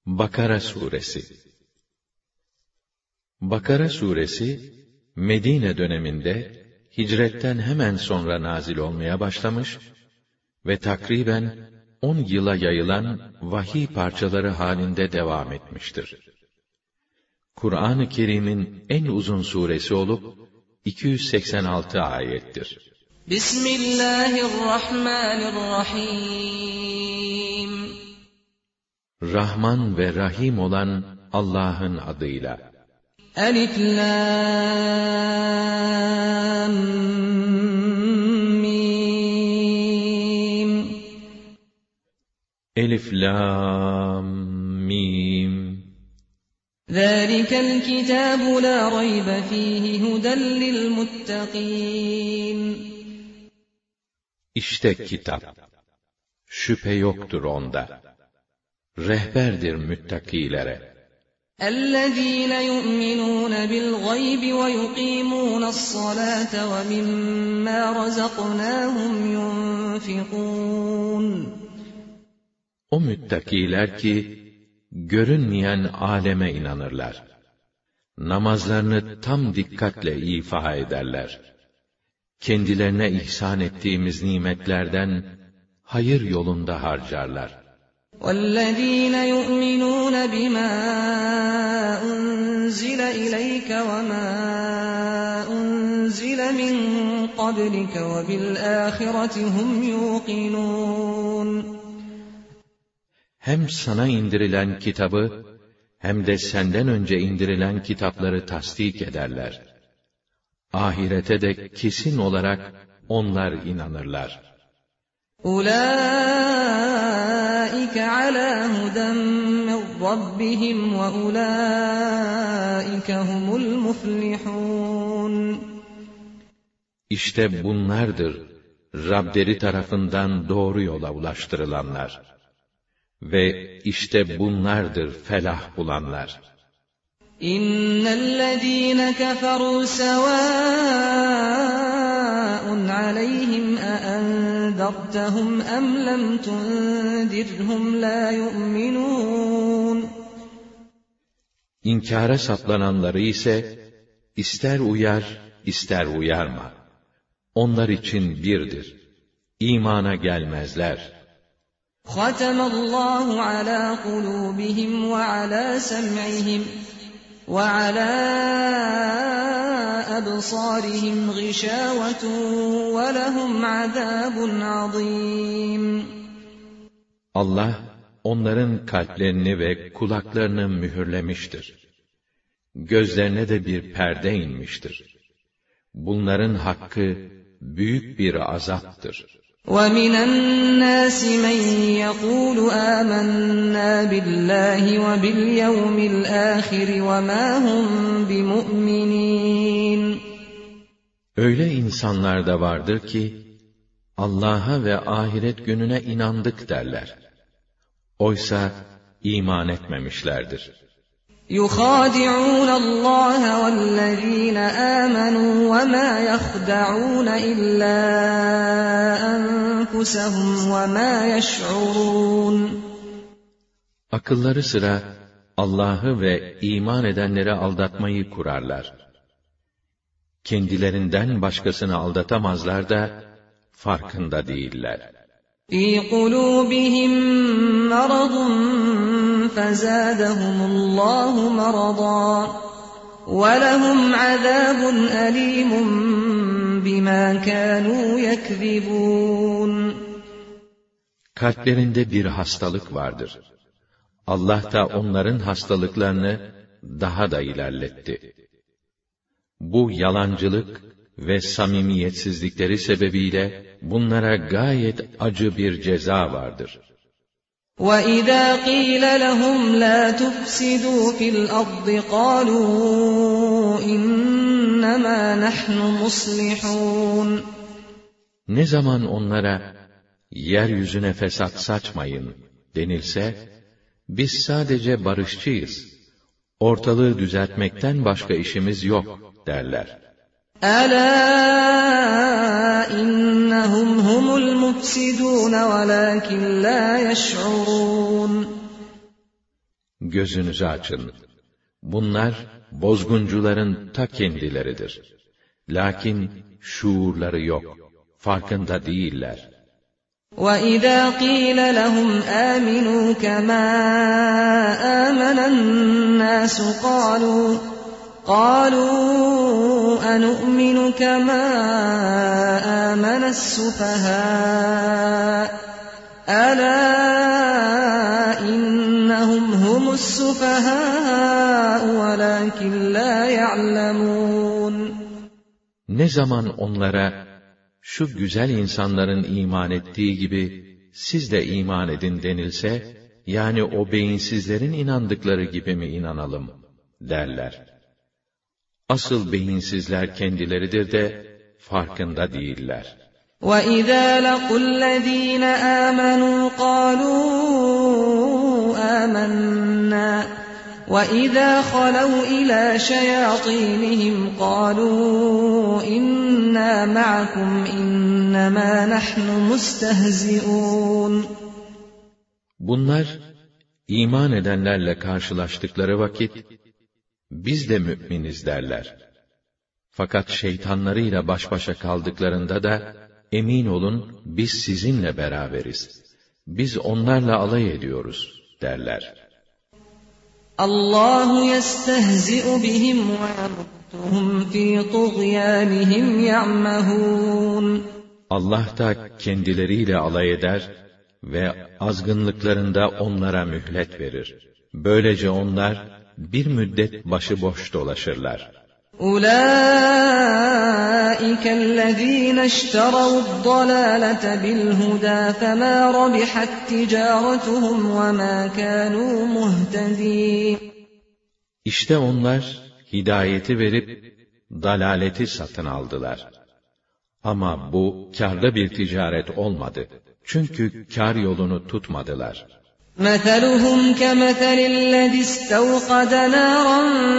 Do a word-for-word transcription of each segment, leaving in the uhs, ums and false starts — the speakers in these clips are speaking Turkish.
Bakara Suresi. Bakara Suresi, Medine döneminde, hicretten hemen sonra nazil olmaya başlamış ve takriben on yıla yayılan vahiy parçaları halinde devam etmiştir. Kur'an-ı Kerim'in en uzun suresi olup, iki yüz seksen altı ayettir. Bismillahirrahmanirrahim. Rahman ve Rahim olan Allah'ın adıyla. Elif Lam Mim. Elif Lam Mim. Zâlikel kitâbu lâ raybe fîhi huden lilmuttaqîn. İşte kitap. Şüphe yoktur onda. Rehberdir müttakilere. اَلَّذ۪ينَ يُؤْمِنُونَ بِالْغَيْبِ وَيُقِيمُونَ الصَّلَاةَ وَمِمَّا رَزَقْنَاهُمْ يُنْفِقُونَ. O müttakiler ki, görünmeyen aleme inanırlar. Namazlarını tam dikkatle ifa ederler. Kendilerine ihsan ettiğimiz nimetlerden hayır yolunda harcarlar. وَالَّذ۪ينَ يُؤْمِنُونَ بِمَا أُنْزِلَ إِلَيْكَ وَمَا أُنْزِلَ مِنْ قَبْلِكَ وَبِالْآخِرَةِ هُمْ يُوقِنُونَ. Hem sana indirilen kitabı, hem de senden önce indirilen kitapları tasdik ederler. Ahirete de kesin olarak onlar inanırlar. أُولَٰئِكَ عَلَى هُدًى مِّن رَّبِّهِمْ وَأُولَٰئِكَ هُمُ الْمُفْلِحُونَ. İşte bunlardır Rableri tarafından doğru yola ulaştırılanlar. Ve işte bunlardır felah bulanlar. İnnellezîne keferû sevâ'un aleyhim e'endertehum em lem tundirhum la yu'minûn. İnkâra saplananları ise, ister uyar, ister uyarma. Onlar için birdir. İmana gelmezler. خَتَمَ اللّٰهُ عَلَى قُلُوبِهِمْ وَعَلَى سَمْعِهِمْ وَعَلَى أَبْصَارِهِمْ غِشَاوَةٌ وَلَهُمْ عَذَابٌ عَظِيمٌ. Allah, onların kalplerini ve kulaklarını mühürlemiştir. Gözlerine de bir perde inmiştir. Bunların hakkı, büyük bir azaptır. وَمِنَ النَّاسِ مَنْ يَقُولُ آمَنَّا بِاللّٰهِ وَبِالْيَوْمِ الْآخِرِ وَمَا هُمْ بِمُؤْمِنِينَ. Öyle insanlar da vardır ki, Allah'a ve ahiret gününe inandık derler. Oysa iman etmemişlerdir. يُخَادِعُونَ اللّٰهَ وَالَّذ۪ينَ آمَنُوا وَمَا يَخْدَعُونَ إِلَّا أَنفُسَهُمْ وَمَا يَشْعُرُونَ. Akılları sıra Allah'ı ve iman edenleri aldatmayı kurarlar. Kendilerinden başkasını aldatamazlar da farkında değiller. فِي قُلُوبِهِمْ مَرَضٌ فَزَادَهُمُ اللّٰهُ مَرَضًا وَلَهُمْ عَذَابٌ أَلِيمٌ بِمَا كَانُوا يَكْذِبُونَ. Kalplerinde bir hastalık vardır. Allah da onların hastalıklarını daha da ilerletti. Bu yalancılık ve samimiyetsizlikleri sebebiyle bunlara gayet acı bir ceza vardır. وَإِذَا قِيلَ لَهُمْ لَا تُفْسِدُوا فِي الْأَرْضِ قَالُوا إِنَّمَا نَحْنُ مُصْلِحُونَ. Ne zaman onlara, yeryüzüne fesat saçmayın denilse, biz sadece barışçıyız, ortalığı düzeltmekten başka işimiz yok derler. أَلَا إِنَّهُمْ هُمُ الْمُفْسِدُونَ وَلَكِنْ لَا يَشْعُرُونَ. gözünüzü açın. Bunlar, bozguncuların ta kendileridir. Lakin, şuurları yok, farkında değiller. وَإِذَا قِيلَ لَهُمْ آمِنُوا كَمَا آمَنَ النَّاسُ قَالُوا قَالُوا أَنُؤْمِنُ كَمَا آمَنَ السُّفَهَاءُ أَلَا إِنَّهُمْ هُمُ السُّفَهَاءُ وَلَكِنْ لَا يَعْلَمُونَ. Ne zaman onlara, şu güzel insanların iman ettiği gibi, siz de iman edin denilse, yani o beyinsizlerin inandıkları gibi mi inanalım, derler. Asıl beyinsizler kendileridir de, farkında değiller. وَإِذَا لَقُوا الَّذ۪ينَ آمَنُوا قَالُوا آمَنَّا وَإِذَا خَلَوْا إِلَى شَيَاطِينِهِمْ قَالُوا إِنَّا مَعَكُمْ إِنَّمَا نَحْنُ مُسْتَهْزِئُونَ. Bunlar, iman edenlerle karşılaştıkları vakit, biz de müminiz derler. Fakat şeytanlarıyla baş başa kaldıklarında da, emin olun biz sizinle beraberiz. Biz onlarla alay ediyoruz derler. Allahu yestehzi'u bihim ve yamudduhum fi tuğyanihim ya'mahun. Allah da kendileriyle alay eder ve azgınlıklarında onlara mühlet verir. Böylece onlar bir müddet başıboş dolaşırlar. أُولَٰئِكَ الَّذ۪ينَ اشْتَرَوُا الضَّلَالَةَ بِالْهُدَى فَمَا رَبِحَتْ تِجَارَتُهُمْ وَمَا كَانُوا مُهْتَد۪ينَ. İşte onlar, hidayeti verip, dalaleti satın aldılar. Ama bu, kârlı bir ticaret olmadı. Çünkü kâr yolunu tutmadılar. مَثَلُهُمْ كَمَثَلِ الَّذِي اسْتَوْقَدَ نَارًا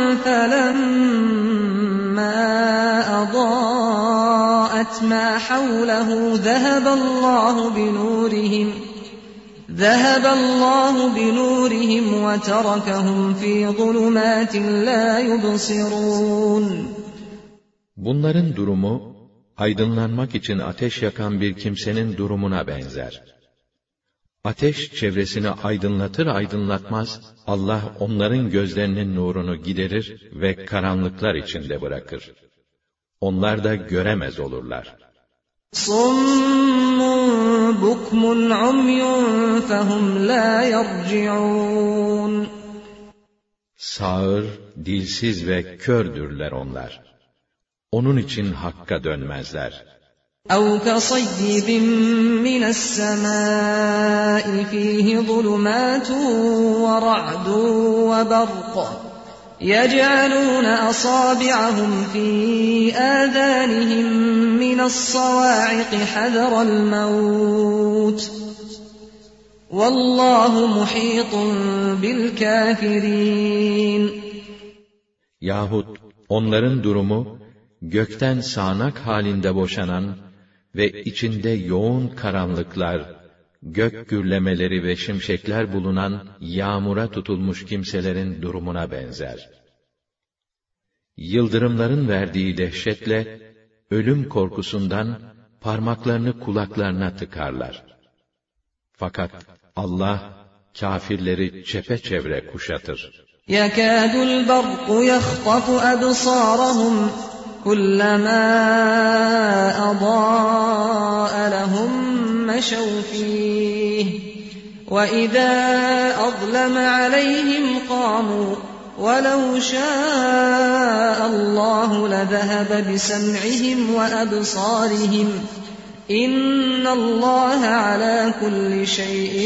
فَلَمَّا أَضَاءَتْ مَا حَوْلَهُ ذَهَبَ اللّٰهُ بِنُورِهِمْ ذَهَبَ اللّٰهُ بِنُورِهِمْ وَتَرَكَهُمْ فِي ظُلُمَاتٍ لَا يُبْصِرُونَ. Bunların durumu, aydınlanmak için ateş yakan bir kimsenin durumuna benzer. Ateş çevresini aydınlatır aydınlatmaz, Allah onların gözlerinin nurunu giderir ve karanlıklar içinde bırakır. Onlar da göremez olurlar. صُمٌّ بُكْمٌ عُمْيٌ فَهُمْ لَا يَرْجِعُونَ. Sağır, dilsiz ve kördürler onlar. Onun için hakka dönmezler. أَوْ كَصَيِّبٍ مِّنَ السَّمَاءِ فِيهِ ظُلُمَاتٌ وَرَعْدٌ وَبَرْقٌ يَجْعَلُونَ أَصَابِعَهُمْ فِي آذَانِهِم مِّنَ الصَّوَاعِقِ حَذَرَ الْمَوْتِ وَاللّٰهُ مُحِيطٌ بِالْكَافِرِينَ. Yahut onların durumu, gökten sağanak halinde boşanan ve içinde yoğun karanlıklar, gök gürlemeleri ve şimşekler bulunan yağmura tutulmuş kimselerin durumuna benzer. Yıldırımların verdiği dehşetle, ölüm korkusundan parmaklarını kulaklarına tıkarlar. Fakat Allah, kâfirleri çepeçevre kuşatır. يَكَادُ الْبَرْقُ يَخْطَفُ أَبْصَارَهُمْ كُلَّمَا أَضَاءَ لَهُم مَّشَوْا فِيهِ وَإِذَا أَظْلَمَ عَلَيْهِمْ قَامُوا وَلَوْ شَاءَ اللّٰهُ لَذَهَبَ بِسَمْعِهِمْ وَأَبْصَارِهِمْ إِنَّ اللّٰهَ عَلَى كُلِّ شَيْءٍ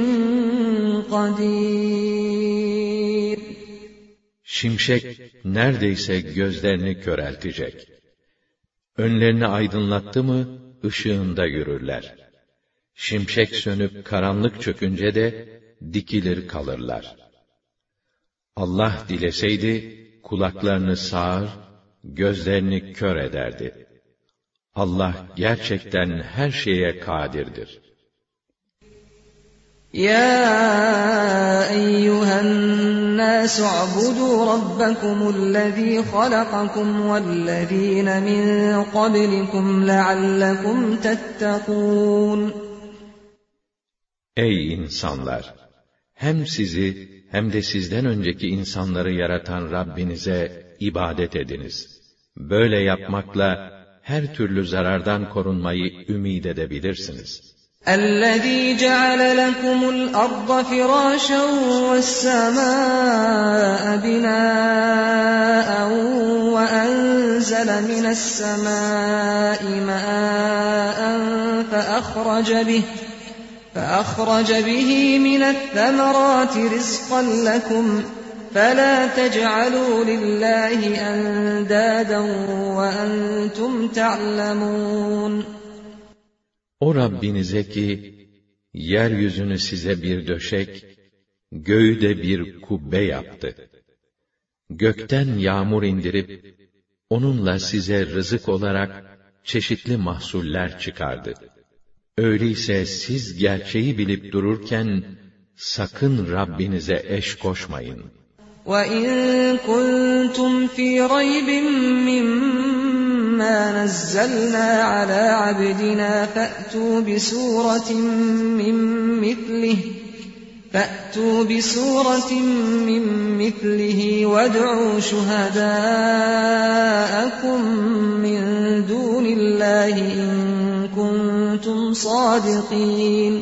قَدِيرٌ. Şimşek neredeyse gözlerini köreltecek. Önlerini aydınlattı mı, ışığında yürürler. Şimşek sönüp karanlık çökünce de dikilir kalırlar. Allah dileseydi, kulaklarını sağır, gözlerini kör ederdi. Allah gerçekten her şeye kadirdir. Ya eyyühen النَّاسُ اعْبُدُوا رَبَّكُمُ الَّذ۪ي خَلَقَكُمْ وَالَّذ۪ينَ مِنْ قَبْلِكُمْ لَعَلَّكُمْ تَتَّقُونَ. Ey insanlar! Hem sizi hem de sizden önceki insanları yaratan Rabbinize ibadet ediniz. Böyle yapmakla her türlü zarardan korunmayı ümid edebilirsiniz. الَّذ۪ي جَعَلَ لَكُمُ الْأَرْضَ فِرَاشًا وَالسَّمَاءَ بِنَاءً وَأَنزَلَ مِنَ السَّمَاءِ مَاءً فَأَخْرَجَ بِهِ فَأَخْرَجَ بِهِ مِنَ الثَّمَرَاتِ رِزْقًا لَكُمْ فَلَا تَجْعَلُوا لِلَّهِ أَنْدَادًا وَأَنْتُمْ تَعْلَمُونَ. O Rabbinize ki, yeryüzünü size bir döşek, göğü de bir kubbe yaptı. Gökten yağmur indirip, onunla size rızık olarak çeşitli mahsuller çıkardı. Öyleyse siz gerçeği bilip dururken, sakın Rabbinize eş koşmayın. وَاِنْ كُنْتُمْ فِي رَيْبٍ مِّمَّا نَزَّلْنَا عَلَى عَبْدِنَا فَأْتُوا بِسُورَةٍ مِّن مِّثْلِهِ فَأْتُوا بِسُورَةٍ مِّن مِّثْلِهِ وَادْعُوا شُهَدَاءَكُم مِّن دُونِ اللّٰهِ إِن كُنتُمْ صَادِقِينَ.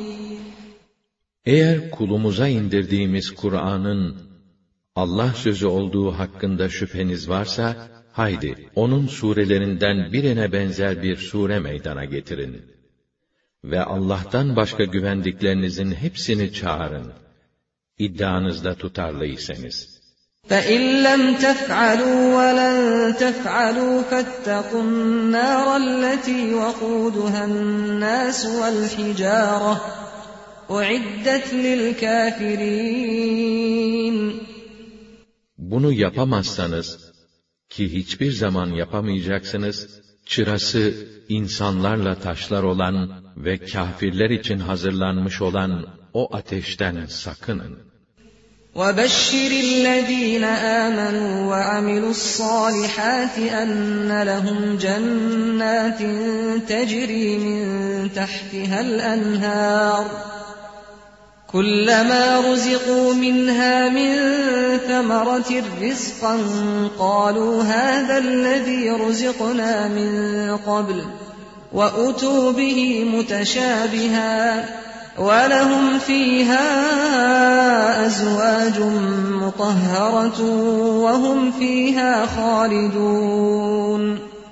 Eğer kulumuza indirdiğimiz Kur'an'ın Allah sözü olduğu hakkında şüpheniz varsa, haydi onun surelerinden birine benzer bir sure meydana getirin. Ve Allah'tan başka güvendiklerinizin hepsini çağırın. İddianızda tutarlıysanız. فَاِنْ لَمْ تَفْعَلُوا وَلَنْ تَفْعَلُوا فَاتَّقُوا النَّارَ الَّتِي وَقُودُهَا النَّاسُ وَالْحِجَارَةُ اُعِدَّتْ لِلْكَافِرِينَ. Bunu yapamazsanız, ki hiçbir zaman yapamayacaksınız, çırası insanlarla taşlar olan ve kâfirler için hazırlanmış olan o ateşten sakının. وَبَشِّرِ الَّذ۪ينَ آمَنُوا وَعَمِلُوا الصَّالِحَاتِ أَنَّ لَهُمْ جَنَّاتٍ تَجْرِي مِنْ تَحْتِهَا الْأَنْهَارُ كُلَّمَا رُزِقُوا مِنْهَا مِنْ ثَمَرَةٍ رِزْقًا قَالُوا هَذَا الَّذ۪ي رُزِقْنَا مِنْ قَبْلُ وَأُتُوا بِهِ مُتَشَابِهًا وَلَهُمْ فِيهَا أَزْوَاجٌ مُطَهَّرَةٌ وَهُمْ فِيهَا خَالِدُونَ.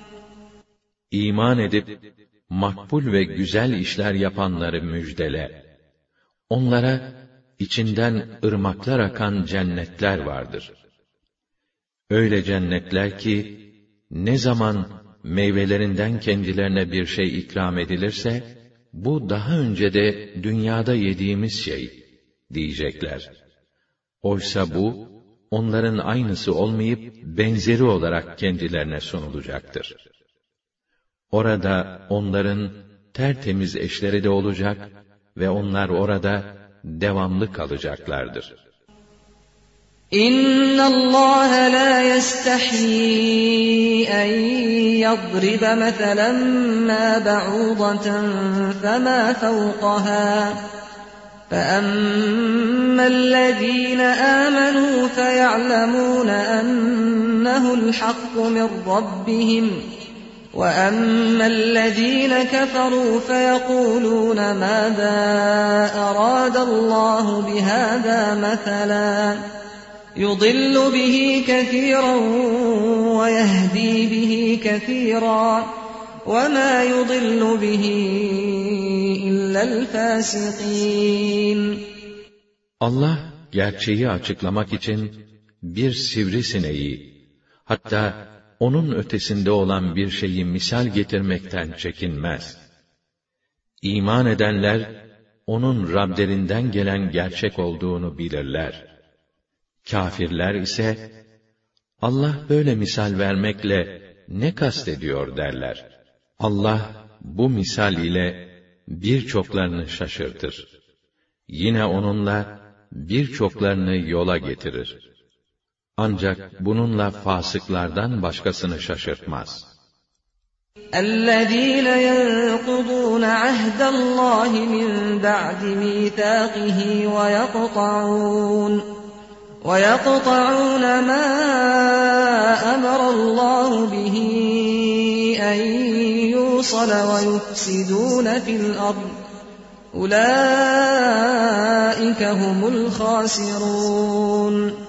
İman edip, makbul ve güzel işler yapanları müjdele. Onlara, içinden ırmaklar akan cennetler vardır. Öyle cennetler ki, ne zaman meyvelerinden kendilerine bir şey ikram edilirse, bu daha önce de dünyada yediğimiz şey, diyecekler. Oysa bu, onların aynısı olmayıp, benzeri olarak kendilerine sunulacaktır. Orada onların tertemiz eşleri de olacak ve onlar orada devamlı kalacaklardır. İnna Allah la yestahyi en yadriba meselen ma ba'udatan fema fawqaha فَأَمَّا الَّذ۪ينَ آمَنُوا فَيَعْلَمُونَ أَنَّهُ الْحَقُّ مِنْ رَبِّهِمْ وَأَمَّا الَّذ۪ينَ كَفَرُوا فَيَقُولُونَ مَاذَا أَرَادَ اللّٰهُ بِهَذَا مَثَلًا يُضِلُّ بِهِ كَثِيرًا وَيَهْدِي بِهِ كَثِيرًا وَمَا يُضِلُّ بِهِ إِلَّا الْفَاسِقِينَ. Allah gerçeği açıklamak için bir sivrisineği, hatta onun ötesinde olan bir şeyi misal getirmekten çekinmez. İman edenler, onun Rablerinden gelen gerçek olduğunu bilirler. Kâfirler ise, Allah böyle misal vermekle ne kastediyor derler. Allah, bu misal ile birçoklarını şaşırtır. Yine onunla birçoklarını yola getirir. Ancak bununla fasıklardan başkasını şaşırtmaz. الذين ينقضون عهد الله من بعد ميثاقه ويقطعون ويقطعون ما أمر الله به أن يوصل ويفسدون في الأرض أولئك هم الخاسرون.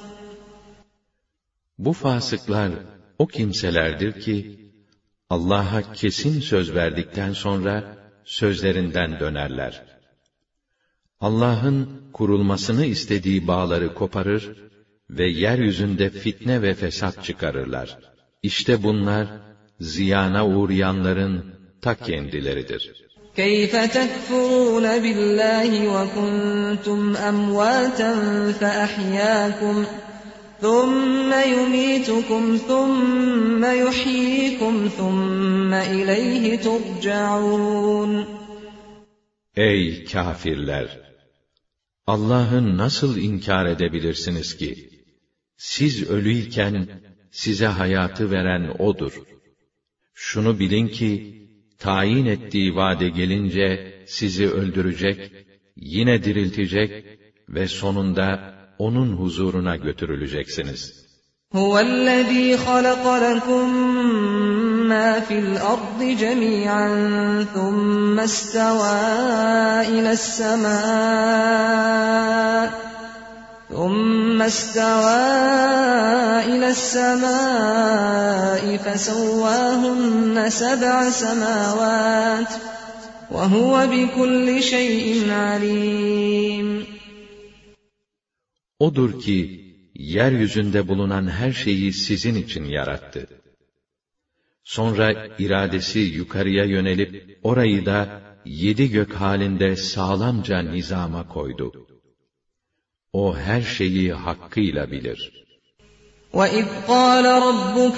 Bu fasıklar o kimselerdir ki Allah'a kesin söz verdikten sonra sözlerinden dönerler. Allah'ın kurulmasını istediği bağları koparır ve yeryüzünde fitne ve fesat çıkarırlar. İşte bunlar ziyana uğrayanların ta kendileridir. كَيْفَ تَكْفُرُونَ بِاللّٰهِ وَكُنْتُمْ أَمْوَاتًا فَأَحْيَاكُمْ ثُمَّ يُمِيتُكُمْ ثُمَّ يُحْيِيكُمْ ثُمَّ إِلَيْهِ تُرْجَعُونَ. Ey kâfirler! Allah'ı nasıl inkar edebilirsiniz ki? Siz ölüyken size hayatı veren O'dur. Şunu bilin ki, tayin ettiği vade gelince sizi öldürecek, yine diriltecek ve sonunda onun huzuruna götürüleceksiniz. Huvellezî halaka lekum mâ fil ardı cemî'an thumme istevâ ile's-semâ ثُمَّ اسْتَوَى إِلَى السَّمَاءِ فَسَوَّاهُنَّ سَبْعَ سَمَاوَاتٍ وَهُوَ بِكُلِّ شَيْءٍ عَلِيمٌ. O'dur ki, yeryüzünde bulunan her şeyi sizin için yarattı. Sonra iradesi yukarıya yönelip, orayı da yedi gök halinde sağlamca nizama koydu. O her şeyi hakkıyla bilir. وَإِذْ قَالَ رَبُّكَ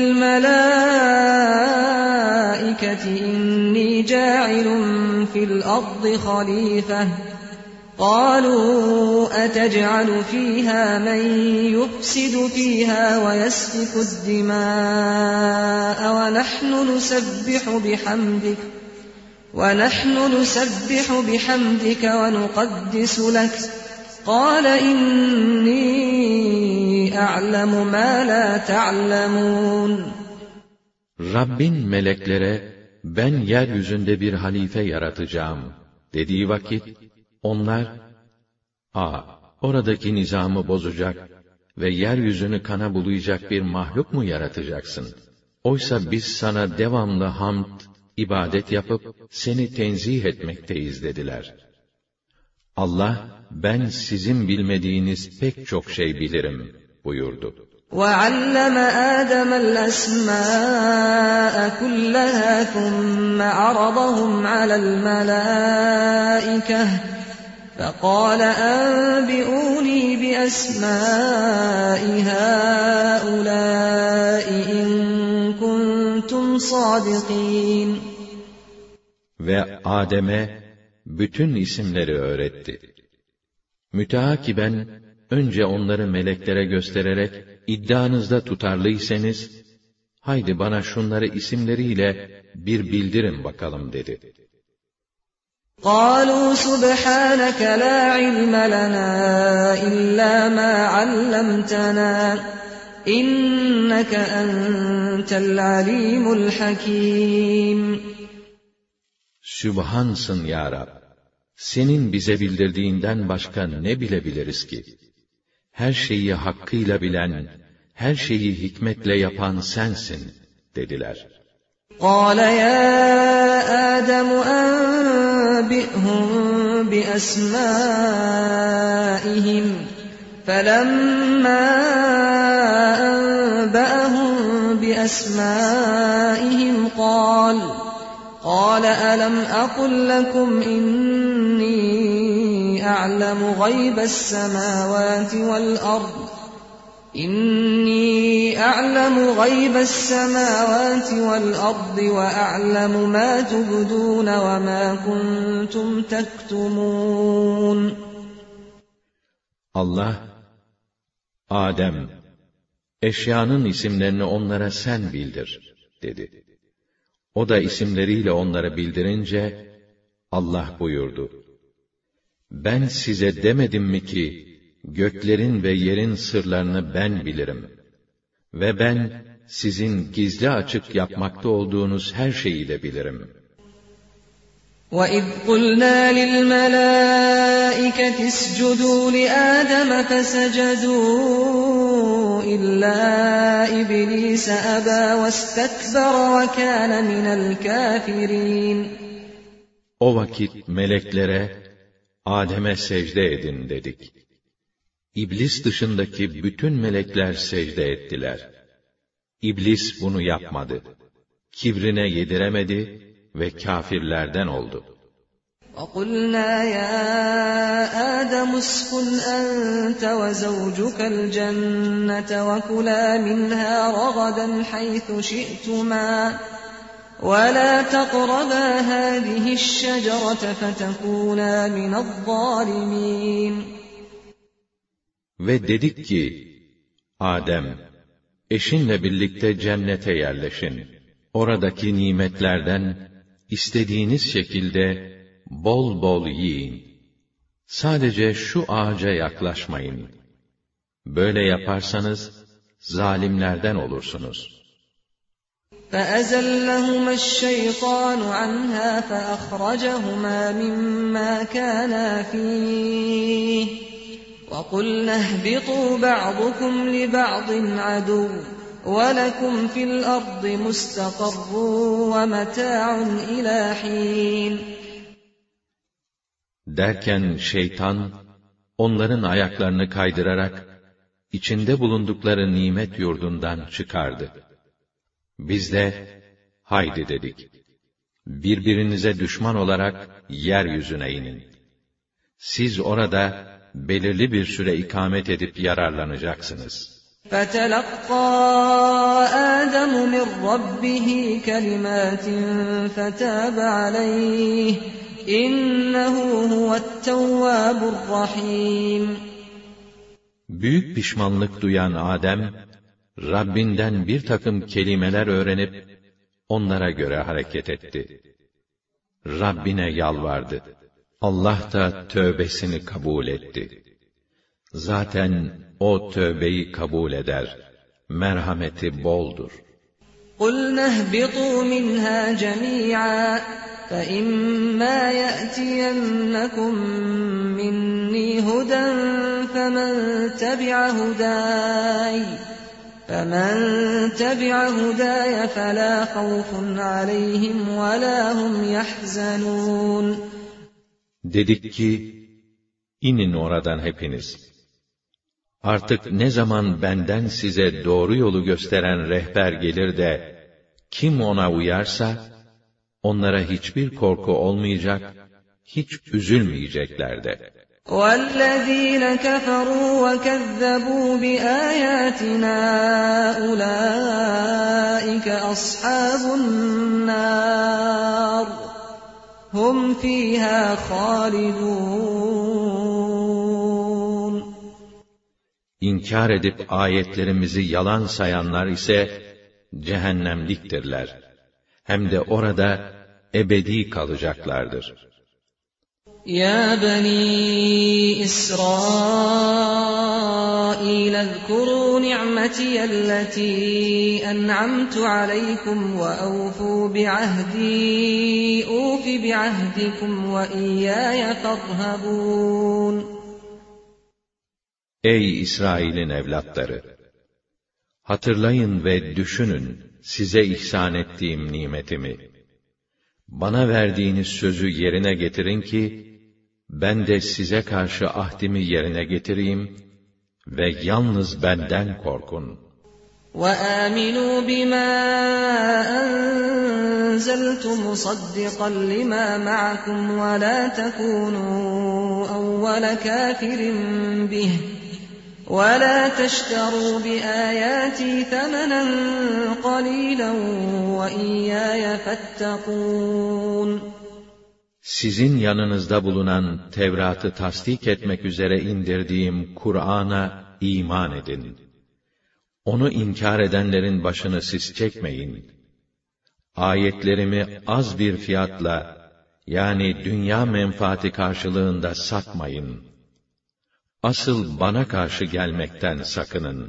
لِلْمَلَائِكَةِ إِنِّي جَاعِلٌ فِي الْأَرْضِ خَلِيفَةً قَالُوا أَتَجْعَلُ فِيهَا مَن يُفْسِدُ فِيهَا وَيَسْفِكُ الدِّمَاءَ وَنَحْنُ نُسَبِّحُ بِحَمْدِكَ وَنَحْنُ نُسَبِّحُ بِحَمْدِكَ وَنُقَدِّسُ لَكَ قَالَ إِنِّي أَعْلَمُ مَا لَا تَعْلَمُونَ. Rabbin meleklere, ben yeryüzünde bir halife yaratacağım dediği vakit, onlar, a, oradaki nizamı bozacak ve yeryüzünü kana bulayacak bir mahluk mu yaratacaksın? Oysa biz sana devamlı hamd, ibadet yapıp, seni tenzih etmekteyiz dediler. Allah, ben sizin bilmediğiniz pek çok şey bilirim buyurdu. وَعَلَّمَ آدَمَ الْأَسْمَاءَ كُلَّهَا ثُمَّ عَرَضَهُمْ عَلَى الْمَلَائِكَةِ فَقَالَ أَنبِئُونِي بِأَسْمَاءِ هَؤُلَاءِ إِن كُنتُمْ صَادِقِينَ. Ve Adem'e bütün isimleri öğretti. Müteakiben, önce onları meleklere göstererek, iddianızda tutarlıysanız, haydi bana şunları isimleriyle bir bildirin bakalım dedi. قَالُوا سُبْحَانَكَ لَا عِلْمَ لَنَا إِلَّا مَا عَلَّمْتَنَا إِنَّكَ أَنْتَ الْعَلِيمُ الْحَكِيمُ. Sübhansın ya Rab! Senin bize bildirdiğinden başka ne bilebiliriz ki? Her şeyi hakkıyla bilen, her şeyi hikmetle yapan sensin, dediler. قَالَ يَا آدَمُ أَنْبِئْهُمْ بِأَسْمَائِهِمْ فَلَمَّا أَنْبَأَهُمْ بِأَسْمَائِهِمْ قَالَ قَالَ أَلَمْ أَقُلْ لَكُمْ إِنِّي أَعْلَمُ غَيْبَ السَّمَاوَاتِ وَالْأَرْضِ إِنِّي أَعْلَمُ غَيْبَ السَّمَاوَاتِ وَالْأَرْضِ وَأَعْلَمُ مَا تُبْدُونَ وَمَا كُنْتُمْ تَكْتُمُونَ. Allah, Adem, eşyanın isimlerini onlara sen bildir, dedi. O da isimleriyle onları bildirince, Allah buyurdu: Ben size demedim mi ki, göklerin ve yerin sırlarını ben bilirim. Ve ben, sizin gizli açık yapmakta olduğunuz her şeyi de bilirim. وَإِذْ قُلْنَا لِلْمَلَائِكَةِ اسْجُدُوا لِآدَمَ فَسَجَدُوا إِلَّا إِبْلِيسَ أَبَى وَاسْتَكْبَرَ وَكَانَ مِنَ الْكَافِرِينَ O vakit meleklere, Adem'e secde edin dedik. İblis dışındaki bütün melekler secde ettiler. İblis bunu yapmadı. Kibrine yediremedi ve kâfirlerden oldu. وَقُلْنَا يَا آدَمُ اسْكُنْ أَنْتَ وَزَوْجُكَ الْجَنَّةَ وَكُلَا مِنْهَا رَغَدًا حَيْثُ شِئْتُمَا وَلَا تَقْرَبَا هَٰذِهِ الشَّجَرَةَ فَتَكُونَا مِنَ الظَّالِمِينَ Ve dedik ki, Adem, eşinle birlikte cennete yerleşin. Oradaki nimetlerden istediğiniz şekilde bol bol yiyin. Sadece şu ağaca yaklaşmayın. Böyle yaparsanız zalimlerden olursunuz. فَأَزَلَّهُمَا الشَّيْطَانُ عَنْهَا فَأَخْرَجَهُمَا مِمَّا كَانَا فِيهِ وَقُلْنَا اهْبِطُوا بَعْضُكُمْ لِبَعْضٍ عَدُوٌّ وَلَكُمْ فِي الْأَرْضِ مُسْتَقَرٌّ وَمَتَاعٌ إِلَى حِينٍ Derken şeytan, onların ayaklarını kaydırarak, içinde bulundukları nimet yurdundan çıkardı. Biz de, haydi dedik, birbirinize düşman olarak yeryüzüne inin. Siz orada, belirli bir süre ikamet edip yararlanacaksınız. فَتَلَقَّى آدَمُ مِنْ رَبِّهِ كَلِمَاتٍ فَتَابَ عَلَيْهِ إِنَّهُ هُوَ التَّوَّابُ الرَّحِيمُ Büyük pişmanlık duyan Adem, Rabbinden bir takım kelimeler öğrenip, onlara göre hareket etti. Rabbine yalvardı. Allah da tövbesini kabul etti. Zaten o tövbeyi kabul eder. Merhameti boldur. قُلْنَا اهْبِطُوا مِنْهَا جَمِيعًا فَإِمَّا يَأْتِيَنَّكُمْ مِنِّي هُدًى فَمَنْ تَبِعَ هُدَايَ فَمَنْ تَبِعَ هُدَايَ فَلَا خَوْفٌ عَلَيْهِمْ وَلَا هُمْ يَحْزَنُونَ Dedik ki, inin oradan hepiniz. Artık ne zaman benden size doğru yolu gösteren rehber gelir de, kim ona uyarsa, onlara hiçbir korku olmayacak, hiç üzülmeyecekler de. وَالَّذ۪ينَ كَفَرُوا وَكَذَّبُوا بِآيَاتِنَا أُولَٰئِكَ أَصْحَابُ النَّارِ هُمْ فِيهَا خَالِدُونَ İnkar edip ayetlerimizi yalan sayanlar ise cehennemliktirler. Hem de orada ebedi kalacaklardır. يا بني إسرائيل اذكروا نعمتي التي أنعمت عليكم وأوفوا بعهدي أوف بعهدكم وإياي فارهبون Ey İsrail'in evlatları! Hatırlayın ve düşünün size ihsan ettiğim nimetimi. Bana verdiğiniz sözü yerine getirin ki, ben de size karşı ahdimi yerine getireyim ve yalnız benden korkun. وَآمِنُوا بِمَا أَنزَلْتُ مُصَدِّقًا لِمَا مَعَكُمْ وَلَا تَكُونُوا أَوَّلَ كَافِرٍ بِهِ وَلَا تَشْتَرُوا بِآيَاتِي ثَمَنًا قَلِيلًا وَإِيَّايَ فَاتَّقُونَ Sizin yanınızda bulunan Tevrat'ı tasdik etmek üzere indirdiğim Kur'an'a iman edin. Onu inkar edenlerin başını siz çekmeyin. Ayetlerimi az bir fiyatla, yani dünya menfaati karşılığında satmayın. Asıl bana karşı gelmekten sakının.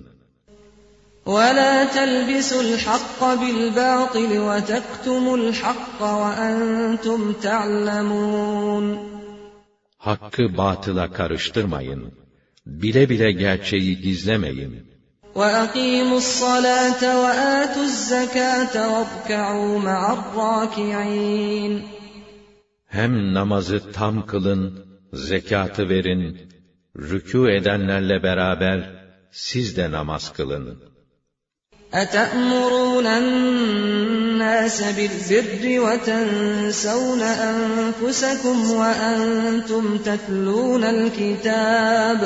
وَلَا تَلْبِسُوا الْحَقَّ بِالْبَاطِلِ وَتَكْتُمُوا الْحَقَّ وَأَنْتُمْ تَعْلَمُونَ Hakkı batıla karıştırmayın. Bile bile gerçeği gizlemeyin. وَأَقِيمُوا الصَّلَاةَ وَآتُوا الزَّكَاةَ وَارْكَعُوا مَعَ الرَّاكِعِينَ Hem namazı tam kılın, zekatı verin, rükû edenlerle beraber siz de namaz kılın. أَتَأْمُرُونَ النَّاسَ بِالْبِرِّ وَتَنْسَوْنَ أَنفُسَكُمْ وَأَنْتُمْ تَتْلُونَ الْكِتَابَ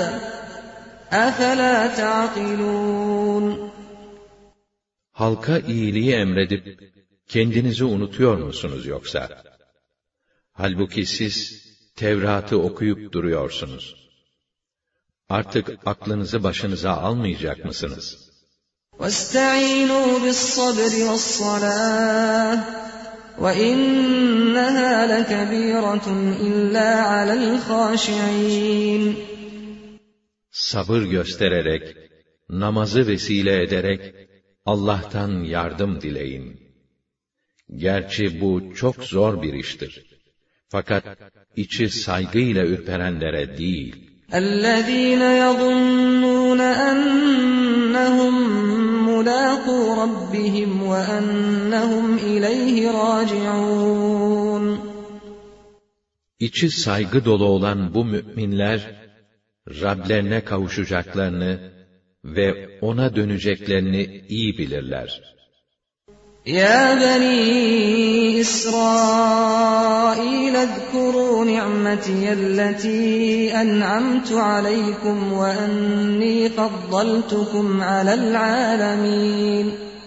أَفَلَا تَعْقِلُونَ Halka iyiliği emredip kendinizi unutuyor musunuz yoksa? Halbuki siz Tevrat'ı okuyup duruyorsunuz. Artık aklınızı başınıza almayacak mısınız? وَاسْتَعِينُوا بِالصَّبْرِ وَالصَّلَاةِ وَإِنَّهَا لَكَبِيرَةٌ إِلَّا عَلَى الْخَاشِعِينَ Sabır göstererek, namazı vesile ederek Allah'tan yardım dileyin. Gerçi bu çok zor bir iştir. Fakat içi saygıyla ürperenlere değil. اَلَّذ۪ينَ يَظُنُّونَ أَنَّهُمْ مُلَاقُوا رَبِّهِمْ وَأَنَّهُمْ إِلَيْهِ رَاجِعُونَ İçi saygı dolu olan bu müminler, Rablerine kavuşacaklarını ve ona döneceklerini iyi bilirler. يَا بَنِي إِسْرَائِيلَ اذْكُرُوا نِعْمَتِيَ الَّتِي أَنْعَمْتُ عَلَيْكُمْ وَأَنِّي فَضَّلْتُكُمْ عَلَى الْعَالَمِينَ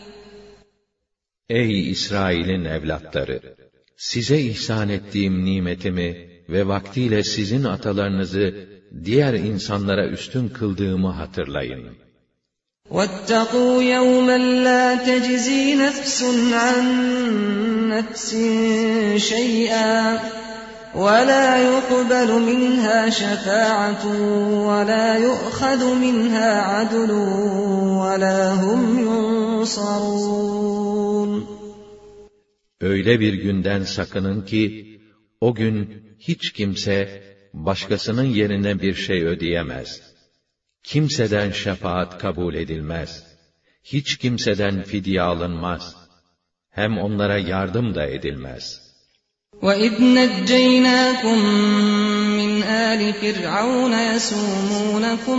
Ey İsrail'in evlatları! Size ihsan ettiğim nimetimi ve vaktiyle sizin atalarınızı diğer insanlara üstün kıldığımı hatırlayın. وَاتَّقُوا يَوْمًا لَا تَجْزِي نَفْسٌ عَنْ نَفْسٍ شَيْئًا وَلَا يُقْبَلُ مِنْهَا شَفَاعَةٌ وَلَا يُؤْخَذُ مِنْهَا عَدْلٌ وَلَا هُمْ يُنصَرُونَ Öyle bir günden sakının ki, o gün hiç kimse başkasının yerine bir şey ödeyemez. Kimseden şefaat kabul edilmez. Hiç kimseden fidye alınmaz. Hem onlara yardım da edilmez. وَإِذْ نَجَّيْنَاكُمْ مِنْ آلِ فِرْعَوْنَ يَسُومُونَكُمْ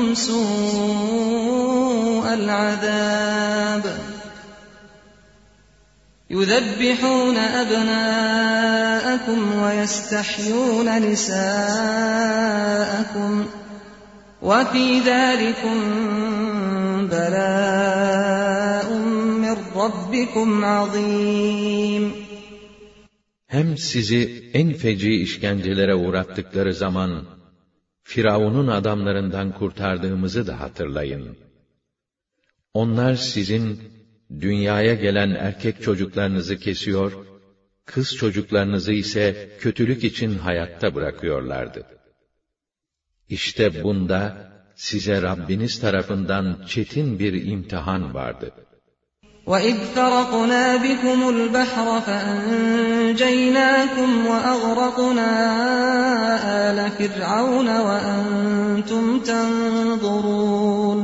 سُوءَ الْعَذَابِ يُذَبِّحُونَ أَبْنَاءَكُمْ وَيَسْتَحْيُونَ نِسَاءَكُمْ وَفِي ذَٰلِكُمْ بَلَاءٌ مِّن رَّبِّكُمْ عَظِيمٌ Hem sizi en feci işkencelere uğrattıkları zaman, Firavun'un adamlarından kurtardığımızı da hatırlayın. Onlar sizin, dünyaya gelen erkek çocuklarınızı kesiyor, kız çocuklarınızı ise kötülük için hayatta bırakıyorlardı. İşte bunda size Rabbiniz tarafından çetin bir imtihan vardı. وَإِذْ فَرَقْنَا بِكُمُ الْبَحْرَ فَأَنْجَيْنَاكُمْ وَأَغْرَقْنَا آلَ فِرْعَوْنَ وَأَنْتُمْ تَنْظُرُونَ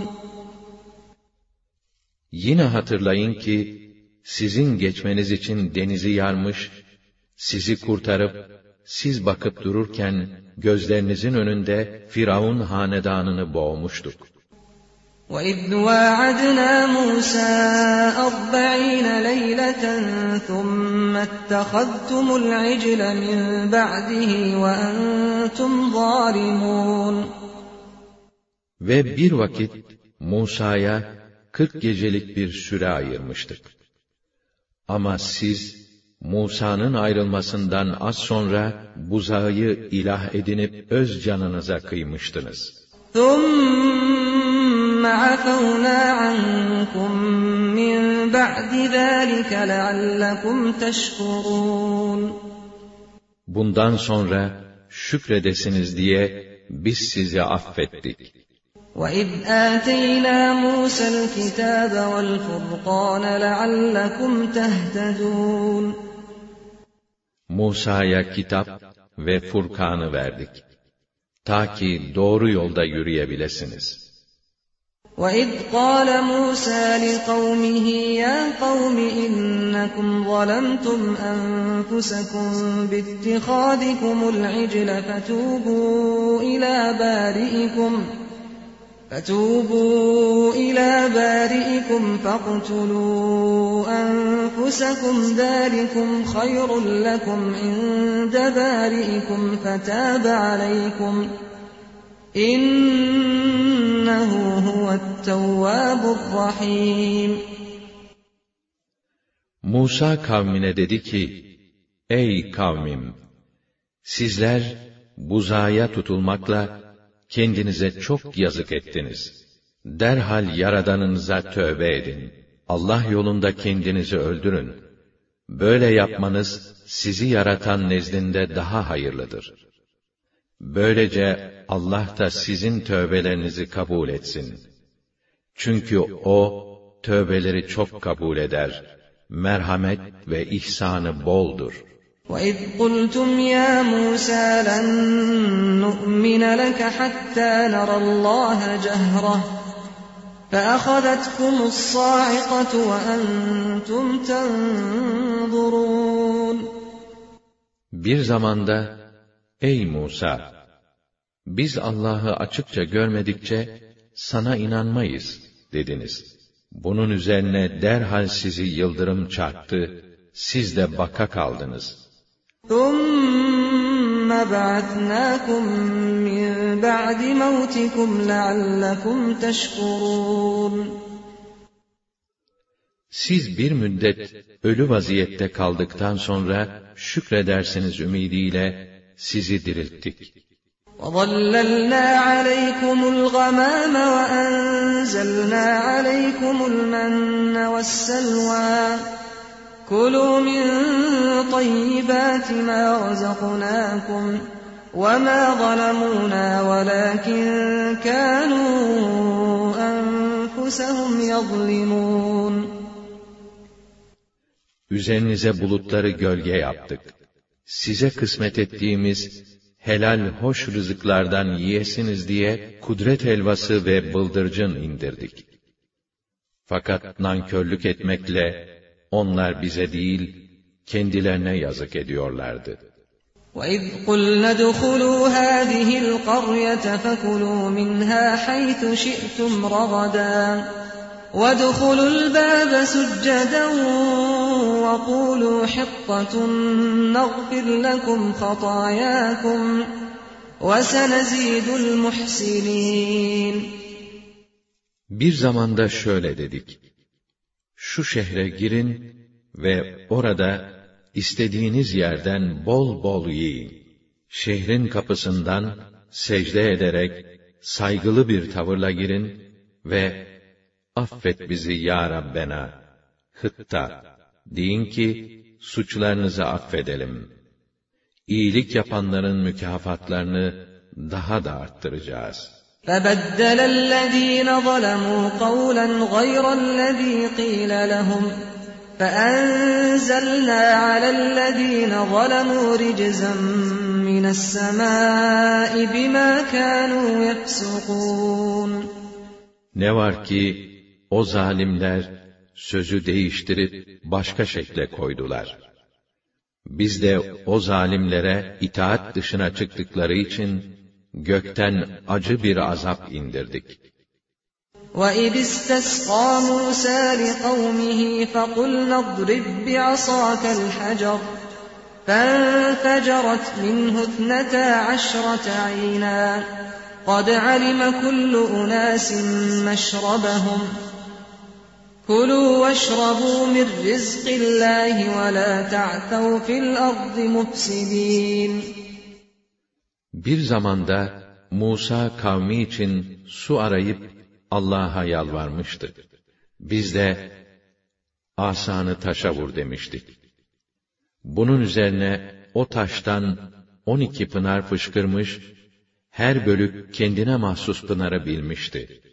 Yine hatırlayın ki, sizin geçmeniz için denizi yarmış, sizi kurtarıp, siz bakıp dururken, gözlerinizin önünde Firavun hanedanını boğmuştuk. وَإِذْ وَاعَدْنَا مُوسَىٰ أَرْبَعِينَ لَيْلَةً ثُمَّ اتَّخَذْتُمُ الْعِجْلَ مِنْ بَعْدِهِ وَأَنْتُمْ ظَالِمُونَ Ve bir vakit Musa'ya kırk gecelik bir süre ayırmıştık. Ama siz, Musa'nın ayrılmasından az sonra buzağıyı ilah edinip öz canınıza kıymıştınız. ثُمَّ ثُمَّ عَفَوْنَا عَنْكُمْ مِنْ بَعْدِ ذَٰلِكَ لَعَلَّكُمْ تَشْكُرُونَ. Bundan sonra şükredesiniz diye biz sizi affettik. وَإِذْ آتَيْنَا مُوسَى الْكِتَابَ وَالْفُرْقَانَ لَعَلَّكُمْ تَهْتَدُونَ. Musa'ya kitap ve Furkan'ı verdik. Ta ki doğru yolda yürüyebilesiniz. وَإِذْ قَالَ مُوسَى لِقَوْمِهِ يَا قَوْمِ إِنَّكُمْ ظَلَمْتُمْ أَنفُسَكُمْ بِاتِّخَاذِكُمُ الْعِجْلَ فَتُوبُوا إِلَى بَارِئِكُمْ فَتُوبُوا إِلَى بَارِئِكُمْ فَاقْتُلُوا أَنفُسَكُمْ ذَلِكُمْ خَيْرٌ لَكُمْ عِندَ بَارِئِكُمْ فَتَابَ عَلَيْكُمْ إِنَّهُ هُوَ التَّوَّابُ الرَّحِيمُ. Musa kavmine dedi ki, ey kavmim! Sizler buzağa tutulmakla kendinize çok yazık ettiniz. Derhal Yaradanınıza tövbe edin. Allah yolunda kendinizi öldürün. Böyle yapmanız sizi yaratan nezdinde daha hayırlıdır. Böylece Allah da sizin tövbelerinizi kabul etsin. Çünkü O, tövbeleri çok kabul eder. Merhamet ve ihsanı boldur. وَإِذْ قُلْتُمْ يَا مُوسَى لَن نُّؤْمِنَ لَكَ حَتَّى نَرَى اللَّهَ جَهْرَةً فَأَخَذَتْكُمُ الصَّاعِقَةُ وَأَنْتُمْ تَنْظُرُونَ. Bir zamanda, ey Musa! Biz Allah'ı açıkça görmedikçe sana inanmayız dediniz. Bunun üzerine derhal sizi yıldırım çarptı, siz de baka kaldınız. ثُمَّ بَعَثْنَاكُمْ مِنْ بَعْدِ مَوْتِكُمْ لَعَلَّكُمْ تَشْكُرُونَ. Siz bir müddet ölü vaziyette kaldıktan sonra şükredersiniz ümidiyle sizi dirilttik. وَظَلَّلْنَا عَلَيْكُمُ الْغَمَامَ وَأَنزَلْنَا عَلَيْكُمُ الْمَنَّ وَالسَّلْوَىٰ كُلُوا مِن طَيِّبَاتِ مَا رَزَقْنَاكُمْ وَمَا ظَلَمُونَا وَلَٰكِن كَانُوا أَنفُسَهُمْ يَظْلِمُونَ. Üzerinize bulutları gölge yaptık. Size kısmet ettiğimiz helal hoş rızıklardan yiyesiniz diye kudret helvası ve bıldırcın indirdik. Fakat nankörlük etmekle onlar bize değil, kendilerine yazık ediyorlardı. وَإِذْ قُلْنَا ادْخُلُوا هَٰذِهِ الْقَرْيَةَ فَكُلُوا مِنْهَا حَيْثُ شِئْتُمْ رَغَدًا وَادْخُلُوا الْبَابَ سُجَّدًا وَقُولُوا حِطَّةٌ نَغْفِرْ لَكُمْ خَطَايَاكُمْ وَسَنَزِيدُ الْمُحْسِنِينَ. Bir zamanda şöyle dedik: şu şehre girin ve orada istediğiniz yerden bol bol yiyin. Şehrin kapısından secde ederek saygılı bir tavırla girin ve affet bizi ya Rabbena, hıtta deyin ki suçlarınızı affedelim. İyilik yapanların mükafatlarını daha da arttıracağız. فَبَدَّلَ الَّذ۪ينَ ظَلَمُوا قَوْلًا غَيْرَ الَّذ۪ي قِيلَ لَهُمْ فَأَنْزَلْنَا عَلَى الَّذ۪ينَ ظَلَمُوا رِجْزًا مِنَ السَّمَاءِ بِمَا كَانُوا يَفْسُقُونَ. Ne var ki o zalimler sözü değiştirip başka şekle koydular. Biz de o zalimlere itaat dışına çıktıkları için gökten acı bir azap indirdik. وَإِذِ اسْتَسْقَى مُوسَى لِقَوْمِهِ فَقُلْنَا اضْرِبْ بِعَصَاكَ الْحَجَرَ فَانْفَجَرَتْ مِنْهُ اثْنَتَا عَشْرَةَ عَيْنًا قَدْ عَلِمَ كُلُّ أُنَاسٍ مَّشْرَبَهُمْ كُلُوا وَاشْرَبُوا مِن رِّزْقِ اللَّهِ وَلَا تَعْثَوْا فِي الْأَرْضِ مُفْسِدِينَ. Bir zamanda Musa kavmi için su arayıp Allah'a yalvarmıştı. Biz de asanı taşa vur demiştik. Bunun üzerine o taştan on iki pınar fışkırmış, her bölük kendine mahsus pınarı bilmişti.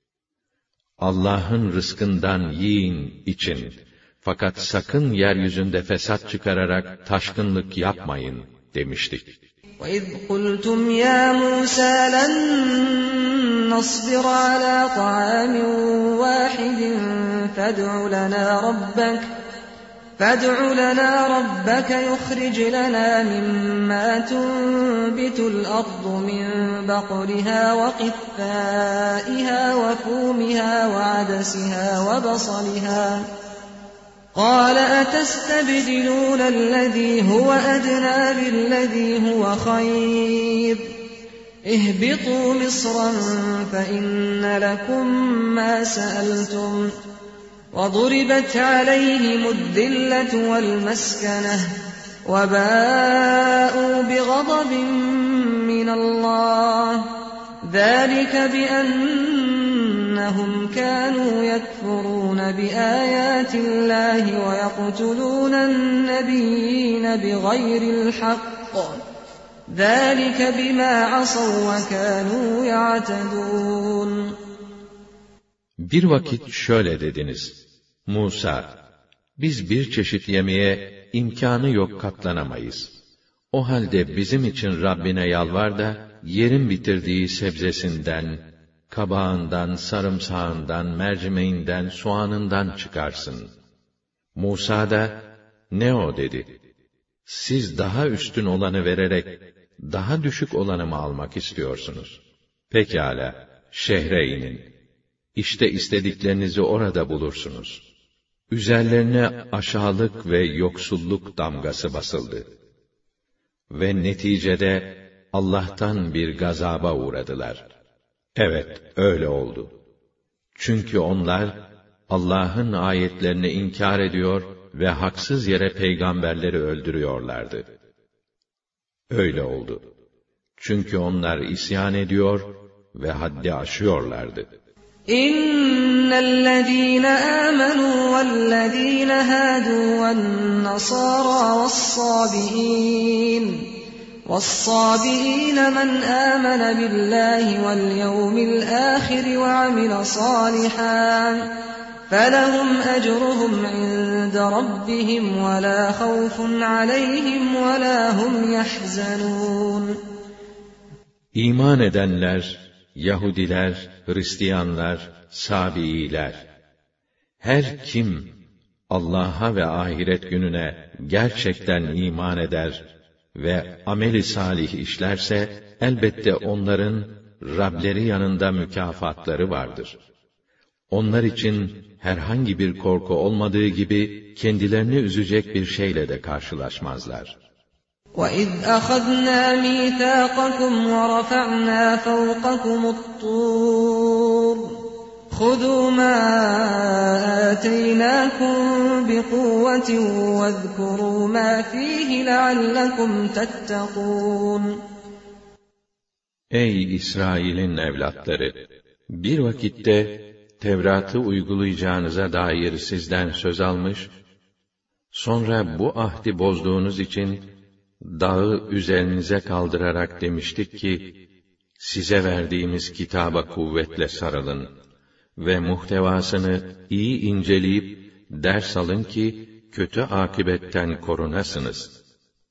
Allah'ın rızkından yiyin, için. Fakat sakın yeryüzünde fesat çıkararak taşkınlık yapmayın demiştik. وَإِذْ قُلْتُمْ يَا مُوسَى لَن نَّصْبِرَ عَلَى طَعَامٍ وَاحِدٍ فَادْعُ لَنَا رَبَّكَ فَادْعُ لَنَا رَبَّكَ يُخْرِجْ لَنَا مِمَّا تُنبِتُ الْأَرْضُ مِن بَقْلِهَا وَقِثَّائِهَا وَفُومِهَا وَعَدَسِهَا وَبَصَلِهَا قَالَ أَتَسْتَبْدِلُونَ الَّذِي هُوَ أَدْنَىٰ بِالَّذِي هُوَ خَيْرٌ اهْبِطُوا مِصْرًا فَإِنَّ لَكُم مَّا سَأَلْتُمْ وَضُرِبَتْ عَلَيْهِمُ الذِّلَّةُ وَالْمَسْكَنَةُ وَبَاءُوا بِغَضَبٍ مِّنَ اللَّهِ ذَٰلِكَ بِأَنَّهُمْ كَانُوا يَكْفُرُونَ بِآيَاتِ اللَّهِ وَيَقْتُلُونَ النَّبِيِّينَ بِغَيْرِ الْحَقِّ ذَٰلِكَ بِمَا عَصَوْا وَكَانُوا يَعْتَدُونَ. Bir vakit şöyle dediniz: Musa, biz bir çeşit yemeğe imkânı yok katlanamayız. O halde bizim için Rabbine yalvar da, yerin bitirdiği sebzesinden, kabağından, sarımsağından, mercimeğinden, soğanından çıkarsın. Musa da, ne o dedi. Siz daha üstün olanı vererek, daha düşük olanı mı almak istiyorsunuz? Pekâlâ, şehre inin. İşte istediklerinizi orada bulursunuz. Üzerlerine aşağılık ve yoksulluk damgası basıldı. Ve neticede Allah'tan bir gazaba uğradılar. Evet, öyle oldu. Çünkü onlar Allah'ın ayetlerini inkar ediyor ve haksız yere peygamberleri öldürüyorlardı. Öyle oldu. Çünkü onlar isyan ediyor ve haddi aşıyorlardı. إِنَّ الَّذِينَ آمَنُوا وَالَّذِينَ هَادُوا وَالنَّصَارَىٰ وَالصَّابِئِينَ وَالصَّابِئِينَ مَنْ آمَنَ بِاللَّهِ وَالْيَوْمِ الْآخِرِ وَعَمِلَ صَالِحًا فَلَهُمْ أَجْرُهُمْ عِندَ رَبِّهِمْ وَلَا خَوْفٌ عَلَيْهِمْ وَلَا هُمْ يَحْزَنُونَ. İman edenler, Yahudiler, Hristiyanlar, Sabiiler, her kim Allah'a ve ahiret gününe gerçekten iman eder ve ameli salih işlerse, elbette onların Rableri yanında mükafatları vardır. Onlar için herhangi bir korku olmadığı gibi, kendilerini üzecek bir şeyle de karşılaşmazlar. وَإِذْ أَخَذْنَا مِيثَاقَكُمْ وَرَفَعْنَا فَوْقَكُمُ الطُّورَ خُذُوا مَا آتَيْنَاكُمْ بِقُوَّةٍ وَاذْكُرُوا مَا فِيهِ لَعَلَّكُمْ تَتَّقُونَ. Ey İsrail'in evlatları! Bir vakitte Tevrat'ı uygulayacağınıza dair sizden söz almış, sonra bu ahdi bozduğunuz için dağı üzerinize kaldırarak demiştik ki, size verdiğimiz kitaba kuvvetle sarılın ve muhtevasını iyi inceleyip ders alın ki, kötü akıbetten korunasınız.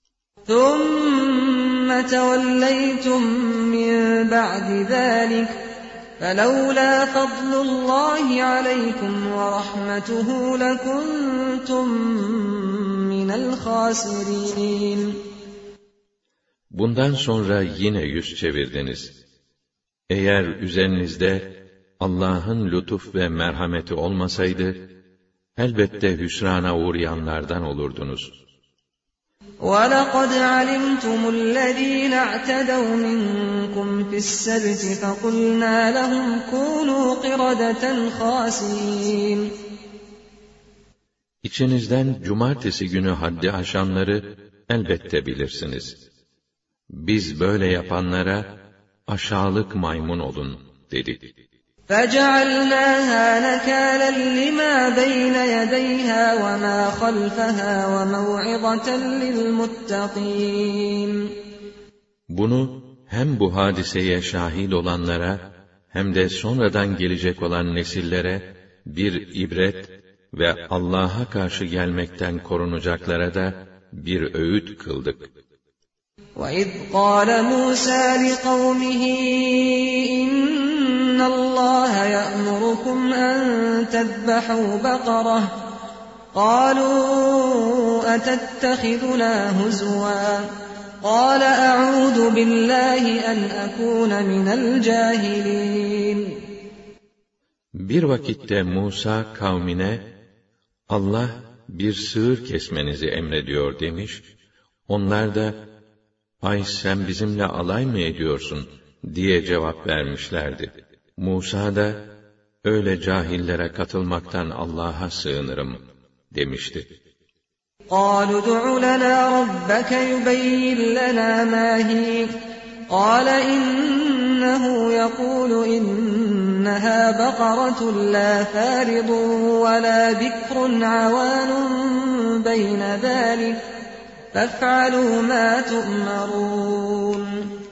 ثُمَّ تَوَلَّيْتُمْ مِنْ بَعْدِ ذَٰلِكَ فَلَوْلَا فَضْلُ اللّٰهِ عَلَيْكُمْ وَرَحْمَتُهُ لَكُنْتُمْ مِنَ الْخَاسِرِينَ. Bundan sonra yine yüz çevirdiniz. Eğer üzerinizde Allah'ın lütuf ve merhameti olmasaydı, elbette hüsrana uğrayanlardan olurdunuz. وَلَقَدْ عَلِمْتُمُ الَّذ۪ينَ اَعْتَدَوْا مِنْكُمْ فِي السَّبْتِ فَقُلْنَا لَهُمْ كُونُوا قِرَدَةً خَاسِئِينَ. İçinizden cumartesi günü haddi aşanları elbette bilirsiniz. Biz böyle yapanlara aşağılık maymun olun dedik. فَجَعَلْنَاهَا نَكَالًا لِمَا بَيْنَ يَدَيْهَا وَمَا خَلْفَهَا وَمَوْعِظَةً لِلْمُتَّقِينَ. Bunu hem bu hadiseye şahit olanlara hem de sonradan gelecek olan nesillere bir ibret ve Allah'a karşı gelmekten korunacaklara da bir öğüt kıldık. وَإِذْ قَالَ مُوسَى لِقَوْمِهِ إِنَّ اللَّهَ يَأْمُرُكُمْ أَن تَذْبَحُوا بَقَرَةً قَالُوا أَتَتَّخِذُنَا هُزُوًا قَالَ أَعُوذُ بِاللَّهِ أَنْ أَكُونَ مِنَ الْجَاهِلِينَ. Bir vakitte Musa kavmine, Allah bir sığır kesmenizi emrediyor demiş, onlar da, ay sen bizimle alay mı ediyorsun diye cevap vermişlerdi. Musa da, öyle cahillere katılmaktan Allah'a sığınırım demişti. قَالُوا ادْعُ لَنَا رَبَّكَ يُبَيِّنْ لَنَا مَا هِيَ قَالَ إِنَّهُ يَقُولُ إِنَّهَا بَقَرَةٌ لَا فَارِضٌ وَلَا بِكْرٌ عَوَانٌ بَيْنَ ذَلِكَ فَافْعَلُوا مَا تُؤْمَرُونَ.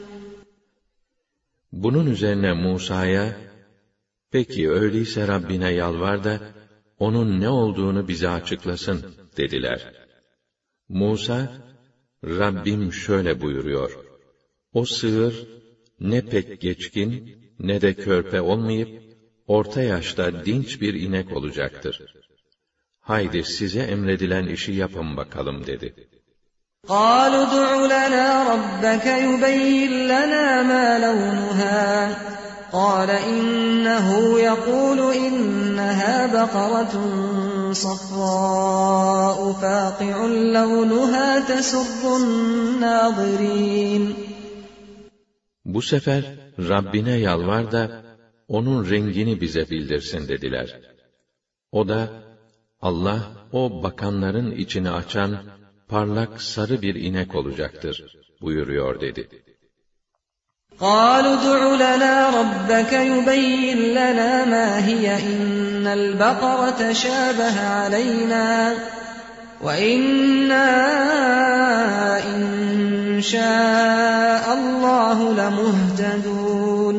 Bunun üzerine Musa'ya, peki öyleyse Rabbine yalvar da, onun ne olduğunu bize açıklasın dediler. Musa, Rabbim şöyle buyuruyor, o sığır, ne pek geçkin, ne de körpe olmayıp, orta yaşta dinç bir inek olacaktır. Haydi size emredilen işi yapın bakalım dedi. قَالُوا ادْعُ لَنَا رَبَّكَ يُبَيِّنْ لَنَا مَا لَوْنُهَا قَالَ إِنَّهُ يَقُولُ إِنَّهَا بَقَرَةٌ صَفْرَاءُ فَاقِعٌ لَوْنُهَا تَسُرُّ النَّاظِرِينَ. Bu sefer Rabbine yalvar da onun rengini bize bildirsin dediler. O da, Allah o bakanların içini açan parlak sarı bir inek olacaktır buyuruyor dedi. قَالُوا ادْعُ لَنَا رَبَّكَ يُبَيِّنْ لَنَا مَا هِيَ إِنَّ الْبَقَرَةَ شَابَهَ عَلَيْنَا وَإِنَّا إِنْ شَاءَ اللّٰهُ لَمُهْتَدُونَ.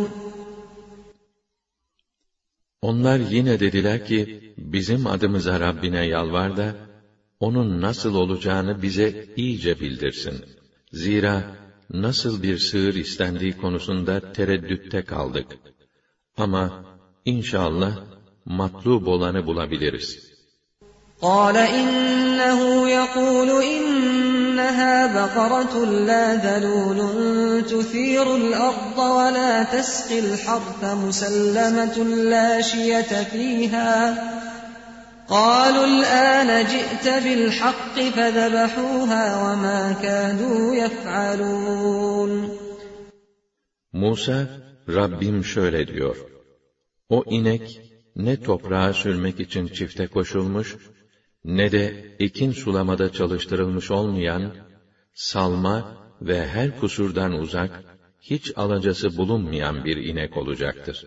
Onlar yine dediler ki, bizim adımıza Rabbine yalvar da, onun nasıl olacağını bize iyice bildirsin. Zira nasıl bir sığır istendiği konusunda tereddütte kaldık. Ama inşallah matlub olanı bulabiliriz. قَالَ إِنَّهُ يَقُولُ إِنَّهَا بَقَرَةٌ لَا ذَلُولٌ تُثِيرُ الْأَرْضَ وَلَا تَسْقِي الْحَرْثَ مُسَلَّمَةٌ لَا شِيَةَ فِيهَا قَالُوا الْآنَ جِئْتَ بِالْحَقِّ فَذَبَحُوهَا وَمَا كَادُوا يَفْعَلُونَ. Musa, Rabbim şöyle diyor, o inek, ne toprağa sürmek için çifte koşulmuş, ne de ekin sulamada çalıştırılmış olmayan, salma ve her kusurdan uzak, hiç alacası bulunmayan bir inek olacaktır.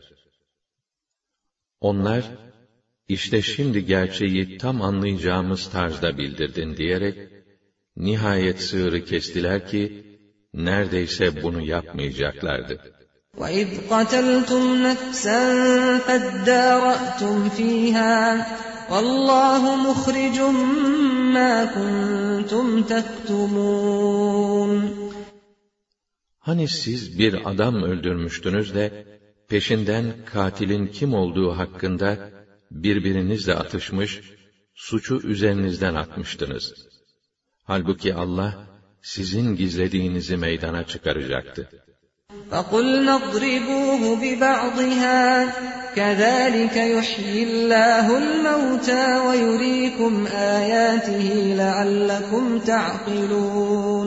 Onlar, İşte şimdi gerçeği tam anlayacağımız tarzda bildirdin diyerek, nihayet sığırı kestiler ki, neredeyse bunu yapmayacaklardı. وَإِذْ قَتَلْتُمْ نَفْسًا فَادَّارَأْتُمْ فِيهَا وَاللّٰهُ مُخْرِجٌ مَا كُنْتُمْ تَكْتُمُونَ. Hani siz bir adam öldürmüştünüz de, peşinden katilin kim olduğu hakkında birbirinizle atışmış, suçu üzerinizden atmıştınız. Halbuki Allah, sizin gizlediğinizi meydana çıkaracaktı. فَقُلْنَا اضْرِبُوهُ بِبَعْضِهَا كَذَٰلِكَ يُحْيِي اللّٰهُ الْمَوْتَىٰ وَيُرِيكُمْ آيَاتِهِ لَعَلَّكُمْ تَعْقِلُونَ.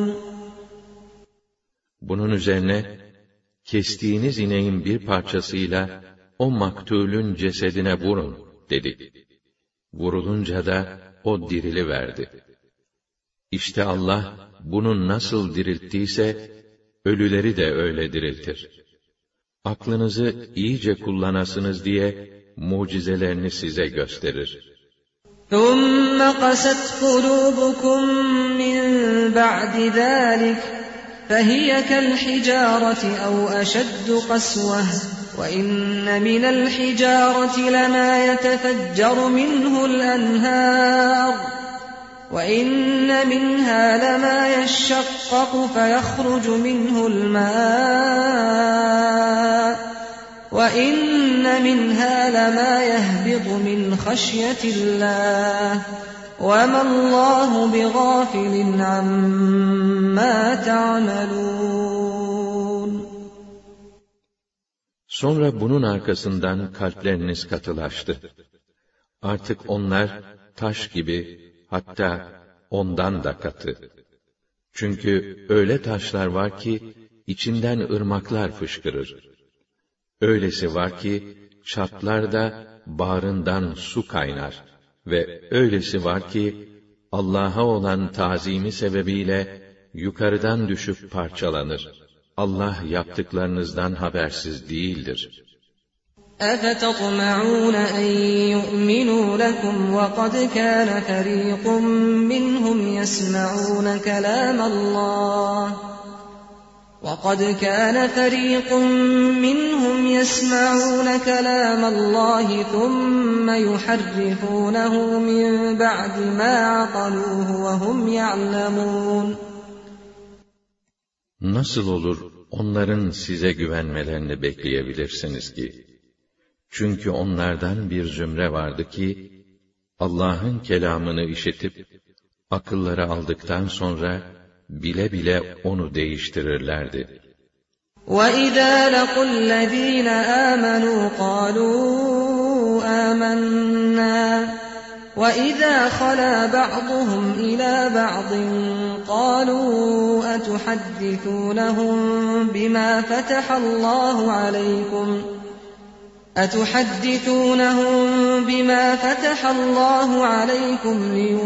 Bunun üzerine, kestiğiniz ineğin bir parçasıyla o maktulün cesedine vurun dedik. Vurulunca da o diriliverdi. İşte Allah bunu nasıl dirilttiyse ölüleri de öyle diriltir. aklınızı iyice kullanasınız diye mucizelerini size gösterir. ثُمَّ قَسَتْ قُلُوبُكُم مِّن بَعْدِ ذَلِكَ فَهِيَ كَالْحِجَارَةِ أَوْ أَشَدُّ قَسْوَةً وَإِنَّ مِنَ الْحِجَارَةِ لَمَا يَتَفَجَّرُ مِنْهُ الْأَنْهَارُ وَإِنَّ مِنْهَا لَمَا يَشَّقَّقُ فَيَخْرُجُ مِنْهُ الْمَاءُ وَإِنَّ مِنْهَا لَمَا يَهْبِطُ مِنْ خَشْيَةِ اللَّهِ وَمَا اللَّهُ بِغَافِلٍ عَمَّا تَعْمَلُونَ. Sonra bunun arkasından kalpleriniz katılaştı. Artık onlar taş gibi, hatta ondan da katı. Çünkü öyle taşlar var ki içinden ırmaklar fışkırır. Öylesi var ki çatlar da bağrından su kaynar ve öylesi var ki Allah'a olan tazimi sebebiyle yukarıdan düşüp parçalanır. Allah yaptıklarınızdan habersiz değildir. أَفَتَطْمَعُونَ أَن يُؤْمِنُوا لَكُمْ وَقَدْ كَانَ فَرِيقٌ مِّنْهُمْ يَسْمَعُونَ كَلَامَ اللَّهِ وَقَدْ كَانَ فَرِيقٌ مِّنْهُمْ يَسْمَعُونَ كَلَامَ اللَّهِ ثُمَّ يُحَرِّفُونَهُ مِن بَعْدِ مَا عَقَلُوهُ وَهُمْ يَعْلَمُونَ. Nasıl olur onların size güvenmelerini bekleyebilirsiniz ki? Çünkü onlardan bir zümre vardı ki, Allah'ın kelamını işitip, akılları aldıktan sonra, bile bile onu değiştirirlerdi. وَإِذَا لَقُوا الَّذ۪ينَ آمَنُوا قَالُوا آمَنَّا وَإِذَا خَلَا بَعْضُهُمْ إِلَى بَعْضٍ قَالُوا أَتُحَدِّثُونَهُم بِمَا فَتَحَ اللَّهُ عَلَيْكُمْ أَتُحَدِّثُونَهُم بِمَا فَتَحَ اللَّهُ عَلَيْكُمْ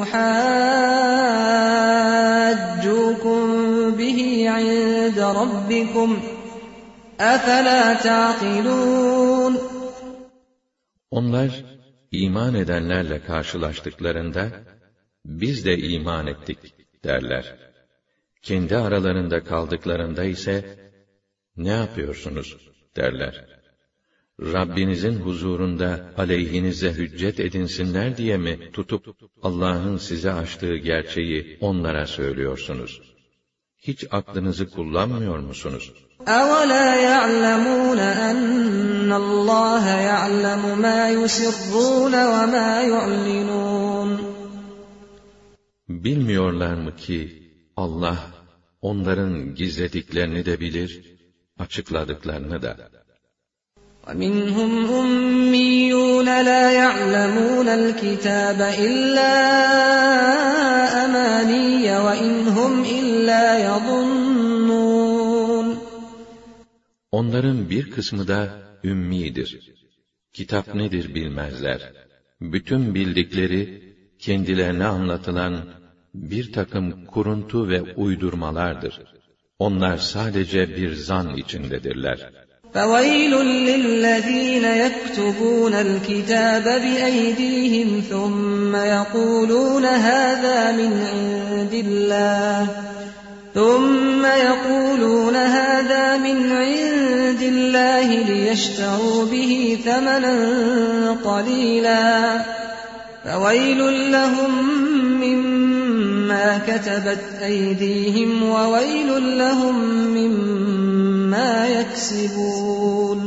لِيُحَاجُّوكُم بِهِ عِندَ رَبِّكُمْ أَفَلَا تَعْقِلُونَ. Onlar iman edenlerle karşılaştıklarında biz de iman ettik derler. Kendi aralarında kaldıklarında ise ne yapıyorsunuz derler. Rabbinizin huzurunda aleyhinize hüccet edinsinler diye mi tutup Allah'ın size açtığı gerçeği onlara söylüyorsunuz? Hiç aklınızı kullanmıyor musunuz? أَوَلَا يَعْلَمُونَ أَنَّ اللَّهَ يَعْلَمُ مَا يُسِرُّونَ وَمَا يُعْلِنُونَ. Bilmiyorlar mı ki Allah onların gizlediklerini de bilir, açıkladıklarını da. وَمِنْهُمْ أُمِّيُّونَ لَا يَعْلَمُونَ الْكِتَابَ إِلَّا أَمَانِيَّ وَإِنْ هُمْ إِلَّا يَظُنُّونَ. Onların bir kısmı da ümmidir. Kitap nedir bilmezler. Bütün bildikleri, kendilerine anlatılan bir takım kuruntu ve uydurmalardır. Onlar sadece bir zan içindedirler. فَوَيْلٌ لِلَّذ۪ينَ يَكْتُبُونَ الْكِتَابَ بِأَيْدِيهِمْ ثُمَّ يَقُولُونَ هَذَا مِنْ عِنْدِ اللّٰهِ ثُمَّ يَقُولُونَ هَذَا مِنْ عِنْدِ اللّٰهِ لِيَشْتَرُوا بِهِ ثَمَنًا قَلِيلًا فَوَيْلٌ لَهُمْ مِمَّا كَتَبَتْ أَيْدِيهِمْ وَوَيْلٌ لَهُمْ مِمَّا يَكْسِبُونَ.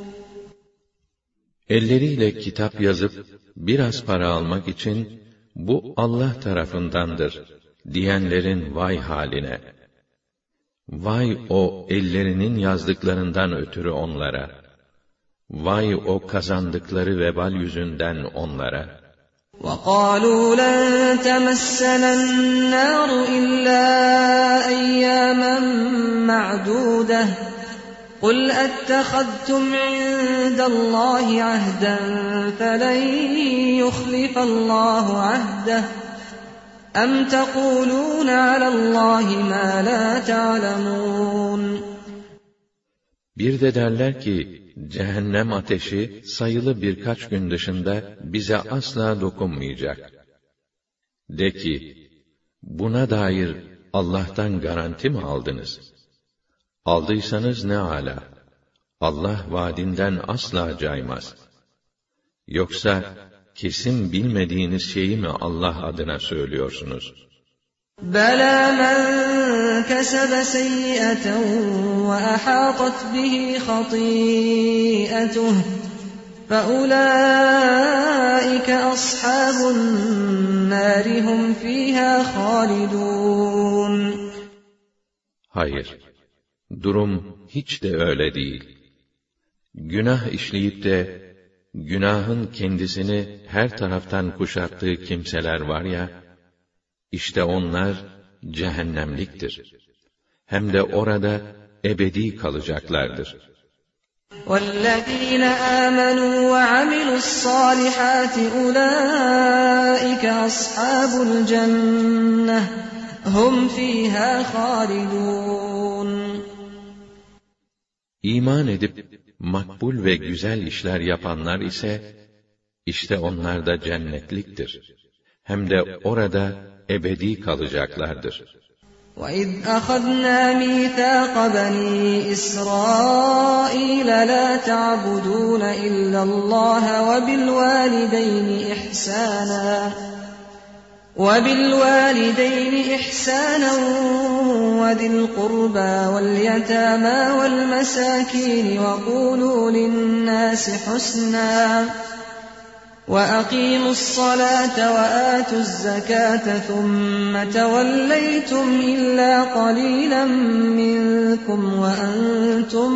Elleriyle kitap yazıp biraz para almak için bu Allah tarafındandır diyenlerin vay haline. Vay o ellerinin yazdıklarından ötürü onlara. Vay o kazandıkları vebal yüzünden onlara. وَقَالُوا لَن تَمَسَّنَا النَّارُ إِلَّا أَيَّامًا مَّعْدُودَةً قُلْ أَتَّخَذْتُمْ عِندَ اللَّهِ عَهْدًا فَلَن يُخْلِفَ اللَّهُ عَهْدَهُ أَمْ تَقُولُونَ عَلَى اللَّهِ مَا لَا تَعْلَمُونَ. Bir de derler ki, cehennem ateşi sayılı birkaç gün dışında bize asla dokunmayacak. De ki, buna dair Allah'tan garanti mi aldınız? Aldıysanız ne âlâ. Allah vaadinden asla caymaz. Yoksa kesin bilmediğiniz şeyi mi Allah adına söylüyorsunuz? بَلَى مَنْ كَسَبَ سَيِّئَةً وَأَحَاطَتْ بِهِ خَطِيئَتُهُ فَأُولَٰئِكَ أَصْحَابُ النَّارِ هُمْ فِيهَا خَالِدُونَ. Hayır, durum hiç de öyle değil. Günah işleyip de, günahın kendisini her taraftan kuşattığı kimseler var ya, İşte onlar cehennemliktir. Hem de orada ebedi kalacaklardır. وَالَّذ۪ينَ آمَنُوا وَعَمِلُوا الصَّالِحَاتِ أُولَٰئِكَ أَصْحَابُ الْجَنَّةِ هُمْ فِيهَا خَالِدُونَ. İman edip makbul ve güzel işler yapanlar ise, işte onlar da cennetliktir. Hem de orada ebedi kalacaklardır. وَإِذْ أَخَذْنَا مِيثَاقَ بَنِي إِسْرَائِيلَ لَا تَعْبُدُونَ إِلَّا اللَّهَ وَبِالْوَالِدَيْنِ إِحْسَانًا وَبِالْوَالِدَيْنِ إِحْسَانًا وَذِي الْقُرْبَى وَالْيَتَامَى وَالْمَسَاكِينِ وَقُولُوا لِلنَّاسِ حُسْنًا وَأَقِيمُوا الصَّلَاةَ وَآتُوا الزَّكَاةَ ثُمَّ تَوَلَّيْتُمْ إِلَّا قَلِيلًا مِنْكُمْ وَأَنْتُمْ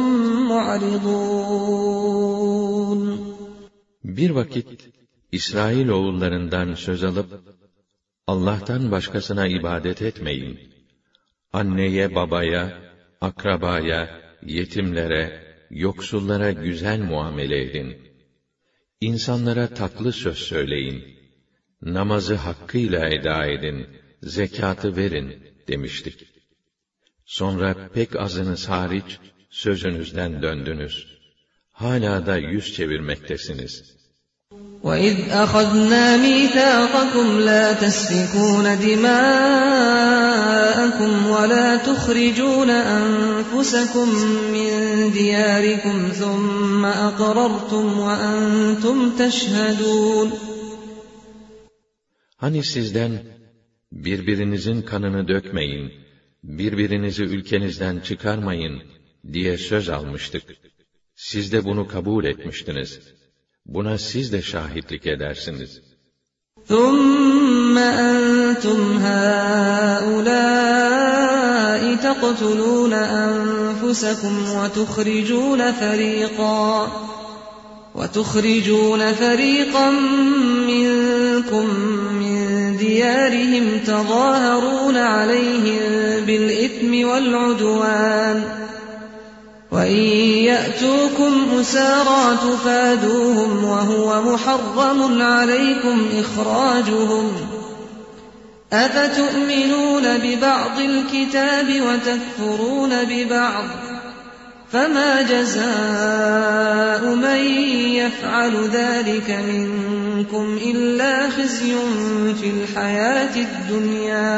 مُعْرِضُونَ. Bir vakit İsrailoğullarından söz alıp, Allah'tan başkasına ibadet etmeyin, anneye, babaya, akrabaya, yetimlere, yoksullara güzel muamele edin, İnsanlara tatlı söz söyleyin, namazı hakkıyla eda edin, zekatı verin demiştik. Sonra pek azınız hariç sözünüzden döndünüz. Hala da yüz çevirmektesiniz. وَإِذْ أَخَذْنَا مِيثَاقَكُمْ لَا تَسْفِكُونَ دِمَاءَكُمْ وَلَا تُخْرِجُونَ أَنفُسَكُمْ مِنْ دِيَارِكُمْ ثُمَّ أَقْرَرْتُمْ وَأَنْتُمْ تَشْهَدُونَ. Hani sizden birbirinizin kanını dökmeyin, birbirinizi ülkenizden çıkarmayın diye söz almıştık. Siz de bunu kabul etmiştiniz. Buna siz de şahitlik edersiniz. ثُمَّ أَنْتُمْ هَؤُلَاءِ تَقْتُلُونَ أَنفُسَكُمْ وَتُخْرِجُونَ فَرِيقًا وَتُخْرِجُونَ فَرِيقًا مِنْكُمْ مِنْ دِيَارِهِمْ تَظَاهَرُونَ عَلَيْهِمْ بِالْإِثْمِ وَالْعُدْوَانِ وَإِنْ يَأْتُوكُمْ أُسَارَىٰ تُفَادُوهُمْ وَهُوَ مُحَرَّمٌ عَلَيْكُمْ إِخْرَاجُهُمْ أَفَتُؤْمِنُونَ بِبَعْضِ الْكِتَابِ وَتَكْفُرُونَ بِبَعْضٍ فَمَا جَزَاءُ مَنْ يَفْعَلُ ذَلِكَ مِنْكُمْ إِلَّا خِزْيٌ فِي الْحَيَاةِ الدُّنْيَا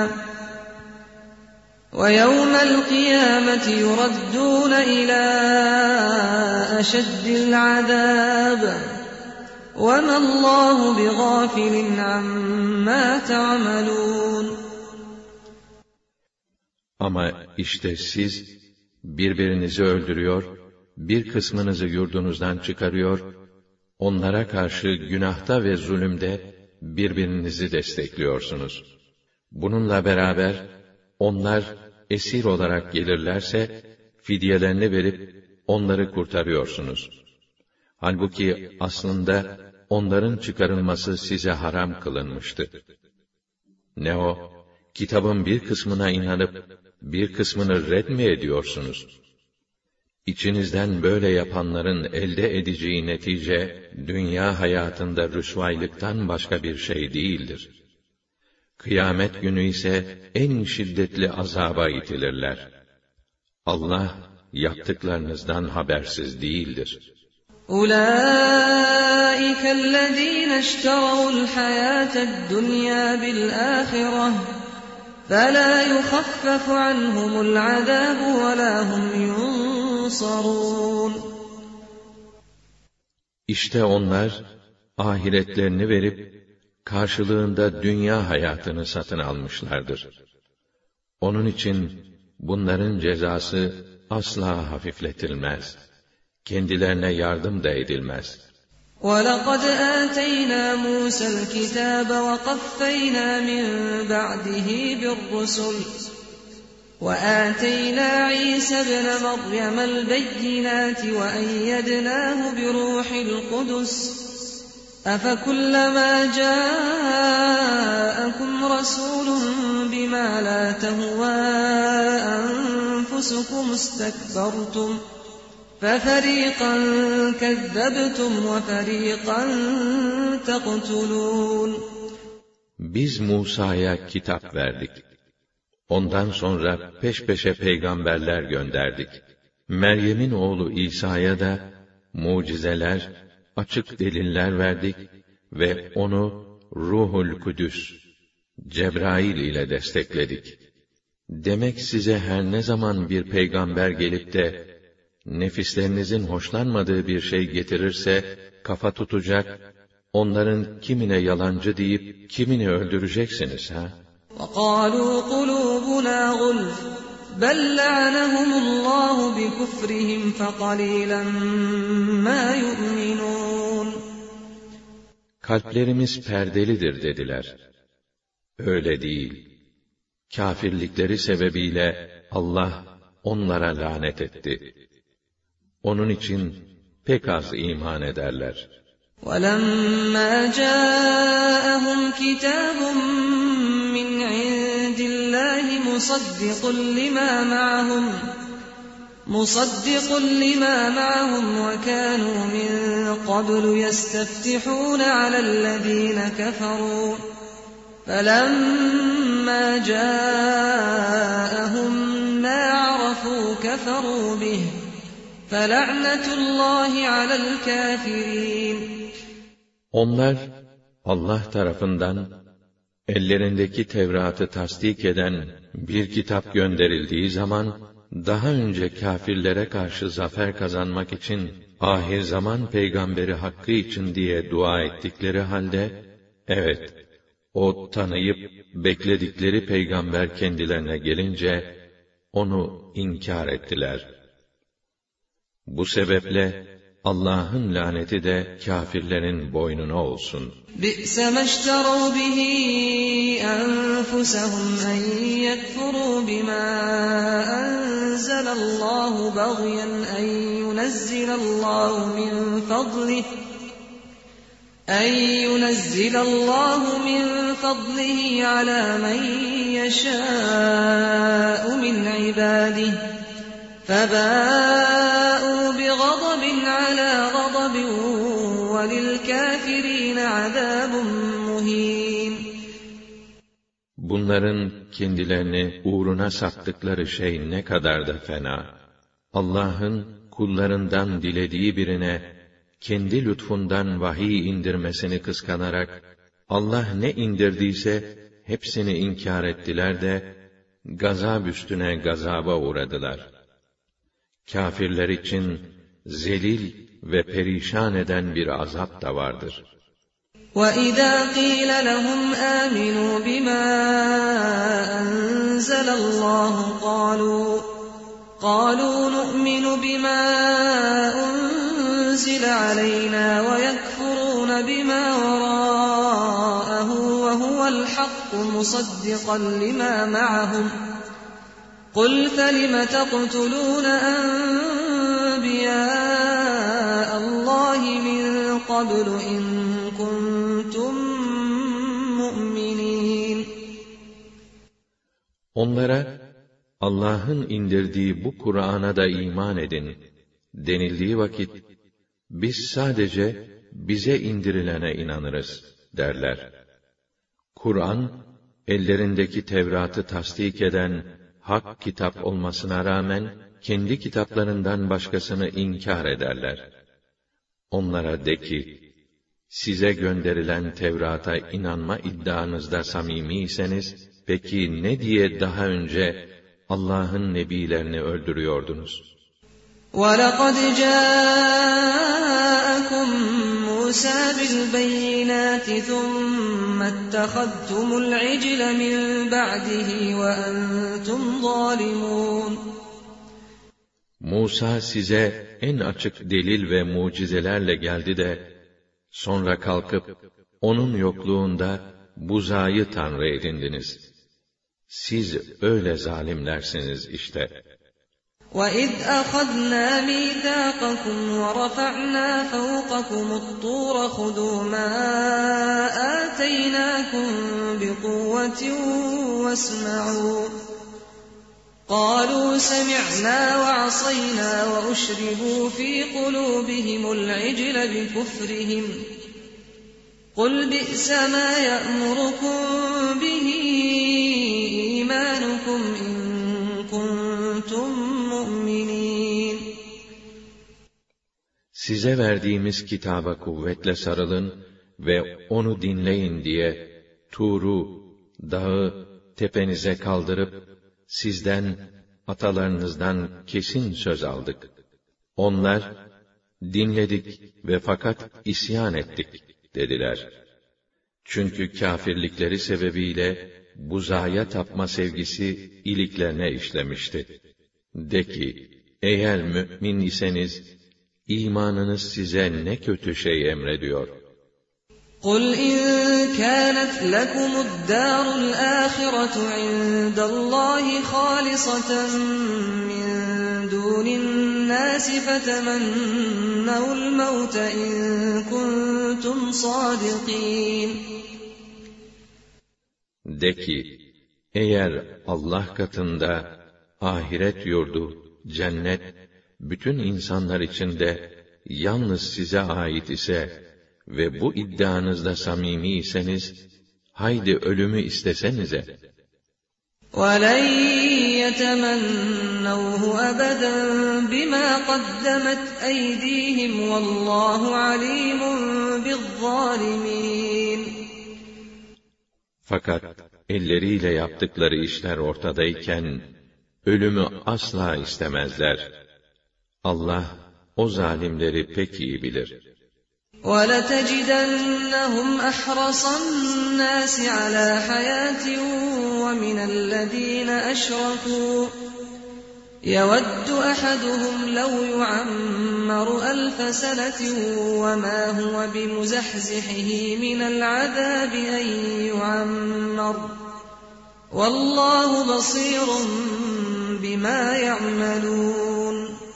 وَيَوْمَ الْقِيَامَةِ يُرَدُّونَ إِلَى أَشَدِّ الْعَذَابِ وَمَا اللّٰهُ بِغَافِلٍ عَمَّا تَعْمَلُونَ. Ama işte siz birbirinizi öldürüyor, bir kısmınızı yurdunuzdan çıkarıyor, onlara karşı günahta ve zulümde birbirinizi destekliyorsunuz. Bununla beraber onlar esir olarak gelirlerse fidyelerini verip onları kurtarıyorsunuz. Halbuki aslında onların çıkarılması size haram kılınmıştı. Ne o, kitabın bir kısmına inanıp bir kısmını red mi ediyorsunuz? İçinizden böyle yapanların elde edeceği netice, dünya hayatında rüsvaylıktan başka bir şey değildir. Kıyamet günü ise en şiddetli azaba itilirler. Allah, yaptıklarınızdan habersiz değildir. أُولَٰئِكَ الَّذ۪ينَ اشْتَرَوُا الْحَيَاةَ الدُّنْيَا بِالْآخِرَةِ فَلَا يُخَفَّفُ عَنْهُمُ الْعَذَابُ وَلَا هُمْ يُنصَرُونَ İşte onlar, ahiretlerini verip, karşılığında dünya hayatını satın almışlardır. Onun için, bunların cezası asla hafifletilmez. Kendilerine yardım da edilmez. وَلَقَدْ آتَيْنَا مُوسَى الْكِتَابَ وَقَفَّيْنَا مِنْ بَعْدِهِ بِالرُّسُلِ وَآتَيْنَا عِيسَى ابْنَ مَرْيَمَ الْبَيِّنَاتِ وَأَيَّدْنَاهُ بِرُوحِ الْقُدُسِ أَفَكُلَّمَا جَاءَكُمْ رَسُولٌ بِمَا لَا تَهْوَى أَنفُسُكُمُ اسْتَكْبَرْتُمْ فَفَرِيقًا كَذَّبْتُمْ وَفَرِيقًا تَقْتُلُونَ Biz Musa'ya kitap verdik. Ondan sonra peş peşe peygamberler gönderdik. Meryem'in oğlu İsa'ya da mucizeler, açık deliller verdik ve onu Ruhul Kudüs, Cebrail ile destekledik. Demek size her ne zaman bir peygamber gelip de nefislerinizin hoşlanmadığı bir şey getirirse kafa tutacak, onların kimine yalancı deyip kimini öldüreceksiniz ha? وَقَالُوا قُلُوبُنَا غُلْفٌ بَلْ لَعَنَهُمُ اللّٰهُ بِكُفْرِهِمْ فَقَلِيلًا مَا يُؤْمِنُونَ Kalplerimiz perdelidir dediler. Öyle değil. Kâfirlikleri sebebiyle Allah onlara lanet etti. Onun için pek az iman ederler. وَلَمَّا جَاءَهُمْ كِتَابٌ مِّنْ عِندِ اللَّهِ مُصَدِّقٌ لِمَا مَعَهُمْ مُصَدِّقٌ لِمَا مَعَهُمْ وَكَانُوا مِنْ قَبْلُ يَسْتَفْتِحُونَ عَلَى الَّذِينَ كَفَرُوا فَلَمَّا جَاءَهُمْ مَا عَرَفُوا كَفَرُوا بِهِ فَلَعْنَةُ اللّٰهِ عَلَى الْكَافِرِينَ Onlar, Allah tarafından, ellerindeki Tevrat'ı tasdik eden bir kitap gönderildiği zaman, daha önce kâfirlere karşı zafer kazanmak için, ahir zaman peygamberi hakkı için diye dua ettikleri halde, evet, o tanıyıp bekledikleri peygamber kendilerine gelince, onu inkar ettiler. Bu sebeple, Allah'ın laneti de kâfirlerin boynuna olsun. بِئْسَ مَا اشْتَرَوْا بِهِ أَنفُسَهُمْ أَنْ يَكْفُرُوا بِمَا أَنزَلَ اللّٰهُ بَغْيًا أَنْ يُنَزِّلَ اللّٰهُ مِنْ فَضْلِهِ أَنْ يُنَزِّلَ اللّٰهُ مِنْ فَضْلِهِ عَلَى مَنْ يَشَاءُ مِنْ عِبَادِهِ فَبَاءُوا بِغَضَبٍ عَلَى غَضَبٍ وَلِلْكَافِرِينَ عَذَابٌ مُهِينٌ Bunların kendilerini uğruna sattıkları şey ne kadar da fena. Allah'ın kullarından dilediği birine kendi lütfundan vahiy indirmesini kıskanarak Allah ne indirdiyse hepsini inkar ettiler de gazap üstüne gazaba uğradılar. Kâfirler için zelil ve perişan eden bir azap da vardır. وَإِذَا قِيلَ لَهُمْ آمِنُوا بِمَا أَنزَلَ اللَّهُ قَالُوا قَالُوا نُؤْمِنُ بِمَا أُنزِلَ عَلَيْنَا وَيَكْفُرُونَ بِمَا وَرَاءَهُ وَهُوَ الْحَقُّ مُصَدِّقًا لِمَا مَعَهُمْ قُلْ فَلِمَ تَقْتُلُونَ أَنْبِيَاءَ اللَّهِ مِنْ قَبْلُ إِنْ كُنْتُمْ مُؤْمِنِينَ Onlara, Allah'ın indirdiği bu Kur'an'a da iman edin denildiği vakit, biz sadece bize indirilene inanırız derler. Kur'an, ellerindeki Tevrat'ı tasdik eden hak kitap olmasına rağmen, kendi kitaplarından başkasını inkar ederler. Onlara de ki, size gönderilen Tevrat'a inanma iddianızda samimiyseniz, peki ne diye daha önce Allah'ın nebilerini öldürüyordunuz? وَلَقَدْ جَاءَكُمْ مُوسَى بِالْبَيِّنَاتِ ثُمَّ اتَّخَذْتُمُ الْعِجْلَ مِنْ بَعْدِهِ وَأَنْتُمْ ظَالِمُونَ. Musa size en açık delil ve mucizelerle geldi de, sonra kalkıp, onun yokluğunda buzağı tanrı edindiniz. Siz öyle zalimlersiniz işte. وَإِذْ أَخَذْنَا مِيثَاقَكُمْ وَرَفَعْنَا فَوْقَكُمُ الطُّورَ خُذُوا مَا آتَيْنَاكُمْ بِقُوَّةٍ وَاسْمَعُوا قَالُوا سَمِعْنَا وَعَصَيْنَا وَأُشْرِبُوا فِي قُلُوبِهِمُ الْعِجْلَ بِكُفْرِهِمْ قُلْ بِئْسَ مَا يَأْمُرُكُمْ بِهِ إِيمَانُكُمْ إِن كُنتُم مُّؤْمِنِينَ. Size verdiğimiz kitaba kuvvetle sarılın ve onu dinleyin diye Tur'u, dağı tepenize kaldırıp sizden, atalarınızdan kesin söz aldık. Onlar, dinledik ve fakat isyan ettik dediler. Çünkü kâfirlikleri sebebiyle buzağa tapma sevgisi iliklerine işlemişti. De ki, eğer mü'min iseniz, imanınız size ne kötü şey emrediyor. قُلْ إِنْ كَانَتْ لَكُمُ الدَّارُ الْآخِرَةُ عِنْدَ اللَّهِ خَالِصَةً مِّن دُونِ النَّاسِ فَتَمَنَّوُا الْمَوْتَ إِن كُنتُمْ صَادِقِينَ. De ki, eğer Allah katında ahiret yurdu, cennet, bütün insanlar içinde yalnız size ait ise ve bu iddianızda samimiyseniz, haydi ölümü istesenize. وَلَنْ يَتَمَنَّوْهُ أَبَدًا بِمَا قَدَّمَتْ أَيْدِيهِمْ وَاللّٰهُ عَلِيمٌ بِالظَّالِمِينَ. Fakat elleriyle yaptıkları işler ortadayken, ölümü asla istemezler. Allah, o zalimleri pek iyi bilir. وَلَتَجِدَنَّهُمْ أَحْرَصَ النَّاسِ عَلَى حَيَاةٍ وَمِنَ الَّذِينَ أَشْرَكُوا يَوَدُّ أَحَدُهُمْ لَوْ يُعَمَّرُ أَلْفَ سَنَةٍ وَمَا هُوَ بِمُزَحْزِحِهِ مِنَ الْعَذَابِ أَن يُعَمَّرَ وَاللّٰهُ بَصِيرٌ بِمَا يَعْمَلُونَ.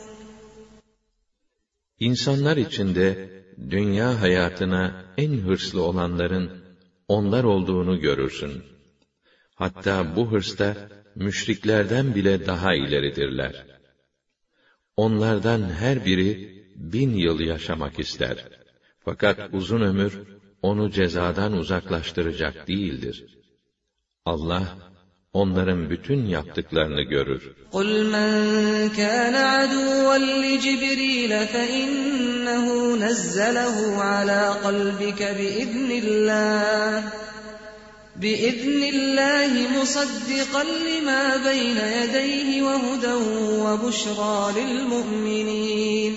İnsanlar içinde dünya hayatına en hırslı olanların onlar olduğunu görürsün. Hatta bu hırsta müşriklerden bile daha ileridirler. Onlardan her biri bin yıl yaşamak ister. Fakat uzun ömür onu cezadan uzaklaştıracak değildir. Allah onların bütün yaptıklarını görür. قُلْ مَنْ كَانَ عَدُوًّا لِجِبْرِيلَ فَإِنَّهُ نَزَّلَهُ عَلَى قَلْبِكَ بِإِذْنِ اللَّهِ بِإِذْنِ اللَّهِ مُصَدِّقًا لِمَا بَيْنَ يَدَيْهِ وَهُدًى وَبُشْرَى لِلْمُؤْمِنِينَ.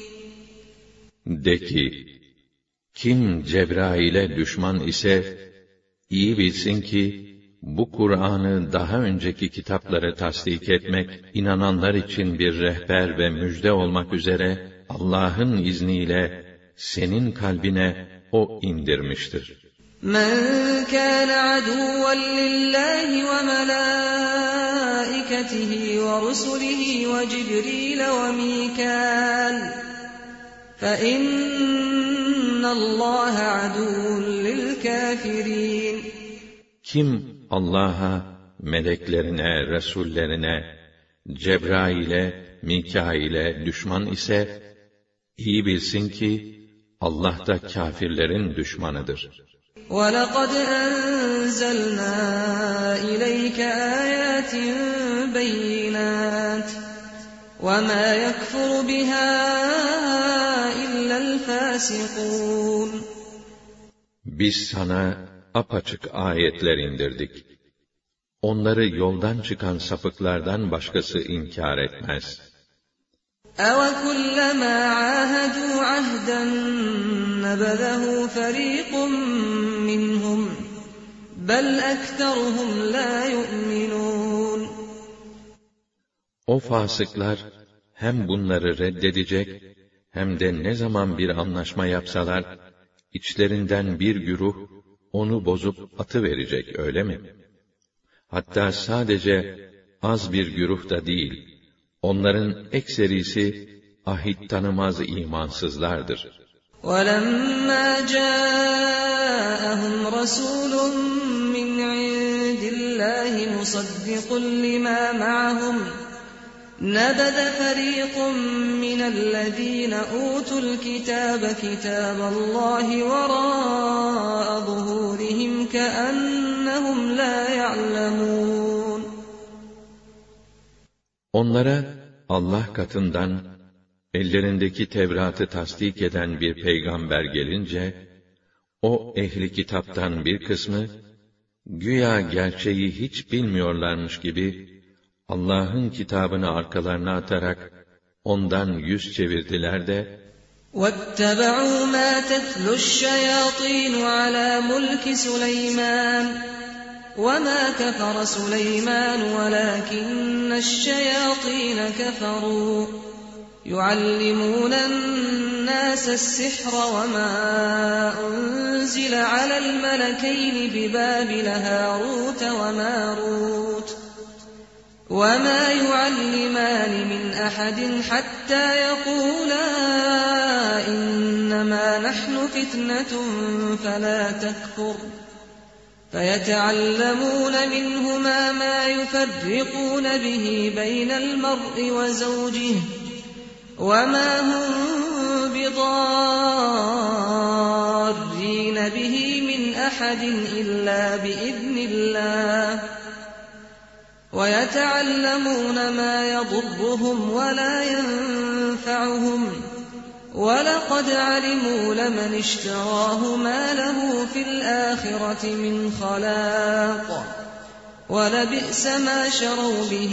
De ki, kim Cebrail'e düşman ise, iyi bilsin ki, bu Kur'an'ı daha önceki kitapları tasdik etmek, inananlar için bir rehber ve müjde olmak üzere, Allah'ın izniyle senin kalbine O indirmiştir. مَنْ كَانَ عَدُوًّا لِلَّهِ وَمَلَائِكَتِهِ وَرُسُلِهِ وَجِبْرِيلَ وَمِيكَالَ فَإِنَّ اللَّهَ عَدُوٌّ لِلْكَافِرِينَ. Kim Allah'a, meleklerine, resullerine, Cebrail'e, Mikail'e düşman ise, iyi bilsin ki, Allah da kâfirlerin düşmanıdır. وَلَقَدْ أَنزَلْنَا إِلَيْكَ آيَاتٍ بَيِّنَاتٍ وَمَا يَكْفُرُ بِهَا إِلَّا الْفَاسِقُونَ. Biz sana apaçık ayetler indirdik. Onları yoldan çıkan sapıklardan başkası inkar etmez. أَوَكُلَّمَا عَاهَدُوا عَهْدًا نَبَذَهُ فَرِيقٌ مِّنْهُمْ بَلْ أَكْثَرُهُمْ لَا يُؤْمِنُونَ. O fasıklar hem bunları reddedecek hem de ne zaman bir anlaşma yapsalar içlerinden bir güruh onu bozup atıverecek, öyle mi? Hatta sadece az bir güruh da değil, onların ekserisi ahit tanımaz imansızlardır. وَلَمَّا جَاءَهُمْ رَسُولٌ مِّنْ عِندِ اللَّهِ مُصَدِّقٌ لِّمَا مَعَهُمْ نَبَذَ فَرِيقٌ مِّنَ الَّذِينَ أُوتُوا الْكِتَابَ كِتَابَ اللَّهِ وَرَاءَ ظُهُورِهِمْ كَأَنَّهُمْ لَا يَعْلَمُونَ. Onlara Allah katından ellerindeki Tevrat'ı tasdik eden bir peygamber gelince, o ehli kitaptan bir kısmı, güya gerçeği hiç bilmiyorlarmış gibi, Allah'ın kitabını arkalarına atarak, ondan yüz çevirdiler de, وَاتَّبَعُوا مَا تَتْلُو الشَّيَاطِينُ عَلَى مُلْكِ سُلَيْمَانَ وَمَا كَفَرَ سُلَيْمَانُ وَلَكِنَّ الشَّيَاطِينَ كَفَرُوا يُعَلِّمُونَ النَّاسَ السِّحْرَ وَمَا أُنزِلَ عَلَى الْمَلَكَيْنِ بِبَابِلَ هَارُوتَ وَمَارُوتَ وَمَا يُعَلِّمَانِ مِنْ أَحَدٍ حَتَّى يَقُولَا إِنَّمَا نَحْنُ فِتْنَةٌ فَلَا تَكْفُرْ فَيَتَعَلَّمُونَ مِنْهُمَا مَا يُفَرِّقُونَ بِهِ بَيْنَ الْمَرْءِ وَزَوْجِهِ وَمَا هُمْ بِضَارِّينَ بِهِ مِنْ أَحَدٍ إِلَّا بِإِذْنِ اللَّهِ وَيَتَعَلَّمُونَ مَا يَضُرُّهُمْ وَلَا يَنفَعُهُمْ وَلَقَدْ عَلِمُوا لَمَنِ اشْتَرَاهُ مَا لَهُ فِي الْآخِرَةِ مِنْ خَلَاقٍ وَلَبِئْسَ مَا شَرَوْا بِهِ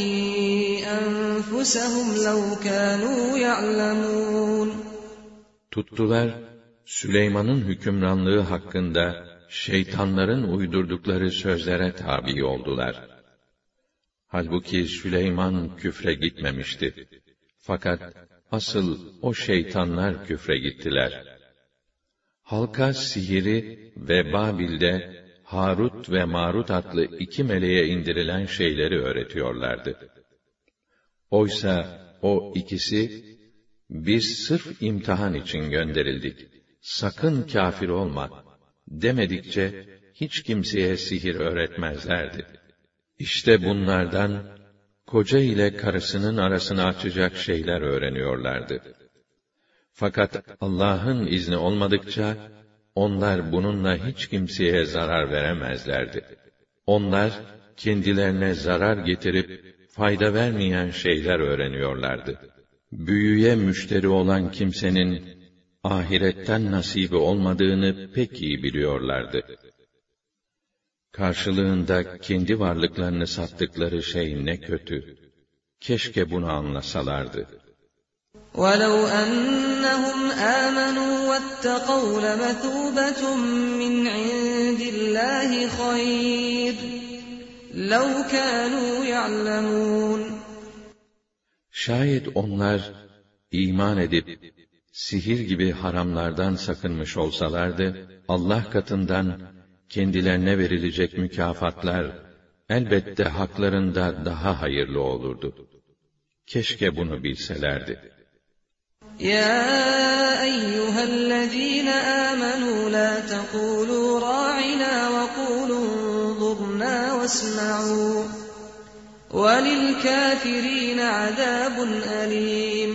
أَنفُسَهُمْ لَوْ كَانُوا يَعْلَمُونَ. Tuttular, Süleyman'ın hükümranlığı hakkında şeytanların uydurdukları sözlere tabi oldular. Halbuki Süleyman küfre gitmemişti. Fakat asıl o şeytanlar küfre gittiler. Halka sihiri ve Babil'de Harut ve Marut adlı iki meleğe indirilen şeyleri öğretiyorlardı. Oysa o ikisi, biz sırf imtihan için gönderildik, sakın kâfir olma demedikçe hiç kimseye sihir öğretmezlerdi. İşte bunlardan, koca ile karısının arasını açacak şeyler öğreniyorlardı. Fakat Allah'ın izni olmadıkça, onlar bununla hiç kimseye zarar veremezlerdi. Onlar, kendilerine zarar getirip, fayda vermeyen şeyler öğreniyorlardı. Büyüye müşteri olan kimsenin, ahiretten nasibi olmadığını pek iyi biliyorlardı. Karşılığında kendi varlıklarını sattıkları şey ne kötü. Keşke bunu anlasalardı. وَلَوْ أَنَّهُمْ آمَنُوا وَاتَّقَوْا لَمَثُوبَةٌ مِّنْ عِندِ اللَّهِ خَيْرٌ لَوْ كَانُوا يَعْلَمُونَ. Şayet onlar iman edip sihir gibi haramlardan sakınmış olsalardı, Allah katından kendilerine verilecek mükafatlar elbette haklarında daha hayırlı olurdu. Keşke bunu bilselerdi. يَا أَيُّهَا الَّذِينَ آمَنُوا لَا تَقُولُوا رَاعِنَا وَقُولُوا انظُرْنَا وَاسْمَعُوا وَلِلْكَافِرِينَ عَذَابٌ أَلِيمٌ.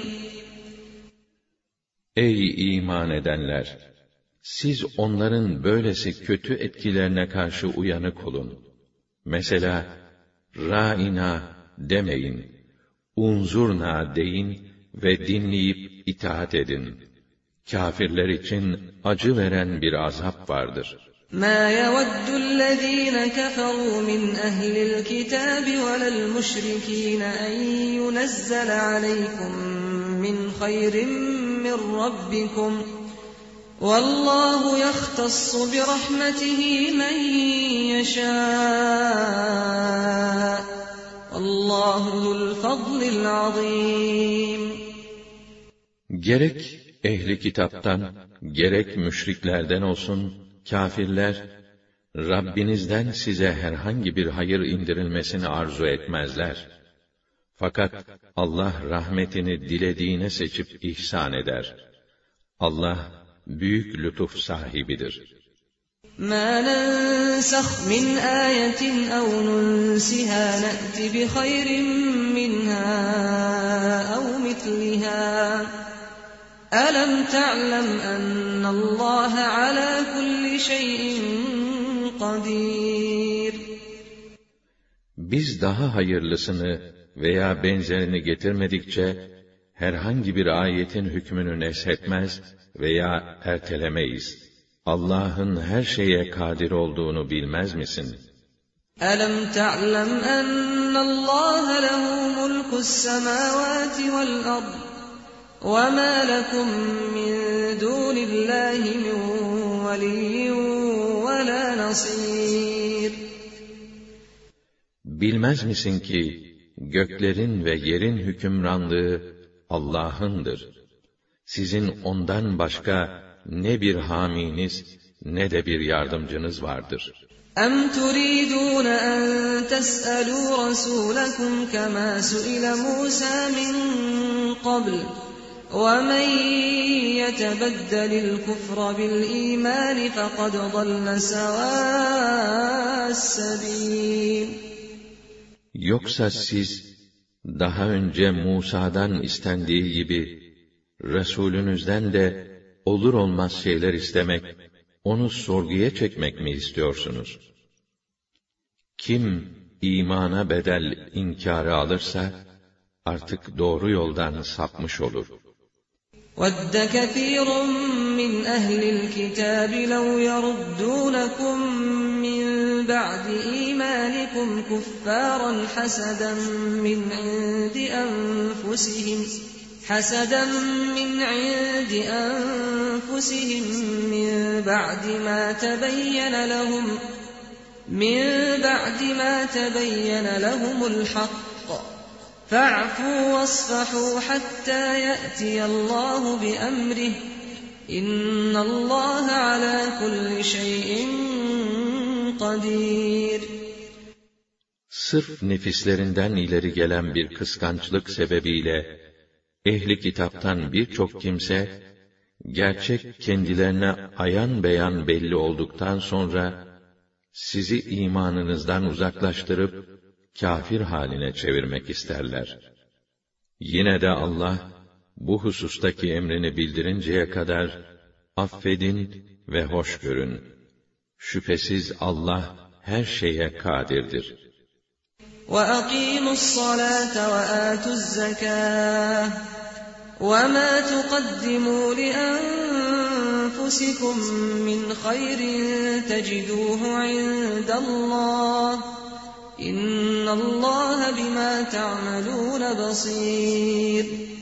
Ey iman edenler! Siz onların böylesi kötü etkilerine karşı uyanık olun. Mesela, râina demeyin, unzurna deyin ve dinleyip itaat edin. Kâfirler için acı veren bir azap vardır. مَا يَوَدُّ الَّذ۪ينَ كَفَرُوا مِنْ أَهْلِ الْكِتَابِ وَلَا الْمُشْرِكِينَ أَنْ يُنَزَّلَ عَلَيْكُمْ مِنْ خَيْرٍ مِّنْ رَبِّكُمْ وَاللّٰهُ يَخْتَصُّ بِرَحْمَتِهِ مَنْ يَشَاءُ وَاللّٰهُ ذُو الْفَضْلِ الْعَظِيمِ. Gerek ehli kitaptan, gerek müşriklerden olsun, kâfirler, Rabbinizden size herhangi bir hayır indirilmesini arzu etmezler. Fakat Allah rahmetini dilediğine seçip ihsan eder. Allah, büyük lütuf sahibidir. مَا نَنْسَخْ مِنْ آيَةٍ أَوْ نُنْسِهَا نَأْتِ بِخَيْرٍ مِّنْهَا أَوْ مِثْلِهَا أَلَمْ تَعْلَمْ أَنَّ اللّٰهَ عَلَى كُلِّ شَيْءٍ قَدِيرٌ. Biz daha hayırlısını veya benzerini getirmedikçe, herhangi bir ayetin hükmünü neshetmez veya ertelemeyiz. Allah'ın her şeye kadir olduğunu bilmez misin? أَلَمْ تَعْلَمْ أَنَّ اللّٰهَ لَهُ مُلْكُ السَّمَاوَاتِ وَالْأَرْضِ وَمَا لَكُمْ مِنْ دُونِ اللّٰهِ مِنْ وَلِيٍّ وَلَا نَصِيرٍ. Bilmez misin ki, göklerin ve yerin hükümranlığı Allah'ındır. Sizin ondan başka ne bir haminiz, ne de bir yardımcınız vardır. أَمْ تُرِيدُونَ أَنْ تَسْأَلُوا رَسُولَكُمْ كَمَا سُئِلَ مُوسَى مِنْ قَبْلُ وَمَنْ يَتَبَدَّلِ الْكُفْرَ بِالْإِيمَانِ فَقَدْ ضَلَّ سَوَاءَ السَّبِيلِ. Yoksa siz, daha önce Musa'dan istendiği gibi, Resulünüzden de olur olmaz şeyler istemek, onu sorguya çekmek mi istiyorsunuz? Kim imana bedel inkârı alırsa, artık doğru yoldan sapmış olur. وَدَّ كَثِيرٌ مِّنْ أَهْلِ الْكِتَابِ لَوْ يَرُدُّونَكُمْ مِّنْ بَعْدِ إِيمَانِكُمْ كُفَّارًا حَسَدًا مِّنْ عِندِ أَنفُسِهِمْ حَسَدًا مِّنْ عِندِ أَنفُسِهِمْ مِّن بَعْدِ مَا تَبَيَّنَ لَهُمْ مِّن بَعْدِ مَا تَبَيَّنَ لَهُمُ الْحَقُّ فَاعْفُوا وَاصْفَحُوا حَتَّى يَأْتِيَ اللّٰهُ بِأَمْرِهِ إِنَّ اللّٰهَ عَلَى كُلِّ شَيْءٍ قَدِيرٌ. Sırf nefislerinden ileri gelen bir kıskançlık sebebiyle, ehli kitaptan birçok kimse, gerçek kendilerine ayan beyan belli olduktan sonra, sizi imanınızdan uzaklaştırıp, kâfir haline çevirmek isterler. Yine de Allah, bu husustaki emrini bildirinceye kadar, affedin ve hoş görün. Şüphesiz Allah, her şeye kadirdir. وَأَقِيمُوا الصَّلَاةَ وَآتُوا الزَّكَاةَ وَمَا تُقَدِّمُوا لِأَنفُسِكُمْ مِنْ خَيْرٍ تَجِدُوهُ عِندَ اللّٰهِ إِنَّ اللّٰهَ بِمَا تَعْمَلُونَ بَصِيرٌ.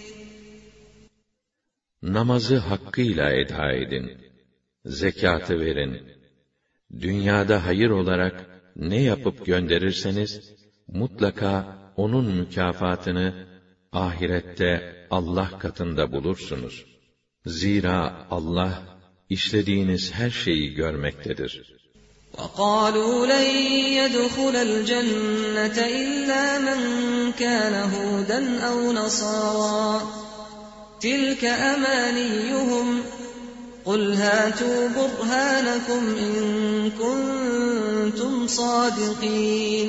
Namazı hakkıyla eda edin. Zekâtı verin. Dünyada hayır olarak ne yapıp gönderirseniz, mutlaka onun mükafatını ahirette Allah katında bulursunuz. Zira Allah işlediğiniz her şeyi görmektedir. وَقَالُوا لَنْ يَدْخُلَ الْجَنَّةَ إِلَّا مَنْ كَانَ هُودًا أَوْ نَصَارَى تِلْكَ أَمَانِيُّهُمْ قُلْ هَاتُوا بُرْهَانَكُمْ إِنْ كُنْتُمْ صَادِقِينَ.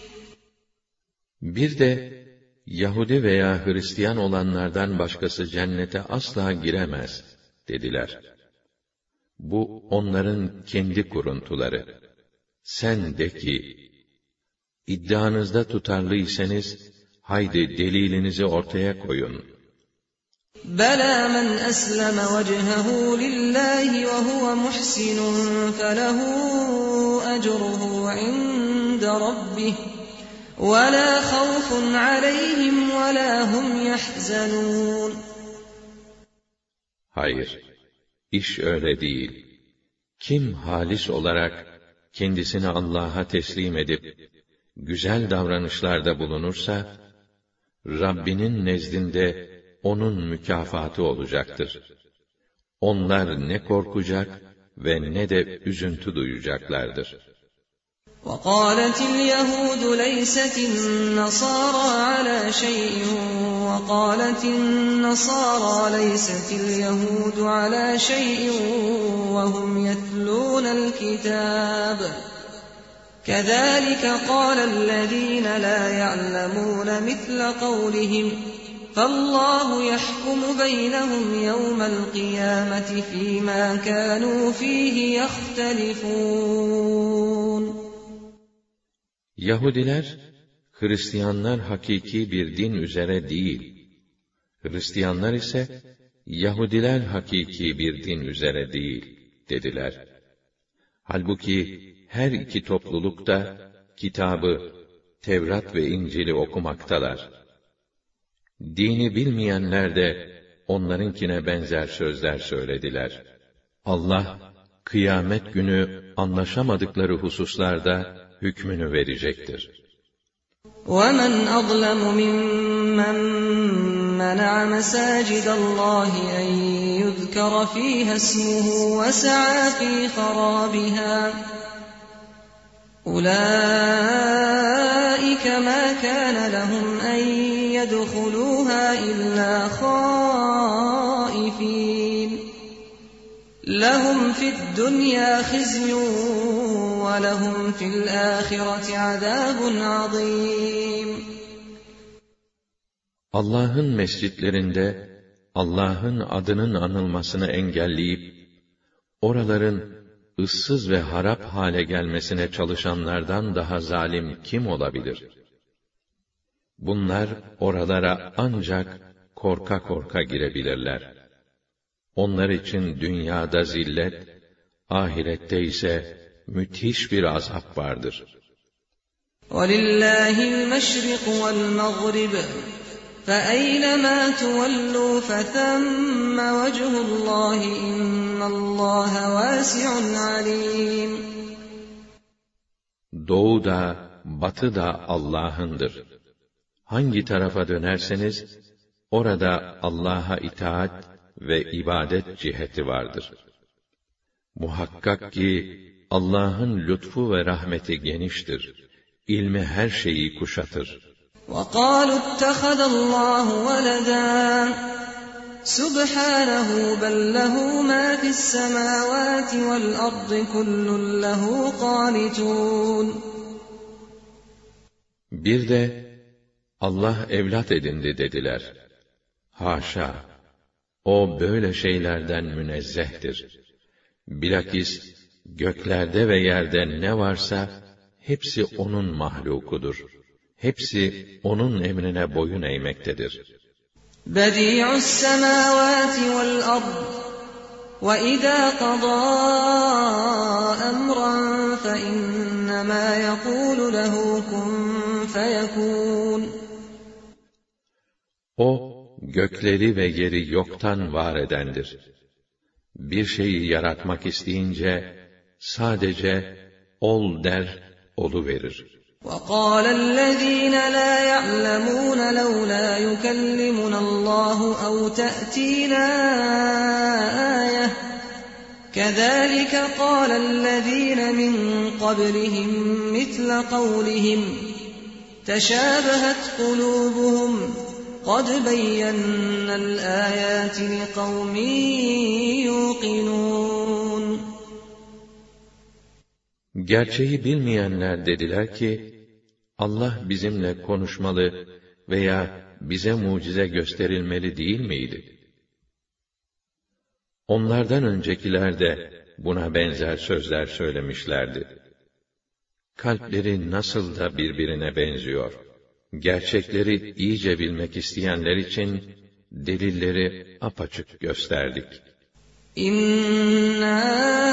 Bir de, Yahudi veya Hristiyan olanlardan başkası cennete asla giremez, dediler. Bu, onların kendi kuruntuları. Sen de ki, iddianızda tutarlıysanız, haydi delilinizi ortaya koyun. بَلَى مَنْ أَسْلَمَ وَجْهَهُ لِلَّهِ وَهُوَ مُحْسِنٌ فَلَهُ أَجْرُهُ عِندَ رَبِّهِ وَلَا خَوْفٌ عَلَيْهِمْ وَلَا هُمْ يَحْزَنُونَ. Hayır, iş öyle değil. Kim halis olarak kendisini Allah'a teslim edip güzel davranışlarda bulunursa, Rabbinin nezdinde onun mükafatı olacaktır. Onlar ne korkacak ve ne de üzüntü duyacaklardır. وَقَالَتِ الْيَهُودُ لَيْسَتِ النَّصَارَى عَلَى شَيْءٍ وَقَالَتِ النَّصَارَى لَيْسَتِ الْيَهُودُ عَلَى شَيْءٍ وَهُمْ يَتْلُونَ الْكِتَابَ كَذَلِكَ قَالَ الَّذِينَ لَا يَعْلَمُونَ مِثْلَ قَوْلِهِمْ فَاللَّهُ يَحْكُمُ بَيْنَهُمْ يَوْمَ الْقِيَامَةِ فِيمَا كَانُوا فِيهِ يَخْتَلِفُونَ. Yahudiler, Hristiyanlar hakiki bir din üzere değil. Hristiyanlar ise, Yahudiler hakiki bir din üzere değil, dediler. Halbuki, her iki topluluk da, kitabı, Tevrat ve İncil'i okumaktalar. Dini bilmeyenler de, onlarınkine benzer sözler söylediler. Allah, kıyamet günü anlaşamadıkları hususlarda, hükmünü verecektir. وَمَنْ أَظْلَمُ مِمَّنْ مَنَعَ مَسَاجِدَ اللَّهِ أَنْ يُذْكَرَ فِيهَا اسْمُهُ وَسَعَى فِي خَرَابِهَا أُولَئِكَ مَا كَانَ لَهُمْ أَنْ يَدْخُلُوهَا إِلَّا خَائِفِينَ لَهُمْ فِي الدُّنْيَا خِزْيٌ وَلَهُمْ فِي الْآخِرَةِ عَذَابٌ عَظِيمٌ. Allah'ın mescitlerinde Allah'ın adının anılmasını engelleyip oraların ıssız ve harap hale gelmesine çalışanlardan daha zalim kim olabilir? Bunlar oralara ancak korka korka girebilirler. Onlar için dünyada zillet, ahirette ise müthiş bir azap vardır. وَلِلَّهِ الْمَشْرِقُ وَالْمَغْرِبُ فَأَيْنَمَا تُوَلُّوا فَثَمَّ وَجْهُ اللّٰهِ إِنَّ اللّٰهَ وَاسِعٌ عَلِيمٌ. Doğu da, batı da Allah'ındır. Hangi tarafa dönerseniz, orada Allah'a itaat ve ibadet ciheti vardır. Muhakkak ki, Allah'ın lütfu ve rahmeti geniştir. İlmi her şeyi kuşatır. وَقَالُوا اتَّخَذَ اللّٰهُ وَلَدًا سُبْحَانَهُ بَلْ لَهُ مَا فِي السَّمَاوَاتِ وَالْأَرْضِ كُلٌّ لَهُ قَانِتُونَ. Bir de, Allah evlat edindi dediler. Haşa! O böyle şeylerden münezzehtir. Bilakis, göklerde ve yerde ne varsa, hepsi onun mahlukudur. Hepsi onun emrine boyun eğmektedir. بَدِيعُ السَّمَاوَاتِ وَالْأَرْضِ وَإِذَا قَضَى أَمْرًا فَإِنَّمَا يَقُولُ لَهُ كُن فَيَكُونُ. O, gökleri ve yeri yoktan var edendir. Bir şeyi yaratmak isteyince, sadece ol der, oluverir. وَقَالَ الَّذ۪ينَ لَا يَعْلَمُونَ لَوْلَا يُكَلِّمُنَا اللّٰهُ اَوْ تَأْتِينَا آيَةٌ كَذَٰلِكَ قَالَ الَّذ۪ينَ مِنْ قَبْلِهِمْ مِثْلَ قَوْلِهِمْ تَشَابَهَتْ قُلُوبُهُمْ قَدْ بَيَّنَّا الْآيَاتِ لِقَوْمٍ يُوقِنُونَ. Gerçeği bilmeyenler dediler ki, Allah bizimle konuşmalı veya bize mucize gösterilmeli değil miydi? Onlardan öncekiler de buna benzer sözler söylemişlerdi. Kalpleri nasıl da birbirine benziyor. gerçekleri iyice bilmek isteyenler için delilleri apaçık gösterdik. İnna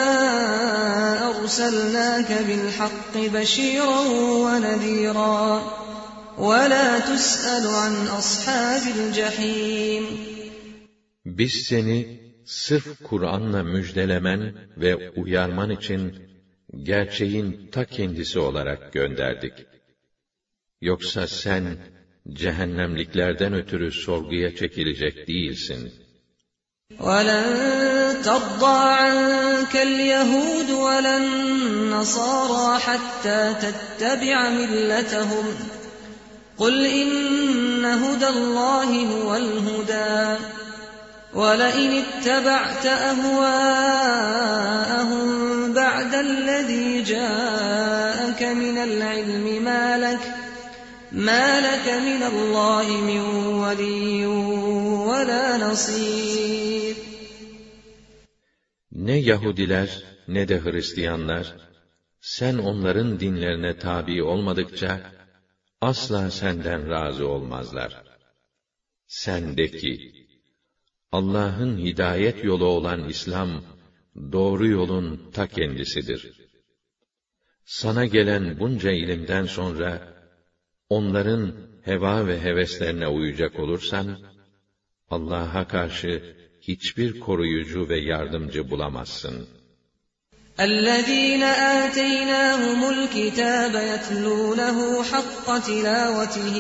erselnâke bil hakki beşîran ve nedîrâ ve lâ tus'alu an ashâbil cehîm. Biz seni sırf Kur'an'la müjdelemen ve uyarman için gerçeğin ta kendisi olarak gönderdik. Yoksa sen cehennemliklerden ötürü sorguya çekilecek değilsin. وَلَنْ تَرْضَىٰ عَنْكَ الْيَهُودُ وَلَا النَّصَارَىٰ حَتَّىٰ تَتَّبِعَ مِلَّتَهُمْ قُلْ إِنَّ هُدَى اللَّهِ هُوَ الْهُدَىٰ وَلَئِنِ اتَّبَعْتَ أَهْوَاءَهُمْ بَعْدَ الَّذِي جَاءَكَ مِنَ الْعِلْمِ مَا لَكَ مَا لَكَ مِنَ اللَّهِ مِنْ وَلِيٍّ وَلَا نَصِيرٍ. Ne Yahudiler ne de Hristiyanlar, sen onların dinlerine tabi olmadıkça asla senden razı olmazlar. Sen de ki, Allah'ın hidayet yolu olan İslam, doğru yolun ta kendisidir. Sana gelen bunca ilimden sonra, onların heva ve heveslerine uyacak olursan, Allah'a karşı hiçbir koruyucu ve yardımcı bulamazsın. اَلَّذ۪ينَ آتَيْنَاهُمُ الْكِتَابَ يَتْلُونَهُ حَقَّ تِلَاوَتِهِ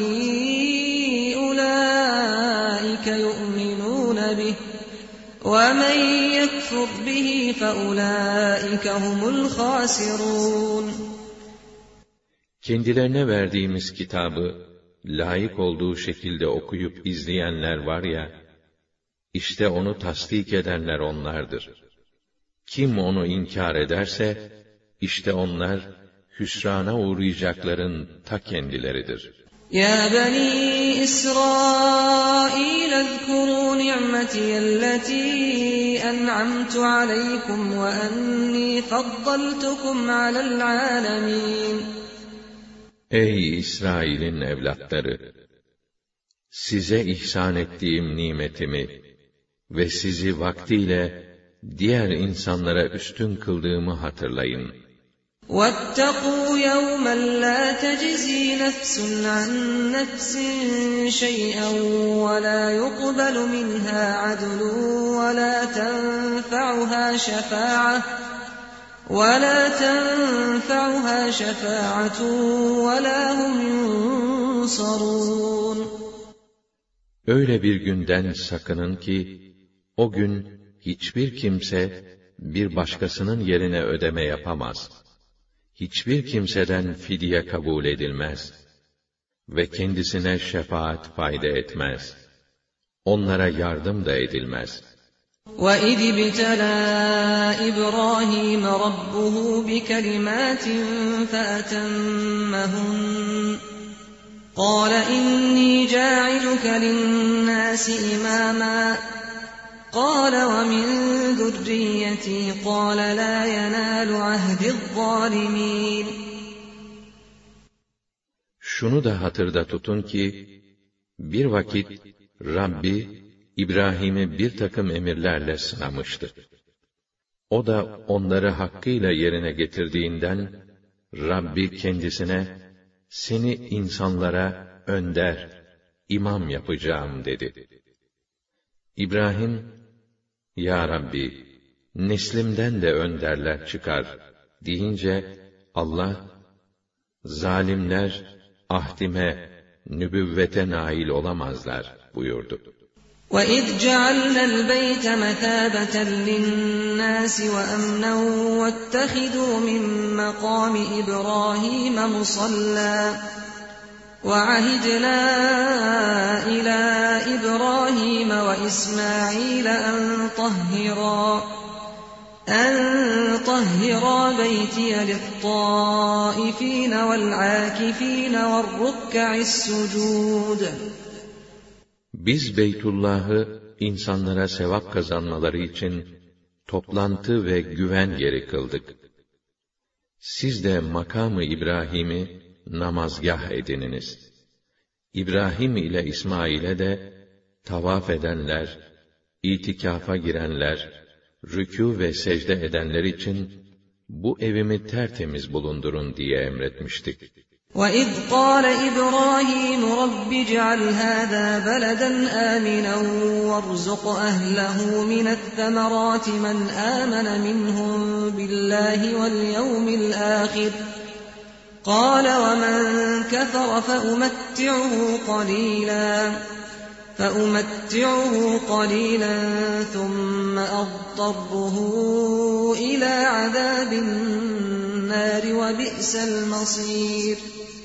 أُولَٰئِكَ يُؤْمِنُونَ بِهِ وَمَنْ يَكْفُرْ بِهِ فَأُولَٰئِكَ هُمُ الْخَاسِرُونَ. Kendilerine verdiğimiz kitabı, layık olduğu şekilde okuyup izleyenler var ya, işte onu tasdik edenler onlardır. Kim onu inkar ederse, işte onlar, hüsrana uğrayacakların ta kendileridir. Ya bani İsrail ezkurû ni'metiyellezî en'amtu aleykum ve ennî faddaltukum alel âlemîn. Ey İsrail'in evlatları! Size ihsan ettiğim nimetimi ve sizi vaktiyle diğer insanlara üstün kıldığımı hatırlayın. وَاتَّقُوا يَوْمًا لَا تَجْزِي نَفْسٌ عَنْ نَفْسٍ شَيْئًا وَلَا يُقْبَلُ مِنْهَا عَدْلٌ وَلَا تَنْفَعُهَا شَفَاعَةٌ وَلَا تَنْفَعُهَا شَفَاعَةٌ وَلَا هُمْ يُنصَرُونَ. Öyle bir günden sakının ki, o gün hiçbir kimse bir başkasının yerine ödeme yapamaz. Hiçbir kimseden fidye kabul edilmez ve kendisine şefaat fayda etmez. Onlara yardım da edilmez. وَإِذِ ابْتَلَى إِبْرَاهِيمَ رَبُّهُ بِكَلِمَاتٍ فَأَتَمَّهُنَّ قَالَ إِنِّي جَاعِلُكَ لِلنَّاسِ إِمَامًا قَالَ وَمِنْ ذُرِّيَّتِي قَالَ لَا يَنَالُ عَهْدِ الظَّالِمِينَ. Şunu da hatırda tutun ki, bir vakit Rabbi, İbrahim'i bir takım emirlerle sınamıştı. O da onları hakkıyla yerine getirdiğinden, Rabbi kendisine, seni insanlara önder, imam yapacağım dedi. İbrahim, Ya Rabbi, neslimden de önderler çıkar deyince, Allah, zalimler ahdime, nübüvvete nail olamazlar buyurdu. وَإِذْ جَعَلْنَا الْبَيْتَ مَثَابَةً لِلنَّاسِ وَأَمْنًا وَاتَّخِذُوا مِن مَّقَامِ إِبْرَاهِيمَ مُصَلًّى وَعَهِدْنَا إِلَىٰ إِبْرَاهِيمَ وَإِسْمَاعِيلَ أَن طَهِّرَا أَن طَهِّرَا بَيْتِيَ لِلطَّائِفِينَ وَالْعَاكِفِينَ وَالرُّكَّعِ السُّجُودِ. Biz Beytullah'ı insanlara sevap kazanmaları için toplantı ve güven yeri kıldık. Siz de makamı İbrahim'i namazgah edininiz. İbrahim ile İsmail'e de tavaf edenler, itikafa girenler, rükû ve secde edenler için bu evimi tertemiz bulundurun diye emretmiştik. وَإِذْ قَالَ إِبْرَاهِيمُ رَبِّ اجْعَلْ هَذَا بَلَدًا آمِنًا وَارْزُقْ أَهْلَهُ مِنَ الثَّمَرَاتِ مَنْ آمَنَ مِنْهُمْ بِاللَّهِ وَالْيَوْمِ الْآخِرِ قَالَ وَمَنْ كَفَرَ فَأُمَتِّعُهُ قَلِيلًا فَأُمَتِّعُهُ قَلِيلًا ثُمَّ أَضْطَرُّهُ إِلَى عَذَابِ النَّارِ وَبِئْسَ الْمَصِيرُ.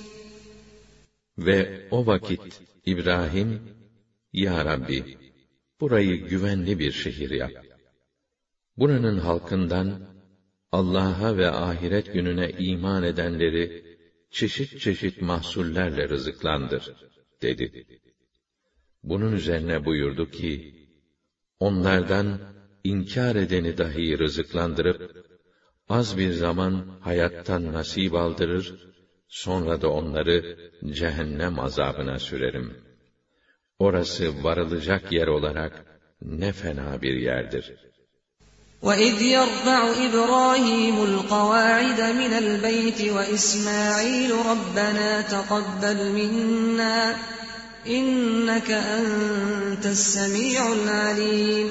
Ve o vakit İbrahim, Ya Rabbi, burayı güvenli bir şehir yap. Buranın halkından Allah'a ve ahiret gününe iman edenleri çeşit çeşit mahsullerle rızıklandır, dedi. Bunun üzerine buyurdu ki, onlardan inkar edeni dahi rızıklandırıp, az bir zaman hayattan nasip aldırır, sonra da onları cehennem azabına sürerim. Orası varılacak yer olarak ne fena bir yerdir. وَإِذْ يَرْفَعُ إِبْرَاهِيمُ الْقَوَاعِدَ مِنَ الْبَيْتِ وَإِسْمَاعِيلُ رَبَّنَا تَقَبَّلْ مِنَّا إِنَّكَ أَنْتَ السَّمِيعُ الْعَلِيمُ.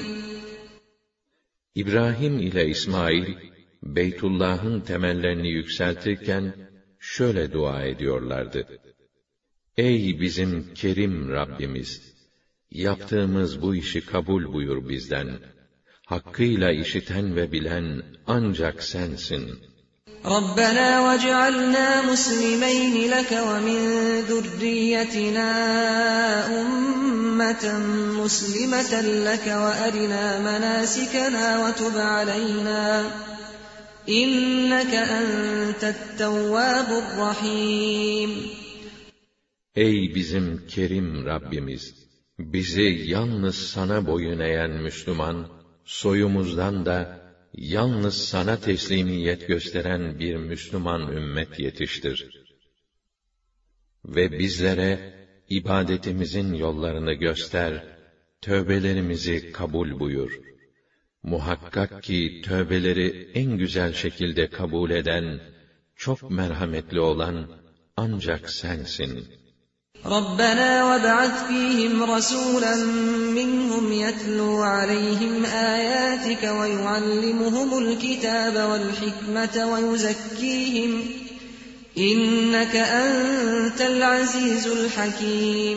İbrahim ile İsmail, Beytullah'ın temellerini yükseltirken şöyle dua ediyorlardı: Ey bizim kerim Rabbimiz! Yaptığımız bu işi kabul buyur bizden. Hakkıyla işiten ve bilen ancak sensin. رَبَّنَا وَاجْعَلْنَا مُسْلِمَيْنِ لَكَ وَمِنْ ذُرِّيَّتِنَا أُمَّةً مُسْلِمَةً لَكَ وَأَرِنَا مَنَاسِكَنَا وَتُبْ عَلَيْنَا إِنَّكَ أَنْتَ التَّوَّابُ الرَّحِيمُ. Ey bizim kerim Rabbimiz! Bizi yalnız sana boyun eğen Müslüman, soyumuzdan da yalnız sana teslimiyet gösteren bir Müslüman ümmet yetiştir. Ve bizlere ibadetimizin yollarını göster, tövbelerimizi kabul buyur. Muhakkak ki tövbeleri en güzel şekilde kabul eden, çok merhametli olan ancak sensin. رَبَّنَا وَابْعَثْ فِيهِمْ رَسُولًا مِّنْهُمْ يَتْلُو عَلَيْهِمْ آيَاتِكَ وَيُعَلِّمُهُمُ الْكِتَابَ وَالْحِكْمَةَ وَيُزَكِّيهِمْ إِنَّكَ أَنْتَ الْعَزِيزُ الْحَكِيمُ.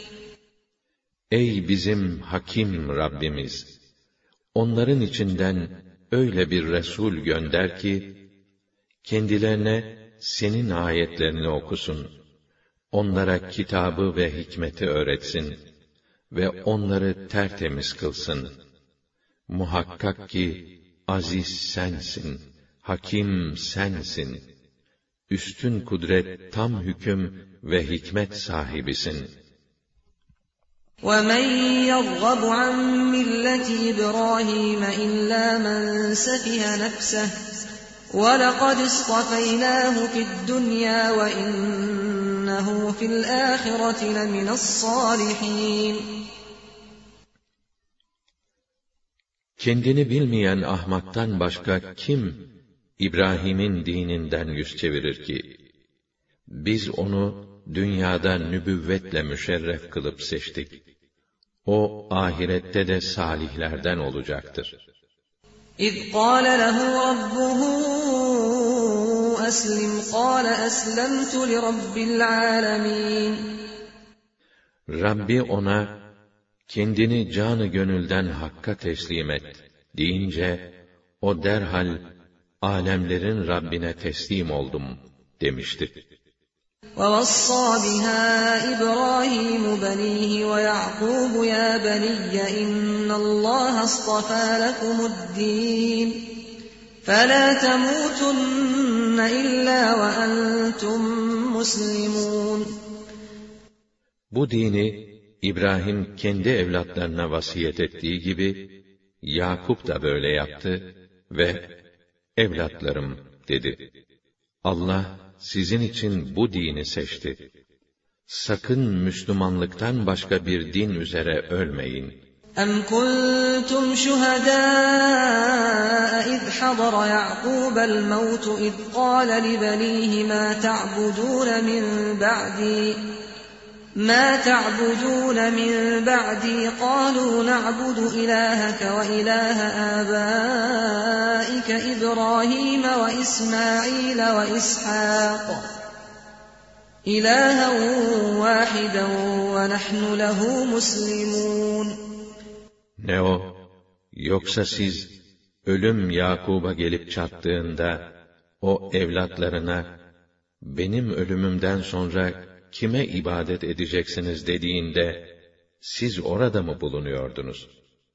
Ey bizim hakim Rabbimiz! Onların içinden öyle bir Resul gönder ki, kendilerine senin ayetlerini okusun. Onlara kitabı ve hikmeti öğretsin ve onları tertemiz kılsın. Muhakkak ki aziz sensin, hakim sensin. Üstün kudret, tam hüküm ve hikmet sahibisin. وَمَنْ يَرْغَبُ عَنْ مِلَّةِ إِبْرَاهِيمَ إِلَّا مَنْ سَفِهَ نَفْسَهُ وَلَقَدِ اصْطَفَيْنَاهُ فِي الدُّنْيَا وَإِنَّهُ فِي الْآخِرَةِ لَمِنَ الصَّالِحِينَ. Kendini bilmeyen ahmaktan başka kim İbrahim'in dininden yüz çevirir ki? Biz onu dünyada nübüvvetle müşerref kılıp seçtik. O ahirette de salihlerden olacaktır. إِذْ قَالَ لَهُ رَبُّهُ أَسْلِمْ قَالَ أَسْلَمْتُ لِرَبِّ الْعَالَمِينَ. Rabbi ona, kendini canı gönülden Hakk'a teslim et deyince, o derhal, alemlerin Rabbine teslim oldum demişti. وَوَصَّى بِهَا إِبْرَاهِيمُ بَنِيهِ وَيَعْقُوبُ يَا بَنِيَّ إِنَّ اللَّهَ اصْطَفَى لَكُمُ الدِّينَ فَلَا تَمُوتُنَّ إِلَّا وَأَنْتُمْ مُسْلِمُونَ. Bu dini İbrahim kendi evlatlarına vasiyet ettiği gibi Yakup da böyle yaptı ve evlatlarım dedi. Allah sizin için bu dini seçti. sakın Müslümanlıktan başka bir din üzere ölmeyin. أَمْ كُنْتُمْ شُهَدَاءَ إِذْ حَضَرَ يَعْقُوبَ الْمَوْتُ إِذْ قَالَ لِبَنِيهِ مَا تَعْبُدُونَ مِنْ بَعْدِي مَا تَعْبُدُونَ مِنْ بَعْدِي قَالُوا نَعْبُدُ إِلَٰهَكَ وَإِلَٰهَ آبَائِكَ إِبْرَاهِيمَ وَإِسْمَاعِيلَ وَإِسْحَاقَ إِلَٰهًا وَاحِدًا وَنَحْنُ لَهُ مُسْلِمُونَ. Ne o? Yoksa siz, ölüm Yakub'a gelip çattığında, o evlatlarına, benim ölümümden sonra kime ibadet edeceksiniz dediğinde, siz orada mı bulunuyordunuz?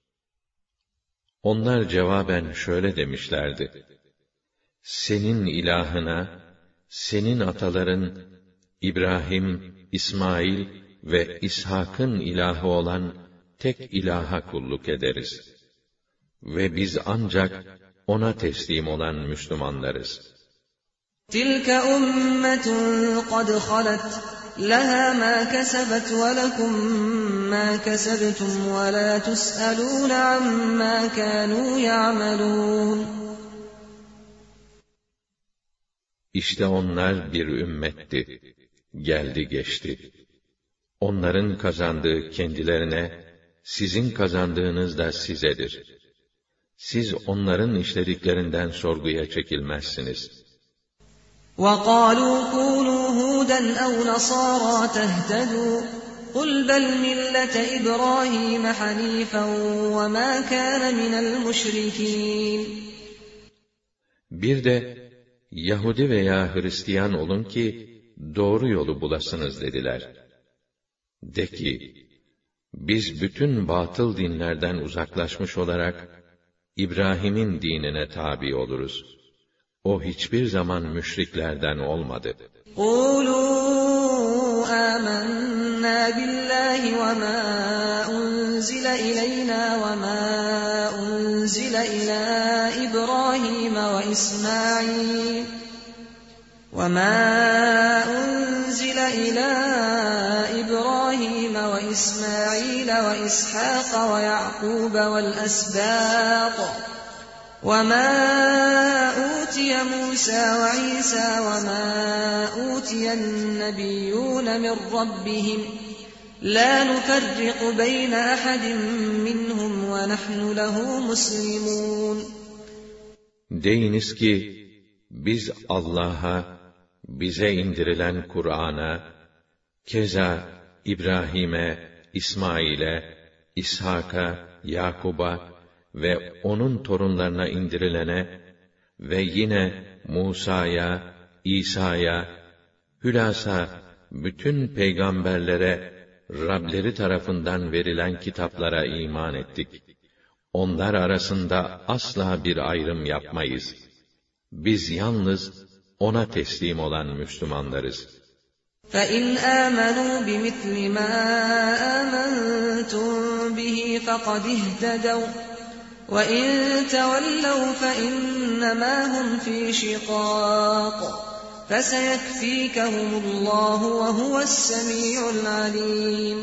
Onlar cevaben şöyle demişlerdi: senin ilahına, senin ataların, İbrahim, İsmail ve İshak'ın ilahı olan tek ilaha kulluk ederiz. Ve biz ancak ona teslim olan Müslümanlarız. تِلْكَ أُمَّةٌ قَدْ خَلَتْ لَهَا مَا كَسَبَتْ وَلَكُمْ مَا كَسَبْتُمْ وَلَا تُسْأَلُونَ عَمَّا كَانُوا يَعْمَلُونَ. İşte onlar bir ümmetti, geldi geçti. Onların kazandığı kendilerine, sizin kazandığınız da sizedir. Siz onların işlediklerinden sorguya çekilmezsiniz. وَقَالُوا كُونُوا هُودًا أَوْ نَصَارَىٰ تَهْتَدُوا قُلْ بَلْ مِلَّةَ إِبْرَاهِيمَ حَنِيفًا وَمَا كَانَ مِنَ الْمُشْرِكِينَ. Bir de, Yahudi veya Hristiyan olun ki, doğru yolu bulasınız dediler. De ki, biz bütün batıl dinlerden uzaklaşmış olarak, İbrahim'in dinine tabi oluruz. O hiçbir zaman müşriklerden olmadı. قُولُوا آمَنَّا بِاللَّهِ وَمَا أُنْزِلَ إِلَيْنَا وَمَا أُنْزِلَ إِلَى إِبْرَاهِيمَ وَإِسْمَاعِيلَ وَمَا أُنْزِلَ إِلَى إِبْرَاهِيمَ وَإِسْمَاعِيلَ وَإِسْحَاقَ وَيَعْقُوبَ وَالْأَسْبَاطِ وَمَا أُوتِيَ مُوسَى وَعِيسَى وَمَا أُوتِيَ النَّبِيُّونَ مِنْ رَبِّهِمْ لَا نُفَرِّقُ بَيْنَ أَحَدٍ مِّنْهُمْ وَنَحْنُ لَهُ مُسْلِمُونَ. Deyiniz ki, biz Allah'a, bize indirilen Kur'an'a, keza İbrahim'e, İsmail'e, İshak'a, Yakub'a ve onun torunlarına indirilene ve yine Musa'ya, İsa'ya, hülasa bütün peygamberlere Rableri tarafından verilen kitaplara iman ettik. Onlar arasında asla bir ayrım yapmayız. Biz yalnız ona teslim olan Müslümanlarız. فَإِنْ آمَنُوا بِمِثْلِ مَا آمَنْتُمْ بِهِ فَقَدِ اهْتَدَوْا وَإِنْ تَوَلَّوْا فَإِنَّمَا هُمْ فِي شِقَاقٍ فَسَيَكْفِيكَهُمُ اللّٰهُ وَهُوَ السَّمِيعُ الْعَلِيمُ.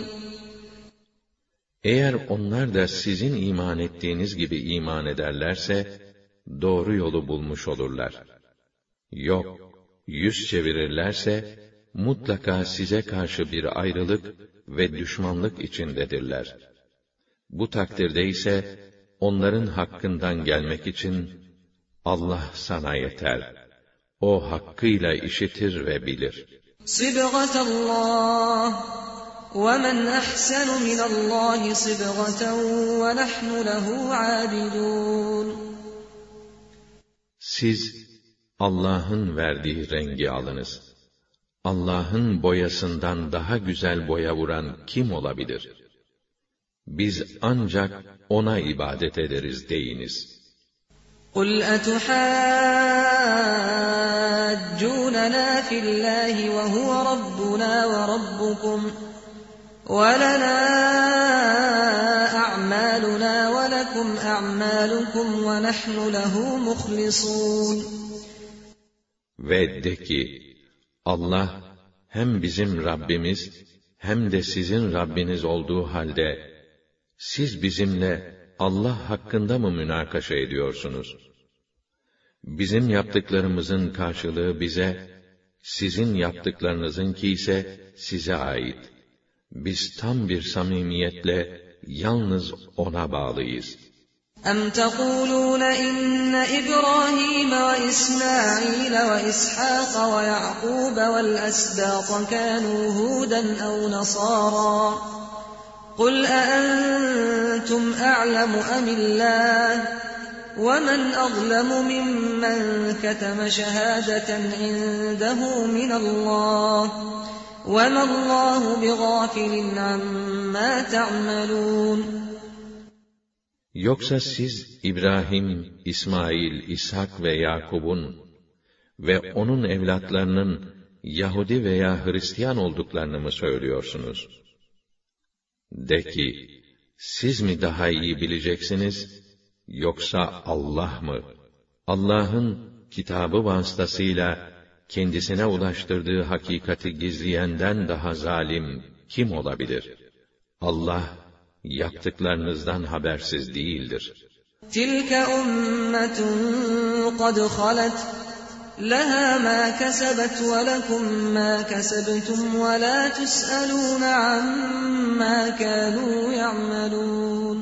Eğer onlar da sizin iman ettiğiniz gibi iman ederlerse, doğru yolu bulmuş olurlar. Yok, yüz çevirirlerse, mutlaka size karşı bir ayrılık ve düşmanlık içindedirler. Bu takdirde ise, onların hakkından gelmek için, Allah sana yeter. O hakkıyla işitir ve bilir. Sıbgatallah ve men ahsenu minallahi sıbgaten ve nahnu lehu abidun. Siz Allah'ın verdiği rengi alınız. Allah'ın boyasından daha güzel boya vuran kim olabilir? Biz ancak ona ibadet ederiz deyiniz. قُلْ أَتُحَاجُّونَنَا فِي اللّٰهِ وَهُوَ رَبُّنَا وَرَبُّكُمْ وَلَنَا أَعْمَالُنَا وَلَكُمْ أَعْمَالُكُمْ وَنَحْنُ لَهُ مُخْلِصُونَ. Ve de ki, Allah, hem bizim Rabbimiz, hem de sizin Rabbiniz olduğu halde, siz bizimle Allah hakkında mı münakaşa ediyorsunuz? Bizim yaptıklarımızın karşılığı bize, sizin yaptıklarınızınki ise size ait. Biz tam bir samimiyetle yalnız ona bağlıyız. أَمْ تَقُولُونَ إِنَّ إِبْرَاهِيمَ وَإِسْمَاعِيلَ وَإِسْحَاقَ وَيَعْقُوبَ وَالْأَسْبَاطَ كَانُوا هُودًا أَوْ نَصَارَىٰ قُلْ أَأَنتُمْ أَعْلَمُ أَمِ اللَّهُ وَمَنْ أَظْلَمُ مِمَّنْ كَتَمَ شَهَادَةً عِندَهُ مِنَ اللَّهِ وَمَا اللَّهُ بِغَافِلٍ عَمَّا تَعْمَلُونَ Yoksa siz İbrahim, İsmail, İshak ve Yakub'un ve onun evlatlarının Yahudi veya Hristiyan olduklarını mı söylüyorsunuz? De ki, siz mi daha iyi bileceksiniz, yoksa Allah mı? Allah'ın kitabı vasıtasıyla kendisine ulaştırdığı hakikati gizleyenden daha zalim kim olabilir? Allah, yaptıklarınızdan habersiz değildir. Tilke ummetun kad halet leha ma kesebet ve lekum ma kesebtum ve la tus'alun amma kanu ya'malun.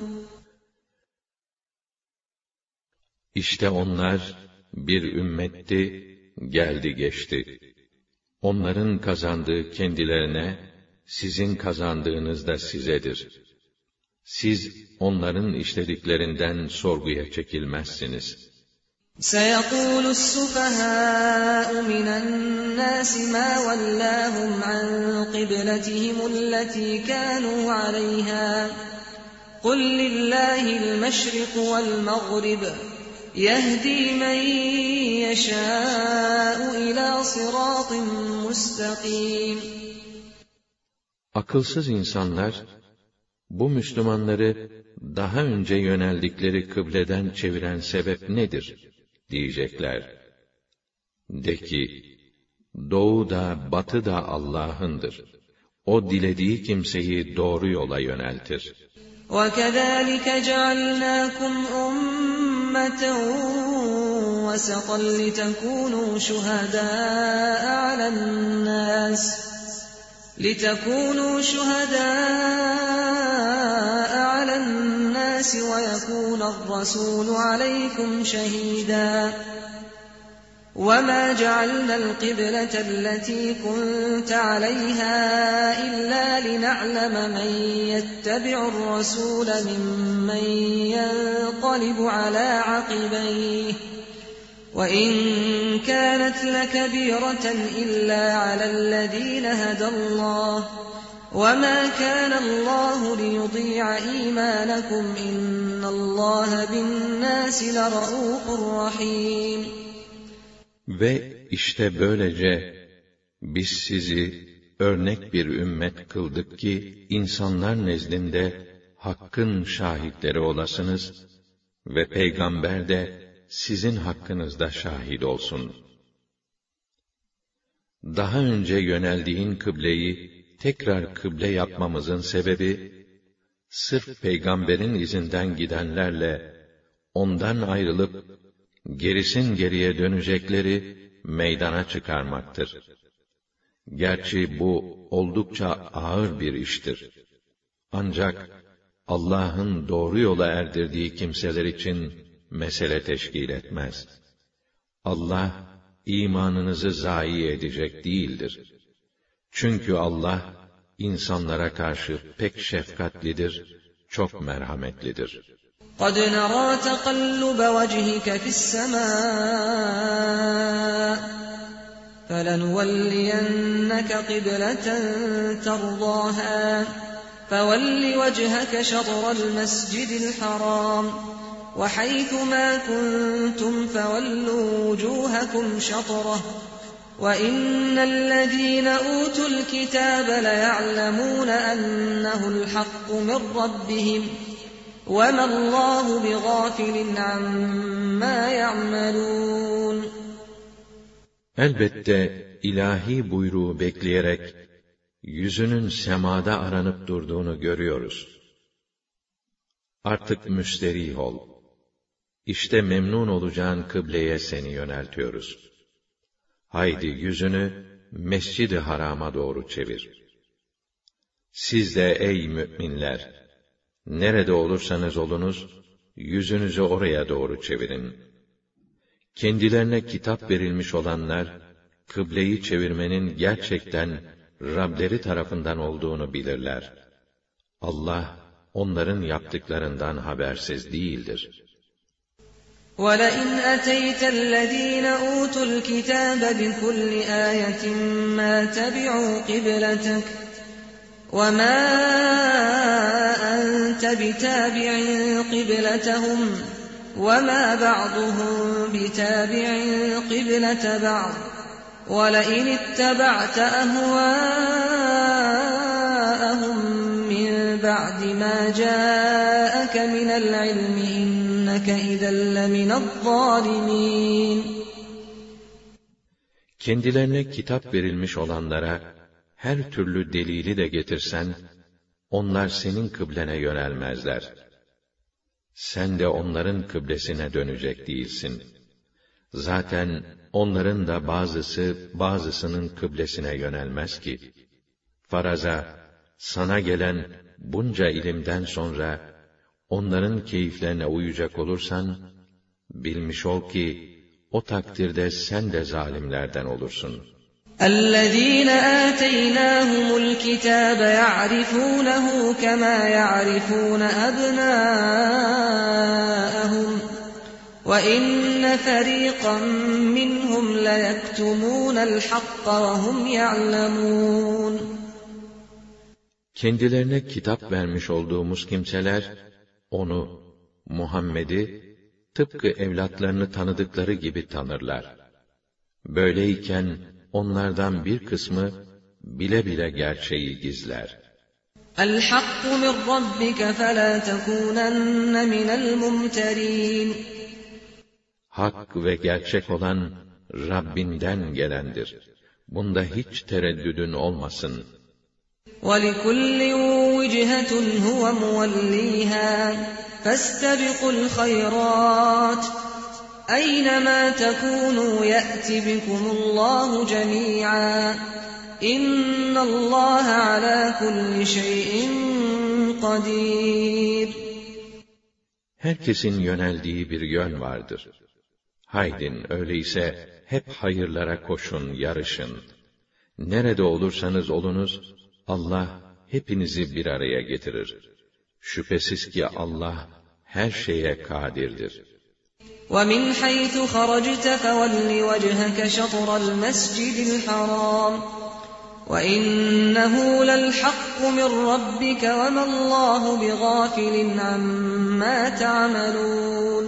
İşte onlar bir ümmetti, geldi geçti. Onların kazandığı kendilerine, sizin kazandığınız da sizedir. Siz onların işlediklerinden sorguya çekilmezsiniz. سَيَقُولُ السُّفَهَاءُ مِنَ النَّاسِ مَا وَلَّاهُمْ عَنْ قِبْلَتِهِمُ الَّتِي كَانُوا عَلَيْهَا قُلْ لِلَّهِ الْمَشْرِقُ وَالْمَغْرِبُ يَهْدِي مَنْ يَشَاءُ إِلَى صِرَاطٍ مُسْتَقِيمٍ. Akılsız insanlar, bu Müslümanları daha önce yöneldikleri kıbleden çeviren sebep nedir diyecekler. De ki, doğu da batı da Allah'ındır. O dilediği kimseyi doğru yola yöneltir. وَكَذَٰلِكَ جَعَلْنَاكُمْ أُمَّةً وَسَطًا لِتَكُونُوا شُهَدَاءَ عَلَى النَّاسِ لِتَكُونُوا شُهَدَاءَ عَلَى النَّاسِ وَيَكُونَ الرَّسُولُ عَلَيْكُمْ شَهِيدًا وَمَا جَعَلْنَا الْقِبْلَةَ الَّتِي كُنْتَ عَلَيْهَا إِلَّا لِنَعْلَمَ مَنْ يَتَّبِعُ الرَّسُولَ مِمَّنْ يَنْقَلِبُ عَلَى عَقِبَيْهِ وَإِنْ كَانَتْ لَكَبِيرَةً إِلَّا عَلَى الَّذِينَ هَدَى اللَّهُ وَمَا كَانَ اللَّهُ لِيُضِيعَ إِيمَانَكُمْ إِنَّ اللَّهَ بِالنَّاسِ لَرَءُوفٌ رَحِيمٌ. Ve işte böylece biz sizi örnek bir ümmet kıldık ki insanlar nezdinde hakkın şahitleri olasınız ve peygamber de sizin hakkınızda şahit olsun. Daha önce yöneldiğin kıbleyi tekrar kıble yapmamızın sebebi, sırf peygamberin izinden gidenlerle ondan ayrılıp gerisin geriye dönecekleri meydana çıkarmaktır. Gerçi bu oldukça ağır bir iştir. Ancak Allah'ın doğru yola erdirdiği kimseler için mesele teşkil etmez. Allah imanınızı zayi edecek değildir. Çünkü Allah insanlara karşı pek şefkatlidir, çok merhametlidir. قَدْ نَرَى تَقَلُّبَ وَجْهِكَ فِي السَّمَاءِ فَلَنُوَلِّيَنَّكَ قِبْلَةً تَرْضَاهَا فَوَلِّ وَجْهَكَ شَطْرَ الْمَسْجِدِ الْحَرَامِ وَحَيْثُ مَا كُنْتُمْ فَوَلُّوا وُجُوهَكُمْ شَطْرَهُ وَإِنَّ الَّذِينَ أُوتُوا الْكِتَابَ لَيَعْلَمُونَ أَنَّهُ الْحَقُّ مِنْ رَبِّهِمْ وَمَا اللَّهُ بِغَافِلٍ عَمَّا يَعْمَلُونَ. Elbette ilahi buyruğu bekleyerek yüzünün semada aranıp durduğunu görüyoruz. Artık müsterih ol. İşte memnun olacağın kıbleye seni yöneltiyoruz. Haydi yüzünü Mescid-i Haram'a doğru çevir. Siz de ey müminler, nerede olursanız olunuz, yüzünüzü oraya doğru çevirin. Kendilerine kitap verilmiş olanlar, kıbleyi çevirmenin gerçekten Rableri tarafından olduğunu bilirler. Allah, onların yaptıklarından habersiz değildir. وَلَئِنْ أَتَيْتَ الَّذ۪ينَ أُوتُوا الْكِتَابَ بِكُلِّ آيَةٍ مَا تَبِعُوا قِبْلَتَكَ وَمَا أَنْتَ بِتَابِعٍ قِبْلَتَهُمْ وَمَا بَعْضُهُمْ بِتَابِعٍ قِبْلَةَ بَعْضٍ وَلَئِنِ اتَّبَعْتَ أَهْوَاءَهُمْ مِنْ بَعْدِ مَا جَاءَكَ مِنَ الْعِلْمِ إِنَّكَ إِذًا لَمِنَ الظَّالِمِينَ. Kendilerine kitap verilmiş olanlara her türlü delili de getirsen, onlar senin kıblene yönelmezler. Sen de onların kıblesine dönecek değilsin. Zaten onların da bazısı bazısının kıblesine yönelmez ki. Faraza, sana gelen bunca ilimden sonra onların keyiflerine uyacak olursan, bilmiş ol ki o takdirde sen de zalimlerden olursun. اَلَّذ۪ينَ آتَيْنَاهُمُ الْكِتَابَ يَعْرِفُونَهُ كَمَا يَعْرِفُونَ أَبْنَاءَهُمْ وَإِنَّ فَر۪يقًا مِّنْهُمْ لَيَكْتُمُونَ الْحَقَّ وَهُمْ يَعْلَمُونَ. Kendilerine kitap vermiş olduğumuz kimseler, onu, Muhammed'i, tıpkı evlatlarını tanıdıkları gibi tanırlar. Böyleyken, onlardan bir kısmı, bile bile gerçeği gizler. الْحَقُّ مِنْ رَبِّكَ فَلَا تَكُونَنَّ مِنَ الْمُمْتَرِينَ. Hak ve gerçek olan, Rabbinden gelendir. Bunda hiç tereddüdün olmasın. وَلِكُلِّ وِجْهَةٌ هُوَ مُوَلِّيهَا فَاسْتَبِقُوا الْخَيْرَاتِ اَيْنَمَا تَكُونُوا يَأْتِ بِكُمُ اللّٰهُ جَمِيعًا اِنَّ اللّٰهَ عَلَى كُلِّ شَيْءٍ قَدِيرٌ. Herkesin yöneldiği bir yön vardır. Haydin öyleyse hep hayırlara koşun, yarışın. Nerede olursanız olunuz, Allah hepinizi bir araya getirir. Şüphesiz ki Allah her şeye kadirdir. وَمِنْ حَيْثُ خَرَجْتَ فَوَلِّ وَجْهَكَ شَطْرَ الْمَسْجِدِ الْحَرَامِ وَإِنَّهُ لَلْحَقُّ مِنْ رَبِّكَ وَمَا اللّٰهُ بِغَافِلٍ عَمَّا تَعْمَلُونَ.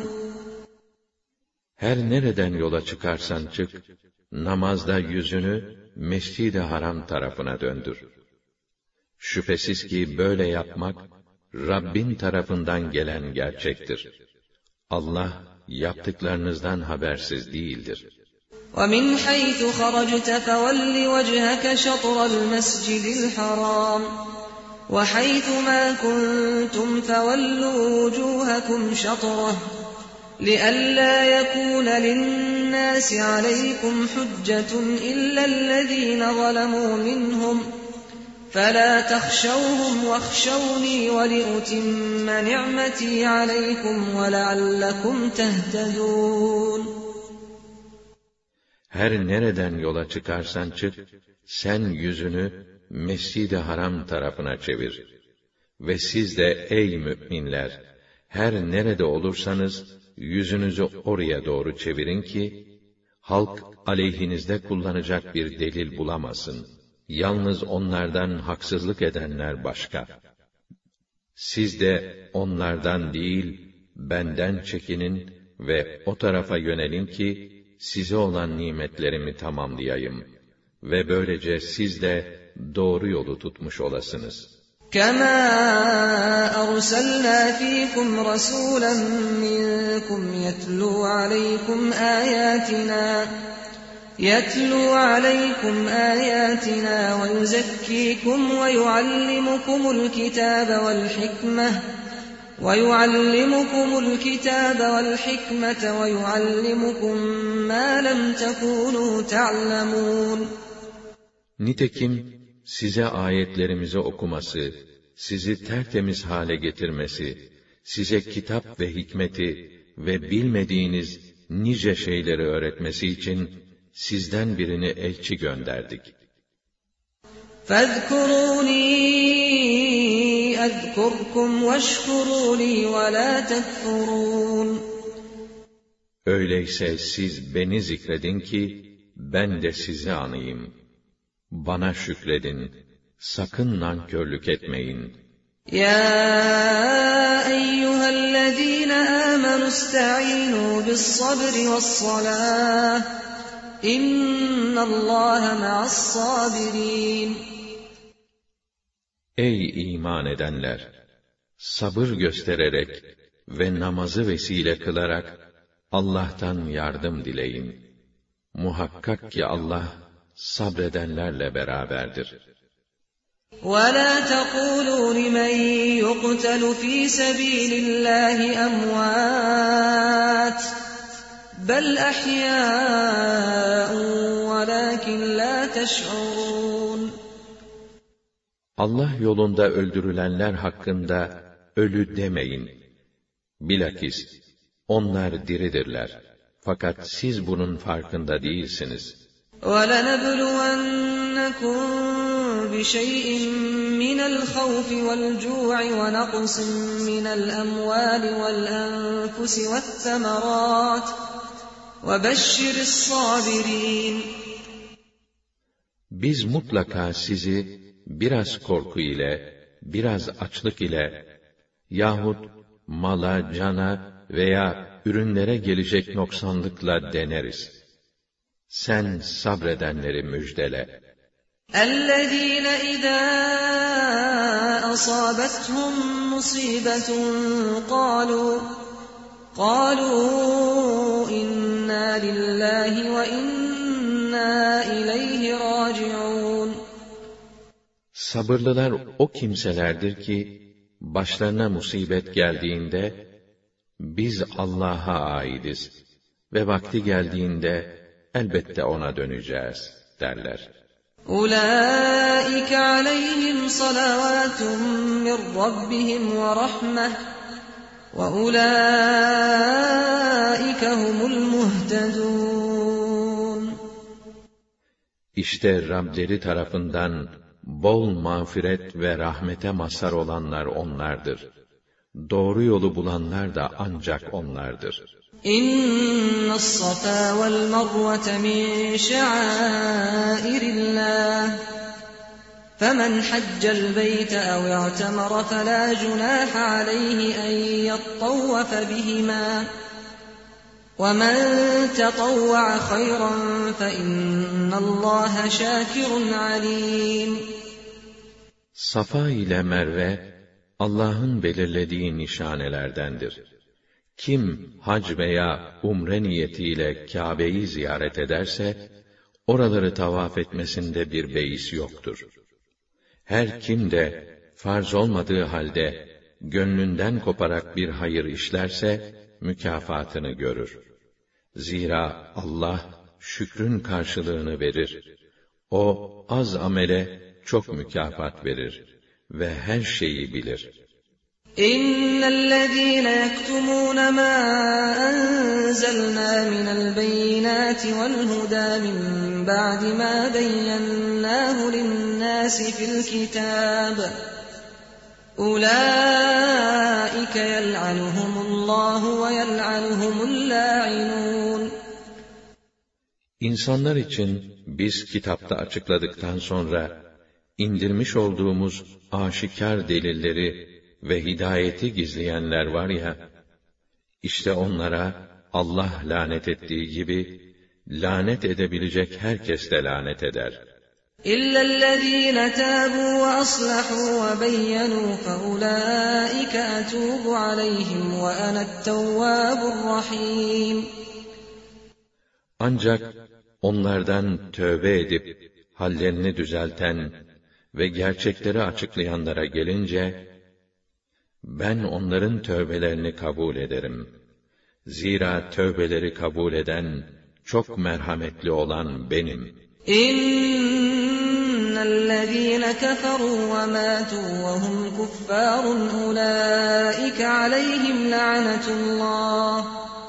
Her nereden yola çıkarsan çık, namazda yüzünü Mescid-i Haram tarafına döndür. Şüphesiz ki böyle yapmak, Rabbin tarafından gelen gerçektir. Allah, yaptıklarınızdan habersiz değildir. وَمِنْ حَيْثُ خَرَجْتَ فَوَلِّ وَجْهَكَ شَطْرَ الْمَسْجِدِ الْحَرَامِ وَحَيْثُ مَا كُنْتُمْ فَوَلُّوا وُجُوهَكُمْ شَطْرَهُ لِئَلَّا يَكُونَ لِلنَّاسِ عَلَيْكُمْ حُجَّةٌ إِلَّا الَّذِينَ ظَلَمُوا مِنْهُمْ فَلَا تَخْشَوْهُمْ وَاخْشَوْنِي وَلِأُتِمَّ نِعْمَتِي عَلَيْكُمْ وَلَعَلَّكُمْ تَهْتَدُونَ. Her nereden yola çıkarsan çık, sen yüzünü Mescid-i Haram tarafına çevir. Ve siz de ey müminler, her nerede olursanız, yüzünüzü oraya doğru çevirin ki, halk aleyhinizde kullanacak bir delil bulamasın. Yalnız onlardan haksızlık edenler başka. Siz de onlardan değil, benden çekinin ve o tarafa yönelin ki, size olan nimetlerimi tamamlayayım. Ve böylece siz de doğru yolu tutmuş olasınız. كَمَا أَرْسَلْنَا فِيكُمْ رَسُولًا مِّنكُمْ يَتْلُو عَلَيْكُمْ آيَاتِنَا يَتْلُو عَلَيْكُمْ آيَاتِنَا وَيُزَكِّيكُمْ وَيُعَلِّمُكُمُ الْكِتَابَ وَالْحِكْمَةَ وَيُعَلِّمُكُمُ الْكِتَابَ وَالْحِكْمَةَ وَيُعَلِّمُكُم مَّا لَمْ تَكُونُوا تَعْلَمُونَ. Nitekim size ayetlerimizi okuması, sizi tertemiz hale getirmesi, size kitap ve hikmeti ve bilmediğiniz nice şeyleri öğretmesi için sizden birini elçi gönderdik. فَاذْكُرُونِي أَذْكُرْكُمْ وَاشْكُرُوا لِي وَلَا تَكْفُرُونَ. Öyleyse siz beni zikredin ki ben de sizi anayım. Bana şükredin, sakın nankörlük etmeyin. يَا أَيُّهَا الَّذ۪ينَ آمَنُوا اسْتَعِينُوا بِالصَّبْرِ وَالصَّلَاةِ اِنَّ اللّٰهَ مَعَ الصَّابِرِينَ. Ey iman edenler! Sabır göstererek ve namazı vesile kılarak Allah'tan yardım dileyin. Muhakkak ki Allah sabredenlerle beraberdir. وَلَا تَقُولُوا لِمَنْ يُقْتَلُ فِي سَبِيلِ اللّٰهِ أَمْوَاتٌ بَلْ أَحْيَاءٌ وَلَكِنْ لَا تَشْعُرُونَ. Allah yolunda öldürülenler hakkında ölü demeyin. Bilakis onlar diridirler. Fakat siz bunun farkında değilsiniz. وَلَنَبْلُوَنَّكُمْ بِشَيْءٍ مِّنَ الْخَوْفِ وَالْجُوعِ وَنَقْصٍ مِّنَ الْأَمْوَالِ وَالْأَنفُسِ وَالثَّمَرَاتِ وَبَشِّرِ الصَّابِرِينَ. Biz mutlaka sizi biraz korku ile, biraz açlık ile yahut mala, cana veya ürünlere gelecek noksanlıkla deneriz. Sen sabredenleri müjdele. اَلَّذ۪ينَ اِذَا أَصَابَتْهُمْ مُصِيبَةٌ قَالُوا قَالُوا اِنَّا لِلّٰهِ وَاِنَّا اِلَيْهِ رَاجِعُونَ. Sabırlılar o kimselerdir ki, başlarına musibet geldiğinde, biz Allah'a aidiz ve vakti geldiğinde, elbette ona döneceğiz derler. أُولَٰئِكَ عَلَيْهِمْ صَلَوَاتٌ مِّن رَّبِّهِمْ وَرَحْمَةٌ وَأُولَٰئِكَ هُمُ الْمُهْتَدُونَ. İşte Rableri tarafından bol mağfiret ve rahmete mazhar olanlar onlardır. Doğru yolu bulanlar da ancak onlardır. إِنَّ الصَّفَا وَالْمَرْوَةَ مِنْ شَعَائِرِ اللّٰهِ فَمَنْ حَجَّ الْبَيْتَ أَوْ اعْتَمَرَ فَلَا جُنَاحَ عَلَيْهِ أَنْ يَطَّوَّفَ بِهِمَا وَمَنْ تَطَوَّعَ خَيْرًا فَإِنَّ اللّٰهَ شَاكِرٌ عَلِيمٌ. Safa ile Merve, Allah'ın belirlediği nişanelerdendir. Kim hac veya umre niyetiyle Kâbe'yi ziyaret ederse, oraları tavaf etmesinde bir beis yoktur. Her kim de farz olmadığı halde gönlünden koparak bir hayır işlerse mükafatını görür. Zira Allah şükrün karşılığını verir. O az amele çok mükafat verir ve her şeyi bilir. إِنَّ الَّذ۪ينَ يَكْتُمُونَ مَا أَنزَلْنَا مِنَ الْبَيِّنَاتِ وَالْهُدَى مِنْ بَعْدِ مَا بَيَّنَّاهُ لِلنَّاسِ فِي الْكِتَابِ أُولَٰئِكَ يَلْعَنُهُمُ اللّٰهُ وَيَلْعَنُهُمُ اللَّاعِنُونَ. İnsanlar için biz kitapta açıkladıktan sonra indirmiş olduğumuz aşikar delilleri ve hidayeti gizleyenler var ya, işte onlara Allah lanet ettiği gibi, lanet edebilecek herkes de lanet eder. إِلَّا الَّذ۪ينَ تَابُوا وَأَصْلَحُوا وَبَيَّنُوا فَأُولَٰئِكَ أَتُوبُ عَلَيْهِمْ وَأَنَا التَّوَّابُ الرَّحِيمُ. Ancak onlardan tövbe edip hallerini düzelten ve gerçekleri açıklayanlara gelince, ben onların tövbelerini kabul ederim. Zira tövbeleri kabul eden, çok merhametli olan benim. İnnellezîne keferû ve mâtû ve hum kuffârun ulâike aleyhim la'netullah.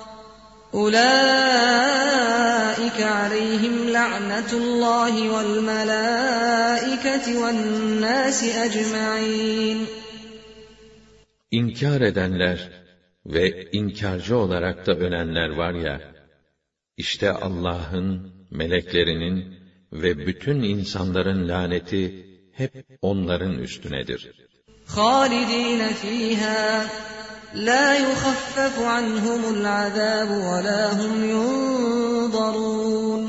Ulâike aleyhim la'netullahi vel melâiketi ven nâsi ecmaîn. İnkar edenler ve inkarcı olarak da ölenler var ya, işte Allah'ın, meleklerinin ve bütün insanların laneti hep onların üstünedir. خَالِد۪ينَ ف۪يهَا لَا يُخَفَّفُ عَنْهُمُ الْعَذَابُ وَلَا هُمْ يُنْظَرُونَ.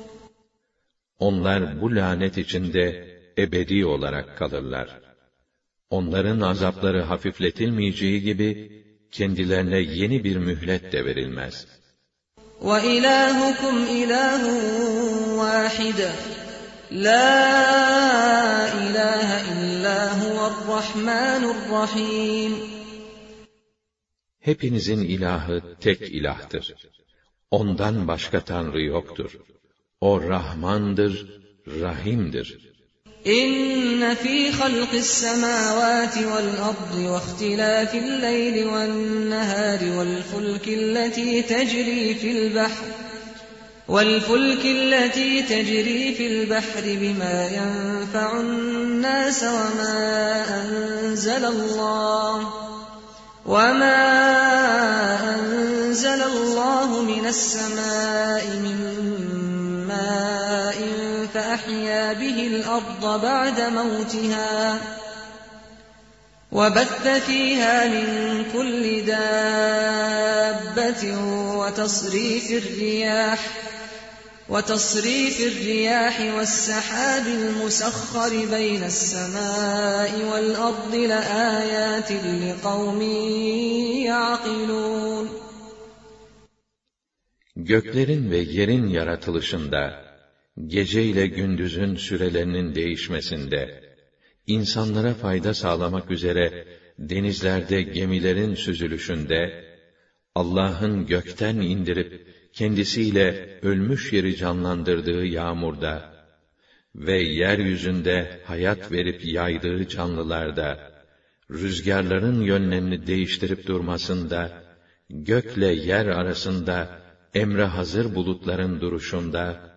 Onlar bu lanet içinde ebedi olarak kalırlar. Onların azapları hafifletilmeyeceği gibi, kendilerine yeni bir mühlet de verilmez. وَإِلَٰهُكُمْ إِلَٰهٌ وَاحِدٌ لَا إِلَٰهَ إِلَّا هُوَ الرَّحْمَٰنُ الرَّحِيمُ. Hepinizin ilahı tek ilahtır. Ondan başka tanrı yoktur. O Rahmandır, Rahim'dir. İnne fî halqis semâvâti vel ardı ve ihtilâfil leyli ven nehâri vel fulkilletî tecrî fil bahr vel fulkilletî tecrî fil bahri bimâ yenfe'un nâse ve mâ enzelallah ve mâ enzelallahu mines semâi min mâin فأحيا به الأرض بعد موتها وبث فيها من كل دابة وتصريف الرياح وتصريف الرياح والسحاب المسخر بين السماء والأرض لآيات لقوم يعقلون. Göklerin ve yerin yaratılışında, gece ile gündüzün sürelerinin değişmesinde, insanlara fayda sağlamak üzere denizlerde gemilerin süzülüşünde, Allah'ın gökten indirip kendisiyle ölmüş yeri canlandırdığı yağmurda ve yeryüzünde hayat verip yaydığı canlılarda, rüzgarların yönlerini değiştirip durmasında, gökle yer arasında emre hazır bulutların duruşunda,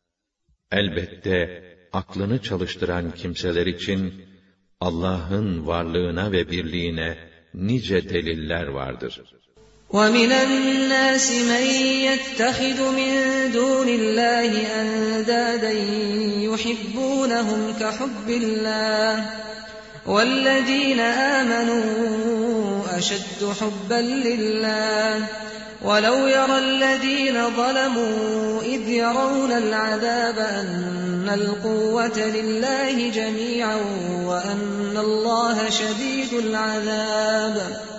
elbette aklını çalıştıran kimseler için Allah'ın varlığına ve birliğine nice deliller vardır. وَمِنَ النَّاسِ مَن يَتَّخِذُ مِن دُونِ اللّٰهِ أَندَادًا يُحِبُّونَهُمْ كَحُبِّ اللّٰهِ وَالَّذ۪ينَ آمَنُوا أَشَدُّ حُبًّا لِلّٰهِ وَلَوْ يَرَى الَّذ۪ينَ ظَلَمُوا إِذْ يَرَوْنَ الْعَذَابَ أَنَّ الْقُوَّةَ لِلّٰهِ جَمِيعًا وَأَنَّ اللّٰهَ شَد۪يدُ الْعَذَابِ.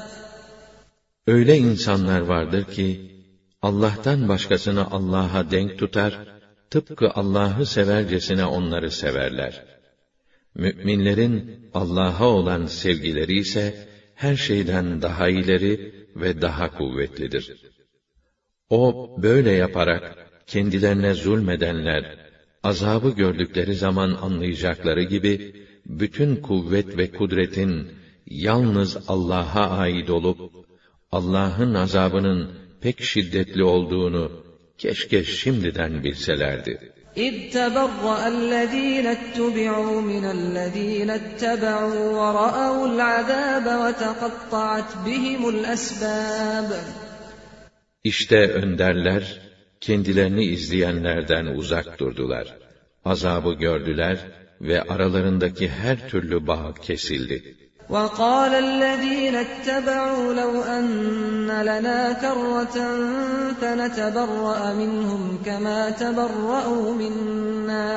Öyle insanlar vardır ki, Allah'tan başkasını Allah'a denk tutar, tıpkı Allah'ı severcesine onları severler. Mü'minlerin Allah'a olan sevgileri ise, her şeyden daha ileri ve daha kuvvetlidir. O, böyle yaparak, kendilerine zulmedenler, azabı gördükleri zaman anlayacakları gibi, bütün kuvvet ve kudretin, yalnız Allah'a ait olup, Allah'ın azabının pek şiddetli olduğunu, keşke şimdiden bilselerdi. اِذْ تَبَرَّأَ الَّذ۪ينَ اتُّبِعُوا مِنَ الَّذ۪ينَ اتَّبَعُوا وَرَأَوُا الْعَذَابَ وَتَقَطَّعَتْ بِهِمُ الْأَسْبَابُ. İşte önderler, kendilerini izleyenlerden uzak durdular. Azabı gördüler ve aralarındaki her türlü bağ kesildi. وَقَالَ الَّذ۪ينَ اتَّبَعُوا لَوْ أَنَّ لَنَا كَرَّةً فَنَتَبَرَّأَ مِنْهُمْ كَمَا تَبَرَّأُوا مِنَّا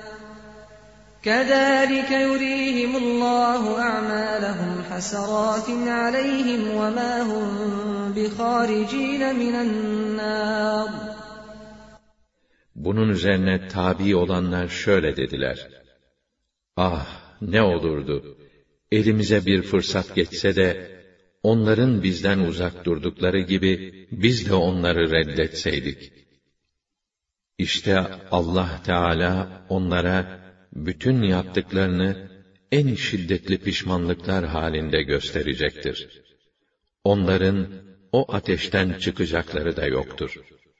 كَذَٰلِكَ يُرِيهِمُ اللّٰهُ أَعْمَالَهُمْ حَسَرَاتٍ عَلَيْهِمْ وَمَا هُمْ بِخَارِجِينَ مِنَ النَّارِ. Bunun üzerine tabi olanlar şöyle dediler: Ah, ne olurdu, elimize bir fırsat geçse de, onların bizden uzak durdukları gibi, biz de onları reddetseydik. İşte Allah Teala onlara, bütün yaptıklarını, en şiddetli pişmanlıklar halinde gösterecektir. Onların, o ateşten çıkacakları da yoktur.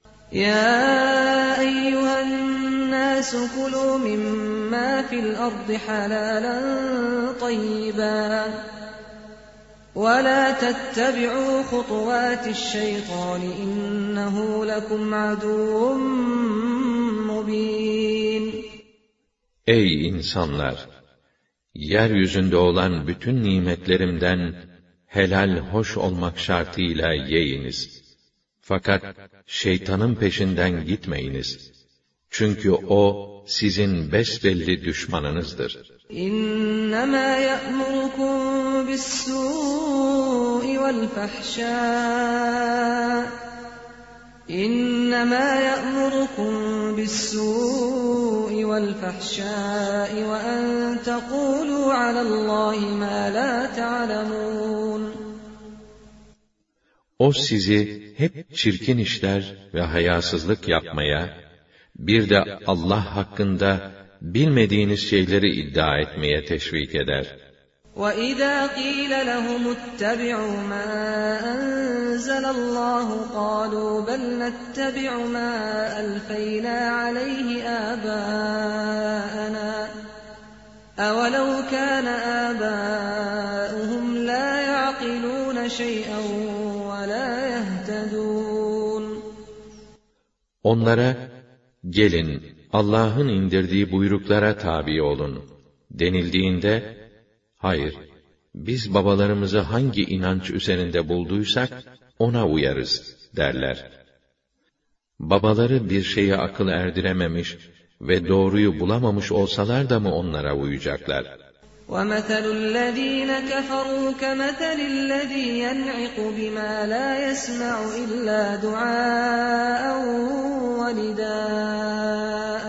Ya eyyühen nâsu kulû mimmâ fil ardı halâlen tayyibâ ve lâ tettebi'û khutuvâti'ş-şeytâni innehu lekum aduvvun mubîn. Ey insanlar! Yeryüzünde olan bütün nimetlerimden helal hoş olmak şartıyla yiyiniz. Fakat şeytanın peşinden gitmeyiniz. Çünkü o sizin besbelli düşmanınızdır. İnnemâ ye'murukum bis-sû'i vel-fahşâ İnnemâ ye'murukum bis-sû'i vel-fahşâ'i ve en tekûlû alallâhi mâ lâ ta'lemûn. O sizi hep çirkin işler ve hayasızlık yapmaya, bir de Allah hakkında bilmediğiniz şeyleri iddia etmeye teşvik eder. وَإِذَا قِيلَ لَهُمُ اتَّبِعُوا مَا أَنزَلَ اللَّهُ قَالُوا بَلْ نَتَّبِعُ مَا أَلْفَيْنَا عَلَيْهِ آبَاءَنَا أَوَلَوْ كَانَ آبَاؤُهُمْ لَا يَعْقِلُونَ شَيْئًا وَلَا يَهْتَدُونَ. Onlara, gelin Allah'ın indirdiği buyruklara tabi olun denildiğinde, hayır, biz babalarımızı hangi inanç üzerinde bulduysak, ona uyarız derler. Babaları bir şeye akıl erdirememiş ve doğruyu bulamamış olsalar da mı onlara uyacaklar? وَمَثَلُ الَّذ۪ينَ كَفَرُوا كَمَثَلِ الَّذ۪ي يَنْعِقُ بِمَا لَا يَسْمَعُ إِلَّا دُعَاءً وَنِدَاءً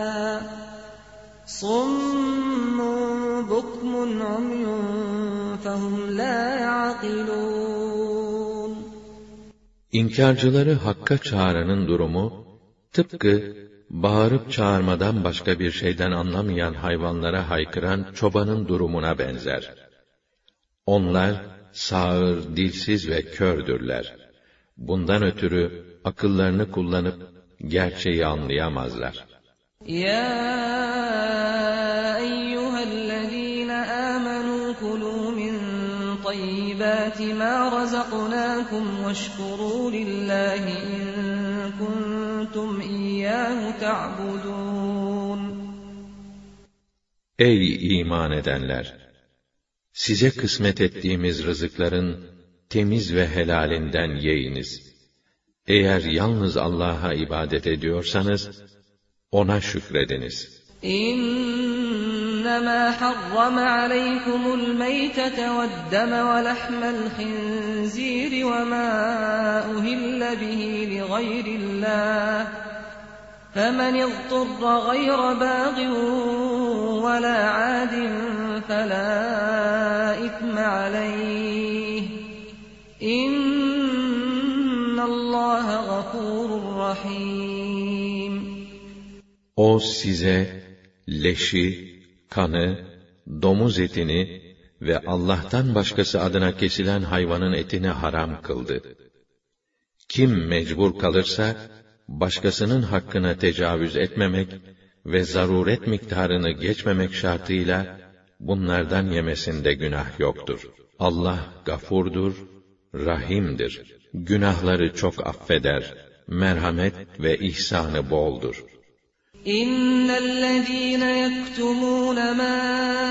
صُمٌّ بُكْمٌ عُمْيٌ فَهُمْ لَا يَعْقِلُونَ. İnkarcıları Hakk'a çağıranın durumu, tıpkı bağırıp çağırmadan başka bir şeyden anlamayan hayvanlara haykıran çobanın durumuna benzer. Onlar, sağır, dilsiz ve kördürler. Bundan ötürü, akıllarını kullanıp, gerçeği anlayamazlar. Ya eyyühellezîne âmenû kulû min tayyibâti mâ razaknâkum veşkurû lillâhi in kuntum iyyâhu ta'budûn. Ey iman edenler! Size kısmet ettiğimiz rızıkların temiz ve helalinden yiyiniz. Eğer yalnız Allah'a ibadet ediyorsanız, ona şükrediniz. İnnemâ harrama aleykumul meytete ve'd-deme ve lahmel khinzîri ve mâ uhille bihi li gayrillâh. فَمَنِ اضْطُرَّ غَيْرَ بَاغٍ وَلَا عَادٍ فَلَا إِثْمَ عَلَيْهِ إِنَّ اللّٰهَ غَفُورٌ رَحِيمٌ. O size leşi, kanı, domuz etini ve Allah'tan başkası adına kesilen hayvanın etini haram kıldı. Kim mecbur kalırsa, başkasının hakkına tecavüz etmemek ve zaruret miktarını geçmemek şartıyla, bunlardan yemesinde günah yoktur. Allah gafurdur, rahimdir. Günahları çok affeder, merhamet ve ihsanı boldur. İnnellezîne yektumûne mâ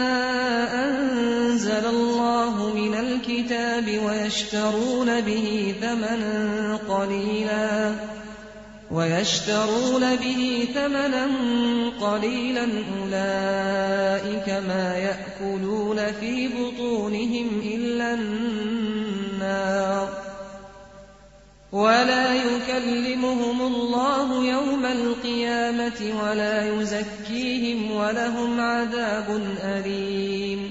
enzelallahu minel kitâbi ve yeşterûne bihi themenen qalîlâ وَيَشْتَرُونَ بِهِ ثَمَنًا قَلِيلًا أُولَٰئِكَ مَا يَأْكُلُونَ فِي بُطُونِهِمْ إِلَّا النَّارَ وَلَا يُكَلِّمُهُمُ اللّٰهُ يَوْمَ الْقِيَامَةِ وَلَا يُزَكِّيهِمْ وَلَهُمْ عَذَابٌ أَلِيمٌ.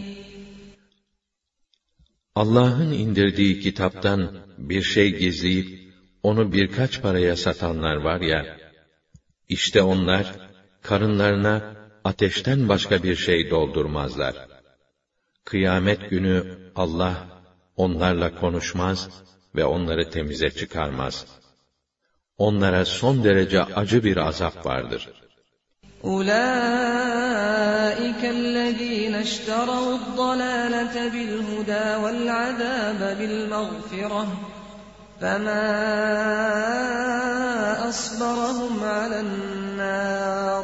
Allah'ın indirdiği kitaptan bir şey gizleyip, onu birkaç paraya satanlar var ya, işte onlar, karınlarına ateşten başka bir şey doldurmazlar. Kıyamet günü Allah, onlarla konuşmaz ve onları temize çıkarmaz. Onlara son derece acı bir azap vardır. أُولَٰئِكَ الَّذ۪ينَ اشْتَرَوُا الضَّلَالَةَ بِالْهُدَى وَالْعَذَابَ بِالْمَغْفِرَةِ فَمَا أَصْبَرَهُمْ عَلَى النَّارِ.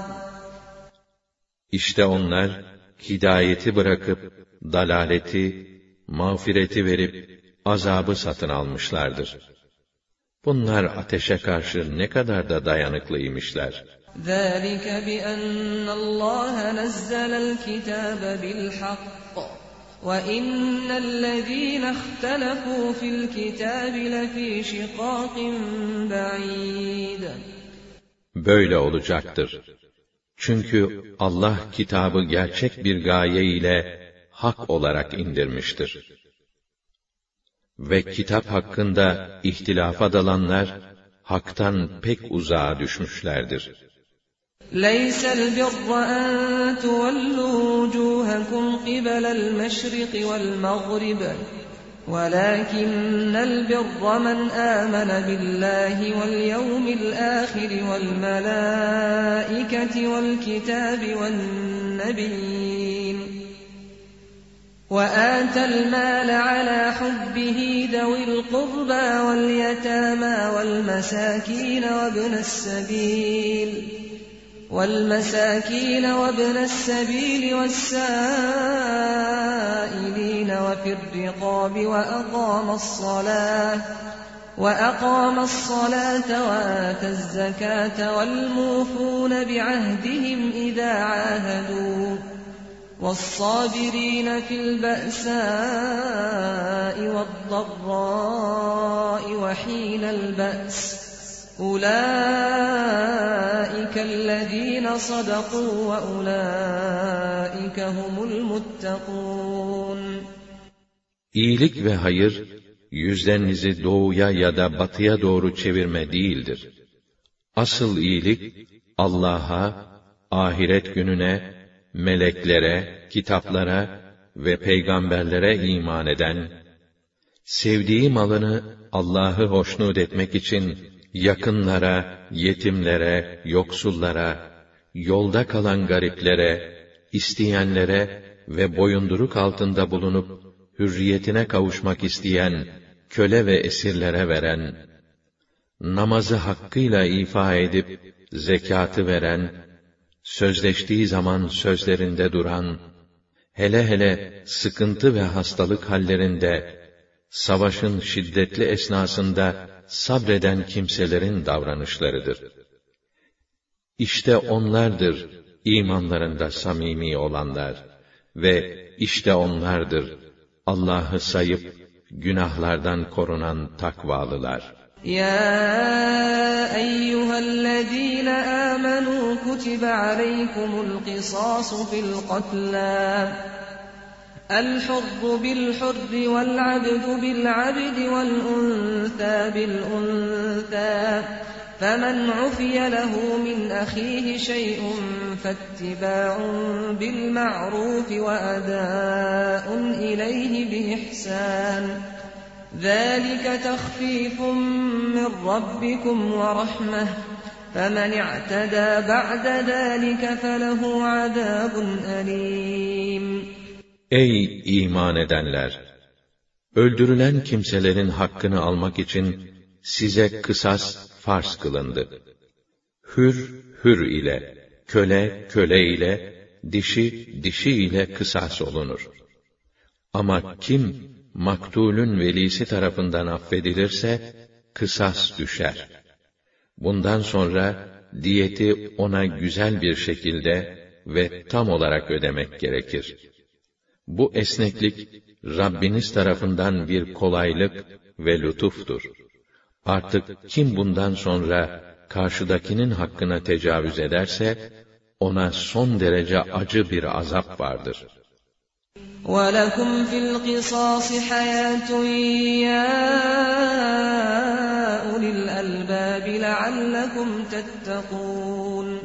İşte onlar, hidayeti bırakıp, dalaleti, mağfireti verip, azabı satın almışlardır. Bunlar ateşe karşı ne kadar da dayanıklıymışlar. ذَٰلِكَ بِأَنَّ اللّٰهَ نَزَّلَ الْكِتَابَ بِالْحَقِّ وَإِنَّ الَّذ۪ينَ اخْتَلَفُوا فِي الْكِتَابِ لَف۪ي شِقَاقٍ بَعِيدٍ. Böyle olacaktır. Çünkü Allah kitabı gerçek bir gaye ile hak olarak indirmiştir. Ve kitap hakkında ihtilafa dalanlar, haktan pek uzağa düşmüşlerdir. لَيْسَ الْبِرَّ أَن تُوَلُّوا وُجُوهَكُمْ قِبَلَ الْمَشْرِقِ وَالْمَغْرِبِ وَلَٰكِنَّ الْبِرَّ مَنْ آمَنَ بِاللَّهِ وَالْيَوْمِ الْآخِرِ وَالْمَلَائِكَةِ وَالْكِتَابِ وَالنَّبِيِّينَ وَآتَى الْمَالَ عَلَى حُبِّهِ ذَوِي الْقُرْبَى وَالْيَتَامَى وَالْمَسَاكِينَ وَابْنَ السَّبِيلِ وَالْمَسَاكِينَ وَابْنَ السَّبِيلِ وَالسَّائِلِينَ وَفِي الرِّقَابِ وَأَقَامَ الصَّلَاةَ وَأَقَامَ الصَّلَاةَ وَآتَى الزَّكَاةَ وَالْمُوفُونَ بِعَهْدِهِمْ إِذَا عَاهَدُوا وَالصَّابِرِينَ فِي الْبَأْسَاءِ وَالضَّرَّاءِ وَحِينَ الْبَأْسِ أُولَٰئِكَ الَّذ۪ينَ صَدَقُوا وَأُولَٰئِكَ هُمُ الْمُتَّقُونَ. İyilik ve hayır, yüzlerinizi doğuya ya da batıya doğru çevirme değildir. Asıl iyilik, Allah'a, ahiret gününe, meleklere, kitaplara ve peygamberlere iman eden, sevdiği malını Allah'ı hoşnut etmek için yakınlara, yetimlere, yoksullara, yolda kalan gariplere, isteyenlere ve boyunduruk altında bulunup hürriyetine kavuşmak isteyen köle ve esirlere veren, namazı hakkıyla ifa edip zekatı veren, sözleştiği zaman sözlerinde duran, hele hele sıkıntı ve hastalık hallerinde, savaşın şiddetli esnasında sabreden kimselerin davranışlarıdır. İşte onlardır imanlarında samimi olanlar ve işte onlardır Allah'ı sayıp günahlardan korunan takvalılar. يَا أَيُّهَا الَّذ۪ينَ آمَنُوا كُتِبَ عَلَيْكُمُ الْقِصَاصُ فِي الْقَتْلَى الْحُرُّ بِالْحُرِّ وَالْعَبْدُ بِالْعَبْدِ وَالْأُنثَى بِالْأُنثَى فَمَنْ عُفِيَ لَهُ مِنْ أَخِيهِ شَيْءٌ فَاتِّبَاعٌ بِالْمَعْرُوفِ وَأَدَاءٌ إِلَيْهِ بِإِحْسَانٍ ذَٰلِكَ تَخْفِيفٌ مِّن رَّبِّكُمْ وَرَحْمَةٌ فَمَنِ اعْتَدَىٰ بَعْدَ ذَٰلِكَ فَلَهُ عَذَابٌ أَلِيمٌ. Ey iman edenler! Öldürülen kimselerin hakkını almak için size kısas farz kılındı. Hür, hür ile, köle, köle ile, dişi, dişi ile kısas olunur. Ama kim, maktulün velisi tarafından affedilirse, kısas düşer. Bundan sonra, diyeti ona güzel bir şekilde ve tam olarak ödemek gerekir. Bu esneklik, Rabbiniz tarafından bir kolaylık ve lütuftur. Artık kim bundan sonra karşıdakinin hakkına tecavüz ederse, ona son derece acı bir azap vardır. وَلَكُمْ فِي الْقِصَاصِ حَيَاةٌ يَا أُولِي الْأَلْبَابِ لَعَلَّكُمْ تَتَّقُونَ.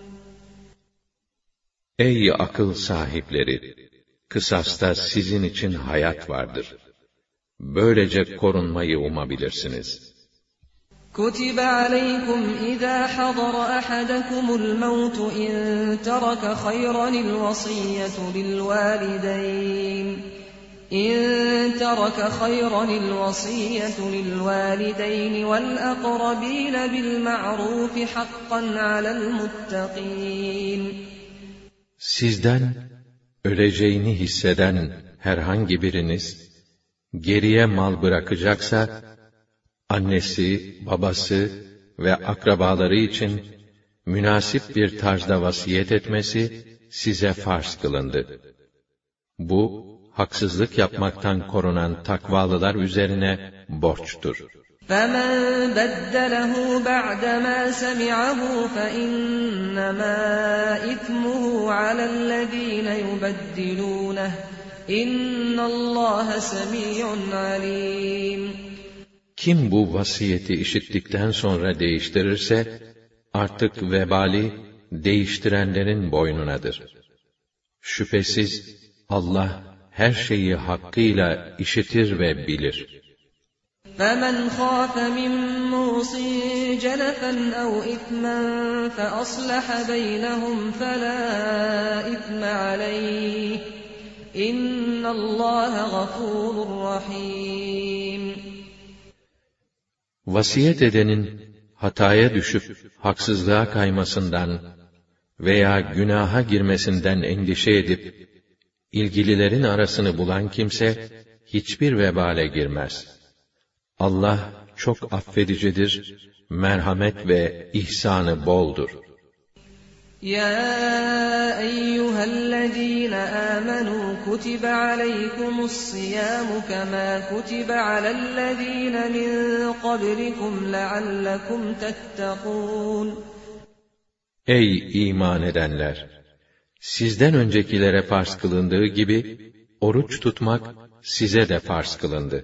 Ey akıl sahipleri! Kısasta sizin için hayat vardır. Böylece korunmayı umabilirsiniz. كُتِبَ عَلَيْكُمْ إِذَا حَضَرَ أَحَدَكُمُ الْمَوْتُ إِن تَرَكَ خَيْرًا الْوَصِيَّةُ لِلْوَالِدَيْنِ إِن تَرَكَ خَيْرًا الْوَصِيَّةُ لِلْوَالِدَيْنِ وَالْأَقْرَبِينَ بِالْمَعْرُوفِ حَقًّا عَلَى الْمُتَّقِينَ. Sizden öleceğini hisseden herhangi biriniz geriye mal bırakacaksa, annesi, babası ve akrabaları için münasip bir tarzda vasiyet etmesi size farz kılındı. Bu, haksızlık yapmaktan korunan takvalılar üzerine borçtur. فَمَنْ بَدَّلَهُ بَعْدَمَا سَمِعَهُ فَإِنَّمَا إِثْمُهُ عَلَى الَّذِينَ يُبَدِّلُونَهُ إِنَّ اللّٰهَ سَمِيعٌ عَلِيمٌ. Kim bu vasiyeti işittikten sonra değiştirirse, artık vebali değiştirenlerin boynunadır. Şüphesiz Allah her şeyi hakkıyla işitir ve bilir. فَمَنْ خَافَ مِنْ مُوصٍ جَنَفًا أَوْ إِثْمًا فَأَصْلَحَ بَيْنَهُمْ فَلَا إِثْمَ عَلَيْهِ إِنَّ اللّٰهَ غَفُورٌ رَحِيمٌ. Vasiyet edenin hataya düşüp haksızlığa kaymasından veya günaha girmesinden endişe edip ilgililerin arasını bulan kimse hiçbir vebale girmez. Allah çok affedicidir, merhamet ve ihsanı boldur. يَا أَيُّهَا الَّذِينَ آمَنُوا كُتِبَ عَلَيْكُمُ الصِّيَامُ كَمَا كُتِبَ عَلَى الَّذِينَ مِن قَبْلِكُمْ لَعَلَّكُمْ تَتَّقُونَ. Ey iman edenler! Sizden öncekilere farz kılındığı gibi, oruç tutmak size de farz kılındı.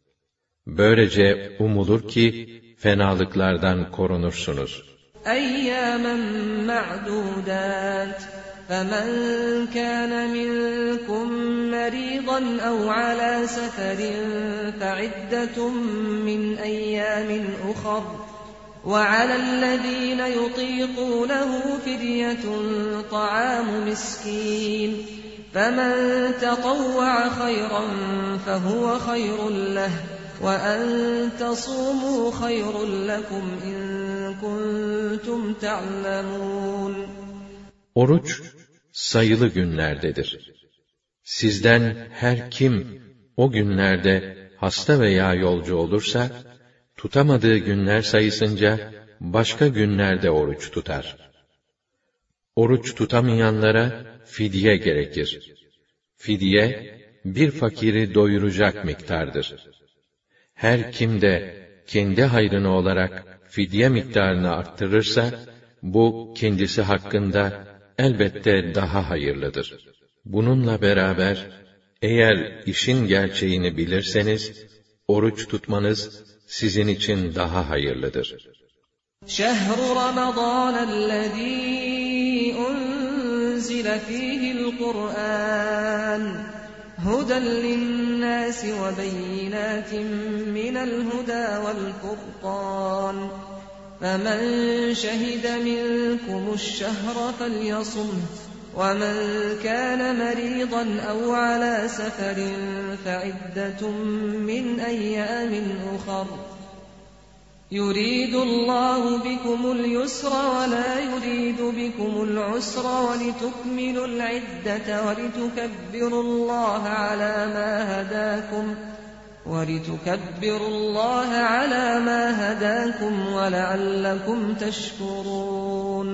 Böylece umulur ki, fenalıklardan korunursunuz. أَيَّامًا مَّعْدُودَاتٍ فَمَنْ كَانَ مِنكُم مَّرِيضًا أَوْ عَلَى سَفَرٍ فَعِدَّةٌ مِّنْ أَيَّامٍ أُخَرَ وَعَلَى الَّذِينَ يُطِيقُونَهُ فِدْيَةٌ طَعَامُ مِسْكِينٍ فَمَن تَطَوَّعَ خَيْرًا فَهُوَ خَيْرٌ لَّهُ وَأَن تَصُومُوا خَيْرٌ لَّكُمْ إِن كُنتُمْ تَعْلَمُونَ. Oruç sayılı günlerdedir. Sizden her kim o günlerde hasta veya yolcu olursa, tutamadığı günler sayısınca başka günlerde oruç tutar. Oruç tutamayanlara fidye gerekir. Fidye, bir fakiri doyuracak miktardır. Her kim de kendi hayrına olarak fidye miktarını arttırırsa, bu kendisi hakkında elbette daha hayırlıdır. Bununla beraber, eğer işin gerçeğini bilirseniz, oruç tutmanız sizin için daha hayırlıdır. شَهْرُ رَمَضَانَ الَّذ۪ي أُنْزِلَ ف۪يهِ الْقُرْآنِ هُدًى لِلنَّاسِ وَبَيِّنَاتٍ مِّنَ الْهُدَى وَالْفُرْقَانِ فَمَنْ شَهِدَ مِنْكُمُ الشَّهْرَ فَلْيَصُمْهُ وَمَنْ كَانَ مَرِيضًا أَوْ عَلَى سَفَرٍ فَعِدَّةٌ مِّنْ أَيَّامٍ أُخَرَ يُرِيدُ اللَّهُ بِكُمُ الْيُسْرَ وَلَا يُرِيدُ بِكُمُ الْعُسْرَ وَلِتُكْمِلُوا الْعِدَّةَ وَلِتُكَبِّرُوا اللَّهَ عَلَى مَا هَدَاكُمْ وَلِتُكَبِّرُوا اللَّهَ عَلَى مَا هَدَاكُمْ وَلَعَلَّكُمْ تَشْكُرُونَ.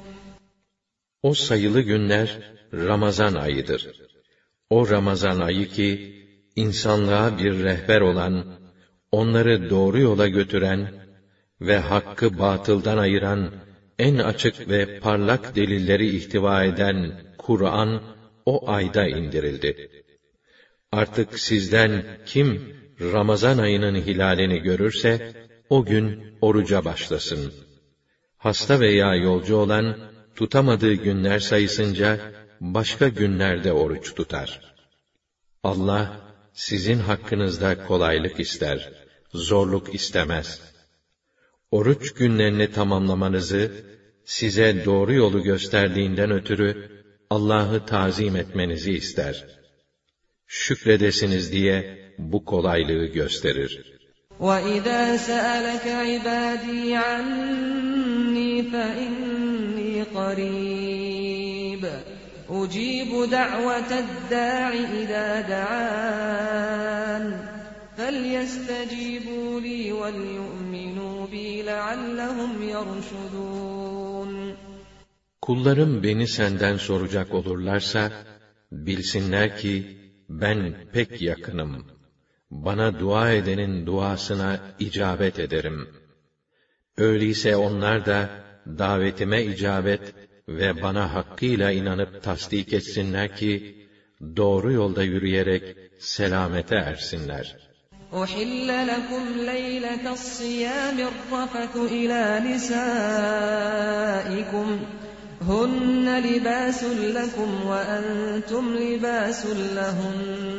O sayılı günler Ramazan ayıdır. O Ramazan ayı ki, insanlığa bir rehber olan, onları doğru yola götüren ve hakkı batıldan ayıran en açık ve parlak delilleri ihtiva eden Kur'an o ayda indirildi. Artık sizden kim Ramazan ayının hilalini görürse o gün oruca başlasın. Hasta veya yolcu olan tutamadığı günler sayısınca başka günlerde oruç tutar. Allah sizin hakkınızda kolaylık ister, zorluk istemez. Oruç günlerini tamamlamanızı size doğru yolu gösterdiğinden ötürü Allah'ı tazim etmenizi ister. Şükredesiniz diye bu kolaylığı gösterir. وَإِذَا سَأَلَكَ عِبَادِي عَنِّي فَإِنِّي قَرِيبٌ أُجِيبُ دَعْوَةَ الدَّاعِ إِذَا دَعَانِ فَلْيَسْتَجِيبُوا لِي وَلْيُؤْمِنُوا بِي لَعَلَّهُمْ يَرْشُدُونَ. Kullarım beni senden soracak olurlarsa, bilsinler ki ben pek yakınım. Bana dua edenin duasına icabet ederim. Öyleyse onlar da davetime icabet ve bana hakkıyla inanıp tasdik etsinler ki doğru yolda yürüyerek selamete ersinler. أُحِلَّ لَكُمْ لَيْلَةَ الصِّيَامِ الرَّفَثُ إِلَى نِسَائِكُمْ هُنَّ لِبَاسٌ لَكُمْ وَأَنْتُمْ لِبَاسٌ لَهُنَّ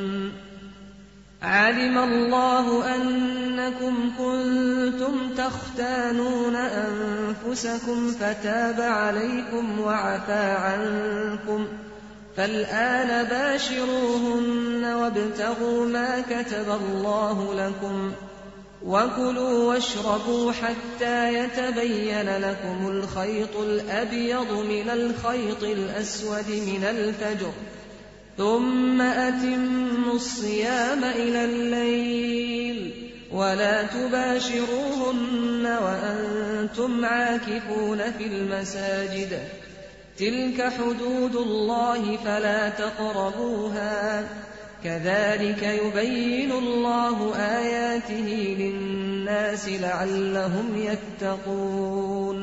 عَلِمَ اللَّهُ أَنَّكُمْ كُنتُمْ تَخْتَانُونَ أَنفُسَكُمْ فَتَابَ عَلَيْكُمْ وَعَفَا عَنكُمْ فَالْآنَ بَاشِرُوهُنَّ وَابْتَغُوا مَا كَتَبَ اللَّهُ لَكُمْ وَكُلُوا وَاشْرَبُوا حَتَّى يَتَبَيَّنَ لَكُمُ الْخَيْطُ الْأَبْيَضُ مِنَ الْخَيْطِ الْأَسْوَدِ مِنَ الْفَجْرِ ثُمَّ أَتِمُّوا الصِّيَامَ إِلَى اللَّيْلِ وَلَا تُبَاشِرُوهُنَّ وَأَنْتُمْ عَاكِفُونَ فِي الْمَسَاجِدِ تِلْكَ حُدُودُ اللَّهِ فَلَا تَقْرَبُوهَا كَذَٰلِكَ يُبَيِّنُ اللَّهُ آيَاتِهِ لِلنَّاسِ لَعَلَّهُمْ يَتَّقُونَ.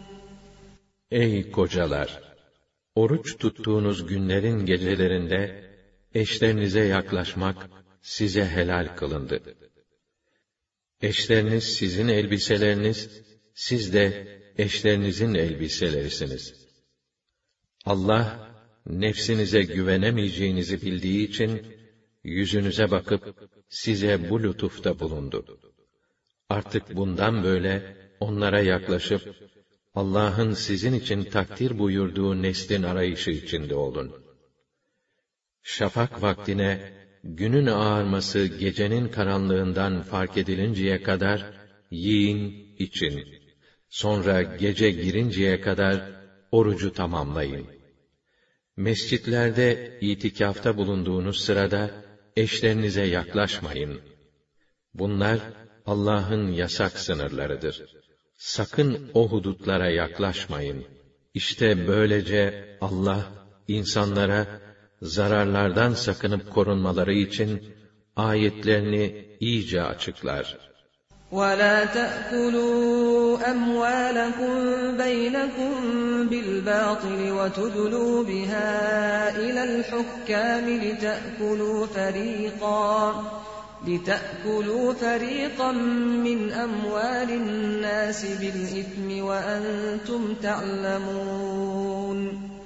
Ey kocalar! Oruç tuttuğunuz günlerin gecelerinde eşlerinize yaklaşmak size helal kılındı. Eşleriniz sizin elbiseleriniz, siz de eşlerinizin elbiselerisiniz. Allah, nefsinize güvenemeyeceğinizi bildiği için, yüzünüze bakıp size bu lütufta bulundu. Artık bundan böyle onlara yaklaşıp, Allah'ın sizin için takdir buyurduğu neslin arayışı içinde olun. Şafak vaktine, günün ağarması gecenin karanlığından fark edilinceye kadar, yiyin, için. Sonra gece girinceye kadar, orucu tamamlayın. Mescitlerde itikafta bulunduğunuz sırada, eşlerinize yaklaşmayın. Bunlar, Allah'ın yasak sınırlarıdır. Sakın o hudutlara yaklaşmayın. İşte böylece Allah, insanlara, zararlardan sakınıp korunmaları için, ayetlerini iyice açıklar. وَلَا تَأْكُلُوا أَمْوَالَكُمْ بَيْنَكُمْ بِالْبَاطِلِ وَتُدْلُوا بِهَا إِلَى الْحُكَّامِ لِتَأْكُلُوا فَرِيقًا لِتَأْكُلُوا فَرِيقًا مِّنْ أَمْوَالِ النَّاسِ بِالْإِثْمِ وَأَنْتُمْ تَعْلَمُونَ.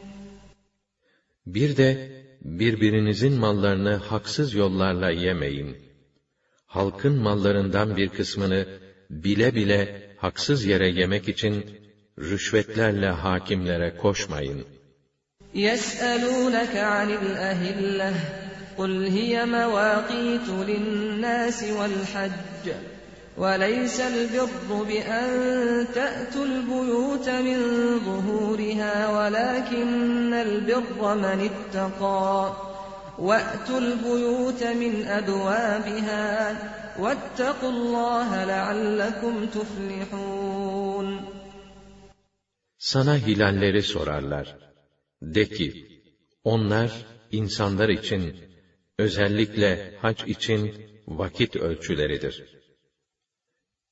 Bir de birbirinizin mallarını haksız yollarla yemeyin. Halkın mallarından bir kısmını bile bile haksız yere yemek için rüşvetlerle hakimlere koşmayın. يَسْأَلُونَكَ عَنِ الْأَهِلَّةِ قُلْ هِيَ مَوَاقِيتُ لِلنَّاسِ وَالْحَجِّ وَلَيْسَ الْبِرُّ بِأَن تَأْتُوا الْبُيُوتَ مِن ظُهُورِهَا وَلَكِنَّ الْبِرَّ مَنِ اتَّقَىٰ وَأْتُوا الْبُيُوتَ مِنْ أَبْوَابِهَا وَاتَّقُوا اللَّهَ لَعَلَّكُمْ تُفْلِحُونَ. Sana hilalleri sorarlar. De ki, onlar insanlar için, özellikle hac için vakit ölçüleridir.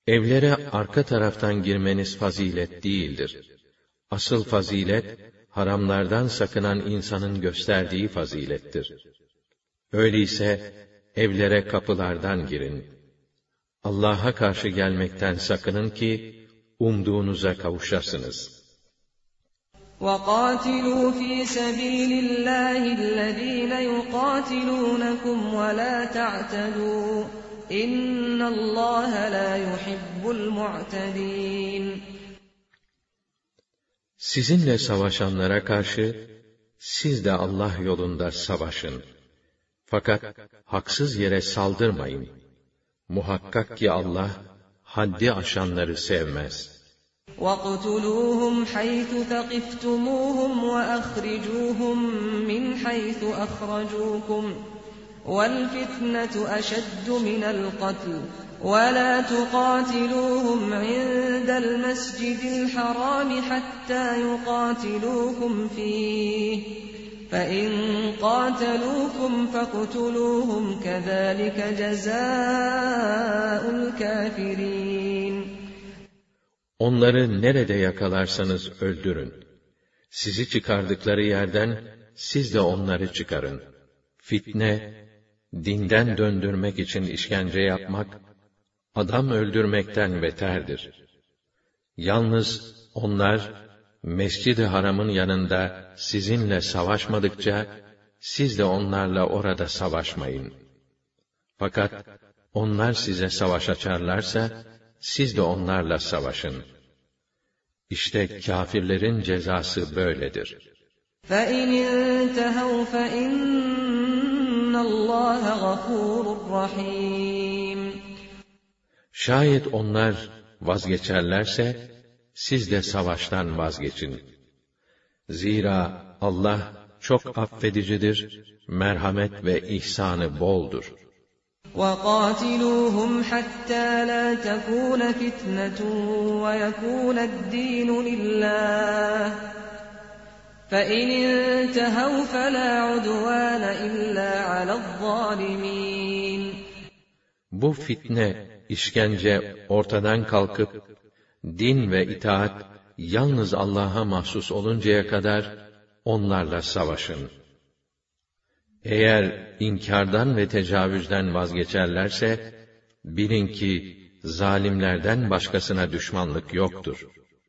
Evlere arka taraftan girmeniz fazilet değildir. Asıl fazilet, haramlardan sakınan insanın gösterdiği fazilettir. Öyleyse, evlere kapılardan girin. Allah'a karşı gelmekten sakının ki, umduğunuza kavuşasınız. وَقَاتِلُوا فِي سَبِيلِ اللّٰهِ الَّذ۪ينَ يُقَاتِلُونَكُمْ وَلَا تَعْتَدُوا اِنَّ اللّٰهَ لَا يُحِبُّ الْمُعْتَد۪ينَ. Sizinle savaşanlara karşı, siz de Allah yolunda savaşın. Fakat haksız yere saldırmayın. Muhakkak ki Allah, haddi aşanları sevmez. وَاقْتُلُوهُمْ حَيْثُ ثَقِفْتُمُوهُمْ وَأَخْرِجُوهُمْ مِنْ حَيْثُ أَخْرَجُوكُمْ وَالْفِتْنَةُ أَشَدُّ مِنَ الْقَتْلِ وَلَا تُقَاتِلُوهُمْ عِندَ الْمَسْجِدِ الْحَرَامِ حَتَّى يُقَاتِلُوكُمْ فِيهِ فَإِنْ قَاتَلُوكُمْ فَاقْتُلُوهُمْ كَذَلِكَ جَزَاءُ الْكَافِرِينَ. Onları nerede yakalarsanız öldürün. Sizi çıkardıkları yerden siz de onları çıkarın. Fitne, dinden döndürmek için işkence yapmak, adam öldürmekten beterdir. Yalnız onlar, Mescid-i Haram'ın yanında sizinle savaşmadıkça, siz de onlarla orada savaşmayın. Fakat, onlar size savaş açarlarsa, siz de onlarla savaşın. İşte kâfirlerin cezası böyledir. فَاِنْ اِنْتَهَوْا فَاِنَّ اللّٰهَ غَفُورٌ رَحِيمٌ. Şayet onlar vazgeçerlerse, siz de savaştan vazgeçin. Zira Allah çok affedicidir, merhamet ve ihsanı boldur. وَقَاتِلُوهُمْ حَتَّى لَا تَكُونَ فِتْنَةٌ وَيَكُونَ الدِّينُ لِلّٰهِ فَاِنْ اِنْتَهَوْا فَلَا عُدْوَانَ إِلَّا عَلَى الظَّالِمِينَ. Bu fitne, işkence ortadan kalkıp, din ve itaat yalnız Allah'a mahsus oluncaya kadar onlarla savaşın. Eğer inkardan ve tecavüzden vazgeçerlerse, bilin ki zalimlerden başkasına düşmanlık yoktur.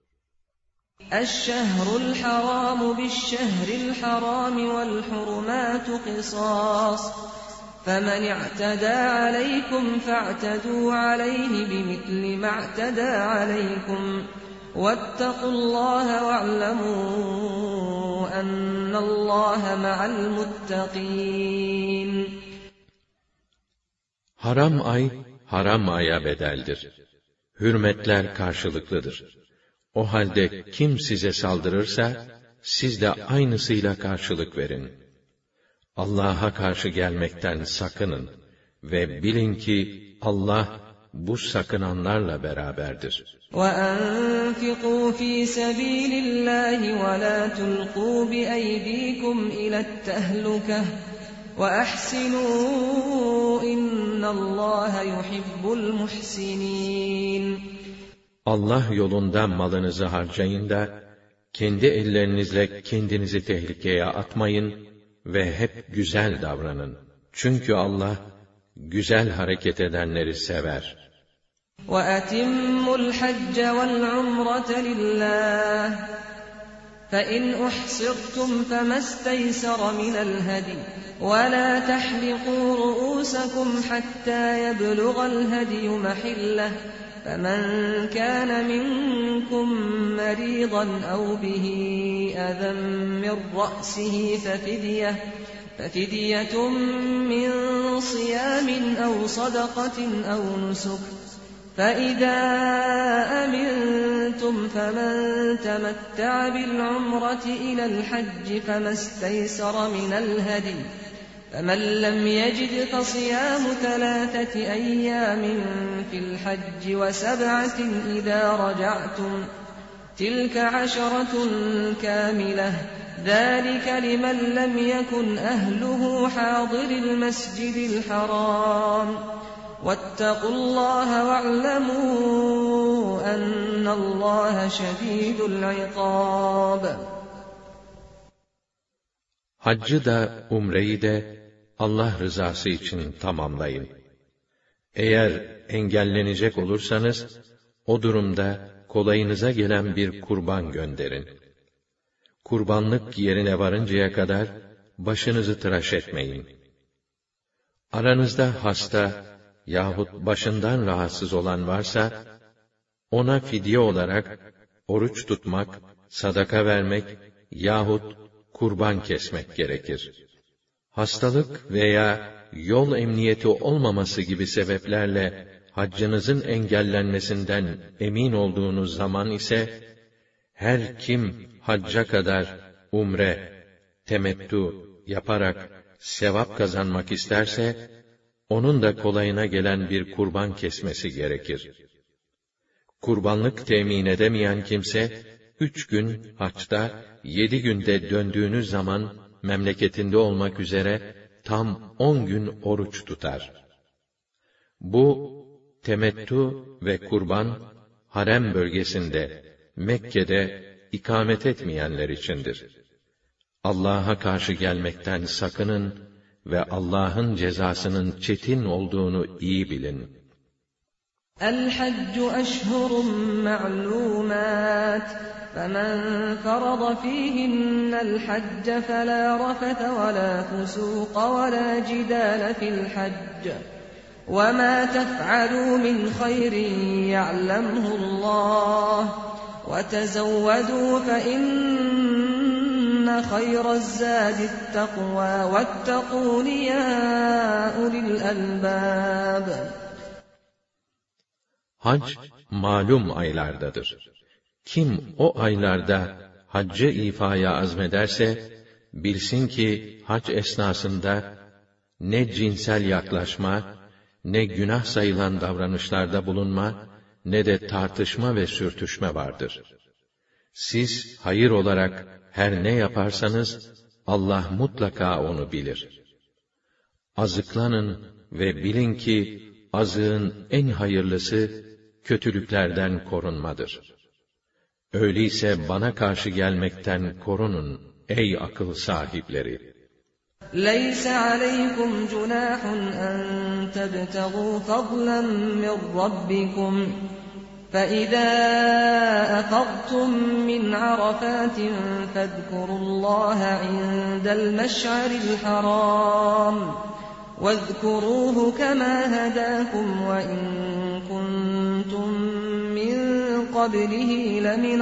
الشهر الحرام بالشهر الحرام والحرمات قصاص فمن اعتدى عليكم فاعتدوا عليه بمثل ما اعتدى عليكم واتقوا الله واعلموا أن الله مع المتقين. Haram ay, haram aya bedeldir. Hürmetler karşılıklıdır. O halde kim size saldırırsa, siz de aynısıyla karşılık verin. Allah'a karşı gelmekten sakının ve bilin ki Allah bu sakınanlarla beraberdir. وَأَنْفِقُوا فِي سَبِيلِ اللّٰهِ وَلَا تُلْقُوا بِأَيْدِيكُمْ إِلَى التَّهْلُكَةِ وَأَحْسِنُوا إِنَّ اللّٰهَ يُحِبُّ الْمُحْسِنِينَ. Allah yolunda malınızı harcayın da, kendi ellerinizle kendinizi tehlikeye atmayın ve hep güzel davranın. Çünkü Allah, güzel hareket edenleri sever. وَأَتِمُّوا الْحَجَّ وَالْعُمْرَةَ لِلَّهِ فَإِنْ أُحْصِرْتُمْ فَمَا اسْتَيْسَرَ مِنَ الْهَدْيِ وَلَا تَحْلِقُوا رُءُوسَكُمْ حَتَّى يَبْلُغَ الْهَدْيُ مَحِلَّهُ فَمَنْ كَانَ مِنْكُمْ مَرِيضًا أَوْ بِهِ أَذًى مِنْ رَأْسِهِ فَفِدْيَةٌ فَفِدْيَةٌ مِنْ صِيَامٍ أَوْ صَدَقَةٍ أَوْ نُسُكٍ فَإِذَا أَمِنْتُمْ فَمَنْ تَمَتَّعَ بِالْعُمْرَةِ إِلَى الْحَجِّ فَمَا اسْتَيْسَرَ مِنَ الْهَدْيِ فَمَنْ لَمْ يَجِدْ فَصِيَامُ ثَلَاثَةِ أَيَّامٍ فِي الْحَجِّ وَسَبْعَةٍ إِذَا رَجَعْتُمْ تِلْكَ عَشَرَةٌ كَامِلَةٌ ذَلِكَ لِمَنْ لَمْ يَكُنْ أَهْلُهُ حَاضِرِي الْمَسْجِدِ الْحَرَامِ وَاتَّقُوا اللّٰهَ وَاعْلَمُوا أَنَّ اللّٰهَ شَد۪يدُ الْعِقَابِ. Haccı da, umreyi de Allah rızası için tamamlayın. Eğer engellenecek olursanız, o durumda kolayınıza gelen bir kurban gönderin. Kurbanlık yerine varıncaya kadar başınızı tıraş etmeyin. Aranızda hasta yahut başından rahatsız olan varsa, ona fidye olarak oruç tutmak, sadaka vermek yahut kurban kesmek gerekir. Hastalık veya yol emniyeti olmaması gibi sebeplerle haccınızın engellenmesinden emin olduğunuz zaman ise, her kim hacca kadar umre, temettü yaparak sevap kazanmak isterse, onun da kolayına gelen bir kurban kesmesi gerekir. Kurbanlık temin edemeyen kimse, üç gün haçta, yedi günde döndüğünüz zaman, memleketinde olmak üzere, tam on gün oruç tutar. Bu, temettü ve kurban, harem bölgesinde, Mekke'de ikamet etmeyenler içindir. Allah'a karşı gelmekten sakının ve Allah'ın cezasının çetin olduğunu iyi bilin. El-Haccu eşhurun ma'lumat, فَمَنْ فَرَضَ فِيهِنَّ الْحَجَّ فَلَا رَفَثَ وَلَا فُسُوقَ وَلَا جِدَالَ فِي الْحَجِّ وَمَا تَفْعَلُوا مِنْ خَيْرٍ يَعْلَمْهُ اللَّهُ وَتَزَوَّدُوا فَإِنَّ خَيْرَ الزَّادِ التَّقْوَى وَاتَّقُونِ يَا أُولِي الْأَلْبَابِ. Hac, malum aylardadır. Kim o aylarda haccı ifaya azmederse, bilsin ki hac esnasında ne cinsel yaklaşma, ne günah sayılan davranışlarda bulunma, ne de tartışma ve sürtüşme vardır. Siz hayır olarak her ne yaparsanız, Allah mutlaka onu bilir. Azıklanın ve bilin ki, azığın en hayırlısı, kötülüklerden korunmadır. Öyleyse bana karşı gelmekten korunun ey akıl sahipleri. لَيْسَ عَلَيْكُمْ جُنَاحٌ أَن تَبْتَغُوا فَضْلًا مِّن رَّبِّكُمْ فَإِذَا أَفَضْتُم مِّنْ عَرَفَاتٍ فَاذْكُرُوا اللَّهَ عِندَ الْمَشْعَرِ الْحَرَامِ وَاذْكُرُوهُ كَمَا هَدَاكُمْ وَإِن كُنتُم مِّن قَبْلِهِ لَمِنَ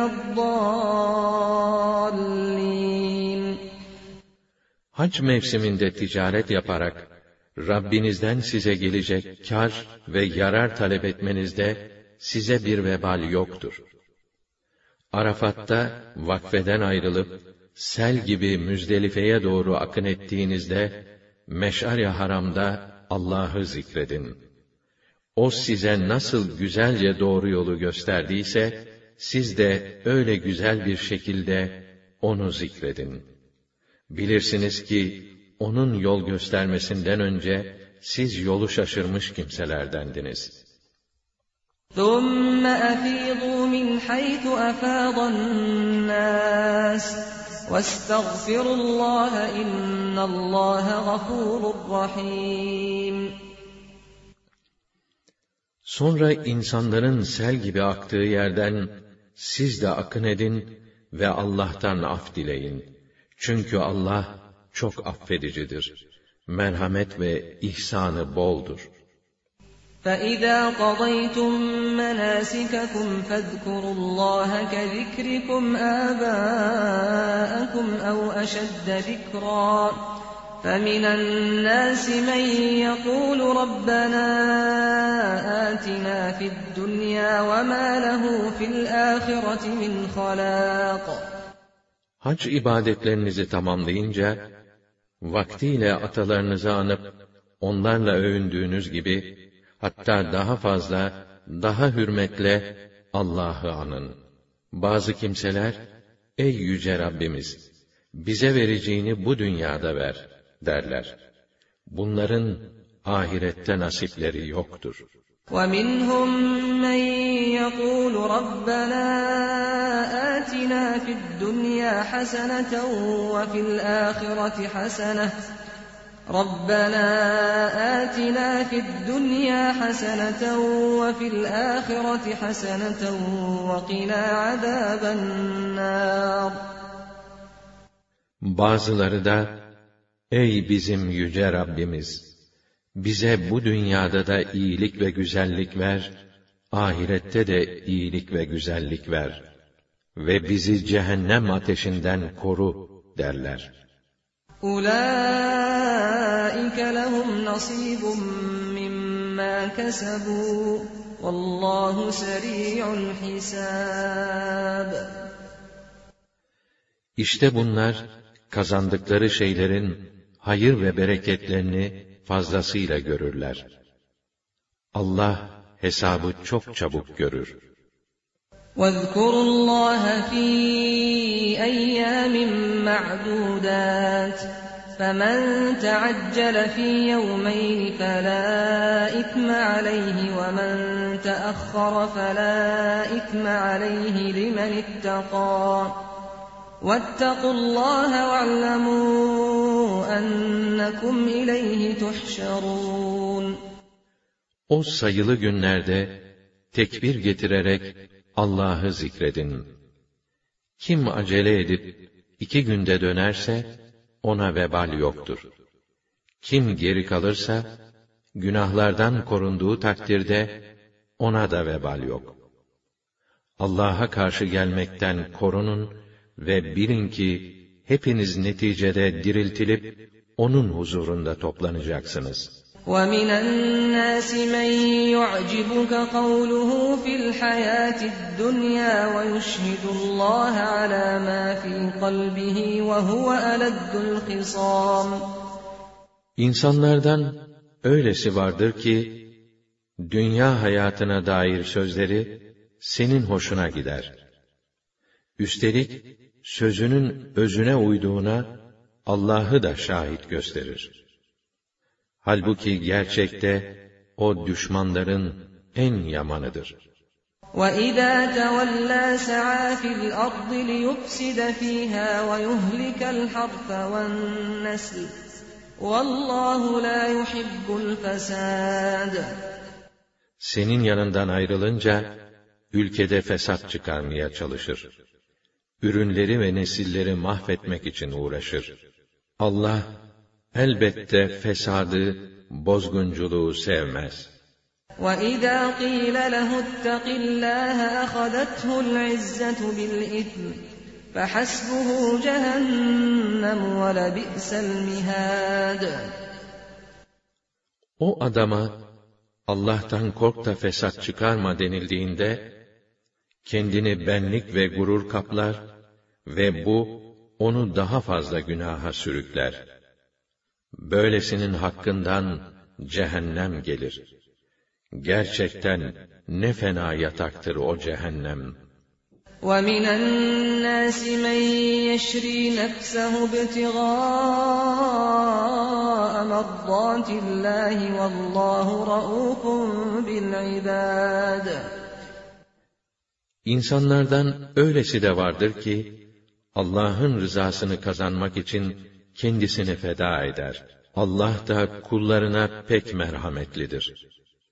الضَّالِّينَ. Hac mevsiminde ticaret yaparak, Rabbinizden size gelecek kâr ve yarar talep etmenizde, size bir vebal yoktur. Arafat'ta, vakfeden ayrılıp, sel gibi Müzdelife'ye doğru akın ettiğinizde, Meş'ar-i Haram'da Allah'ı zikredin. O size nasıl güzelce doğru yolu gösterdiyse, siz de öyle güzel bir şekilde onu zikredin. Bilirsiniz ki, onun yol göstermesinden önce, siz yolu şaşırmış kimselerdendiniz. ثُمَّ أَفِيضُوا مِنْ حَيْثُ أَفَاضَ النَّاسُ وَاسْتَغْفِرُوا اللَّهَ إِنَّ اللَّهَ غَفُورٌ رَّحِيمٌ. Sonra insanların sel gibi aktığı yerden, siz de akın edin ve Allah'tan af dileyin. Çünkü Allah çok affedicidir. Merhamet ve ihsanı boldur. فَإِذَا قَضَيْتُم مَّنَاسِكَكُمْ فَاذْكُرُوا اللَّهَ كَذِكْرِكُمْ آبَاءَكُمْ أَوْ أَشَدَّ ذِكْرًا فَمِنَ النَّاسِ مَن يَقُولُ رَبَّنَا آتِنَا فِي الدُّنْيَا وَمَا لَهُ فِي الْآخِرَةِ مِنْ خَلَاقٍ. Hac ibadetlerinizi tamamlayınca, vaktiyle atalarınızı anıp, onlarla övündüğünüz gibi, hatta daha fazla, daha hürmetle Allah'ı anın. Bazı kimseler, ey yüce Rabbimiz, bize vereceğini bu dünyada ver, derler. Bunların ahirette nasipleri yoktur. وَمِنْهُمْ مَنْ يَقُولُ رَبَّنَا آتِنَا فِي الدُّنْيَا حَسَنَةً وَفِي الْآخِرَةِ حَسَنَةً رَبَّنَا آتِنَا فِي الدُّنْيَا حَسَنَةً وَفِي الْآخِرَةِ حَسَنَةً وَقِنَا عَذَابَ النَّارِ. Bazıları da, ey bizim yüce Rabbimiz! Bize bu dünyada da iyilik ve güzellik ver, ahirette de iyilik ve güzellik ver ve bizi cehennem ateşinden koru derler. أُولَٰئِكَ لَهُمْ نَصِيبٌ مِّمَّا كَسَبُوا وَاللّٰهُ سَرِيعُ الْحِسَابِ. İşte bunlar, kazandıkları şeylerin hayır ve bereketlerini fazlasıyla görürler. Allah hesabı çok çabuk görür. وَاذْكُرُوا اللّٰهَ فِي أَيَّامٍ مَّعْدُودَاتٍ فَمَنْ تَعَجَّلَ فِي يَوْمَيْنِ فَلَا إِثْمَ عَلَيْهِ وَمَنْ تَأَخَّرَ فَلَا إِثْمَ عَلَيْهِ لِمَنِ اتَّقَى وَاتَّقُوا اللّٰهَ وَاعْلَمُوا أَنَّكُمْ إِلَيْهِ تُحْشَرُونَ. O sayılı günlerde tekbir getirerek Allah'ı zikredin. Kim acele edip iki günde dönerse ona vebal yoktur. Kim geri kalırsa günahlardan korunduğu takdirde ona da vebal yok. Allah'a karşı gelmekten korunun ve bilin ki hepiniz neticede diriltilip onun huzurunda toplanacaksınız. وَمِنَ النَّاسِ مَنْ يُعْجِبُكَ قَوْلُهُ فِي الْحَيَاةِ الدُّنْيَا وَيُشْهِدُ اللّٰهَ عَلَى مَا فِي قَلْبِهِ وَهُوَ أَلَدُّ الْخِصَامِ. İnsanlardan öylesi vardır ki, dünya hayatına dair sözleri senin hoşuna gider. Üstelik, sözünün özüne uyduğuna Allah'ı da şahit gösterir. Halbuki gerçekte o düşmanların en yamanıdır. وَإِذَا تَوَلَّى سَعَى فِي الْأَرْضِ لِيُفْسِدَ فِيهَا وَيُهْلِكَ الْحَرْثَ وَالنَّسْلَ وَاللّٰهُ لَا يُحِبُّ الْفَسَادَ. Senin yanından ayrılınca, ülkede fesat çıkarmaya çalışır. Ürünleri ve nesilleri mahvetmek için uğraşır. Allah, elbette fesadı, bozgunculuğu sevmez. وَإِذَا قِيلَ لَهُ اتَّقِ اللّٰهَ أَخَذَتْهُ الْعِزَّةُ بِالْإِثْمِ فَحَسْبُهُ جَهَنَّمُ وَلَبِئْسَ الْمِهَادُ. O adama, Allah'tan kork da fesat çıkarma denildiğinde, kendini benlik ve gurur kaplar ve bu, onu daha fazla günaha sürükler. Böylesinin hakkından cehennem gelir. Gerçekten ne fena yataktır o cehennem. وَمِنَ النَّاسِ مَنْ يَشْرِي نَفْسَهُ ابْتِغَاءَ مَرْضَاتِ اللّٰهِ وَاللّٰهُ رَءُوفٌ بِالْعِبَادِ. İnsanlardan öylesi de vardır ki, Allah'ın rızasını kazanmak için kendisini feda eder. Allah da kullarına pek merhametlidir.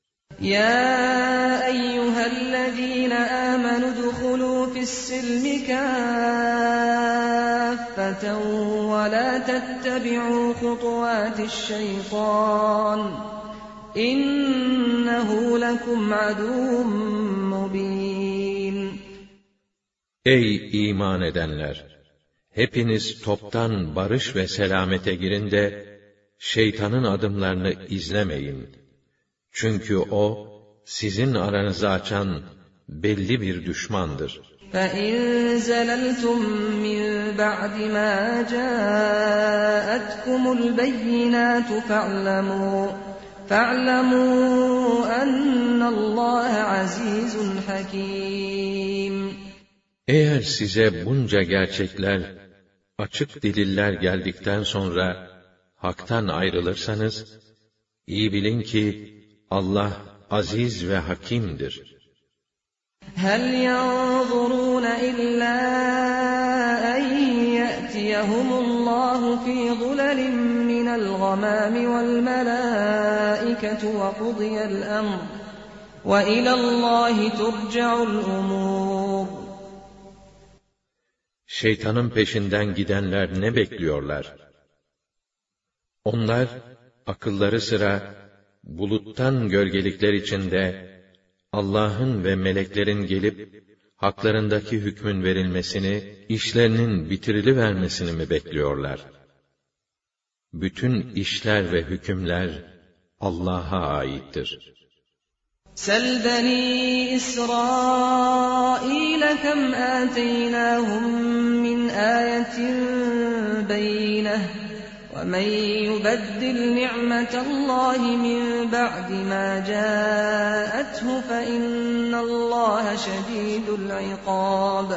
يَا أَيُّهَا الَّذ۪ينَ آمَنُوا ادْخُلُوا فِي السِّلْمِ كَافَّةً وَلَا تَتَّبِعُوا خُطُوَاتِ الشَّيْطَانِ إِنَّهُ لَكُمْ عَدُوٌّ مُّبِينٌ. Ey iman edenler! Hepiniz toptan barış ve selamete girin de, şeytanın adımlarını izlemeyin. Çünkü o, sizin aranızı açan belli bir düşmandır. فَاِنْ زَلَلْتُمْ مِنْ بَعْدِ مَا جَاءَتْكُمُ الْبَيِّنَاتُ فَاعْلَمُوا فَاعْلَمُوا أَنَّ اللّٰهَ عَز۪يزٌ حَك۪يمٌ. Eğer size bunca gerçekler, açık deliller geldikten sonra, haktan ayrılırsanız, İyi bilin ki Allah aziz ve hakimdir. هَلْ يَنظُرُونَ إِلَّا أَنْ يَأْتِيَهُمُ اللّٰهُ فِي ظُلَلٍ مِّنَ الْغَمَامِ وَالْمَلَائِكَةُ وَقُضِيَ الْأَمْرُ وَإِلَى اللّٰهِ تُرْجَعُ الْأُمُورُ. Şeytanın peşinden gidenler ne bekliyorlar? Onlar, akılları sıra, buluttan gölgelikler içinde, Allah'ın ve meleklerin gelip, haklarındaki hükmün verilmesini, işlerinin bitirilivermesini mi bekliyorlar? Bütün işler ve hükümler, Allah'a aittir. سَلْ بَنِي إِسْرَائِيلَ كَمْ آتَيْنَاهُمْ مِنْ آيَةٍ بَيِّنَةٍ وَمَنْ يُبَدِّلْ نِعْمَةَ اللّٰهِ مِنْ بَعْدِ مَا جَاءَتْهُ فَإِنَّ اللّٰهَ شَدِيدُ الْعِقَابِ.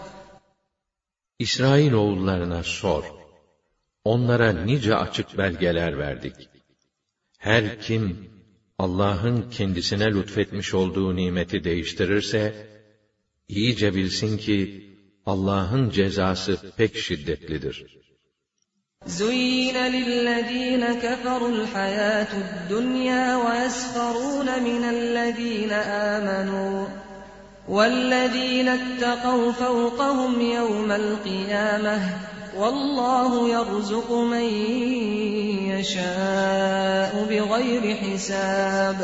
İsrailoğullarına sor. Onlara nice açık belgeler verdik. Her kim Allah'ın kendisine lütfetmiş olduğu nimeti değiştirirse, iyice bilsin ki Allah'ın cezası pek şiddetlidir. زُيِّنَ لِلَّذ۪ينَ كَفَرُوا الْحَيَاةُ الدُّنْيَا وَيَسْخَرُونَ مِنَ الَّذ۪ينَ آمَنُوا وَالَّذ۪ينَ اتَّقَوْا فَوْقَهُمْ يَوْمَ الْقِيَامَةِ وَاللّٰهُ يَرْزُقُ مَنْ يَشَاءُ بِغَيْرِ حِسَابٍ.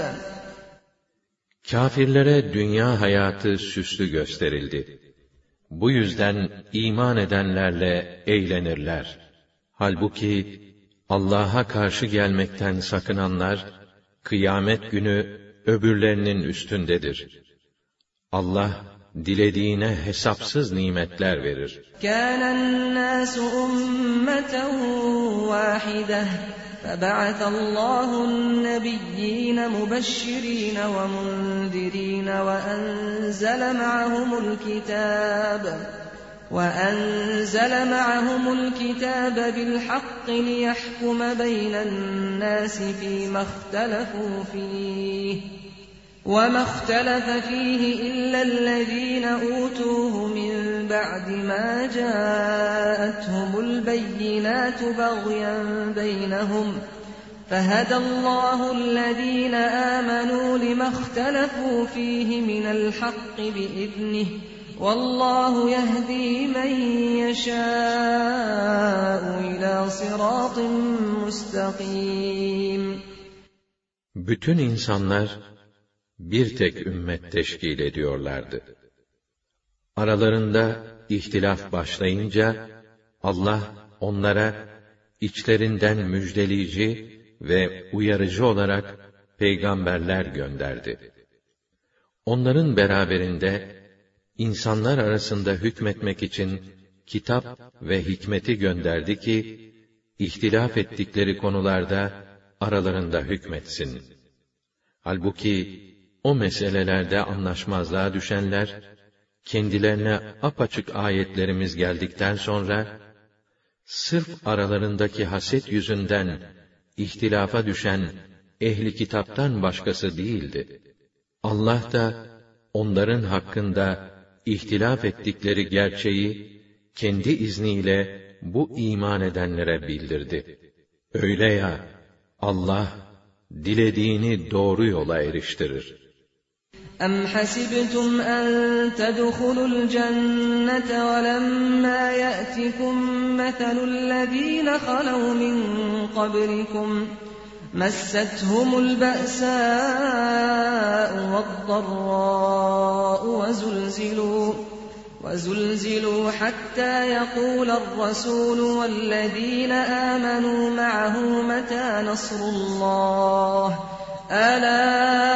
Kâfirlere dünya hayatı süslü gösterildi. Bu yüzden iman edenlerle eğlenirler. Halbuki Allah'a karşı gelmekten sakınanlar, kıyamet günü öbürlerinin üstündedir. Allah, dilediğine hesapsız nimetler verir. كَانَ النَّاسُ أُمَّةً وَاحِدَةً فَبَعَثَ اللّٰهُ النَّبِيِّينَ مُبَشِّرِينَ وَمُنذِرِينَ وَأَنزَلَ مَعَهُمُ الْكِتَابَ وَأَنزَلَ مَعَهُمُ الْكِتَابَ بِالْحَقِّ لِيَحْكُمَ بَيْنَ النَّاسِ فِيمَا اخْتَلَفُوا فِيهِ وَمَا اخْتَلَفَ فِيهِ إِلَّا الَّذِينَ أُوتُوهُ مِنْ بَعْدِ مَا جَاءَتْهُمُ الْبَيِّنَاتُ بَغْيًا بَيْنَهُمْ فَهَدَى اللّٰهُ الَّذِينَ آمَنُوا لِمَا اخْتَلَفُوا فِيهِ مِنَ الْحَقِّ بِإِذْنِهِ وَاللّٰهُ يَهْدِي مَنْ يَشَاءُ إِلَى صِرَاطٍ مُسْتَقِيمٍ. Bütün insanlar bir tek ümmet teşkil ediyorlardı. Aralarında ihtilaf başlayınca Allah onlara içlerinden müjdeleyici ve uyarıcı olarak peygamberler gönderdi. Onların beraberinde insanlar arasında hükmetmek için kitap ve hikmeti gönderdi ki ihtilaf ettikleri konularda aralarında hükmetsin. Halbuki o meselelerde anlaşmazlığa düşenler, kendilerine apaçık ayetlerimiz geldikten sonra, sırf aralarındaki haset yüzünden ihtilafa düşen ehli kitaptan başkası değildi. Allah da onların hakkında ihtilaf ettikleri gerçeği kendi izniyle bu iman edenlere bildirdi. Öyle ya, Allah dilediğini doğru yola eriştirir. أَمْ حَسِبْتُمْ أَنْ تَدْخُلُوا الْجَنَّةَ وَلَمَّا يَأْتِكُمْ مَثَلُ الَّذِينَ خَلَوْا مِنْ قَبْلِكُمْ مَسَّتْهُمُ الْبَأْسَاءُ وَالضَّرَّاءُ وَزُلْزِلُوا وَزُلْزِلُوا حَتَّى يَقُولَ الرَّسُولُ وَالَّذِينَ آمَنُوا مَعَهُ مَتَى نَصْرُ اللَّهِ أَلَا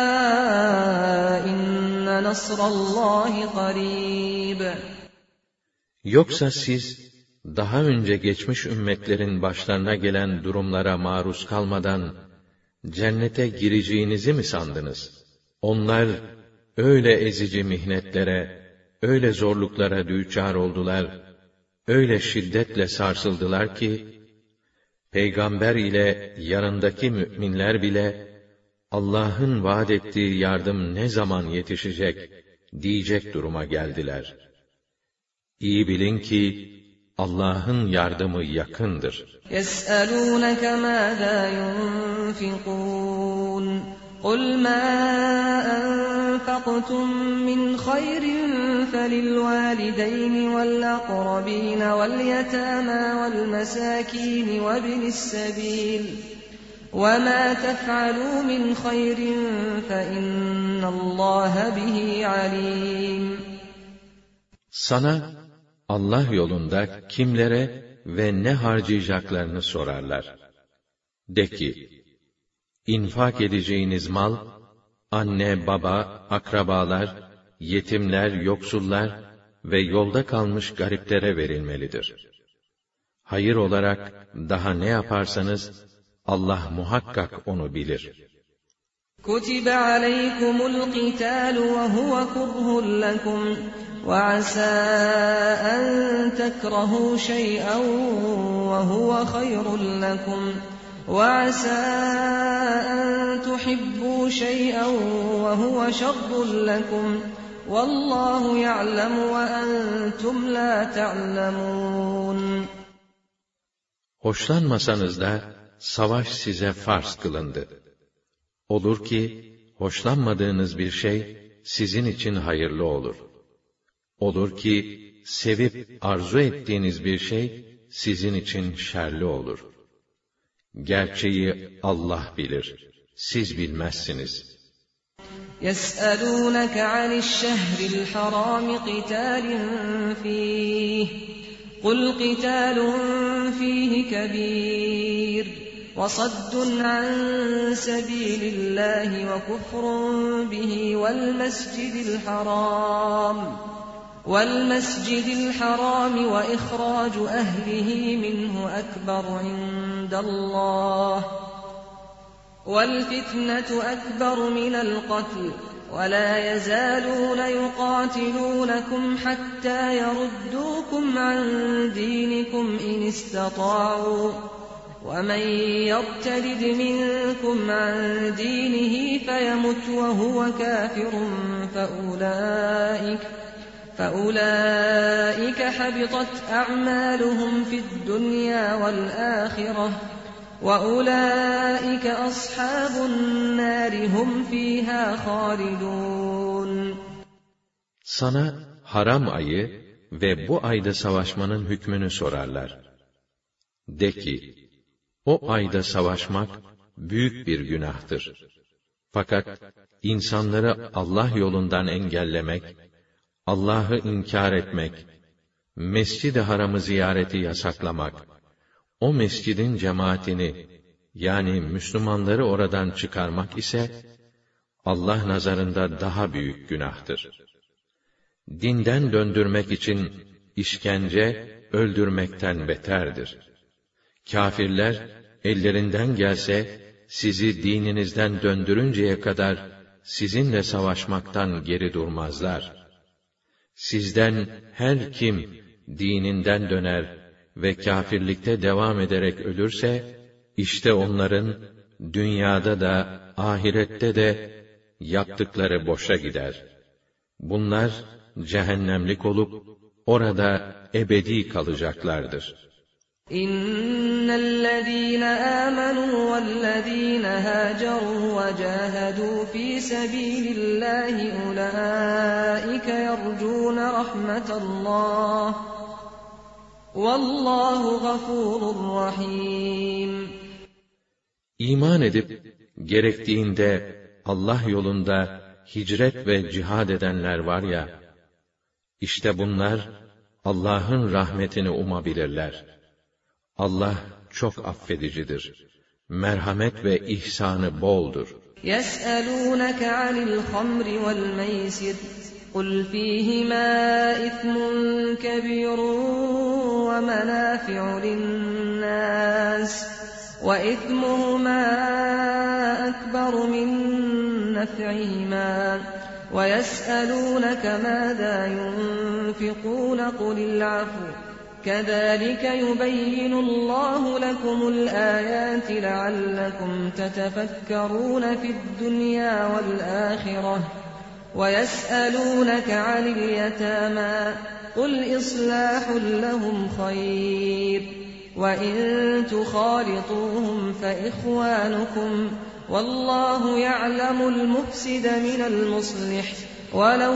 إِنَّ نَصْرَ اللّٰهِ قَرِيبٌ. Yoksa siz daha önce geçmiş ümmetlerin başlarına gelen durumlara maruz kalmadan cennete gireceğinizi mi sandınız? Onlar öyle ezici mihnetlere, öyle zorluklara düçar oldular, öyle şiddetle sarsıldılar ki, peygamber ile yanındaki müminler bile, Allah'ın vaad ettiği yardım ne zaman yetişecek diyecek duruma geldiler. İyi bilin ki Allah'ın yardımı yakındır. يَسْأَلُونَكَ مَاذَا يُنْفِقُونَ قُلْ مَا أَنفَقْتُم مِّنْ خَيْرٍ فَلِلْوَالِدَيْنِ وَالْأَقْرَبِينَ وَالْيَتَامَى وَالْمَسَاكِينِ وَابْنِ السَّبِيلِ وَمَا تَفْعَلُوا مِنْ خَيْرٍ فَإِنَّ اللّٰهَ بِهِ عَلِيمٌ. Sana Allah yolunda kimlere ve ne harcayacaklarını sorarlar. De ki, infak edeceğiniz mal, anne, baba, akrabalar, yetimler, yoksullar ve yolda kalmış gariplere verilmelidir. Hayır olarak daha ne yaparsanız, Allah muhakkak onu bilir. كُتِبَ عَلَيْكُمُ الْقِتَالُ وَهُوَ كُرْهٌ لَكُمْ وَعَسَىٰ أَن تَكْرَهُوا شَيْئًا وَهُوَ خَيْرٌ لَكُمْ وَعَسَىٰ أَن تُحِبُّوا شَيْئًا وَهُوَ شَرٌّ لَكُمْ وَاللّٰهُ يَعْلَمُ وَأَنْتُمْ لَا تَعْلَمُونَ. Hoşlanmasanız da savaş size farz kılındı. Olur ki hoşlanmadığınız bir şey sizin için hayırlı olur. Olur ki sevip arzu ettiğiniz bir şey sizin için şerli olur. Gerçeği Allah bilir, siz bilmezsiniz. يَسْأَلُونَكَ عَنِ الشَّهْرِ الْحَرَامِ قِتَالٍ فِيهِ قُلْ قِتَالٌ فِيهِ كَبِيرٌ وَصَدٌّ عَن سَبِيلِ اللّٰهِ وَكُفْرٌ بِهِ وَالْمَسْجِدِ الْحَرَامِ وَالْمَسْجِدِ الْحَرَامِ وَإِخْرَاجُ أَهْلِهِ مِنْهُ أَكْبَرُ عِندَ اللّٰهِ وَالْفِتْنَةُ أَكْبَرُ مِنَ الْقَتْلِ وَلَا يَزَالُونَ يُقَاتِلُونَكُمْ حَتَّى يَرُدُّوكُمْ عَنْ دِينِكُمْ إِنِ اسْتَطَاعُوا وَمَنْ يَرْتَدِدْ مِنْكُمْ عَنْ دِينِهِ فَيَمُتْ وَهُوَ كَافِرٌ فَأُولَٰئِكَ فَأُولَٰئِكَ حَبِطَتْ أَعْمَالُهُمْ فِي الدُّنْيَا وَالْآخِرَةِ وَأُولَٰئِكَ أَصْحَابُ النَّارِ هُمْ فِيهَا خَالِدُونَ. Sana haram ayı ve bu ayda savaşmanın hükmünü sorarlar. De ki, o ayda savaşmak büyük bir günahtır. Fakat insanları Allah yolundan engellemek, Allah'ı inkar etmek, Mescid-i Haram'ı ziyareti yasaklamak, o mescidin cemaatini, yani Müslümanları oradan çıkarmak ise, Allah nazarında daha büyük günahtır. Dinden döndürmek için işkence, öldürmekten beterdir. Kâfirler, ellerinden gelse, sizi dininizden döndürünceye kadar, sizinle savaşmaktan geri durmazlar. Sizden her kim, dininden döner ve kâfirlikte devam ederek ölürse, işte onların, dünyada da, ahirette de, yaptıkları boşa gider. Bunlar, cehennemlik olup, orada ebedi kalacaklardır. إِنَّ الَّذِينَ آمَنُوا وَالَّذِينَ هَاجَرُوا وَجَاهَدُوا فِي سَبِيلِ اللَّهِ أُولَٰئِكَ يَرْجُونَ رَحْمَةَ اللّٰهِ وَاللّٰهُ غَفُورٌ رَحِيمٌ. İman edip, gerektiğinde Allah yolunda hicret ve cihad edenler var ya, işte bunlar, Allah'ın rahmetini umabilirler. Allah çok affedicidir. Merhamet ve ihsanı boldur. يَسْأَلُونَكَ عَنِ الْخَمْرِ وَالْمَيْسِرِ قُلْ فِيهِمَا إِثْمٌ كَبِيرٌ وَمَنَافِعُ لِلنَّاسِ وَإِثْمُهُمَا أَكْبَرُ مِنْ نَفْعِهِمَا وَيَسْأَلُونَكَ مَاذَا يُنْفِقُونَ قُلِ الْعَفْوَ كَذَٰلِكَ يُبَيِّنُ اللّٰهُ لَكُمُ الْآيَاتِ لَعَلَّكُمْ تَتَفَكَّرُونَ فِي الدُّنْيَا وَالْآخِرَةِ وَيَسْأَلُونَكَ عَنِ الْيَتَامَىٰ قُلْ إِصْلَاحٌ لَهُمْ خَيْرٌ وَإِن تُخَالِطُوهُمْ فَإِخْوَانُكُمْ وَاللّٰهُ يَعْلَمُ الْمُفْسِدَ مِنَ الْمُصْلِحِ وَلَوْ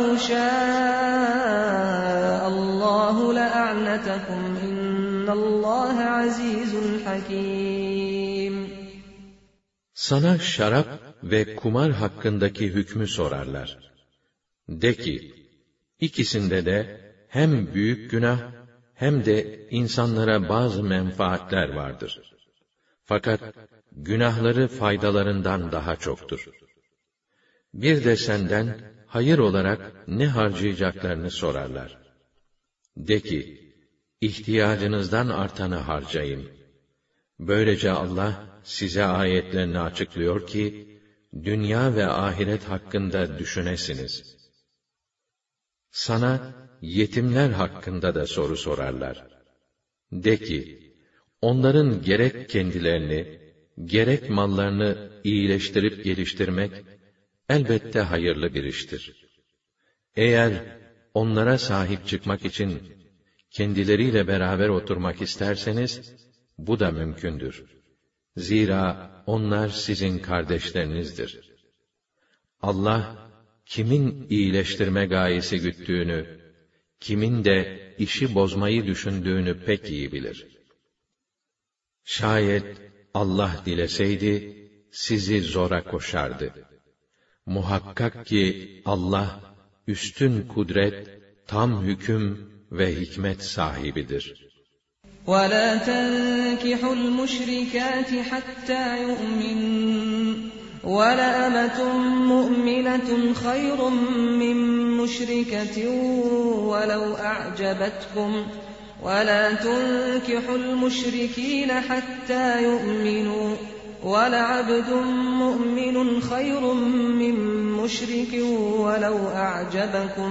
شَاءَ اللّٰهُ لَأَعْنَتَكُمْ إِنَّ اللّٰهَ عَزِيزٌ حَكِيمٌ. Sana şarap ve kumar hakkındaki hükmü sorarlar. De ki, ikisinde de hem büyük günah hem de insanlara bazı menfaatler vardır. Fakat günahları faydalarından daha çoktur. Bir de senden hayır olarak ne harcayacaklarını sorarlar. De ki, ihtiyacınızdan artanı harcayın. Böylece Allah size ayetlerini açıklıyor ki, dünya ve ahiret hakkında düşünesiniz. Sana yetimler hakkında da soru sorarlar. De ki, onların gerek kendilerini, gerek mallarını iyileştirip geliştirmek, elbette hayırlı bir iştir. Eğer onlara sahip çıkmak için kendileriyle beraber oturmak isterseniz, bu da mümkündür. Zira onlar sizin kardeşlerinizdir. Allah, kimin iyileştirme gayesi güttüğünü, kimin de işi bozmayı düşündüğünü pek iyi bilir. Şayet Allah dileseydi, sizi zora koşardı. Muhakkak ki Allah, üstün kudret, tam hüküm ve hikmet sahibidir. وَلَا تَنكِحُوا الْمُشْرِكَاتِ حَتَّى يُؤْمِنَّ وَلَأَمَةٌ مُؤْمِنَةٌ خَيْرٌ مِّن مُّشْرِكَةٍ وَلَوْ أَعْجَبَتْكُمْ وَلَا تُنكِحُوا الْمُشْرِكِينَ حَتَّى يُؤْمِنُوا وَلَعَبْدٌ مُّؤْمِنٌ خَيْرٌ مِّن مُّشْرِكٍ وَلَوْ أَعْجَبَكُمْ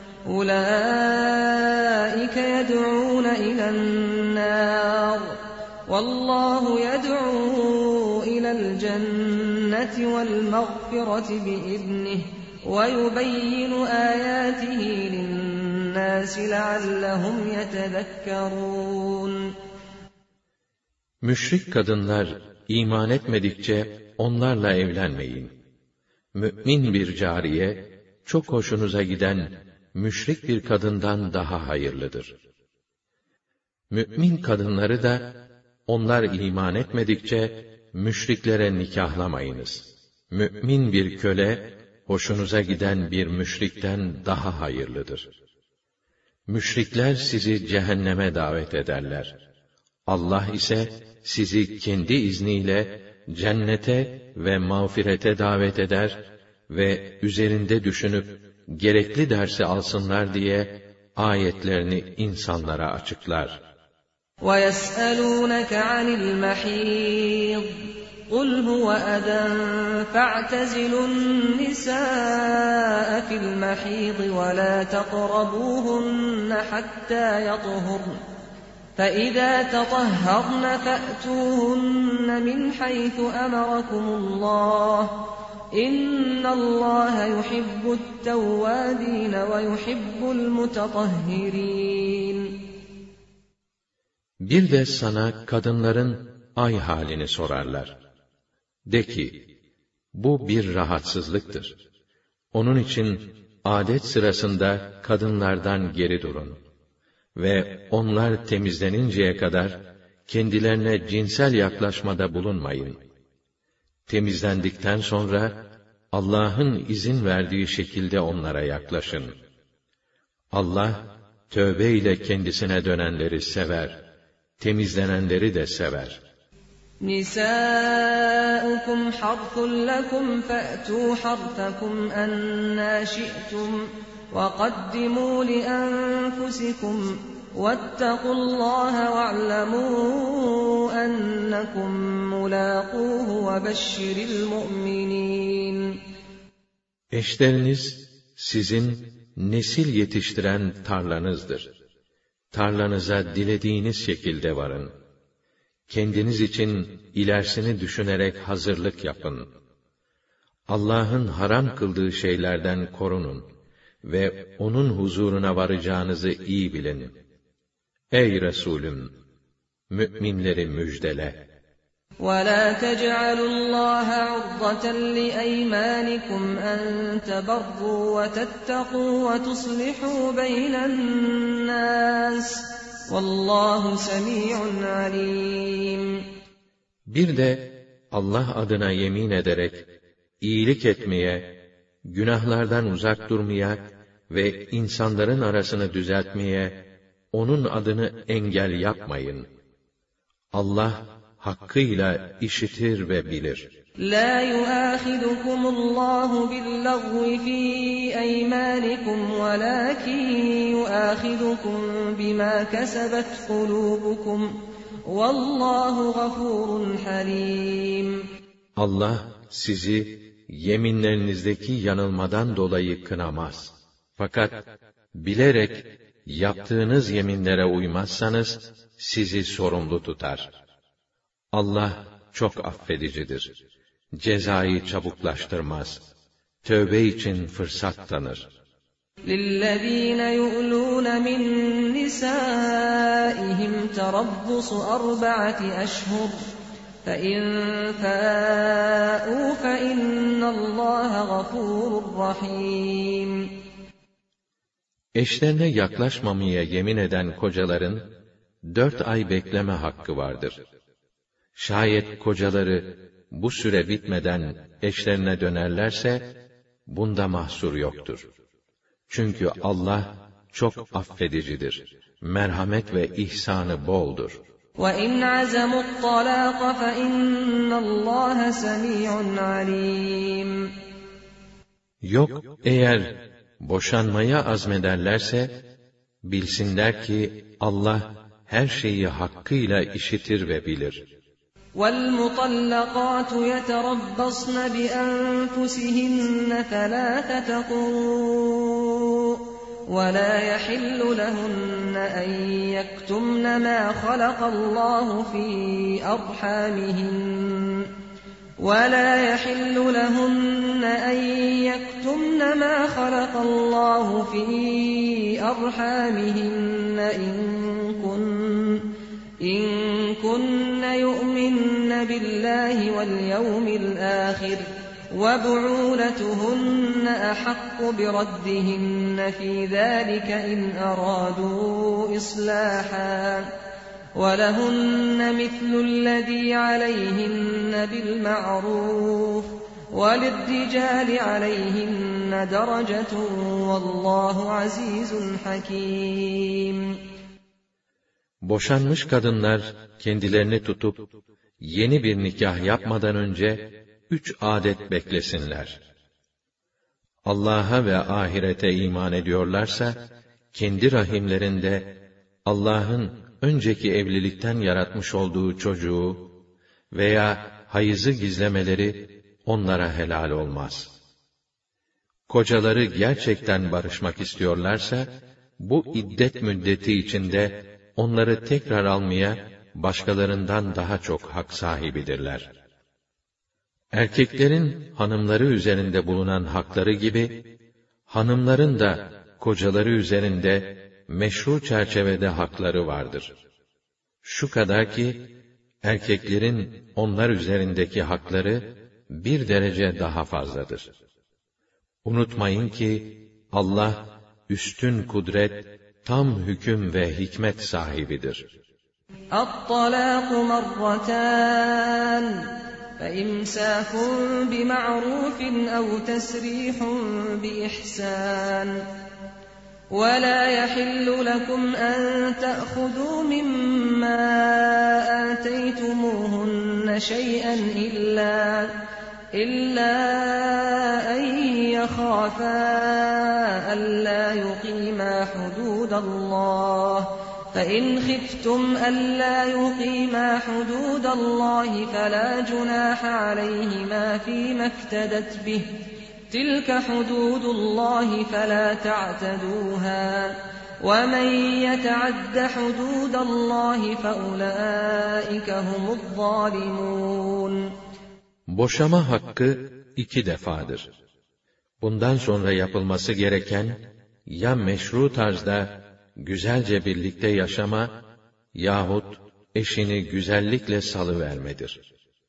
أُولَٰئِكَ يَدْعُونَ إِلَى النَّارِ وَاللّٰهُ يَدْعُو إِلَى الْجَنَّةِ وَالْمَغْفِرَةِ بِإِذْنِهِ وَيُبَيِّنُ آيَاتِهِ لِلنَّاسِ لَعَلَّهُمْ يَتَذَكَّرُونَ. Müşrik kadınlar iman etmedikçe onlarla evlenmeyin. Mü'min bir cariye, çok hoşunuza giden müşrik bir kadından daha hayırlıdır. Mü'min kadınları da, onlar iman etmedikçe müşriklere nikahlamayınız. Mü'min bir köle, hoşunuza giden bir müşrikten daha hayırlıdır. Müşrikler sizi cehenneme davet ederler. Allah ise sizi kendi izniyle cennete ve mağfirete davet eder ve üzerinde düşünüp gerekli dersi alsınlar diye ayetlerini insanlara açıklar. وَيَسْأَلُونَكَ عَنِ الْمَحِيضِ قُلْ هُوَ أَذًى فَاعْتَزِلُوا النِّسَاءَ فِي الْمَحِيضِ وَلَا تَقْرَبُوهُنَّ حَتَّى يَطْهُرْنَ فَإِذَا تَطَهَّرْنَ فَأْتُوهُنَّ مِنْ حَيْثُ أَمَرَكُمُ اللّٰهُ إِنَّ اللّٰهَ يُحِبُّ التَّوَّابِينَ وَيُحِبُّ الْمُتَطَهِّرِينَ. Bir de sana kadınların ay halini sorarlar. De ki, bu bir rahatsızlıktır. Onun için adet sırasında kadınlardan geri durun. Ve onlar temizleninceye kadar kendilerine cinsel yaklaşmada bulunmayın. Temizlendikten sonra Allah'ın izin verdiği şekilde onlara yaklaşın. Allah tövbe ile kendisine dönenleri sever, temizlenenleri de sever. نِسَاؤُكُمْ حَرْثٌ لَكُمْ فَأْتُوا حَرْثَكُمْ أَنَّىٰ شِئْتُمْ وَقَدِّمُوا لِأَنفُسِكُمْ وَاتَّقُوا اللّٰهَ وَاعْلَمُوا أَنَّكُمْ مُلَاقُوهُ وَبَشِّرِ الْمُؤْمِنِينَ. Eşleriniz sizin nesil yetiştiren tarlanızdır. tarlanıza dilediğiniz şekilde varın. Kendiniz için ilerisini düşünerek hazırlık yapın. Allah'ın haram kıldığı şeylerden korunun ve onun huzuruna varacağınızı iyi bilin. Ey Resulüm! Mü'minleri müjdele. وَلَا تَجْعَلُوا اللّٰهَ عُرْضَةً لِأَيْمَانِكُمْ أَنْ تَبَرُّوا وَتَتَّقُوا وَتُصْلِحُوا بَيْنَ النَّاسِ وَاللّٰهُ سَمِيعٌ عَلِيمٌ. Bir de Allah adına yemin ederek iyilik etmeye, günahlardan uzak durmaya ve insanların arasını düzeltmeye onun adını engel yapmayın. Allah hakkıyla işitir ve bilir. لَا يُؤَاخِذُكُمُ اللّٰهُ بِاللَّغْوِ فِي أَيْمَانِكُمْ وَلَٰكِنْ يُؤَاخِذُكُمْ بِمَا كَسَبَتْ قُلُوبُكُمْ وَاللّٰهُ غَفُورٌ حَلِيمٌ. Allah sizi yeminlerinizdeki yanılmadan dolayı kınamaz. Fakat bilerek yaptığınız yeminlere uymazsanız sizi sorumlu tutar. Allah çok affedicidir. Cezayı çabuklaştırmaz. Tövbe için fırsat tanır. لِلَّذ۪ينَ يُؤْلُونَ مِنْ نِسَائِهِمْ تَرَبُّصُ أَرْبَعَةِ أَشْهُرٍ فَاِنْ فَاءُوا فَاِنَّ اللّٰهَ غَفُورٌ رَحِيمٌ. Eşlerine yaklaşmamaya yemin eden kocaların dört ay bekleme hakkı vardır. Şayet kocaları bu süre bitmeden eşlerine dönerlerse bunda mahsur yoktur. Çünkü Allah çok affedicidir. Merhamet ve ihsanı boldur. وَاِنْ عَزَمُوا الطَّلَاقَ فَاِنَّ اللّٰهَ سَمِيعٌ عَلِيمٌ. Yok, eğer boşanmaya azmederlerse, bilsinler ki Allah her şeyi hakkıyla işitir ve bilir. وَالْمُطَلَّقَاتُ يَتَرَبَّصْنَ بِأَنفُسِهِنَّ ثَلَاثَةَ قُرُوءٍ وَلَا يَحِلُّ لَهُنَّ أَن يَكْتُمْنَ مَا خَلَقَ اللّٰهُ فِي أَرْحَامِهِنَّ وَلَا يَحِلُّ لَهُنَّ أَن يَكْتُمْنَ مَا خَلَقَ اللّٰهُ فِي أَرْحَامِهِنَّ إِن كُنَّ إِن كُنَّ يُؤْمِنَّ بِاللّٰهِ وَالْيَوْمِ الْآخِرِ وَبُعُولَتُهُنَّ أَحَقُّ بِرَدِّهِنَّ فِي ذَٰلِكَ إِنْ أَرَادُوا إِصْلَاحًا وَلَهُنَّ مِثْلُ الَّذ۪ي عَلَيْهِنَّ بِالْمَعْرُوفِ وَلِلرِّجَالِ عَلَيْهِنَّ دَرَجَةٌ وَاللّٰهُ عَز۪يزٌ حَك۪يمٌ. Boşanmış kadınlar kendilerini tutup yeni bir nikah yapmadan önce üç adet beklesinler. Allah'a ve ahirete iman ediyorlarsa, kendi rahimlerinde Allah'ın önceki evlilikten yaratmış olduğu çocuğu veya hayızı gizlemeleri onlara helal olmaz. Kocaları gerçekten barışmak istiyorlarsa, bu iddet müddeti içinde onları tekrar almaya başkalarından daha çok hak sahibidirler. Erkeklerin hanımları üzerinde bulunan hakları gibi, hanımların da kocaları üzerinde meşru çerçevede hakları vardır. Şu kadar ki, erkeklerin onlar üzerindeki hakları bir derece daha fazladır. Unutmayın ki, Allah üstün kudret, tam hüküm ve hikmet sahibidir. اَطَّلَاقُ مَرَّتَانِ فَاِمْسَاكٌ بِمَعْرُوفٍ اَوْ تَسْرِيحٌ بِإِحْسَانٍ وَلَا يَحِلُّ لَكُمْ أَن تَأْخُذُوا مِمَّا آتَيْتُمُوهُنَّ شَيْئًا إِلَّا إِلَّا أَن يَخَافَا أَلَّا يُقِيمَا حُدُودَ اللَّهِ فَإِنْ خِفْتُمْ أَلَّا يُقِيمَا حُدُودَ اللَّهِ فَلَا جُنَاحَ عَلَيْهِمَا فِيمَا افْتَدَتْ بِهِ تِلْكَ حُدُودُ اللَّهِ فَلَا تَعْتَدُوهَا وَمَنْ يَتَعَدَّ حُدُودَ اللّٰهِ فَأُولَٰئِكَ هُمُ الظَّالِمُونَ. Boşama hakkı iki defadır. Bundan sonra yapılması gereken, ya meşru tarzda güzelce birlikte yaşama yahut eşini güzellikle salıvermedir.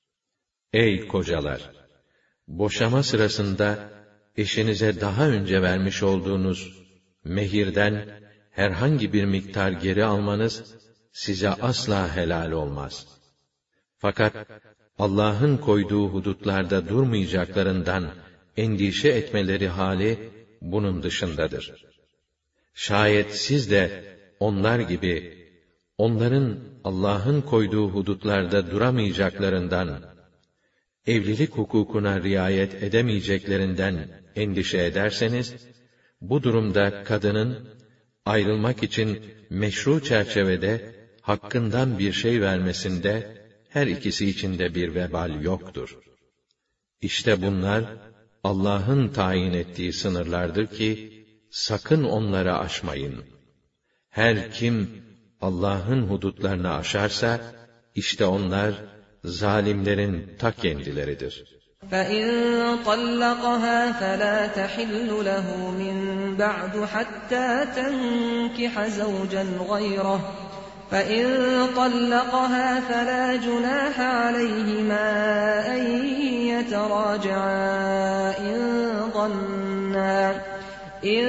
Ey kocalar! Boşama sırasında eşinize daha önce vermiş olduğunuz mehirden herhangi bir miktar geri almanız size asla helal olmaz. Fakat Allah'ın koyduğu hudutlarda durmayacaklarından endişe etmeleri hali bunun dışındadır. Şayet siz de onlar gibi onların Allah'ın koyduğu hudutlarda duramayacaklarından, evlilik hukukuna riayet edemeyeceklerinden endişe ederseniz, bu durumda kadının ayrılmak için meşru çerçevede hakkından bir şey vermesinde her ikisi için de bir vebal yoktur. İşte bunlar Allah'ın tayin ettiği sınırlardır ki sakın onları aşmayın. Her kim Allah'ın hudutlarını aşarsa işte onlar zalimlerin ta kendileridir. فَإِنْ طَلَّقَهَا فَلَا تَحِلُّ لَهُ مِنْ بَعْدُ حَتَّى تَنْكِحَ زَوْجًا غَيْرَهُ فَإِنْ طَلَّقَهَا فَلَا جُنَاحَ عَلَيْهِمَا أَنْ يَتَرَاجَعَا إِنْ ظَنَّا إِنْ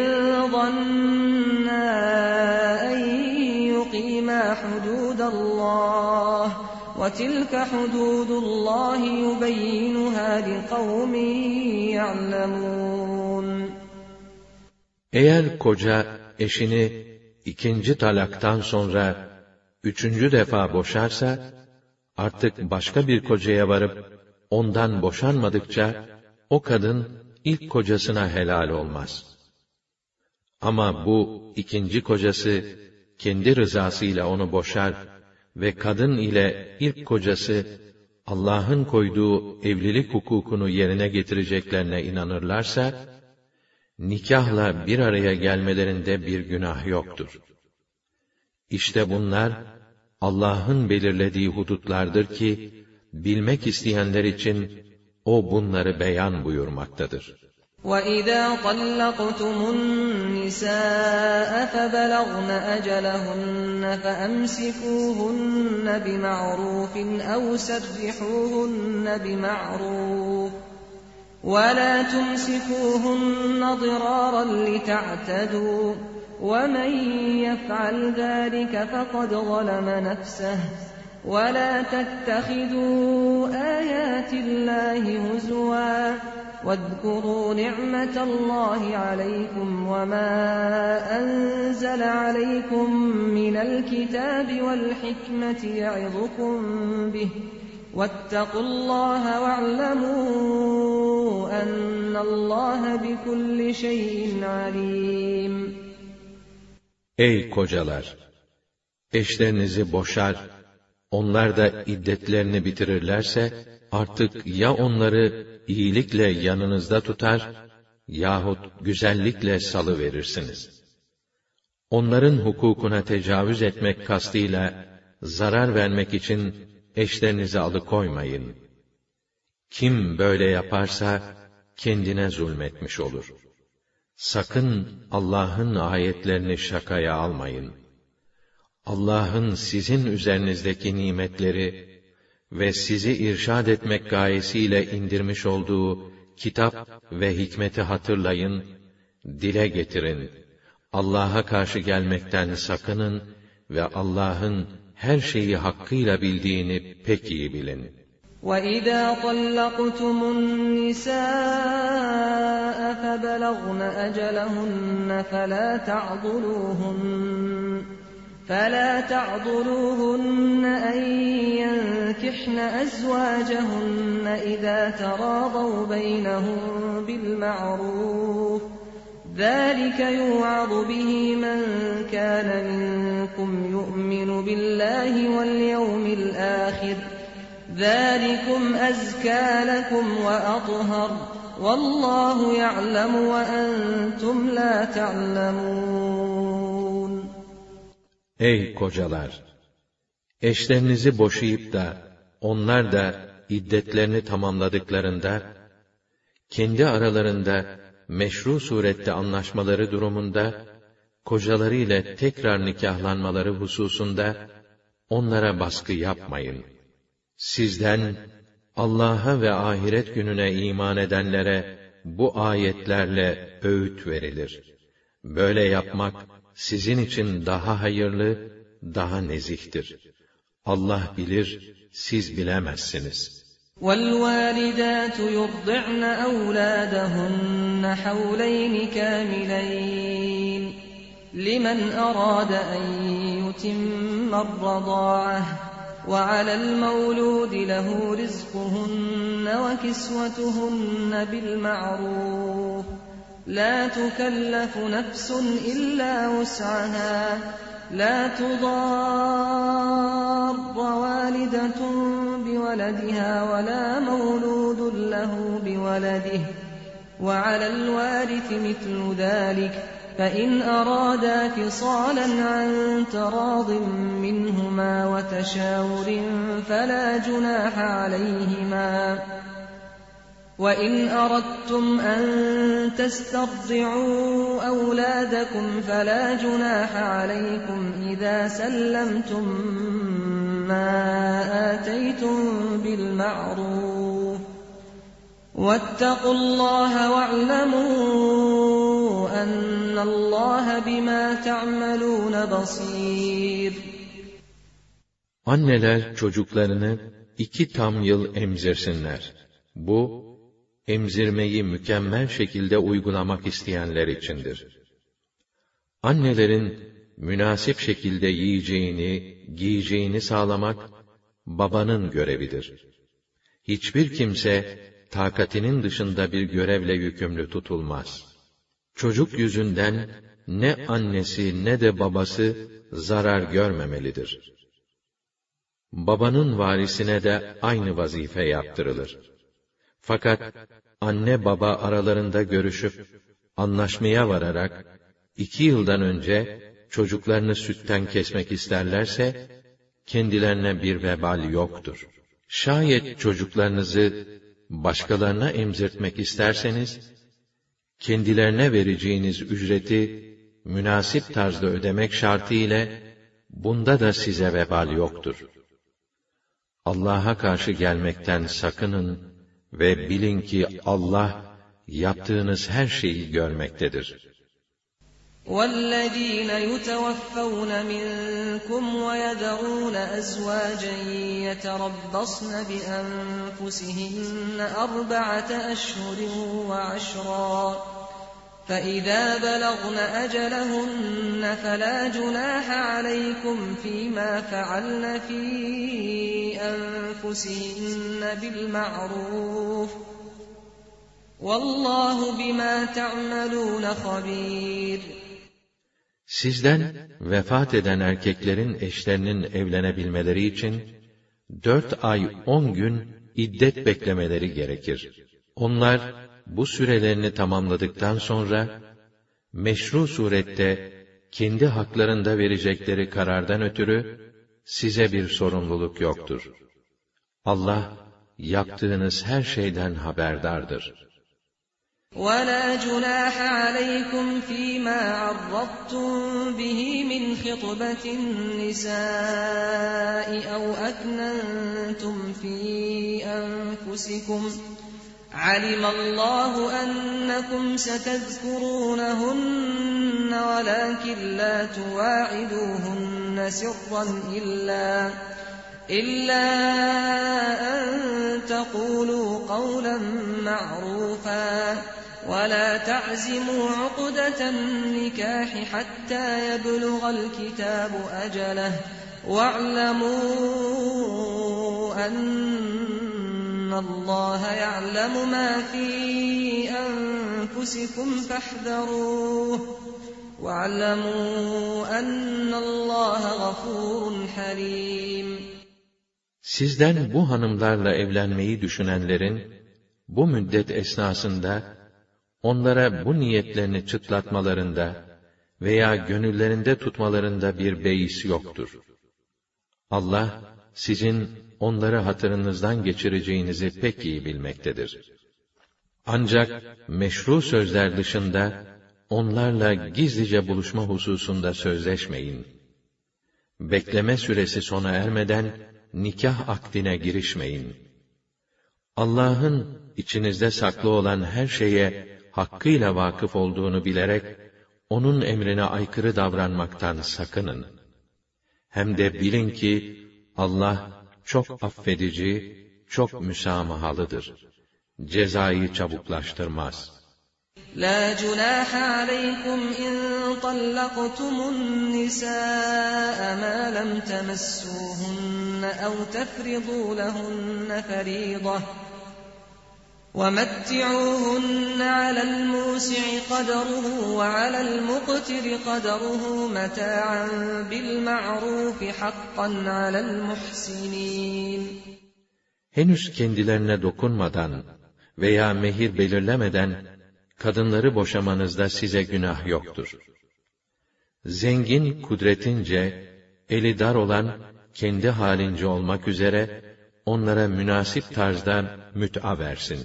ظَنَّا أَنْ يُقِيمَا حُدُودَ اللّٰهِ وَتِلْكَ حُدُودُ اللّٰهِ يُبَيِّنُهَا لِقَوْمٍ يَعْلَمُونَ. Eğer koca eşini ikinci talaktan sonra üçüncü defa boşarsa, artık başka bir kocaya varıp ondan boşanmadıkça o kadın ilk kocasına helal olmaz. Ama bu ikinci kocası kendi rızasıyla onu boşar ve kadın ile ilk kocası Allah'ın koyduğu evlilik hukukunu yerine getireceklerine inanırlarsa, nikahla bir araya gelmelerinde bir günah yoktur. İşte bunlar Allah'ın belirlediği hudutlardır ki bilmek isteyenler için o bunları beyan buyurmaktadır. وَإِذَا طَلَّقْتُمُ النِّسَاءَ فَبَلَغْنَ أَجَلَهُنَّ فَأَمْسِكُوهُنَّ بِمَعْرُوفٍ أَوْ سَرِّحُوهُنَّ بِمَعْرُوفٍ وَلَا تُمْسِكُوهُنَّ ضِرَارًا لِتَعْتَدُوا وَمَنْ يَفْعَلْ ذَلِكَ فَقَدْ ظَلَمَ نَفْسَهُ وَلَا تَتَّخِذُوا آيَاتِ اللَّهِ هُزُوًا وَاذْكُرُوا نِعْمَةَ اللَّهِ عَلَيْكُمْ وَمَا أَنزَلَ عَلَيْكُمْ مِنَ الْكِتَابِ وَالْحِكْمَةِ يَعِظُكُمْ بِهِ وَاتَّقُوا اللَّهَ وَاعْلَمُوا أَنَّ اللَّهَ بِكُلِّ شَيْءٍ عَلِيمٌ. Ey kocalar! Eşlerinizi boşar, onlar da iddetlerini bitirirlerse, artık ya onları iyilikle yanınızda tutar, yahut güzellikle salıverirsiniz. Onların hukukuna tecavüz etmek kastıyla, zarar vermek için eşlerinizi alıkoymayın. Kim böyle yaparsa, kendine zulmetmiş olur. Sakın Allah'ın ayetlerini şakaya almayın. Allah'ın sizin üzerinizdeki nimetleri ve sizi irşad etmek gayesiyle indirmiş olduğu kitap ve hikmeti hatırlayın, dile getirin. Allah'a karşı gelmekten sakının ve Allah'ın her şeyi hakkıyla bildiğini pek iyi bilin. وَإِذَا طَلَّقْتُمُ النِّسَاءَ فَبَلَغْنَ أَجَلَهُنَّ فَلَا تَعْضُلُوهُنَّ فَلَا تَعْضُلُوهُنَّ أَن يَنكِحْنَ أَزْوَاجَهُنَّ إِذَا تَرَاضَوْا بَيْنَهُم بِالْمَعْرُوفِ ذَلِكَ يُوعَظُ بِهِ مَن كَانَ مِنكُمْ يُؤْمِنُ بِاللَّهِ وَالْيَوْمِ الْآخِرِ ذَلِكُمْ أَزْكَى لَكُمْ وَأَطْهَرُ وَاللَّهُ يَعْلَمُ وَأَنْتُمْ لَا تَعْلَمُونَ. Ey kocalar! Eşlerinizi boşayıp da, onlar da iddetlerini tamamladıklarında, kendi aralarında meşru surette anlaşmaları durumunda, kocaları ile tekrar nikahlanmaları hususunda, onlara baskı yapmayın. Sizden, Allah'a ve ahiret gününe iman edenlere, bu ayetlerle öğüt verilir. Böyle yapmak, sizin için daha hayırlı, daha nezihtir. Allah bilir, siz bilemezsiniz. وَالْوَالِدَاتُ يُرْضِعْنَ أَوْلَادَهُنَّ حَوْلَيْنِ كَامِلَيْنِ لِمَنْ أَرَادَ أَنْ يُتِمَّ الرَّضَاعَةَ وَعَلَى الْمَوْلُودِ لَهُ رِزْقُهُنَّ وَكِسْوَتُهُنَّ بِالْمَعْرُوفِ لَا تُكَلَّفُ نَفْسٌ إِلَّا وُسْعَهَا لَا تُضَارَّ وَالِدَةٌ بِوَلَدِهَا وَلَا مَوْلُودٌ لَهُ بِوَلَدِهِ وَعَلَى الْوَارِثِ مِثْلُ ذَلِكَ فَإِنْ أَرَادَا فِصَالًا عَنْ تَرَاضٍ مِّنْهُمَا وَتَشَاوُرٍ فَلَا جُنَاحَ عَلَيْهِمَا وَإِنْ أَرَدتُّمْ أَنْ تَسْتَرْضِعُوا أَوْلَادَكُمْ فَلَا جُنَاحَ عَلَيْكُمْ إِذَا سَلَّمْتُمْ مَا آتَيْتُمْ بِالْمَعْرُوفِ وَاتَّقُوا اللَّهَ وَاعْلَمُوا أَنَّ اللَّهَ بِمَا تَعْمَلُونَ بَصِيرٌ. Anneler çocuklarını iki tam yıl emzirsinler. Bu, emzirmeyi mükemmel şekilde uygulamak isteyenler içindir. Annelerin münasip şekilde yiyeceğini, giyeceğini sağlamak, babanın görevidir. Hiçbir kimse, takatinin dışında bir görevle yükümlü tutulmaz. Çocuk yüzünden, ne annesi ne de babası, zarar görmemelidir. Babanın varisine de aynı vazife yaptırılır. Fakat, anne baba aralarında görüşüp, anlaşmaya vararak, iki yıldan önce, çocuklarını sütten kesmek isterlerse, kendilerine bir vebal yoktur. Şayet çocuklarınızı, başkalarına emzirtmek isterseniz, kendilerine vereceğiniz ücreti, münasip tarzda ödemek şartı ile, bunda da size vebal yoktur. Allah'a karşı gelmekten sakının ve bilin ki Allah, yaptığınız her şeyi görmektedir. وَالَّذ۪ينَ يُتَوَفَّوْنَ مِنْكُمْ وَيَذَرُونَ أَزْوَاجًا يَتَرَبَّصْنَ بِأَنفُسِهِنَّ أَرْبَعَةَ أَشْهُرٍ وَعَشْرًا فَإِذَا بَلَغْنَ أَجَلَهُنَّ فَلَا جُنَاحَ عَلَيْكُمْ فِيمَا فَعَلْنَ فِي أَنفُسِهِنَّ بِالْمَعْرُوفِ وَاللّٰهُ بِمَا تَعْمَلُونَ خَبِيرٌ. Sizden vefat eden erkeklerin eşlerinin evlenebilmeleri için dört ay on gün iddet beklemeleri gerekir. Onlar bu sürelerini tamamladıktan sonra meşru surette kendi haklarında verecekleri karardan ötürü size bir sorumluluk yoktur. Allah yaptığınız her şeyden haberdardır. وَلَا جُنَاحَ عَلَيْكُمْ فِي مَا عَرَّضْتُمْ بِهِ مِنْ خِطْبَةِ النِّسَاءِ أَوْ أَكْنَنْتُمْ فِي أَنفُسِكُمْ عَلِمَ اللَّهُ أَنَّكُمْ سَتَذْكُرُونَهُنَّ وَلَكِنْ لَا تُوَاعِدُوهُنَّ سِرًّا إِلَّا إِلَّا أَن تَقُولُوا قَوْلًا مَّعْرُوفًا وَلَا تَعْزِمُوا عُقْدَةَ النِّكَاحِ حَتَّى يَبْلُغَ الْكِتَابُ أَجَلَهُ وَاعْلَمُوا أَنَّ اللَّهَ يَعْلَمُ مَا فِي أَنفُسِكُمْ فَاحْذَرُوهُ وَاعْلَمُوا أَنَّ اللَّهَ غَفُورٌ حَلِيمٌ. Sizden bu hanımlarla evlenmeyi düşünenlerin, bu müddet esnasında, onlara bu niyetlerini çıtlatmalarında veya gönüllerinde tutmalarında bir beis yoktur. Allah, sizin onları hatırınızdan geçireceğinizi pek iyi bilmektedir. Ancak meşru sözler dışında, onlarla gizlice buluşma hususunda sözleşmeyin. Bekleme süresi sona ermeden, nikah akdine girişmeyin. Allah'ın içinizde saklı olan her şeye hakkıyla vakıf olduğunu bilerek, onun emrine aykırı davranmaktan sakının. Hem de bilin ki, Allah çok affedici, çok müsamahalıdır. Cezayı çabuklaştırmaz. لَا جُنَاحَ عَلَيْكُمْ إِن طَلَّقْتُمُ النِّسَاءَ مَا لَمْ تَمَسُّوهُنَّ أَوْ تَفْرِضُوا لَهُنَّ فَرِيضَةً وَمَتِّعُوهُنَّ عَلَى الْمُوسِعِ قَدَرُهُ وَعَلَى الْمُقْتِرِ قَدَرُهُ مَتَاعًا بِالْمَعْرُوفِ حَقًّا عَلَى الْمُحْسِنِينَ. Henüz kendilerine dokunmadan veya mehir belirlemeden kadınları boşamanızda size günah yoktur. Zengin kudretince, eli dar olan kendi halince olmak üzere onlara münasip tarzda müt'a versin.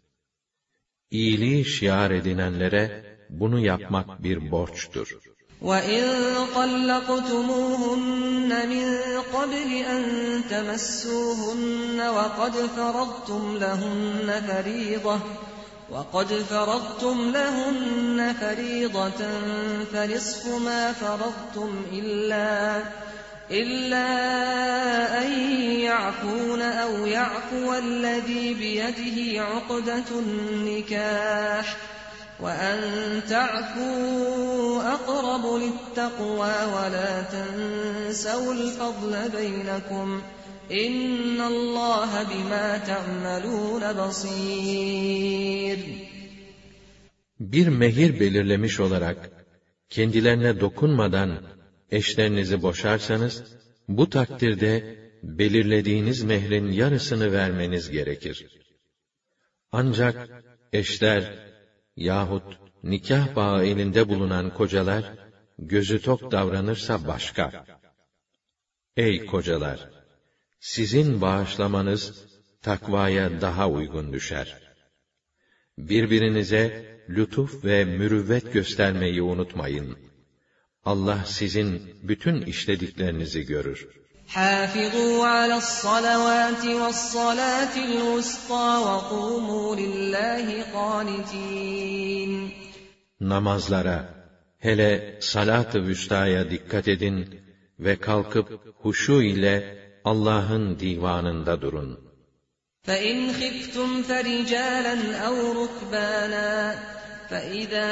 İyiliği şiar edinenlere bunu yapmak bir borçtur. وَإِن طَلَّقْتُمُوهُنَّ مِن قَبْلِ أَن تَمَسُّوهُنَّ وَقَدْ فَرَضْتُمْ لَهُنَّ فَرِيضَةً وَقَدْ فَرَضْتُمْ لَهُنَّ فَرِيضَةً فَنِصْفُ مَا فَرَضْتُمْ إِلَّا إِلَّا أَن يَعْفُونَ أَوْ يَعْفُوَ الَّذِي بِيَدِهِ عُقْدَةُ النِّكَاحِ وَأَن تَعْفُوا أَقْرَبُ لِلتَّقْوَى وَلَا تَنسَوْا الْفَضْلَ بَيْنَكُمْ إِنَّ اللَّهَ بِمَا تَعْمَلُونَ بَصِيرٌ. Bir mehir belirlemiş olarak kendilerine dokunmadan eşlerinizi boşarsanız, bu takdirde belirlediğiniz mehrin yarısını vermeniz gerekir. Ancak eşler yahut nikah bağı elinde bulunan kocalar gözü tok davranırsa başka. Ey kocalar! Sizin bağışlamanız takvaya daha uygun düşer. Birbirinize lütuf ve mürüvvet göstermeyi unutmayın. Allah sizin bütün işlediklerinizi görür. حَافِظُوا عَلَى الصَّلَوَاتِ وَالصَّلَاةِ الْوُسْطَى وَقُومُوا لِلَّهِ قَانِتِينَ. Namazlara, hele salat-ı vüstaya dikkat edin ve kalkıp huşu ile Allah'ın divanında durun. فَإِنْ خِفْتُمْ فَرِجَالًا أَوْ رُكْبَانًا فَإِذَا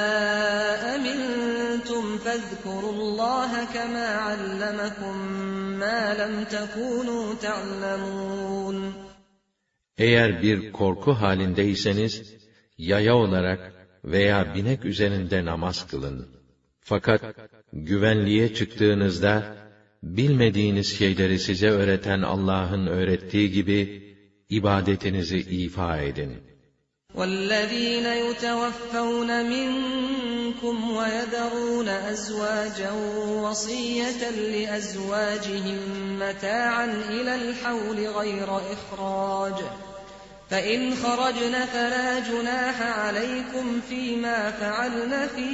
أَمِنْتُمْ فَاذْكُرُوا اللَّهَ كَمَا عَلَّمَكُمْ مَا لَمْ تَكُونُوا تَعْلَمُونَ. Eğer bir korku halindeyseniz, yaya olarak veya binek üzerinde namaz kılın. Fakat güvenliğe çıktığınızda, bilmediğiniz şeyleri size öğreten Allah'ın öğrettiği gibi, ibadetinizi ifa edin. وَالَّذ۪ينَ يُتَوَفَّوْنَ مِنْكُمْ وَيَذَرُونَ أَزْوَاجًا وَصِيَّةً لِأَزْوَاجِهِمْ مَتَاعًا إِلَى الْحَوْلِ غَيْرَ إِخْرَاجٍ فَإِنْ خَرَجْنَ فَلَا جُنَاحَ عَلَيْكُمْ فِيمَا فَعَلْنَ فِي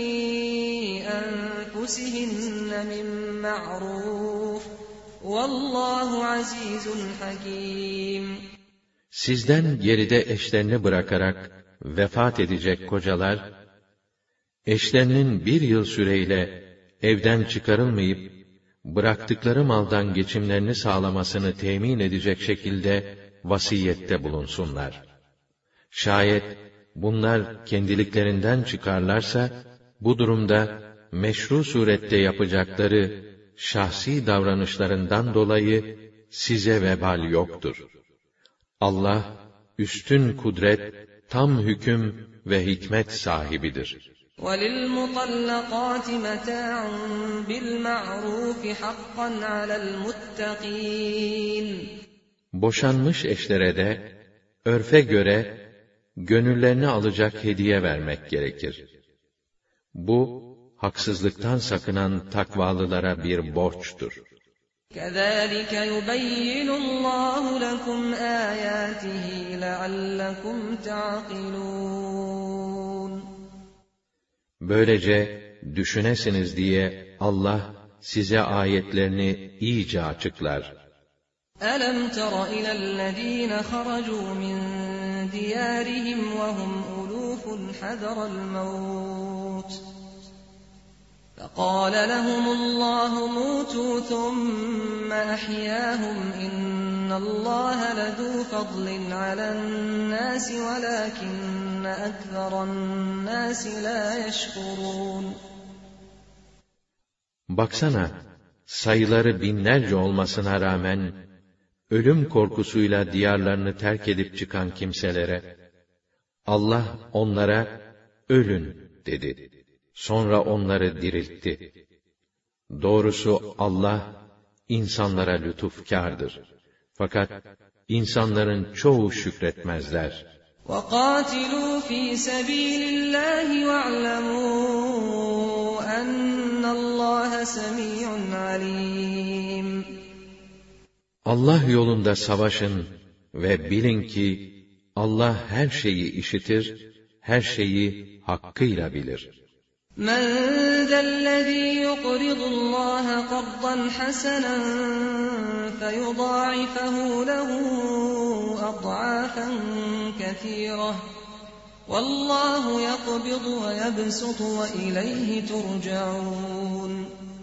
أَنفُسِهِنَّ مِنْ مَعْرُوفٍ وَاللّٰهُ عَز۪يزٌ حَك۪يمٌ. Sizden geride eşlerini bırakarak vefat edecek kocalar, eşlerinin bir yıl süreyle evden çıkarılmayıp, bıraktıkları maldan geçimlerini sağlamasını temin edecek şekilde vasiyette bulunsunlar. Şayet bunlar kendiliklerinden çıkarlarsa, bu durumda meşru surette yapacakları şahsi davranışlarından dolayı size vebal yoktur. Allah, üstün kudret, tam hüküm ve hikmet sahibidir. وَلِلْمُطَلَّقَاتِ مَتَاعٌ بِالْمَعْرُوفِ حَقًّا عَلَى الْمُتَّقِينَ. Boşanmış eşlere de, örfe göre, gönüllerini alacak hediye vermek gerekir. Bu, haksızlıktan sakınan takvalılara bir borçtur. كَذَٰلِكَ يُبَيِّنُ اللّٰهُ لَكُمْ آيَاتِهِ لَعَلَّكُمْ تَعْقِلُونَ Böylece düşünesiniz diye Allah size ayetlerini iyice açıklar. أَلَمْ تَرَ إِلَى الَّذ۪ينَ خَرَجُوا مِنْ دِيَارِهِمْ وَهُمْ أُلُوفٌ حَذَرَ الْمَوْتِ فَقَالَ لَهُمُ اللّٰهُ مُوتُوا ثُمَّ أَحْيَاهُمْ إِنَّ اللّٰهَ لَذُو فَضْلٍ عَلَى النَّاسِ وَلَكِنَّ أَكْثَرَ النَّاسِ لَا يَشْكُرُونَ Baksana, sayıları binlerce olmasına rağmen, ölüm korkusuyla diyarlarını terk edip çıkan kimselere, Allah onlara, ölün dedi. Sonra onları diriltti. Doğrusu Allah, insanlara lütufkârdır. Fakat, insanların çoğu şükretmezler. وَقَاتِلُوا ف۪ي سَب۪يلِ اللّٰهِ وَاعْلَمُوا أَنَّ اللّٰهَ سَمِيعٌ عَلِيمٌ Allah yolunda savaşın ve bilin ki, Allah her şeyi işitir, her şeyi hakkıyla bilir. مَنْ ذَا الَّذ۪ي يُقْرِضُ اللّٰهَ قَرْضًا حَسَنًا فَيُضَاعِفَهُ لَهُ أَضْعَافًا كَثِيرَةً وَاللّٰهُ يَقْبِضُ وَيَبْسُطُ وَإِلَيْهِ تُرْجَعُونَ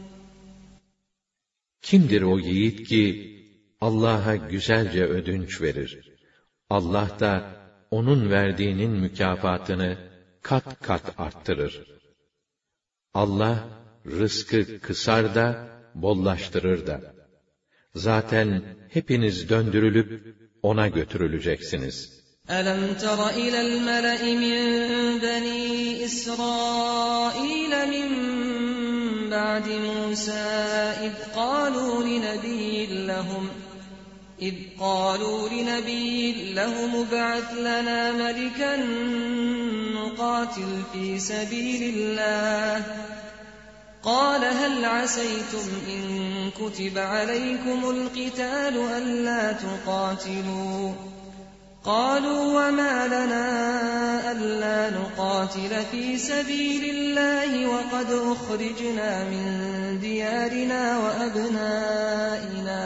Kimdir o yiğit ki, Allah'a güzelce ödünç verir? Allah da, onun verdiğinin mükafatını kat kat arttırır. Allah, rızkı kısar da, bollaştırır da. Zaten hepiniz döndürülüp, ona götürüleceksiniz. أَلَمْ تَرَ إِلَى الْمَلَإِ مِنْ بَنِي إِسْرَائِيلَ مِنْ بَعْدِ مُوسَى إِذْ قَالُوا لِنَبِيٍّ لَهُمْ إِذْ قَالُوا لِنَبِيٍّ لَهُمُ ابْعَثْ لَنَا مَلِكًا نُقَاتِلْ فِي سَبِيلِ اللَّهِ قَالَ هَلْ عَسَيْتُمْ إِن كُتِبَ عَلَيْكُمُ الْقِتَالُ أَلَّا تُقَاتِلُوا قَالُوا وَمَا لَنَا أَلَّا نُقَاتِلَ فِي سَبِيلِ اللَّهِ وَقَدْ أُخْرِجْنَا مِنْ دِيَارِنَا وَأَبْنَائِنَا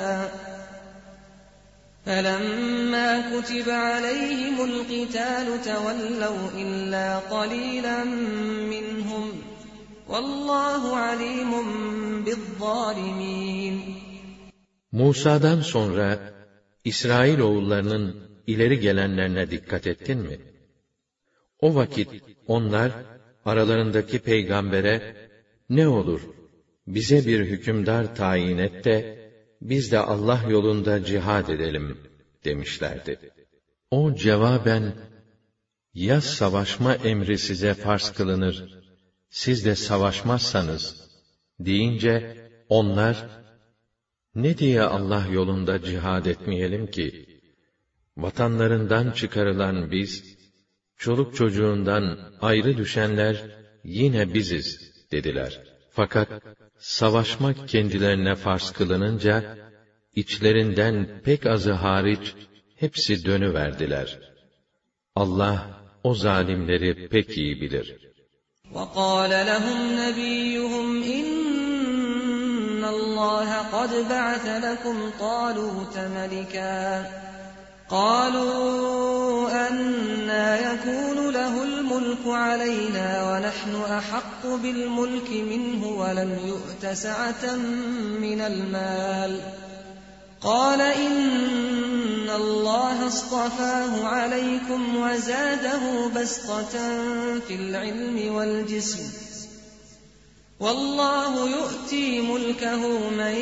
فَلَمَّا كُتِبَ عَلَيْهِمُ الْقِتَالُ تَوَلَّوْا إِلَّا قَلِيلًا مِّنْهُمْ وَاللّٰهُ عَلِيمٌ بِالظَّالِمِينَ Musa'dan sonra, İsrailoğullarının ileri gelenlerine dikkat ettin mi? O vakit onlar, aralarındaki peygambere, ne olur, bize bir hükümdar tayin et de, biz de Allah yolunda cihad edelim, demişlerdi. O cevaben, ya savaşma emri size farz kılınır, siz de savaşmazsanız, deyince, onlar, ne diye Allah yolunda cihad etmeyelim ki, vatanlarından çıkarılan biz, çoluk çocuğundan ayrı düşenler, yine biziz, dediler. Fakat, savaşmak kendilerine farz kılınınca, içlerinden pek azı hariç, hepsi dönüverdiler. Allah, o zalimleri pek iyi bilir. وَقَالَ لَهُمْ نَبِيُّهُمْ إِنَّ اللَّهَ قَدْ بَعَثَ لَكُمْ طَالُوتَ مَلِكًا قَالُوا أَنَّىٰ يَكُونُ لَهُ الْمُلْكُ عَلَيْنَا وَنَحْنُ أَحَقُّ بِالْمُلْكِ مِنْهُ وَلَمْ يُؤْتَ سَعَةً مِّنَ الْمَالِ قَالَ إِنَّ اللَّهَ اصْطَفَاهُ عَلَيْكُمْ وَزَادَهُ بَسْطَةً فِي الْعِلْمِ وَالْجِسْمِ وَاللّٰهُ يُؤْتِي مُلْكَهُ مَن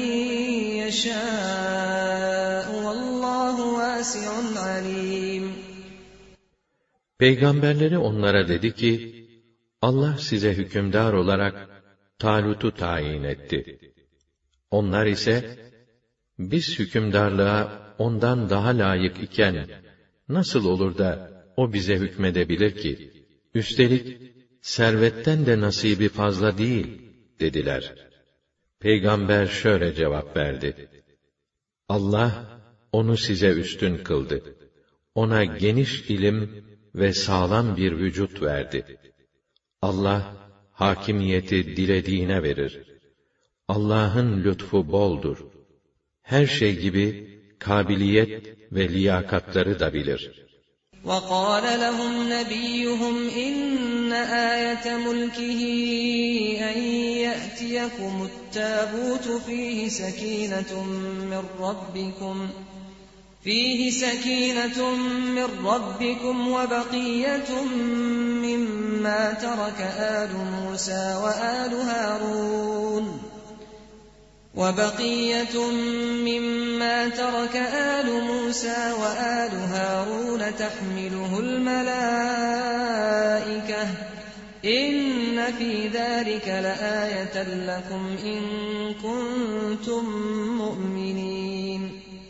يَشَاءُ وَاللّٰهُ وَاسِعٌ عَلِيمٌ Peygamberleri onlara dedi ki, Allah size hükümdar olarak Talut'u tayin etti. Onlar ise, biz hükümdarlığa ondan daha layık iken, nasıl olur da o bize hükmedebilir ki? Üstelik, servetten de nasibi fazla değil dediler. Peygamber şöyle cevap verdi: Allah onu size üstün kıldı. Ona geniş ilim ve sağlam bir vücut verdi. Allah hakimiyeti dilediğine verir. Allah'ın lütfu boldur. Her şey gibi kabiliyet ve liyakatları da bilir. وَقَالَ لَهُمْ نَبِيُّهُمْ إِنَّ آيَةَ مُلْكِهِ أَن يَأْتِيَكُمُ التَّابُوتُ فِيهِ سَكِينَةٌ مِّن رَّبِّكُمْ فِيهِ سَكِينَةٌ مِّن رَّبِّكُمْ وَبَقِيَّةٌ مِّمَّا تَرَكَ آلُ مُوسَىٰ وَآلُ هَارُونَ وَبَقِيَّةٌ مِّمَّا تَرَكَ آلُ مُوسَىٰ وَآلُ هَارُونَ تَحْمِلُهُ الْمَلَائِكَةُ إِنَّ فِي ذَٰلِكَ لَآيَةً لَّكُمْ إِن كُنتُم مُّؤْمِنِينَ.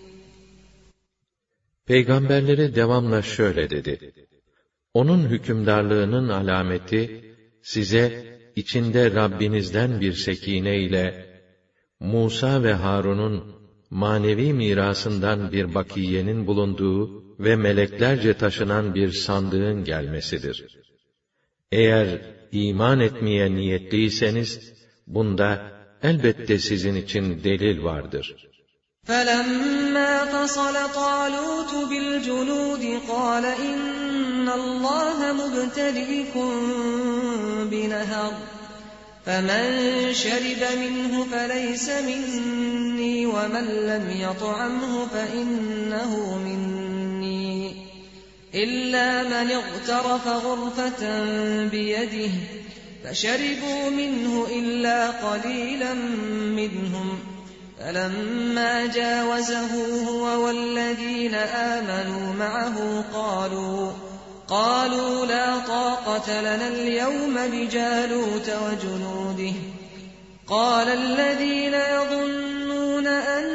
Peygamberleri devamla şöyle dedi: Onun hükümdarlığının alameti, size içinde Rabbinizden bir sekine ile Musa ve Harun'un manevi mirasından bir bakiyenin bulunduğu ve meleklerce taşınan bir sandığın gelmesidir. Eğer iman etmeye niyetliyseniz, bunda elbette sizin için delil vardır. فَلَمَّا فَصَلَ طَالُوتُ بِالْجُنُودِ قَالَ إِنَّ اللَّهَ مُبْتَلِيكُم بِنَهَرٍ فَمَن شَرِبَ مِنْهُ فَلَيْسَ مِنِّي وَمَن لَّمْ يَطْعَمْهُ فَإِنَّهُ مِنِّي إِلَّا مَنِ اغْتَرَفَ غُرْفَةً بِيَدِهِ فَشَرِبُوا مِنْهُ إِلَّا قَلِيلًا مِّنْهُمْ فَلَمَّا جَاوَزَهُ هُوَ وَالَّذِينَ آمَنُوا مَعَهُ قَالُوا قَالُوا لَا طَاقَةَ لَنَا الْيَوْمَ بِجَالُوتَ وَجُنُودِهِ قَالَ الَّذِينَ يَظُنُّونَ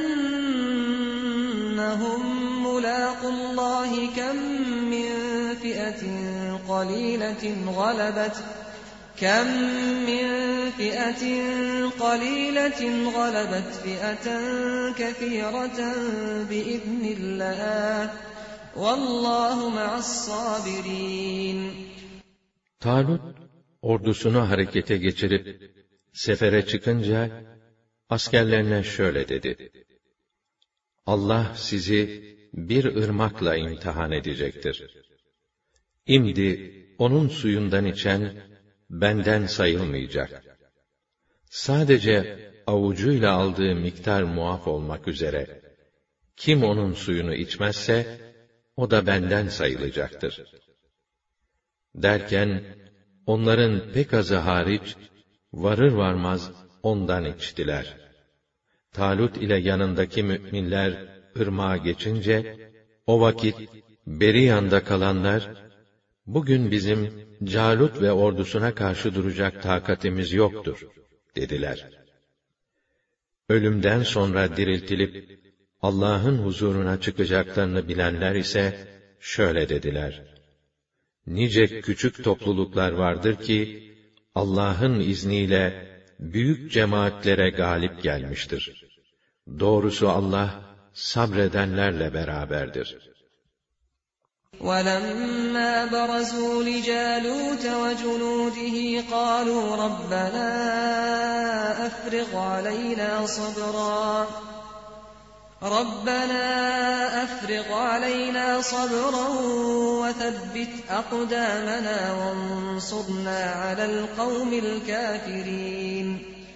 أَنَّهُم مُّلَاقُو اللَّهِ كَم مِّن فِئَةٍ قَلِيلَةٍ غَلَبَتْ كَم مِّن فِئَةٍ قَلِيلَةٍ غَلَبَتْ فِئَةً كَثِيرَةً بِإِذْنِ اللَّهِ وَاللّٰهُ مَعَ الصَّابِرِينَ. Talut ordusunu harekete geçirip sefere çıkınca askerlerine şöyle dedi: Allah sizi bir ırmakla imtihan edecektir. İmdi onun suyundan içen benden sayılmayacak. Sadece avucuyla aldığı miktar muaf olmak üzere kim onun suyunu içmezse o da benden sayılacaktır. Derken onların pek azı hariç varır varmaz ondan içtiler. Talut ile yanındaki müminler ırmağa geçince o vakit beri yanda kalanlar, bugün bizim Calut ve ordusuna karşı duracak takatimiz yoktur dediler. Ölümden sonra diriltilip Allah'ın huzuruna çıkacaklarını bilenler ise şöyle dediler: Nice küçük topluluklar vardır ki Allah'ın izniyle büyük cemaatlere galip gelmiştir. Doğrusu Allah sabredenlerle beraberdir. وَلَمَّا بَرَزُوا لِجَالُوتَ وَجُنُودِهِ قَالُوا رَبَّنَا أَفْرِغْ عَلَيْنَا صَبْرًا رَبَّنَا أَفْرِغْ عَلَيْنَا صَبْرًا وَثَبِّتْ أَقْدَامَنَا وَانصُرْنَا عَلَى الْقَوْمِ الْكَافِرِينَ.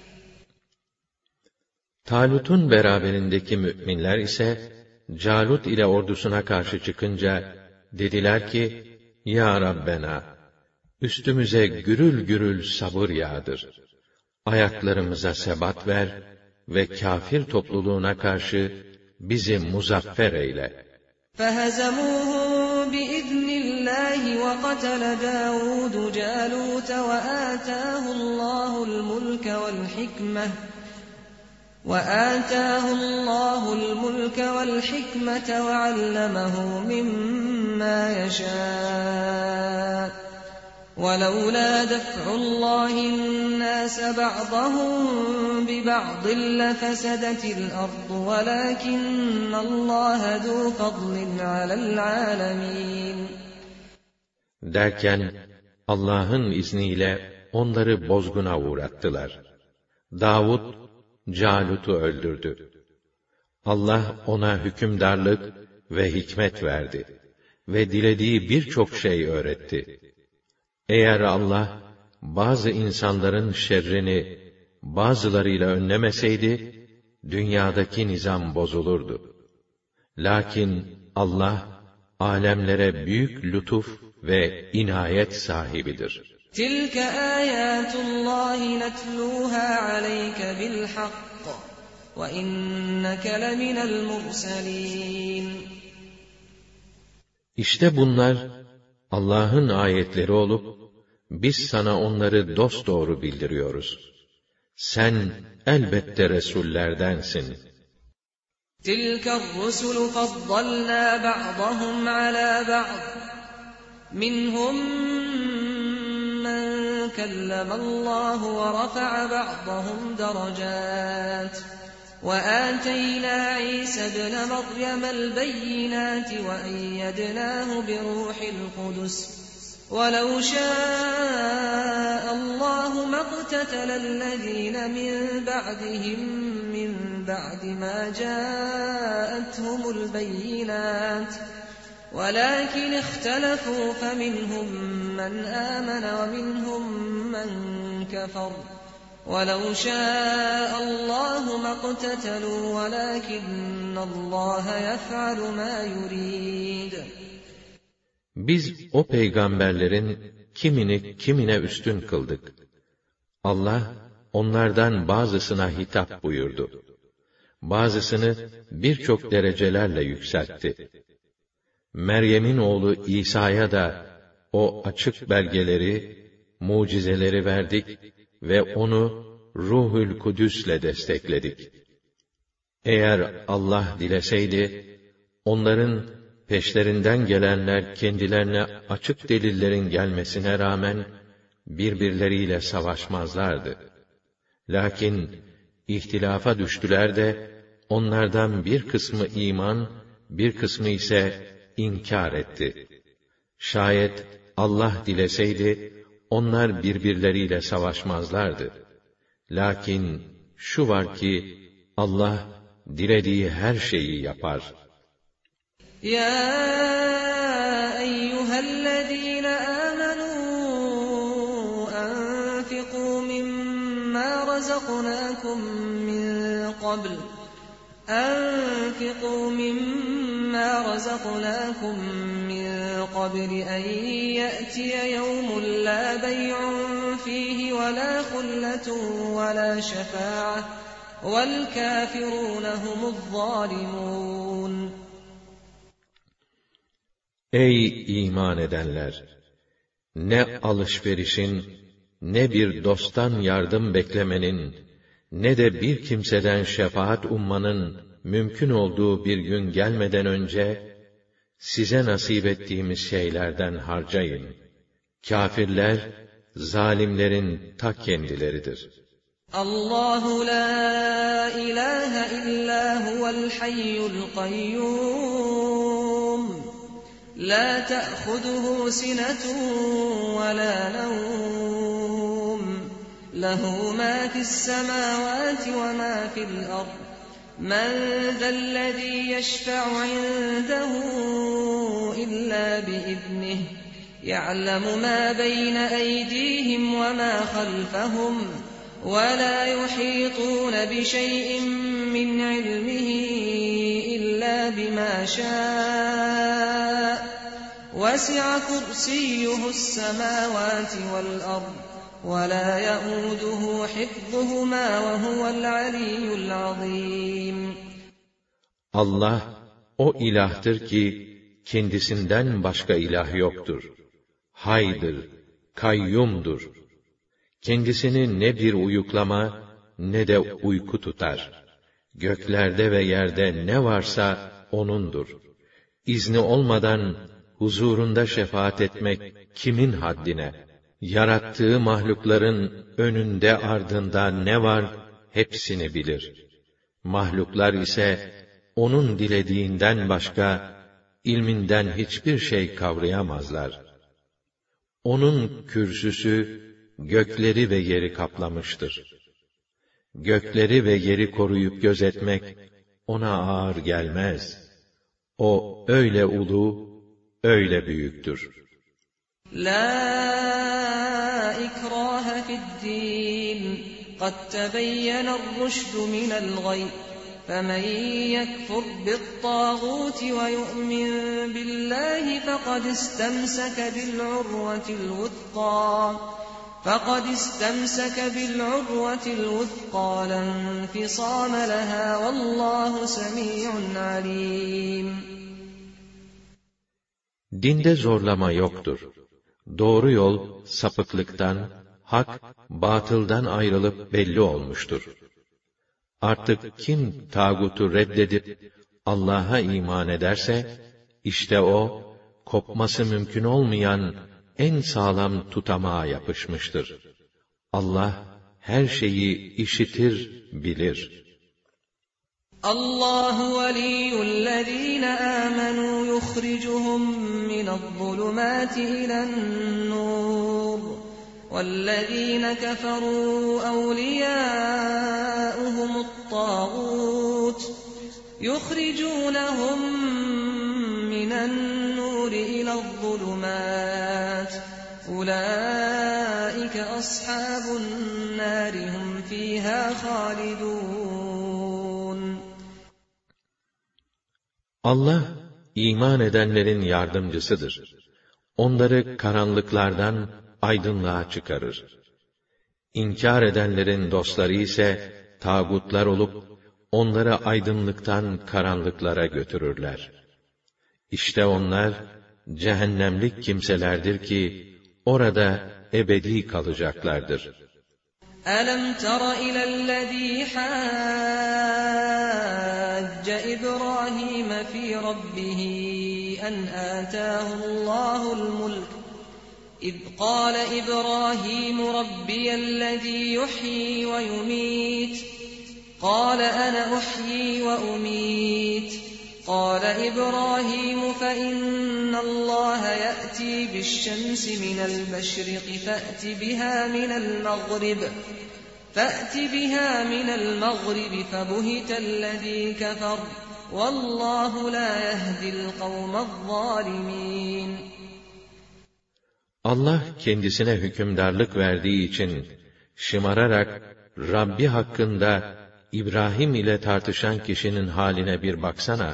Talut'un beraberindeki müminler ise Calut ile ordusuna karşı çıkınca dediler ki: Ya Rabbena, üstümüze gürül gürül sabır yağdır. Ayaklarımıza sebat ver ve kâfir topluluğuna karşı bizi muzaffer eyle. فَهَزَمُوهُمْ بِإِذْنِ اللّٰهِ وَقَتَلَ دَاوُودُ جَالُوتَ وَآتَاهُ اللّٰهُ الْمُلْكَ وَالْحِكْمَةَ وَآتَاهُ اللّٰهُ الْمُلْكَ وَالْحِكْمَةَ وَعَلَّمَهُ مِمَّا يَشَاءُ وَلَوْلَا دَفْعُ اللّٰهِ النَّاسَ بَعْضَهُمْ بِبَعْضٍ لَفَسَدَتِ الْأَرْضُ وَلَكِنَّ اللّٰهَ ذُو فَضْلٍ عَلَى الْعَالَمِينَ Derken, Allah'ın izniyle onları bozguna uğrattılar. Davud, Calut'u öldürdü. Allah ona hükümdarlık ve hikmet verdi ve dilediği birçok şey öğretti. Eğer Allah, bazı insanların şerrini bazılarıyla önlemeseydi, dünyadaki nizam bozulurdu. Lakin Allah, alemlere büyük lütuf ve inayet sahibidir. تِلْكَ آيَاتُ اللّٰهِ نَتْلُوهَا عَلَيْكَ بِالْحَقِّ وَإِنَّكَ لَمِنَ الْمُرْسَلِينَ İşte bunlar, Allah'ın ayetleri olup, biz sana onları dosdoğru bildiriyoruz. Sen elbette Resullerdensin. تِلْكَ الرُّسُلُ فَضَّلْنَا بَعْضَهُمْ عَلَى بَعْضٍ مِّنْهُمْ مَنْ كَلَّمَ اللّٰهُ وَرَفَعَ بَعْضَهُمْ دَرَجَاتٍ وَآتَيْنَا عِيسَى ابْنَ مَرْيَمَ الْبَيِّنَاتِ وَأَيَّدْنَاهُ بِرُوحِ الْقُدُسِ وَلَوْ شَاءَ اللّٰهُ مَا اقْتَتَلَ الَّذِينَ مِنْ بَعْدِهِمْ مِنْ بَعْدِ مَا جَاءَتْهُمُ الْبَيِّنَاتُ وَلَكِنِ اخْتَلَفُوا فَمِنْهُمْ مَنْ آمَنَ وَمِنْهُمْ مَنْ كَفَرَ وَلَوْ شَاءَ اللّٰهُ مَا اقْتَتَلُوا وَلَكِنَّ اللّٰهَ يَفْعَلُ مَا يُرِيدُ Biz o peygamberlerin kimini kimine üstün kıldık. Allah, onlardan bazısına hitap buyurdu. Bazısını birçok derecelerle yükseltti. Meryem'in oğlu İsa'ya da o açık belgeleri, mucizeleri verdik ve onu Ruhül Kudüs'le destekledik. Eğer Allah dileseydi, onların peşlerinden gelenler kendilerine açık delillerin gelmesine rağmen birbirleriyle savaşmazlardı. Lakin ihtilafa düştüler de onlardan bir kısmı iman, bir kısmı ise inkar etti. Şayet Allah dileseydi onlar birbirleriyle savaşmazlardı. Lakin şu var ki Allah dilediği her şeyi yapar. يَا أَيُّهَا الَّذِينَ آمَنُوا أَنفِقُوا مِمَّا رَزَقْنَاكُم مِّن قَبْلُ أَنفِقُوا مِمَّا رَزَقْنَاكُم مِّن قَبْلِ أَن يَأْتِيَ يَوْمٌ لَّا بَيْعٌ فِيهِ وَلَا خُلَّةٌ وَلَا شَفَاعَةٌ وَالْكَافِرُونَ هُمُ الظَّالِمُونَ Ey iman edenler! Ne alışverişin, ne bir dosttan yardım beklemenin, ne de bir kimseden şefaat ummanın mümkün olduğu bir gün gelmeden önce, size nasip ettiğimiz şeylerden harcayın. Kâfirler, zalimlerin ta kendileridir. Allahu la ilahe illa huvel hayyul kayyum. La ta'khuduhu sinetun ve la nevm. Lehu ma fis semavati ve ma fil ard. Men zellezî yeşfe'u indehu illa biiznih. Ya'lemu ma beyne eydihim ve ma khalfahum. وَلَا يُحِيطُونَ بِشَيْءٍ مِّنْ عِلْمِهِ إِلَّا بِمَا شَاءَ وَسِعَ كُرْسِيُّهُ السَّمَاوَاتِ وَالْأَرْضَ وَلَا يَئُودُهُ حِفْظُهُمَا وَهُوَ الْعَلِيُّ الْعَظِيمُ Allah, o ilahtır ki, kendisinden başka ilah yoktur. Haydır, kayyumdur. Kendisini ne bir uyuklama, ne de uyku tutar. Göklerde ve yerde ne varsa O'nundur. İzni olmadan, huzurunda şefaat etmek kimin haddine? yarattığı mahlukların önünde ardında ne var, hepsini bilir. Mahluklar ise, onun dilediğinden başka, ilminden hiçbir şey kavrayamazlar. Onun kürsüsü, gökleri ve yeri kaplamıştır. Gökleri ve yeri koruyup gözetmek, ona ağır gelmez. O öyle ulu, öyle büyüktür. La ikrahe fi'd-din, kad tebeyyen'er-rüşd minel-gay. فَمَنْ يَكْفُرْ بِالطَّاغُوتِ وَيُؤْمِنْ بِاللَّهِ فَقَدِ اسْتَمْسَكَ بِالْعُرْوَةِ الْوُثْقَى فَقَدِ اسْتَمْسَكَ بِالْعُرْوَةِ الْوُثْقَى لَا انْفِصَامَ لَهَا وَاللّٰهُ سَمِيعٌ عَلِيمٌ. Dinde zorlama yoktur. Doğru yol, sapıklıktan, hak, batıldan ayrılıp belli olmuştur. Artık kim tağutu reddedip Allah'a iman ederse, işte o, kopması mümkün olmayan en sağlam tutamağa yapışmıştır. Allah her şeyi işitir, bilir. Allahu veliyyullezîne âmenû yukhricuhum mine'z-zulumâti ilen-nur. وَالَّذ۪ينَ كَفَرُوا أَوْلِيَاؤُهُمُ الطَّاغُوتُ يُخْرِجُونَهُمْ مِنَ النُّورِ إِلَى الظُّلُمَاتِ أُولَٰئِكَ أَصْحَابُ النَّارِ هُمْ فِيهَا خَالِدُونَ. Allah, iman edenlerin yardımcısıdır. Onları karanlıklardan aydınlığa çıkarır. İnkar edenlerin dostları ise tağutlar olup onları aydınlıktan karanlıklara götürürler. İşte onlar cehennemlik kimselerdir ki orada ebedi kalacaklardır. Alam tara ilellezî hâcce İbrahîm fî rabbihi en âtâhullâhu'l mulk. إذ قال إبراهيم ربي الذي يحيي ويميت قال أنا أحيي وأميت قال إبراهيم فإن الله يأتي بالشمس من المشرق فأت بها من المغرب فأت بها من المغرب فبهت الذي كفر والله لا يهدي القوم الظالمين. Allah kendisine hükümdarlık verdiği için şımararak Rabbi hakkında İbrahim ile tartışan kişinin haline bir baksana.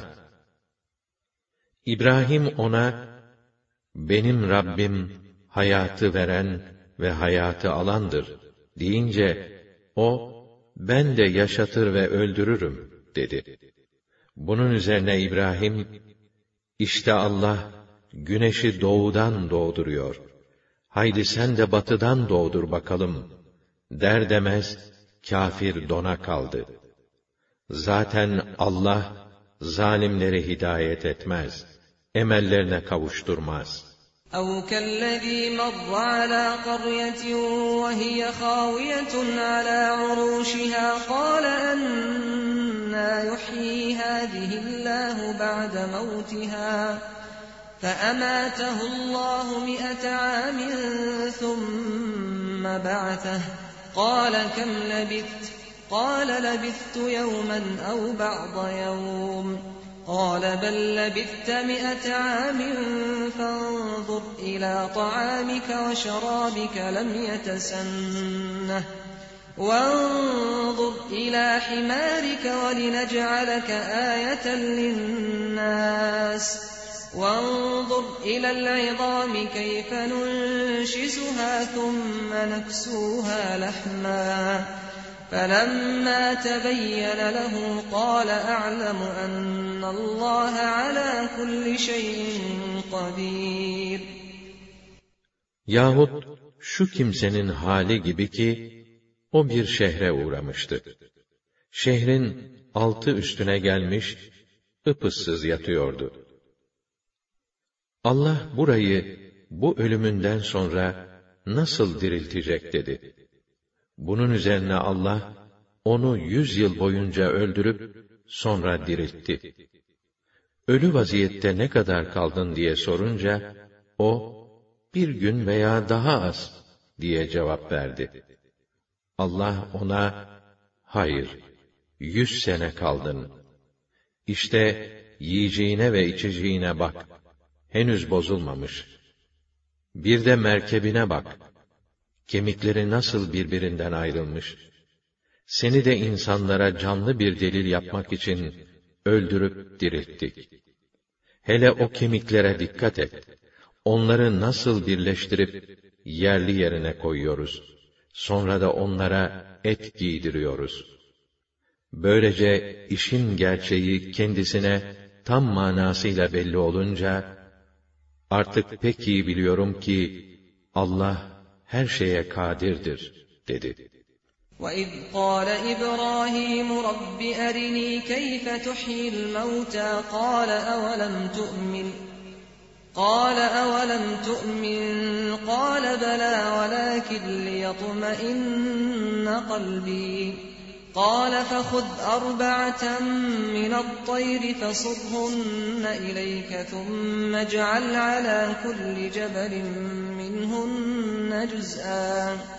İbrahim ona, benim Rabbim hayatı veren ve hayatı alandır deyince, o, ben de yaşatır ve öldürürüm dedi. Bunun üzerine İbrahim, işte Allah güneşi doğudan doğduruyor. Haydi sen de batıdan doğdur bakalım, der demez, kâfir dona kaldı. Zaten Allah, zalimleri hidayet etmez, emellerine kavuşturmaz. اَوْ كَالَّذ۪ي مَرَّ عَلَى قَرْيَةٍ وَهِيَ خَاوِيَةٌ عَلَى عُرُوشِهَا قَالَ أَنَّىٰ يُحْيِي هَٰذِهِ اللّٰهُ بَعْدَ مَوْتِهَا فَأَمَاتَهُ اللّٰهُ مِائَةَ عَامٍ ثُمَّ بَعَثَهُ قَالَ كَمْ لَبِثْتَ قَالَ لَبِثْتُ يَوْمًا أَوْ بَعْضَ يَوْمٍ قَالَ بَل لَّبِثْتَ مِائَةَ عَامٍ فَانظُرْ إِلَىٰ طَعَامِكَ وَشَرَابِكَ لَمْ يَتَسَنَّهْ وَانظُرْ إِلَىٰ حِمَارِكَ وَلِنَجْعَلَكَ آيَةً لِّلنَّاسِ وَانظُرْ إِلَى الْعِظَامِ كَيْفَ نُنشِزُهَا ثُمَّ نَكْسُوهَا لَحْمًا فَلَمَّا تَبَيَّنَ لَهُ قَالَ أَعْلَمُ أَنَّ اللّٰهَ عَلَى كُلِّ شَيْءٍ قَدِيرٌ. Yahut şu kimsenin hali gibi ki, o bir şehre uğramıştı. Şehrin altı üstüne gelmiş, ıpıssız yatıyordu. Allah burayı, bu ölümünden sonra nasıl diriltecek dedi. Bunun üzerine Allah, onu yüz yıl boyunca öldürüp, sonra diriltti. Ölü vaziyette ne kadar kaldın diye sorunca, o, bir gün veya daha az diye cevap verdi. Allah ona, hayır, yüz sene kaldın. İşte yiyeceğine ve içeceğine bak, henüz bozulmamış. Bir de merkebine bak, kemikleri nasıl birbirinden ayrılmış. Seni de insanlara canlı bir delil yapmak için öldürüp dirilttik. Hele o kemiklere dikkat et. Onları nasıl birleştirip yerli yerine koyuyoruz. Sonra da onlara et giydiriyoruz. Böylece işin gerçeği kendisine tam manasıyla belli olunca, artık pek iyi biliyorum ki Allah her şeye kadirdir dedi. وَإِذْ قَالَ إِبْرَاهِيمُ رَبِّ أَرِنِي كَيْفَ تُحْيِي الْمَوْتَى قَالَ أَوَلَمْ تُؤْمِنْ قَالَ أَوَلَمْ تُؤْمِنْ قَالَ بَلَى وَلَكِنْ لِيَطْمَئِنَّ قَلْبِي قَالَ فَخُذْ أَرْبَعَةً مِنَ الطَّيْرِ فَصُرْهُنَّ إِلَيْكَ ثُمَّ اجْعَلْ عَلَى كُلِّ جَبَلٍ مِنْهُنَّ جُزْءًا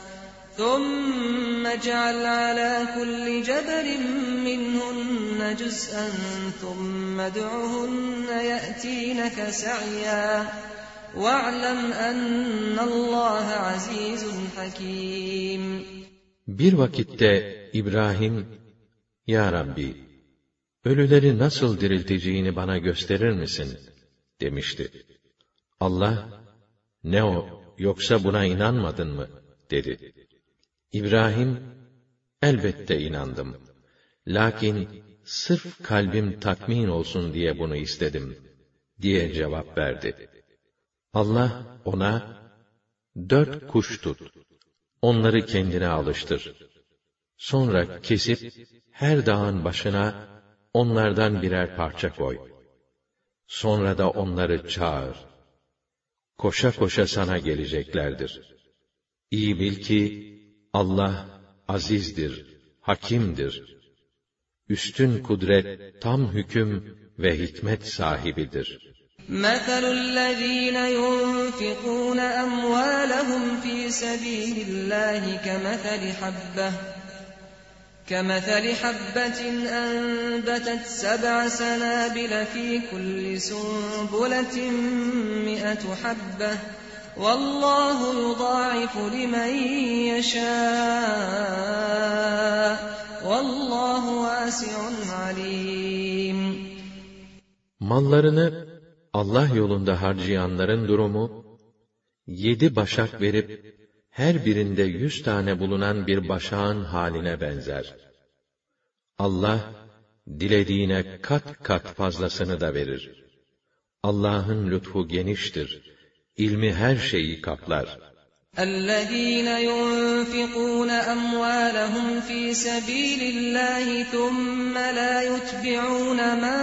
ثُمَّ اجْعَلْ عَلَى كُلِّ جَبَلٍ مِّنْهُنَّ جُزْءًا ثُمَّ ادْعُهُنَّ يَأْتِينَكَ سَعْيًا وَاعْلَمْ أَنَّ اللّٰهَ عَزِيزٌ حَكِيمٌ. Bir vakitte İbrahim, Ya Rabbi, ölüleri nasıl dirilteceğini bana gösterir misin? Demişti. Allah, ne o, yoksa buna inanmadın mı? Dedi. İbrahim, elbette inandım. Lakin sırf kalbim tatmin olsun diye bunu istedim, diye cevap verdi. Allah ona, dört kuş tut, onları kendine alıştır. Sonra kesip, her dağın başına, onlardan birer parça koy. Sonra da onları çağır. Koşa koşa sana geleceklerdir. İyi bil ki, Allah azizdir, hakimdir. Üstün kudret, tam hüküm ve hikmet sahibidir. مَثَلُ الَّذ۪ينَ يُنْفِقُونَ أَمْوَالَهُمْ ف۪ي سَب۪يلِ اللّٰهِ كَمَثَلِ حَبَّةٍ كَمَثَلِ حَبَّةٍ أَنْبَتَتْ سَبْعَ سَنَابِلَ ف۪ي كُلِّ سُنْبُلَةٍ مِئَةُ حَبَّةٍ وَاللّٰهُ يُضَاعِفُ لِمَنْ يَشَاءُ وَاللّٰهُ وَاسِعٌ عَلِيمٌ. Mallarını Allah yolunda harcayanların durumu, yedi başak verip, her birinde yüz tane bulunan bir başağın haline benzer. Allah, dilediğine kat kat fazlasını da verir. Allah'ın lütfu geniştir, ilmi her şeyi kaplar. الَّذ۪ينَ يُنْفِقُونَ أَمْوَالَهُمْ ف۪ي سَب۪يلِ اللّٰهِ ثُمَّ لَا يُتْبِعُونَ مَا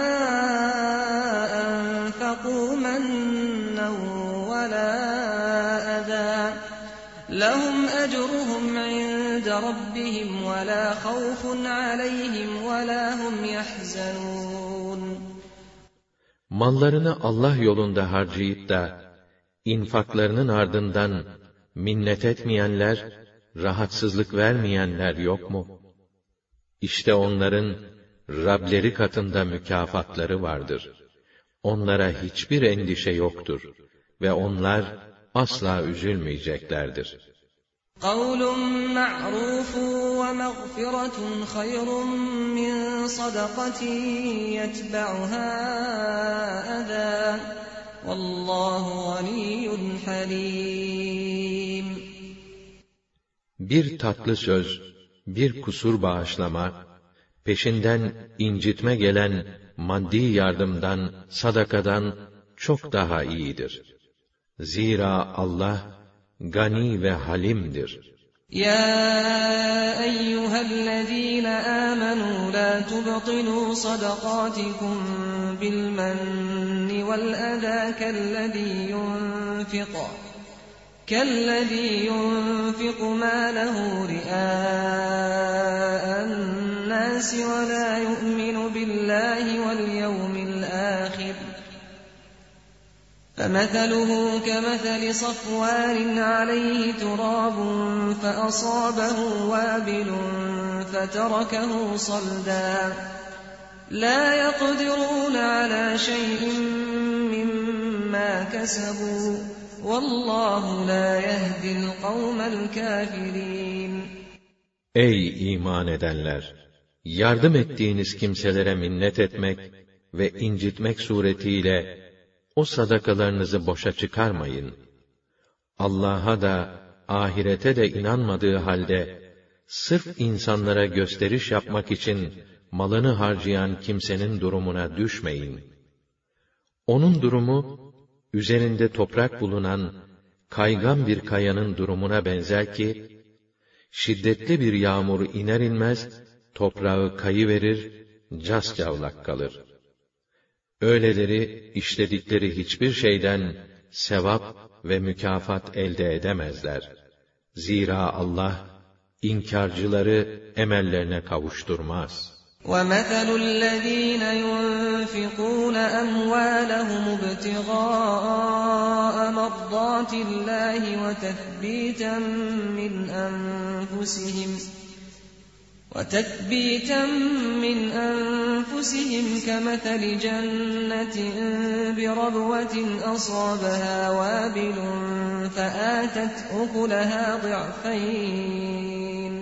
أَنْفَقُوا مَنًّا وَلَا أَذًى لَهُمْ أَجْرُهُمْ عِنْدَ رَبِّهِمْ وَلَا خَوْفٌ عَلَيْهِمْ وَلَا هُمْ يَحْزَنُونَ. Mallarını Allah yolunda harcayıp da, infaklarının ardından minnet etmeyenler, rahatsızlık vermeyenler yok mu? İşte onların Rableri katında mükafatları vardır. Onlara hiçbir endişe yoktur ve onlar asla üzülmeyeceklerdir. قَوْلٌ مَّعْرُوفٌ وَمَغْفِرَةٌ خَيْرٌ مِّن صَدَقَةٍ يَتْبَعُهَا أَذًى وَاللّٰهُ غَنِيٌّ حَلِيمٌ. Bir tatlı söz, bir kusur bağışlama, peşinden incitme gelen maddi yardımdan, sadakadan çok daha iyidir. Zira Allah, gani ve halimdir. يَا أَيُّهَا الَّذ۪ينَ آمَنُوا لَا تُبْطِلُوا صَدَقَاتِكُمْ بِالْمَنِّ وَالْأَذَى كَالَّذ۪ي يُنْفِقُ كالذي ينفق ماله رئاء الناس ولا يؤمن بالله واليوم الآخر فمثله كمثل صفوان عليه تراب فأصابه وابل فتركه صلدا لا يقدرون على شيء مما كسبوا والله لا يهدي القوم الكافرين. Ey iman edenler! Yardım ettiğiniz kimselere minnet etmek ve incitmek suretiyle o sadakalarınızı boşa çıkarmayın. Allah'a da ahirete de inanmadığı halde sırf insanlara gösteriş yapmak için malını harcayan kimsenin durumuna düşmeyin. Onun durumu üzerinde toprak bulunan kaygan bir kayanın durumuna benzer ki, şiddetli bir yağmur iner inmez toprağı kayıverir, cascavlak kalır. Öyleleri işledikleri hiçbir şeyden sevap ve mükafat elde edemezler. Zira Allah inkarcıları emellerine kavuşturmaz. وَمَثَلُ الَّذ۪ينَ يُنْفِقُونَ أَمْوَالَهُمُ ابْتِغَاءَ مَرْضَاتِ اللّٰهِ وَتَثْبِيتًا مِنْ أَنْفُسِهِمْ وَتَثْبِيتًا مِنْ أَنْفُسِهِمْ كَمَثَلِ جَنَّةٍ بِرَبْوَةٍ أَصَابَهَا وَابِلٌ فَآتَتْ أُكُلَهَا ضِعْفَيْنِ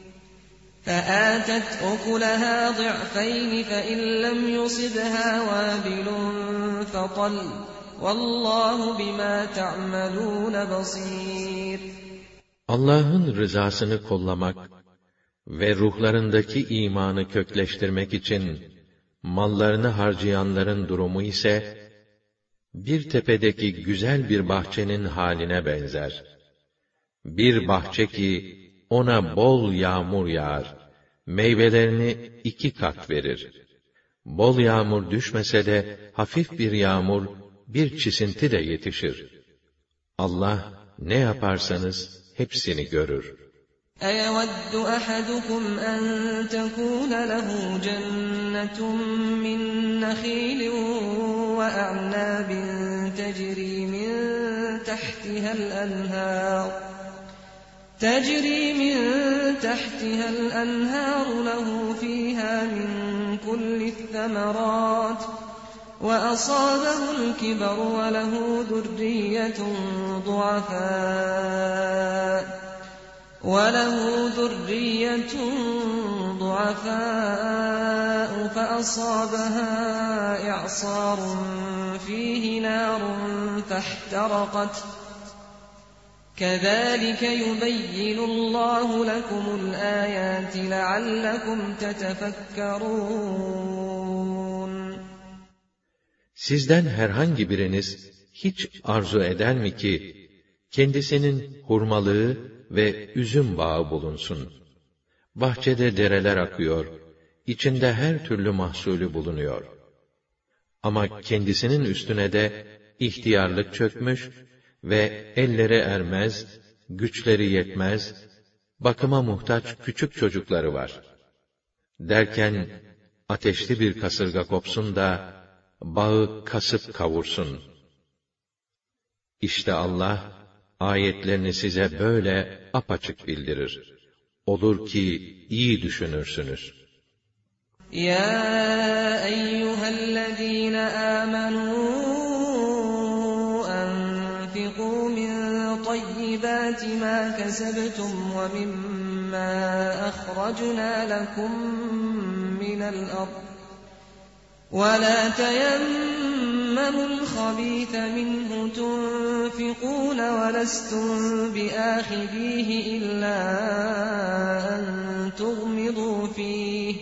فآتت أكلها ضعفين فإن لم يصبها وابل فطل والله بما تعملون بصير. Allah'ın rızasını kollamak ve ruhlarındaki imanı kökleştirmek için mallarını harcayanların durumu ise bir tepedeki güzel bir bahçenin haline benzer. Bir bahçe ki ona bol yağmur yağar, meyvelerini iki kat verir. Bol yağmur düşmese de hafif bir yağmur, bir çisinti de yetişir. Allah ne yaparsanız hepsini görür. أَيَوَدُّ أَحَدُكُمْ أَنْ تَكُونَ لَهُ جَنَّةٌ مِّن نَخِيلٍ وَأَعْنَابٍ تَجْرِي مِن تَحْتِهَا الْأَنْهَارُ تجري من تحتها الأنهار له فيها من كل الثمرات وأصابه الكبر وله ذرية ضعفاء وله ذرية ضعفاء فأصابها إعصار فيه نار فاحترقت كَذَٰلِكَ يُبَيِّنُ اللّٰهُ لَكُمُ الْآيَاتِ لَعَلَّكُمْ تَتَفَكَّرُونَ. Sizden herhangi biriniz hiç arzu eder mi ki, kendisinin hurmalığı ve üzüm bağı bulunsun? Bahçede dereler akıyor, içinde her türlü mahsulü bulunuyor. Ama kendisinin üstüne de ihtiyarlık çökmüş ve ellere ermez, güçleri yetmez, bakıma muhtaç küçük çocukları var. Derken, ateşli bir kasırga kopsun da, bağı kasıp kavursun. İşte Allah, ayetlerini size böyle apaçık bildirir. Olur ki, iyi düşünürsünüz. Ya eyyühellezîne âmenû أنفقوا من طيبات ما كسبتم ومما أخرجنا لكم من الأرض ولا تيمموا الخبيث منه تنفقون ولستم بآخذيه إلا أن تغمضوا فيه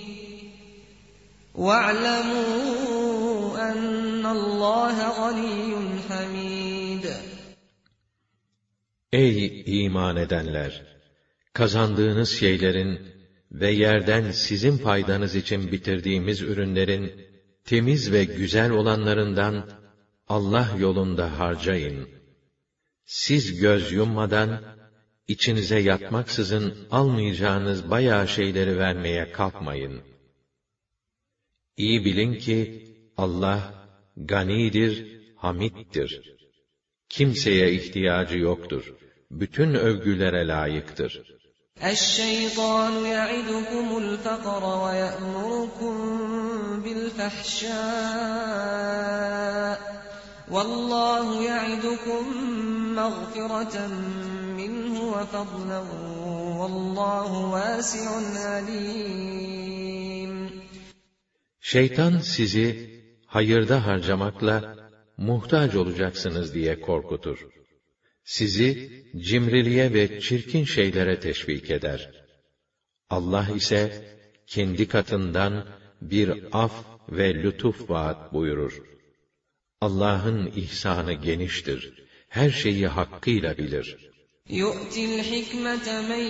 واعلموا أن الله غني حميد. Ey iman edenler! Kazandığınız şeylerin ve yerden sizin faydanız için bitirdiğimiz ürünlerin temiz ve güzel olanlarından Allah yolunda harcayın. siz göz yummadan, içinize yatmaksızın almayacağınız bayağı şeyleri vermeye kalkmayın. İyi bilin ki, Allah, ganidir, hamiddir. Kimseye ihtiyacı yoktur. Bütün övgülere layıktır. اَشَّيْطَانُ يَعِدُكُمُ الْفَقْرَ وَيَأْمُرُكُمْ بِالْفَحْشَاءِ وَاللّٰهُ يَعِدُكُمْ مَغْفِرَةً مِّنْهُ وَفَضْلًا وَاللّٰهُ وَاسِعٌ عَلِيمٌ. Şeytan sizi hayırda harcamakla muhtaç olacaksınız diye korkutur. Sizi cimriliğe ve çirkin şeylere teşvik eder. Allah ise kendi katından bir af ve lütuf vaat buyurur. Allah'ın ihsanı geniştir. Her şeyi hakkıyla bilir. يُؤْتِ الْحِكْمَةَ مَنْ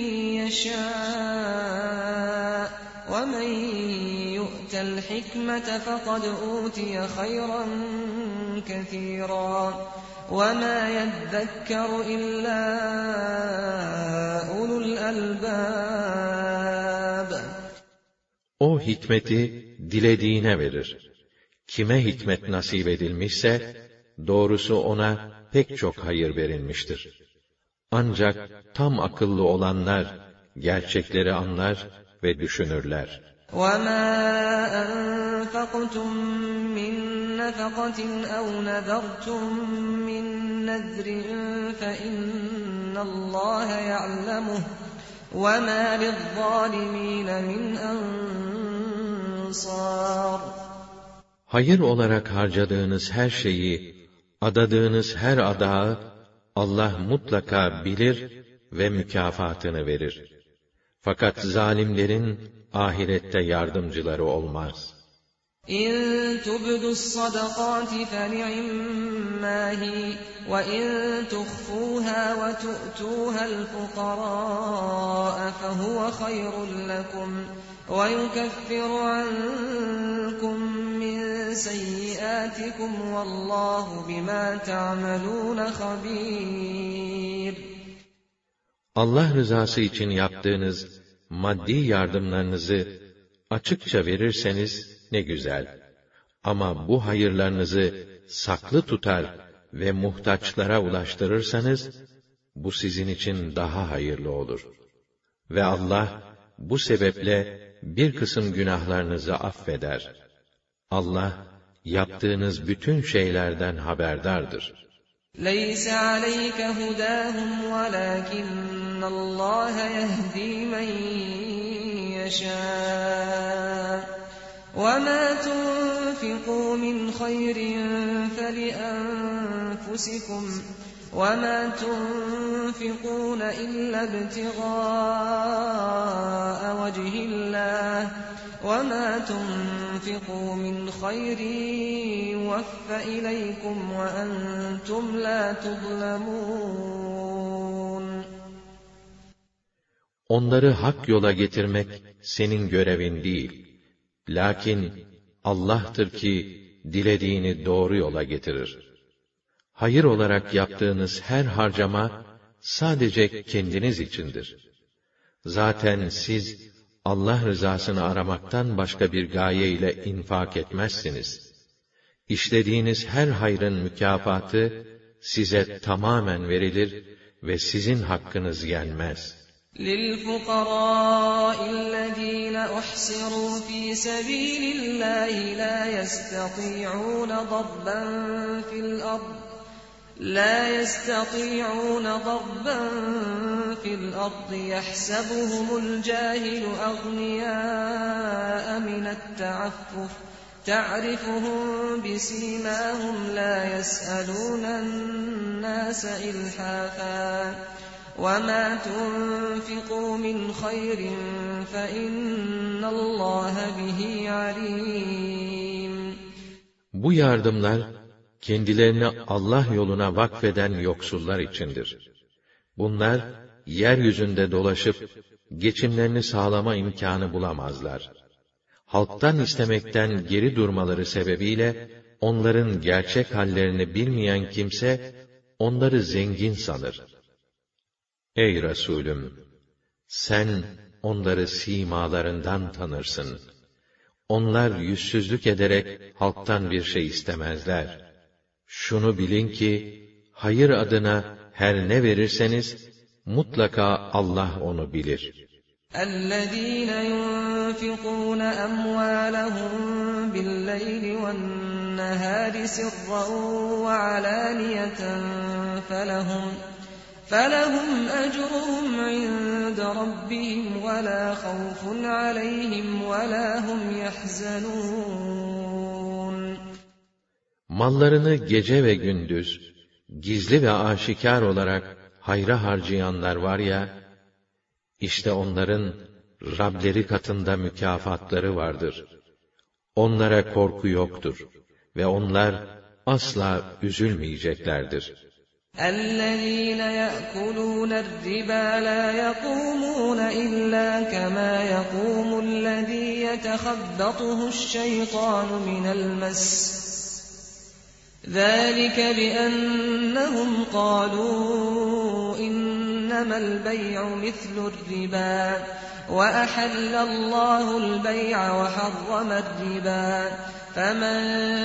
يَشَاءُ وَمَنْ يُؤْتَ الْحِكْمَةَ فَقَدْ أُوتِيَ خَيْرًا كَثِيرًا وَمَا يَذَّكَّرُ إِلَّا أُولُو الْأَلْبَابِ. O hikmeti dilediğine verir. Kime hikmet nasip edilmişse, doğrusu ona pek çok hayır verilmiştir. Ancak tam akıllı olanlar, gerçekleri anlar ve düşünürler. وَمَا أَنفَقْتُم مِّن نَّفَقَةٍ أَوْ نَذَرْتُم مِّن نَّذْرٍ فَإِنَّ اللّٰهَ يَعْلَمُهُ وَمَا لِلظَّالِمِينَ مِنْ أَنصَارٍ. Hayır olarak harcadığınız her şeyi, adadığınız her adağı Allah mutlaka bilir ve mükafatını verir. Fakat zalimlerin ahirette yardımcıları olmaz. İn tubdus sadaqati feni'imma hi ve in tuhfuha ve tu'tuha'l fuqara'a fehuve hayrun lekum ve yukeffiru ankum min seyyiatikum vallahu bima ta'malun habir. Allah rızası için yaptığınız maddi yardımlarınızı açıkça verirseniz ne güzel. Ama bu hayırlarınızı saklı tutar ve muhtaçlara ulaştırırsanız, bu sizin için daha hayırlı olur. Ve Allah, bu sebeple bir kısım günahlarınızı affeder. Allah, yaptığınız bütün şeylerden haberdardır. لَيْسَ عَلَيْكَ هُدَاهُمْ وَلَكِنَّ اللّٰهَ يَهْدِي مَنْ يَشَاءُ وَمَا تُنْفِقُوا مِنْ خَيْرٍ فَلِأَنْفُسِكُمْ وَمَا تُنْفِقُونَ إِلَّا ابْتِغَاءَ وَجْهِ اللّٰهِ وَمَا تُنْفِقُوا مِنْ خَيْرٍ يُوَفَّ إِلَيْكُمْ وَأَنْتُمْ لَا تُظْلَمُونَ. Onları hak yola getirmek senin görevin değil. Lakin Allah'tır ki dilediğini doğru yola getirir. Hayır olarak yaptığınız her harcama sadece kendiniz içindir. Zaten siz Allah rızasını aramaktan başka bir gaye ile infak etmezsiniz. İşlediğiniz her hayrın mükafatı size tamamen verilir ve sizin hakkınız yenmez. لِلْفُقَرَاءِ الَّذِينَ أُحْصِرُوا فِي سَبِيلِ اللّٰهِ لَا يَسْتَطِيعُونَ ضَرْبًا فِي الْأَرْضِ لَا يَسْتَطِيعُونَ ضَرْبًا فِي الْأَرْضِ يَحْسَبُهُمُ الْجَاهِلُ أَغْنِيَاءَ مِنَ التَّعَفُّفِ تَعْرِفُهُم بِسِيمَاهُمْ لَا يَسْأَلُونَ النَّاسَ إِلْحَافًا وَمَا تُنْفِقُوا مِنْ خَيْرٍ فَإِنَّ اللّٰهَ بِهِ عَلِيمٌ. Bu yardımlar, kendilerini Allah yoluna vakfeden yoksullar içindir. Bunlar, yeryüzünde dolaşıp, geçimlerini sağlama imkânı bulamazlar. Halktan istemekten geri durmaları sebebiyle, onların gerçek hallerini bilmeyen kimse, onları zengin sanır. Ey Resulüm! Sen onları simalarından tanırsın. Onlar yüzsüzlük ederek halktan bir şey istemezler. Şunu bilin ki, hayır adına her ne verirseniz, mutlaka Allah onu bilir. اَلَّذ۪ينَ يُنْفِقُونَ أَمْوَالَهُمْ بِاللَّيْلِ وَالنَّهَارِ سِرًّا وَعَلَانِيَةً فَلَهُمْ فَلَهُمْ أَجْرُهُمْ عِنْدَ رَبِّهِمْ وَلَا خَوْفٌ عَلَيْهِمْ وَلَا هُمْ يَحْزَنُونَ Mallarını gece ve gündüz, gizli ve aşikar olarak hayra harcayanlar var ya, İşte onların Rableri katında mükafatları vardır. Onlara korku yoktur ve onlar asla üzülmeyeceklerdir. اَلَّذ۪ينَ يَأْكُلُونَ الرِّبَا لَا يَقُومُونَ إِلَّا كَمَا يَقُومُ الَّذ۪ي يَتَخَبَّطُهُ الشَّيْطَانُ مِنَ الْمَسِّ ذَٰلِكَ بِأَنَّهُمْ قَالُوا إِنَّمَا الْبَيْعُ مِثْلُ الرِّبَا وَأَحَلَّ اللّٰهُ الْبَيْعَ وَحَرَّمَ الرِّبَا فَمَنْ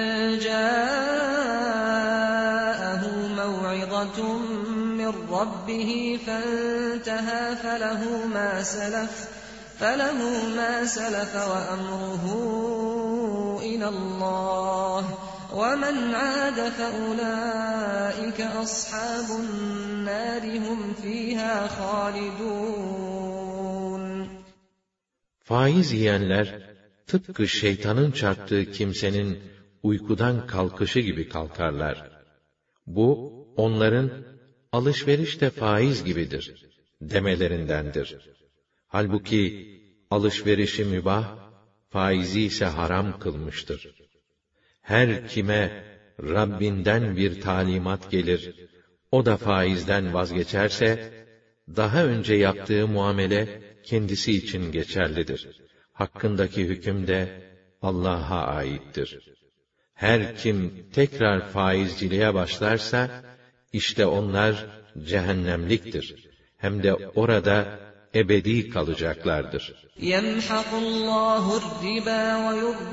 جَاءَهُ مَوْعِظَةٌ مِّن رَّبِّهِ فَانْتَهَى فَلَهُ مَا سَلَفَ فَلَهُ مَا سَلَفَ وَأَمْرُهُ إِلَى اللّٰهِ وَمَنْ عَادَ فَأُولَٰئِكَ أَصْحَابُ النَّارِ هُمْ فِيهَا خَالِدُونَ Faiz yiyenler, tıpkı şeytanın çarptığı kimsenin uykudan kalkışı gibi kalkarlar. Bu, onların, alışveriş de faiz gibidir, demelerindendir. Halbuki, alışverişi mübah, faizi ise haram kılmıştır. Her kime Rabbinden bir talimat gelir, o da faizden vazgeçerse, daha önce yaptığı muamele kendisi için geçerlidir. Hakkındaki hüküm de Allah'a aittir. Her kim tekrar faizciliğe başlarsa, işte onlar cehennemliktir. Hem de orada ebedi kalacaklardır. يَمْحَقُ اللّٰهُ الرِّبَا وَيُرْبِي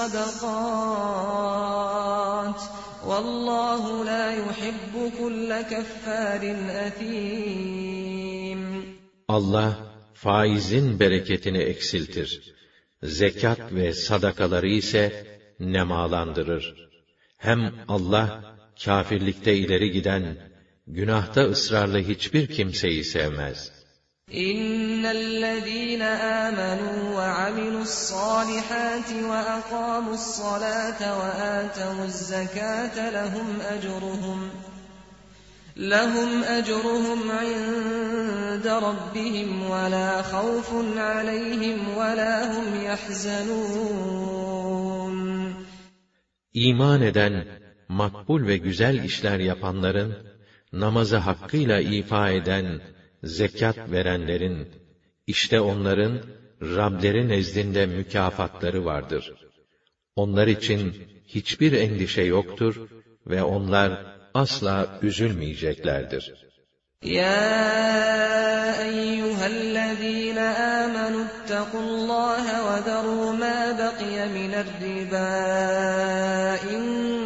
الصَّدَقَاتِ وَاللّٰهُ لَا يُحِبُّ كُلَّ كَفَّارٍ أَثِيمٍ Allah, faizin bereketini eksiltir. Zekat ve sadakaları ise nemalandırır. Hem Allah, kâfirlikte ileri giden, günahta ısrarlı hiçbir kimseyi sevmez. اِنَّ الَّذ۪ينَ آمَنُوا وَعَمِلُوا الصَّالِحَاتِ وَأَقَامُوا الصَّلَاةَ وَآتَوُا الزَّكَاةَ لَهُمْ أَجْرُهُمْ لَهُمْ أَجْرُهُمْ عِنْدَ رَبِّهِمْ وَلَا خَوْفٌ عَلَيْهِمْ وَلَا هُمْ يَحْزَنُونَ İman eden, makbul ve güzel işler yapanların, namazı hakkıyla ifa eden, zekat verenlerin, işte onların, Rableri nezdinde mükafatları vardır. Onlar için hiçbir endişe yoktur ve onlar asla üzülmeyeceklerdir. Ya eyyühellezîne âmenû ittakullâhe ve derû mâ beqiye minerribâ in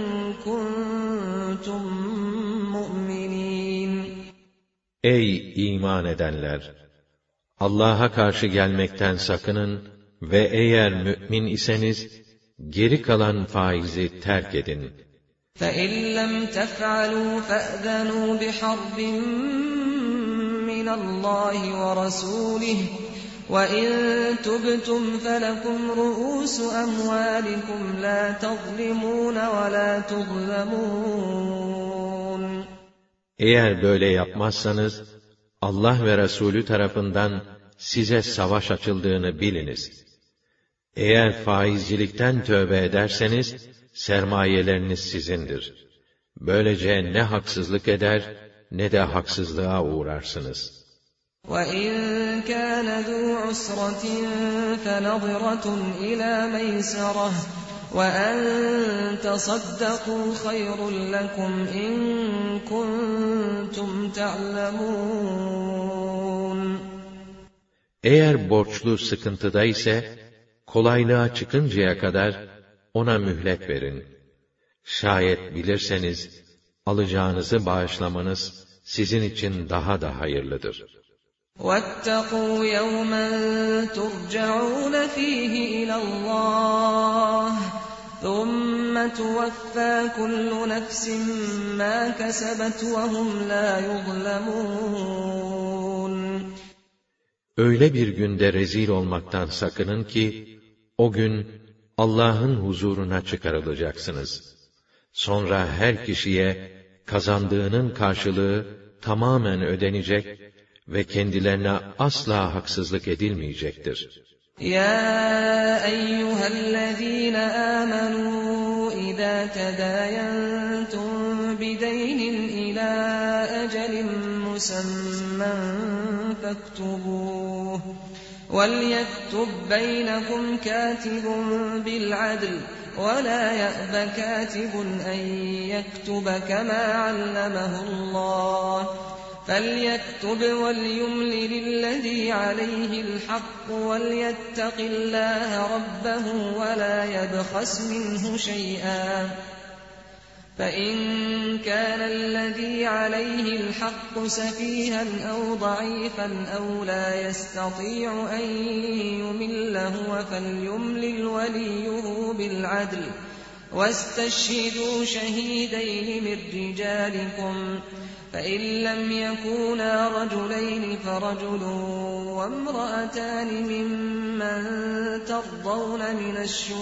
kuntum mu'minîn. Ey iman edenler! Allah'a karşı gelmekten sakının ve eğer mü'min iseniz, geri kalan faizi terk edin. فَاِنْ لَمْ تَفْعَلُوا فَأْذَنُوا بِحَرْبٍ مِّنَ اللّٰهِ وَرَسُولِهِ وَاِنْ تُبْتُمْ فَلَكُمْ رُءُوسُ أَمْوَالِكُمْ لَا تَظْلِمُونَ وَلَا تُظْلَمُونَ Eğer böyle yapmazsanız, Allah ve Resulü tarafından size savaş açıldığını biliniz. Eğer faizcilikten tövbe ederseniz, sermayeleriniz sizindir. Böylece ne haksızlık eder, ne de haksızlığa uğrarsınız. وَاِنْ كَانَ ذُو عُسْرَةٍ فَنَظِرَةٌ اِلَى مَيْسَرَةٍ وَأَن تَصَدَّقُوا خَيْرٌ لَكُمْ إِن كُنتُمْ تَعْلَمُونَ. Eğer borçlu sıkıntıda ise, kolaylığa çıkıncaya kadar ona mühlet verin. Şayet bilirseniz, alacağınızı bağışlamanız sizin için daha da hayırlıdır. وَاتَّقُوا يَوْمًا تُرْجَعُونَ فِيهِ إِلَى اللَّهِ ثُمَّ تُوَفَّى كُلُّ نَفْسٍ مَا كَسَبَتْ وَهُمْ لَا يُظْلَمُونَ. Öyle bir günde rezil olmaktan sakının ki, o gün Allah'ın huzuruna çıkarılacaksınız. Sonra her kişiye kazandığının karşılığı tamamen ödenecek ve kendilerine asla haksızlık edilmeyecektir. Ya eyyühellezîne âmenû izâ tedâyentum bideynin ilâ ecelin musemmen fektubûh. وَلْيَكْتُبْ بَيْنَكُمْ كَاتِبٌ بِالْعَدْلِ وَلَا يَأْبَ كَاتِبٌ أَن يَكْتُبَ كَمَا عَلَّمَهُ اللَّهُ فَلْيَكْتُبْ وَلْيُمْلِلِ الَّذِي عَلَيْهِ الْحَقُّ وَلْيَتَّقِ اللَّهَ رَبَّهُ وَلَا يَبْخَسْ مِنْهُ شَيْئًا فَإِنْ كَانَ الَّذِي عَلَيْهِ الْحَقُّ سَفِيهًا أَوْ ضَعِيفًا أَوْ لَا يَسْتَطِيعُ أَنْ يُمِلَّ هُوَ فَلْيُمْلِلْ وَلِيُّهُ بِالْعَدْلِ وَاسْتَشْهِدُوا شَهِيدَيْنِ مِنْ رِجَالِكُمْ فَإِنْ لَمْ يَكُونَا رَجُلَيْنِ فَرَجُلٌ وَامْرَأَتَانِ مِمَّنْ تَرْضَوْنَ مِنَ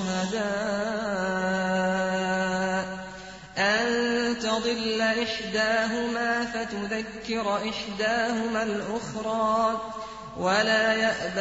الشُّهَدَاءِ أَن تَضِلَّ إِحْدَاهُمَا فَتُذَكِّرَ إِحْدَاهُمَا الْأُخْرَى وَلَا يَأْبَ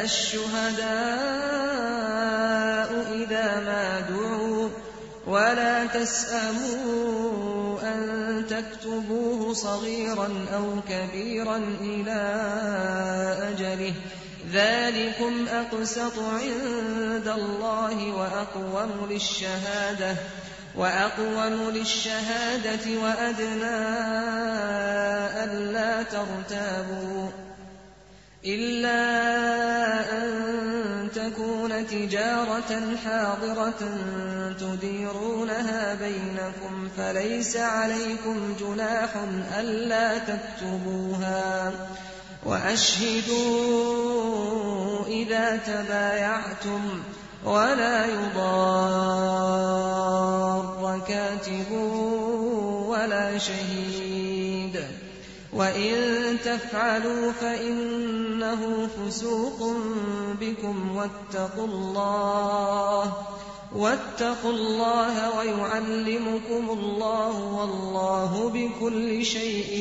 الشُّهَدَاءُ إِذَا مَا دُعُوا وَلَا تَسْأَمُوا أَن تَكْتُبُوهُ صَغِيرًا أَوْ كَبِيرًا إِلَى أَجَلِهِ ذَلِكُمْ أَقْسَطُ عِندَ اللَّهِ وَأَقْوَمُ لِلشَّهَادَةِ وَأَقْوَمُ لِلشَّهَادَةِ وَأَدْنَى أَلَّا تَرْتَابُوا إِلَّا أَن تَكُونَ تِجَارَةً حَاضِرَةً تُدِيرُونَهَا بَيْنَكُمْ فَلَيْسَ عَلَيْكُمْ جُنَاحٌ أَلَّا تَكْتُبُوهَا وَأَشْهِدُوا إِذَا تَبَايَعْتُمْ وَلَا يُضَارَّ كَاتِبٌ وَلَا شَهِيدٌ وَإِن تَفْعَلُوا فَإِنَّهُ فُسُوقٌ بِكُمْ وَاتَّقُوا اللَّهَ وَاتَّقُوا اللَّهَ وَيُعَلِّمُكُمُ اللَّهُ وَاللَّهُ بِكُلِّ شَيْءٍ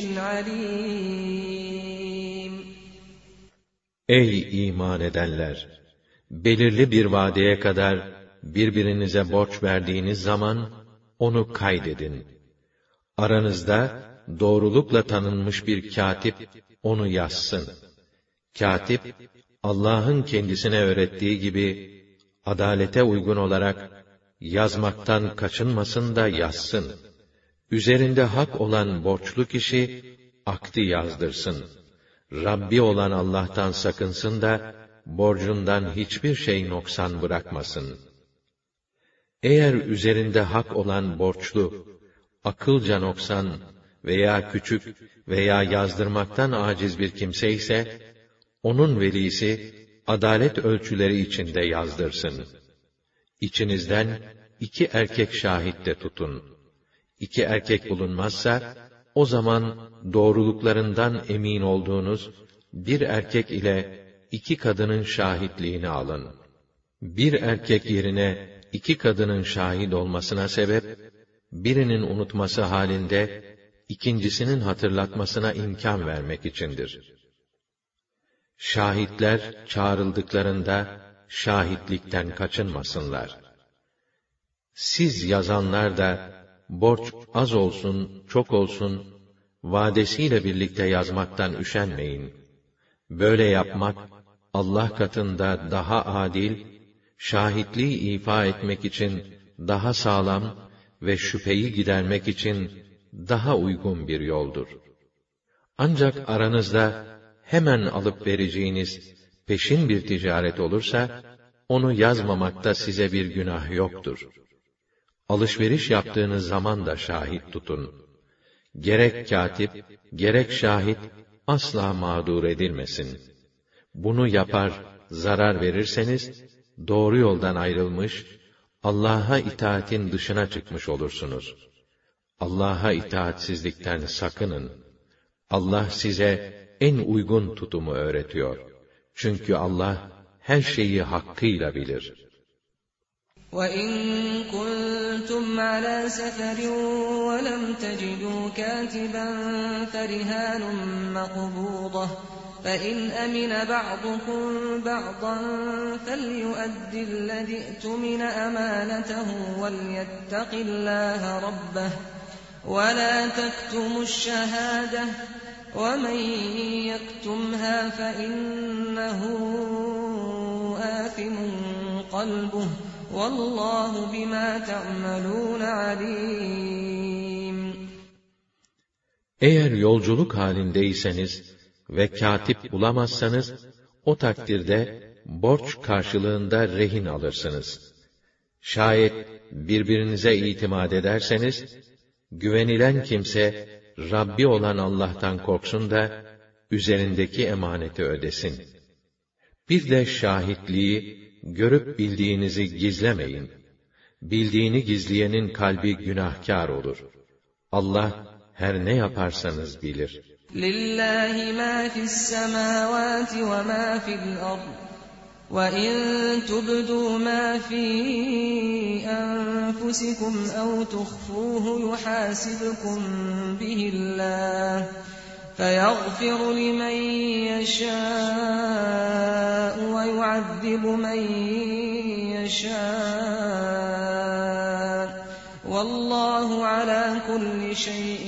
عَلِيمٌ. Ey iman edenler! Belirli bir vadeye kadar birbirinize borç verdiğiniz zaman onu kaydedin. Aranızda doğrulukla tanınmış bir katip onu yazsın. Katip, Allah'ın kendisine öğrettiği gibi adalete uygun olarak yazmaktan kaçınmasın da yazsın. Üzerinde hak olan borçlu kişi akdi yazdırsın. Rabbi olan Allah'tan sakınsın da borcundan hiçbir şey noksan bırakmasın. Eğer üzerinde hak olan borçlu, akılca noksan veya küçük veya yazdırmaktan aciz bir kimse ise, onun velisi, adalet ölçüleri içinde yazdırsın. İçinizden iki erkek şahit de tutun. İki erkek bulunmazsa, o zaman doğruluklarından emin olduğunuz bir erkek ile iki kadının şahitliğini alın. Bir erkek yerine iki kadının şahit olmasına sebep, birinin unutması halinde, ikincisinin hatırlatmasına imkan vermek içindir. Şahitler çağrıldıklarında, şahitlikten kaçınmasınlar. Siz yazanlar da, borç az olsun, çok olsun, vadesiyle birlikte yazmaktan üşenmeyin. Böyle yapmak, Allah katında daha adil, şahitliği ifa etmek için daha sağlam ve şüpheyi gidermek için daha uygun bir yoldur. Ancak aranızda hemen alıp vereceğiniz peşin bir ticaret olursa, onu yazmamakta size bir günah yoktur. Alışveriş yaptığınız zaman da şahit tutun. Gerek katip, gerek şahit asla mağdur edilmesin. Bunu yapar, zarar verirseniz, doğru yoldan ayrılmış, Allah'a itaatin dışına çıkmış olursunuz. Allah'a itaatsizlikten sakının. Allah size en uygun tutumu öğretiyor. Çünkü Allah her şeyi hakkıyla bilir. وَإِن كُنتُمْ عَلَى سَفَرٍ وَلَمْ تَجِدُوا كَاتِبًا فَرِهَانٌ مَّقْبُوضَةٌ فَإِنْ أَمِنَ بَعْضُكُم بَعْضًا فَلْيُؤَدِّ الَّذِي اؤْتُمِنَ أَمَانَتَهُ وَلْيَتَّقِ اللَّهَ رَبَّهُ وَلَا تَكْتُمُوا الشَّهَادَةَ وَمَن يَكْتُمْهَا فَإِنَّهُ آثِمٌ قَلْبُهُ وَاللّٰهُ بِمَا تَعْمَلُونَ عَلِيمٌ. Eğer yolculuk halindeyseniz ve katip bulamazsanız, o takdirde borç karşılığında rehin alırsınız. Şayet birbirinize itimat ederseniz, güvenilen kimse, Rabbi olan Allah'tan korksun da, üzerindeki emaneti ödesin. Bir de şahitliği, görüp bildiğinizi gizlemeyin. Bildiğini gizleyenin kalbi günahkar olur. Allah, her ne yaparsanız bilir. لِلَّهِ مَا فِي السَّمَاوَاتِ وَمَا فِي الْأَرْضِ وَإِن تُبْدُوا مَا فِي أَنفُسِكُمْ أَوْ تُخْفُوهُ يُحَاسِبْكُم بِهِ اللَّهُ فَيَغْفِرُ لِمَن يَشَاءُ وَيُعَذِّبُ مَن يَشَاءُ وَاللّٰهُ عَلَى كُلِّ شَيْءٍ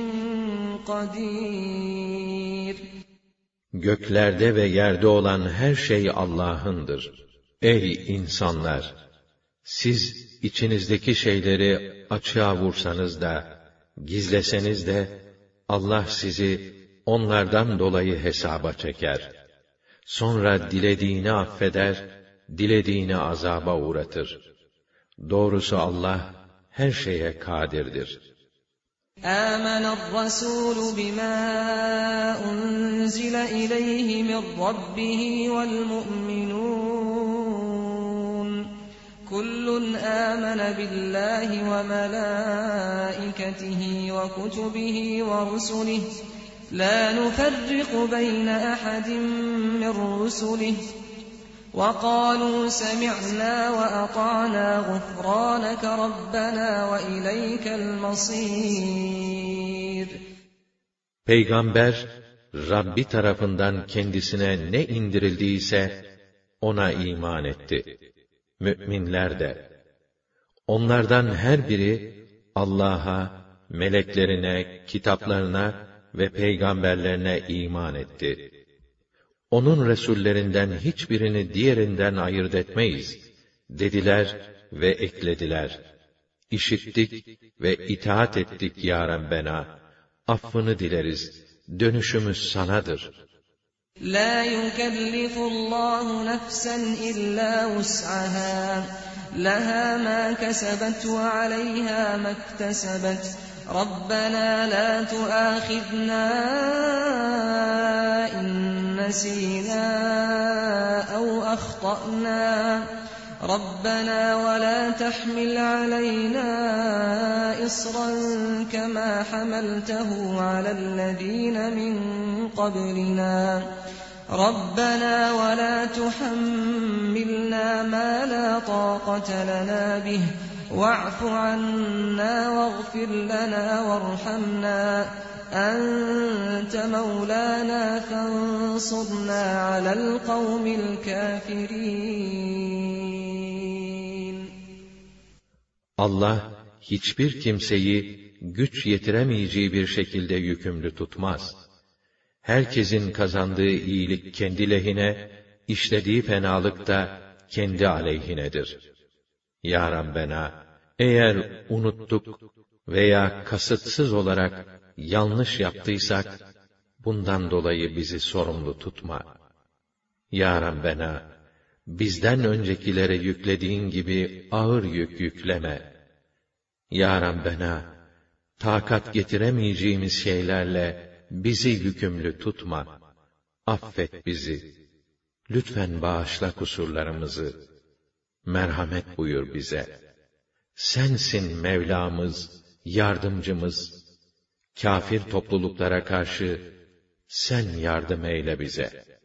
قَدِيرٌ. Göklerde ve yerde olan her şey Allah'ındır. Ey insanlar! Siz içinizdeki şeyleri açığa vursanız da, gizleseniz de, Allah sizi onlardan dolayı hesaba çeker. Sonra dilediğini affeder, dilediğini azaba uğratır. Doğrusu Allah her şeye kadirdir. آمن الرسول بما أنزل إليه من ربه والمؤمنون كل آمن بالله وملائكته وكتبه ورسله لا نفرق بين أحد من رسله وَقَالُوا سَمِعْنَا وَأَطَعْنَا غُفْرَانَكَ رَبَّنَا وَإِلَيْكَ الْمَصِيرُ. Peygamber, Rabbi tarafından kendisine ne indirildiyse, ona iman etti. Mü'minler de. Onlardan her biri, Allah'a, meleklerine, kitaplarına ve peygamberlerine iman etti. Onun resullerinden hiçbirini diğerinden ayırt etmeyiz, dediler ve eklediler. İşittik ve itaat ettik ya Rabbena, affını dileriz, dönüşümüz sanadır. La yukellifullahu nefsen illa vus'aha, laha ma kesebet ve aleyha mektesebet. رَبَّنَا لَا تُؤَاخِذْنَا إِن نَّسِينَا أَوْ أَخْطَأْنَا رَبَّنَا وَلَا تَحْمِلْ عَلَيْنَا إِصْرًا كَمَا حَمَلْتَهُ عَلَى الَّذِينَ مِن قَبْلِنَا رَبَّنَا وَلَا تُحَمِّلْنَا مَا لَا طَاقَةَ لَنَا بِهِ وَاعْفُ عَنَّا وَاغْفِرْ لَنَا وَارْحَمْنَا أَنْتَ مَوْلَانَا فَانصُرْنَا عَلَى الْقَوْمِ الْكَافِرِينَ. Allah hiçbir kimseyi güç yetiremeyeceği bir şekilde yükümlü tutmaz. Herkesin kazandığı iyilik kendi lehine, işlediği fenalık da kendi aleyhinedir. Ya Rabbena, eğer unuttuk veya kasıtsız olarak yanlış yaptıysak, bundan dolayı bizi sorumlu tutma. Ya Rabbena, bizden öncekilere yüklediğin gibi ağır yük yükleme. Ya Rabbena, takat getiremeyeceğimiz şeylerle bizi yükümlü tutma. Affet bizi. Lütfen bağışla kusurlarımızı. Merhamet buyur bize. Sensin Mevlamız, yardımcımız. Kafir topluluklara karşı sen yardım eyle bize.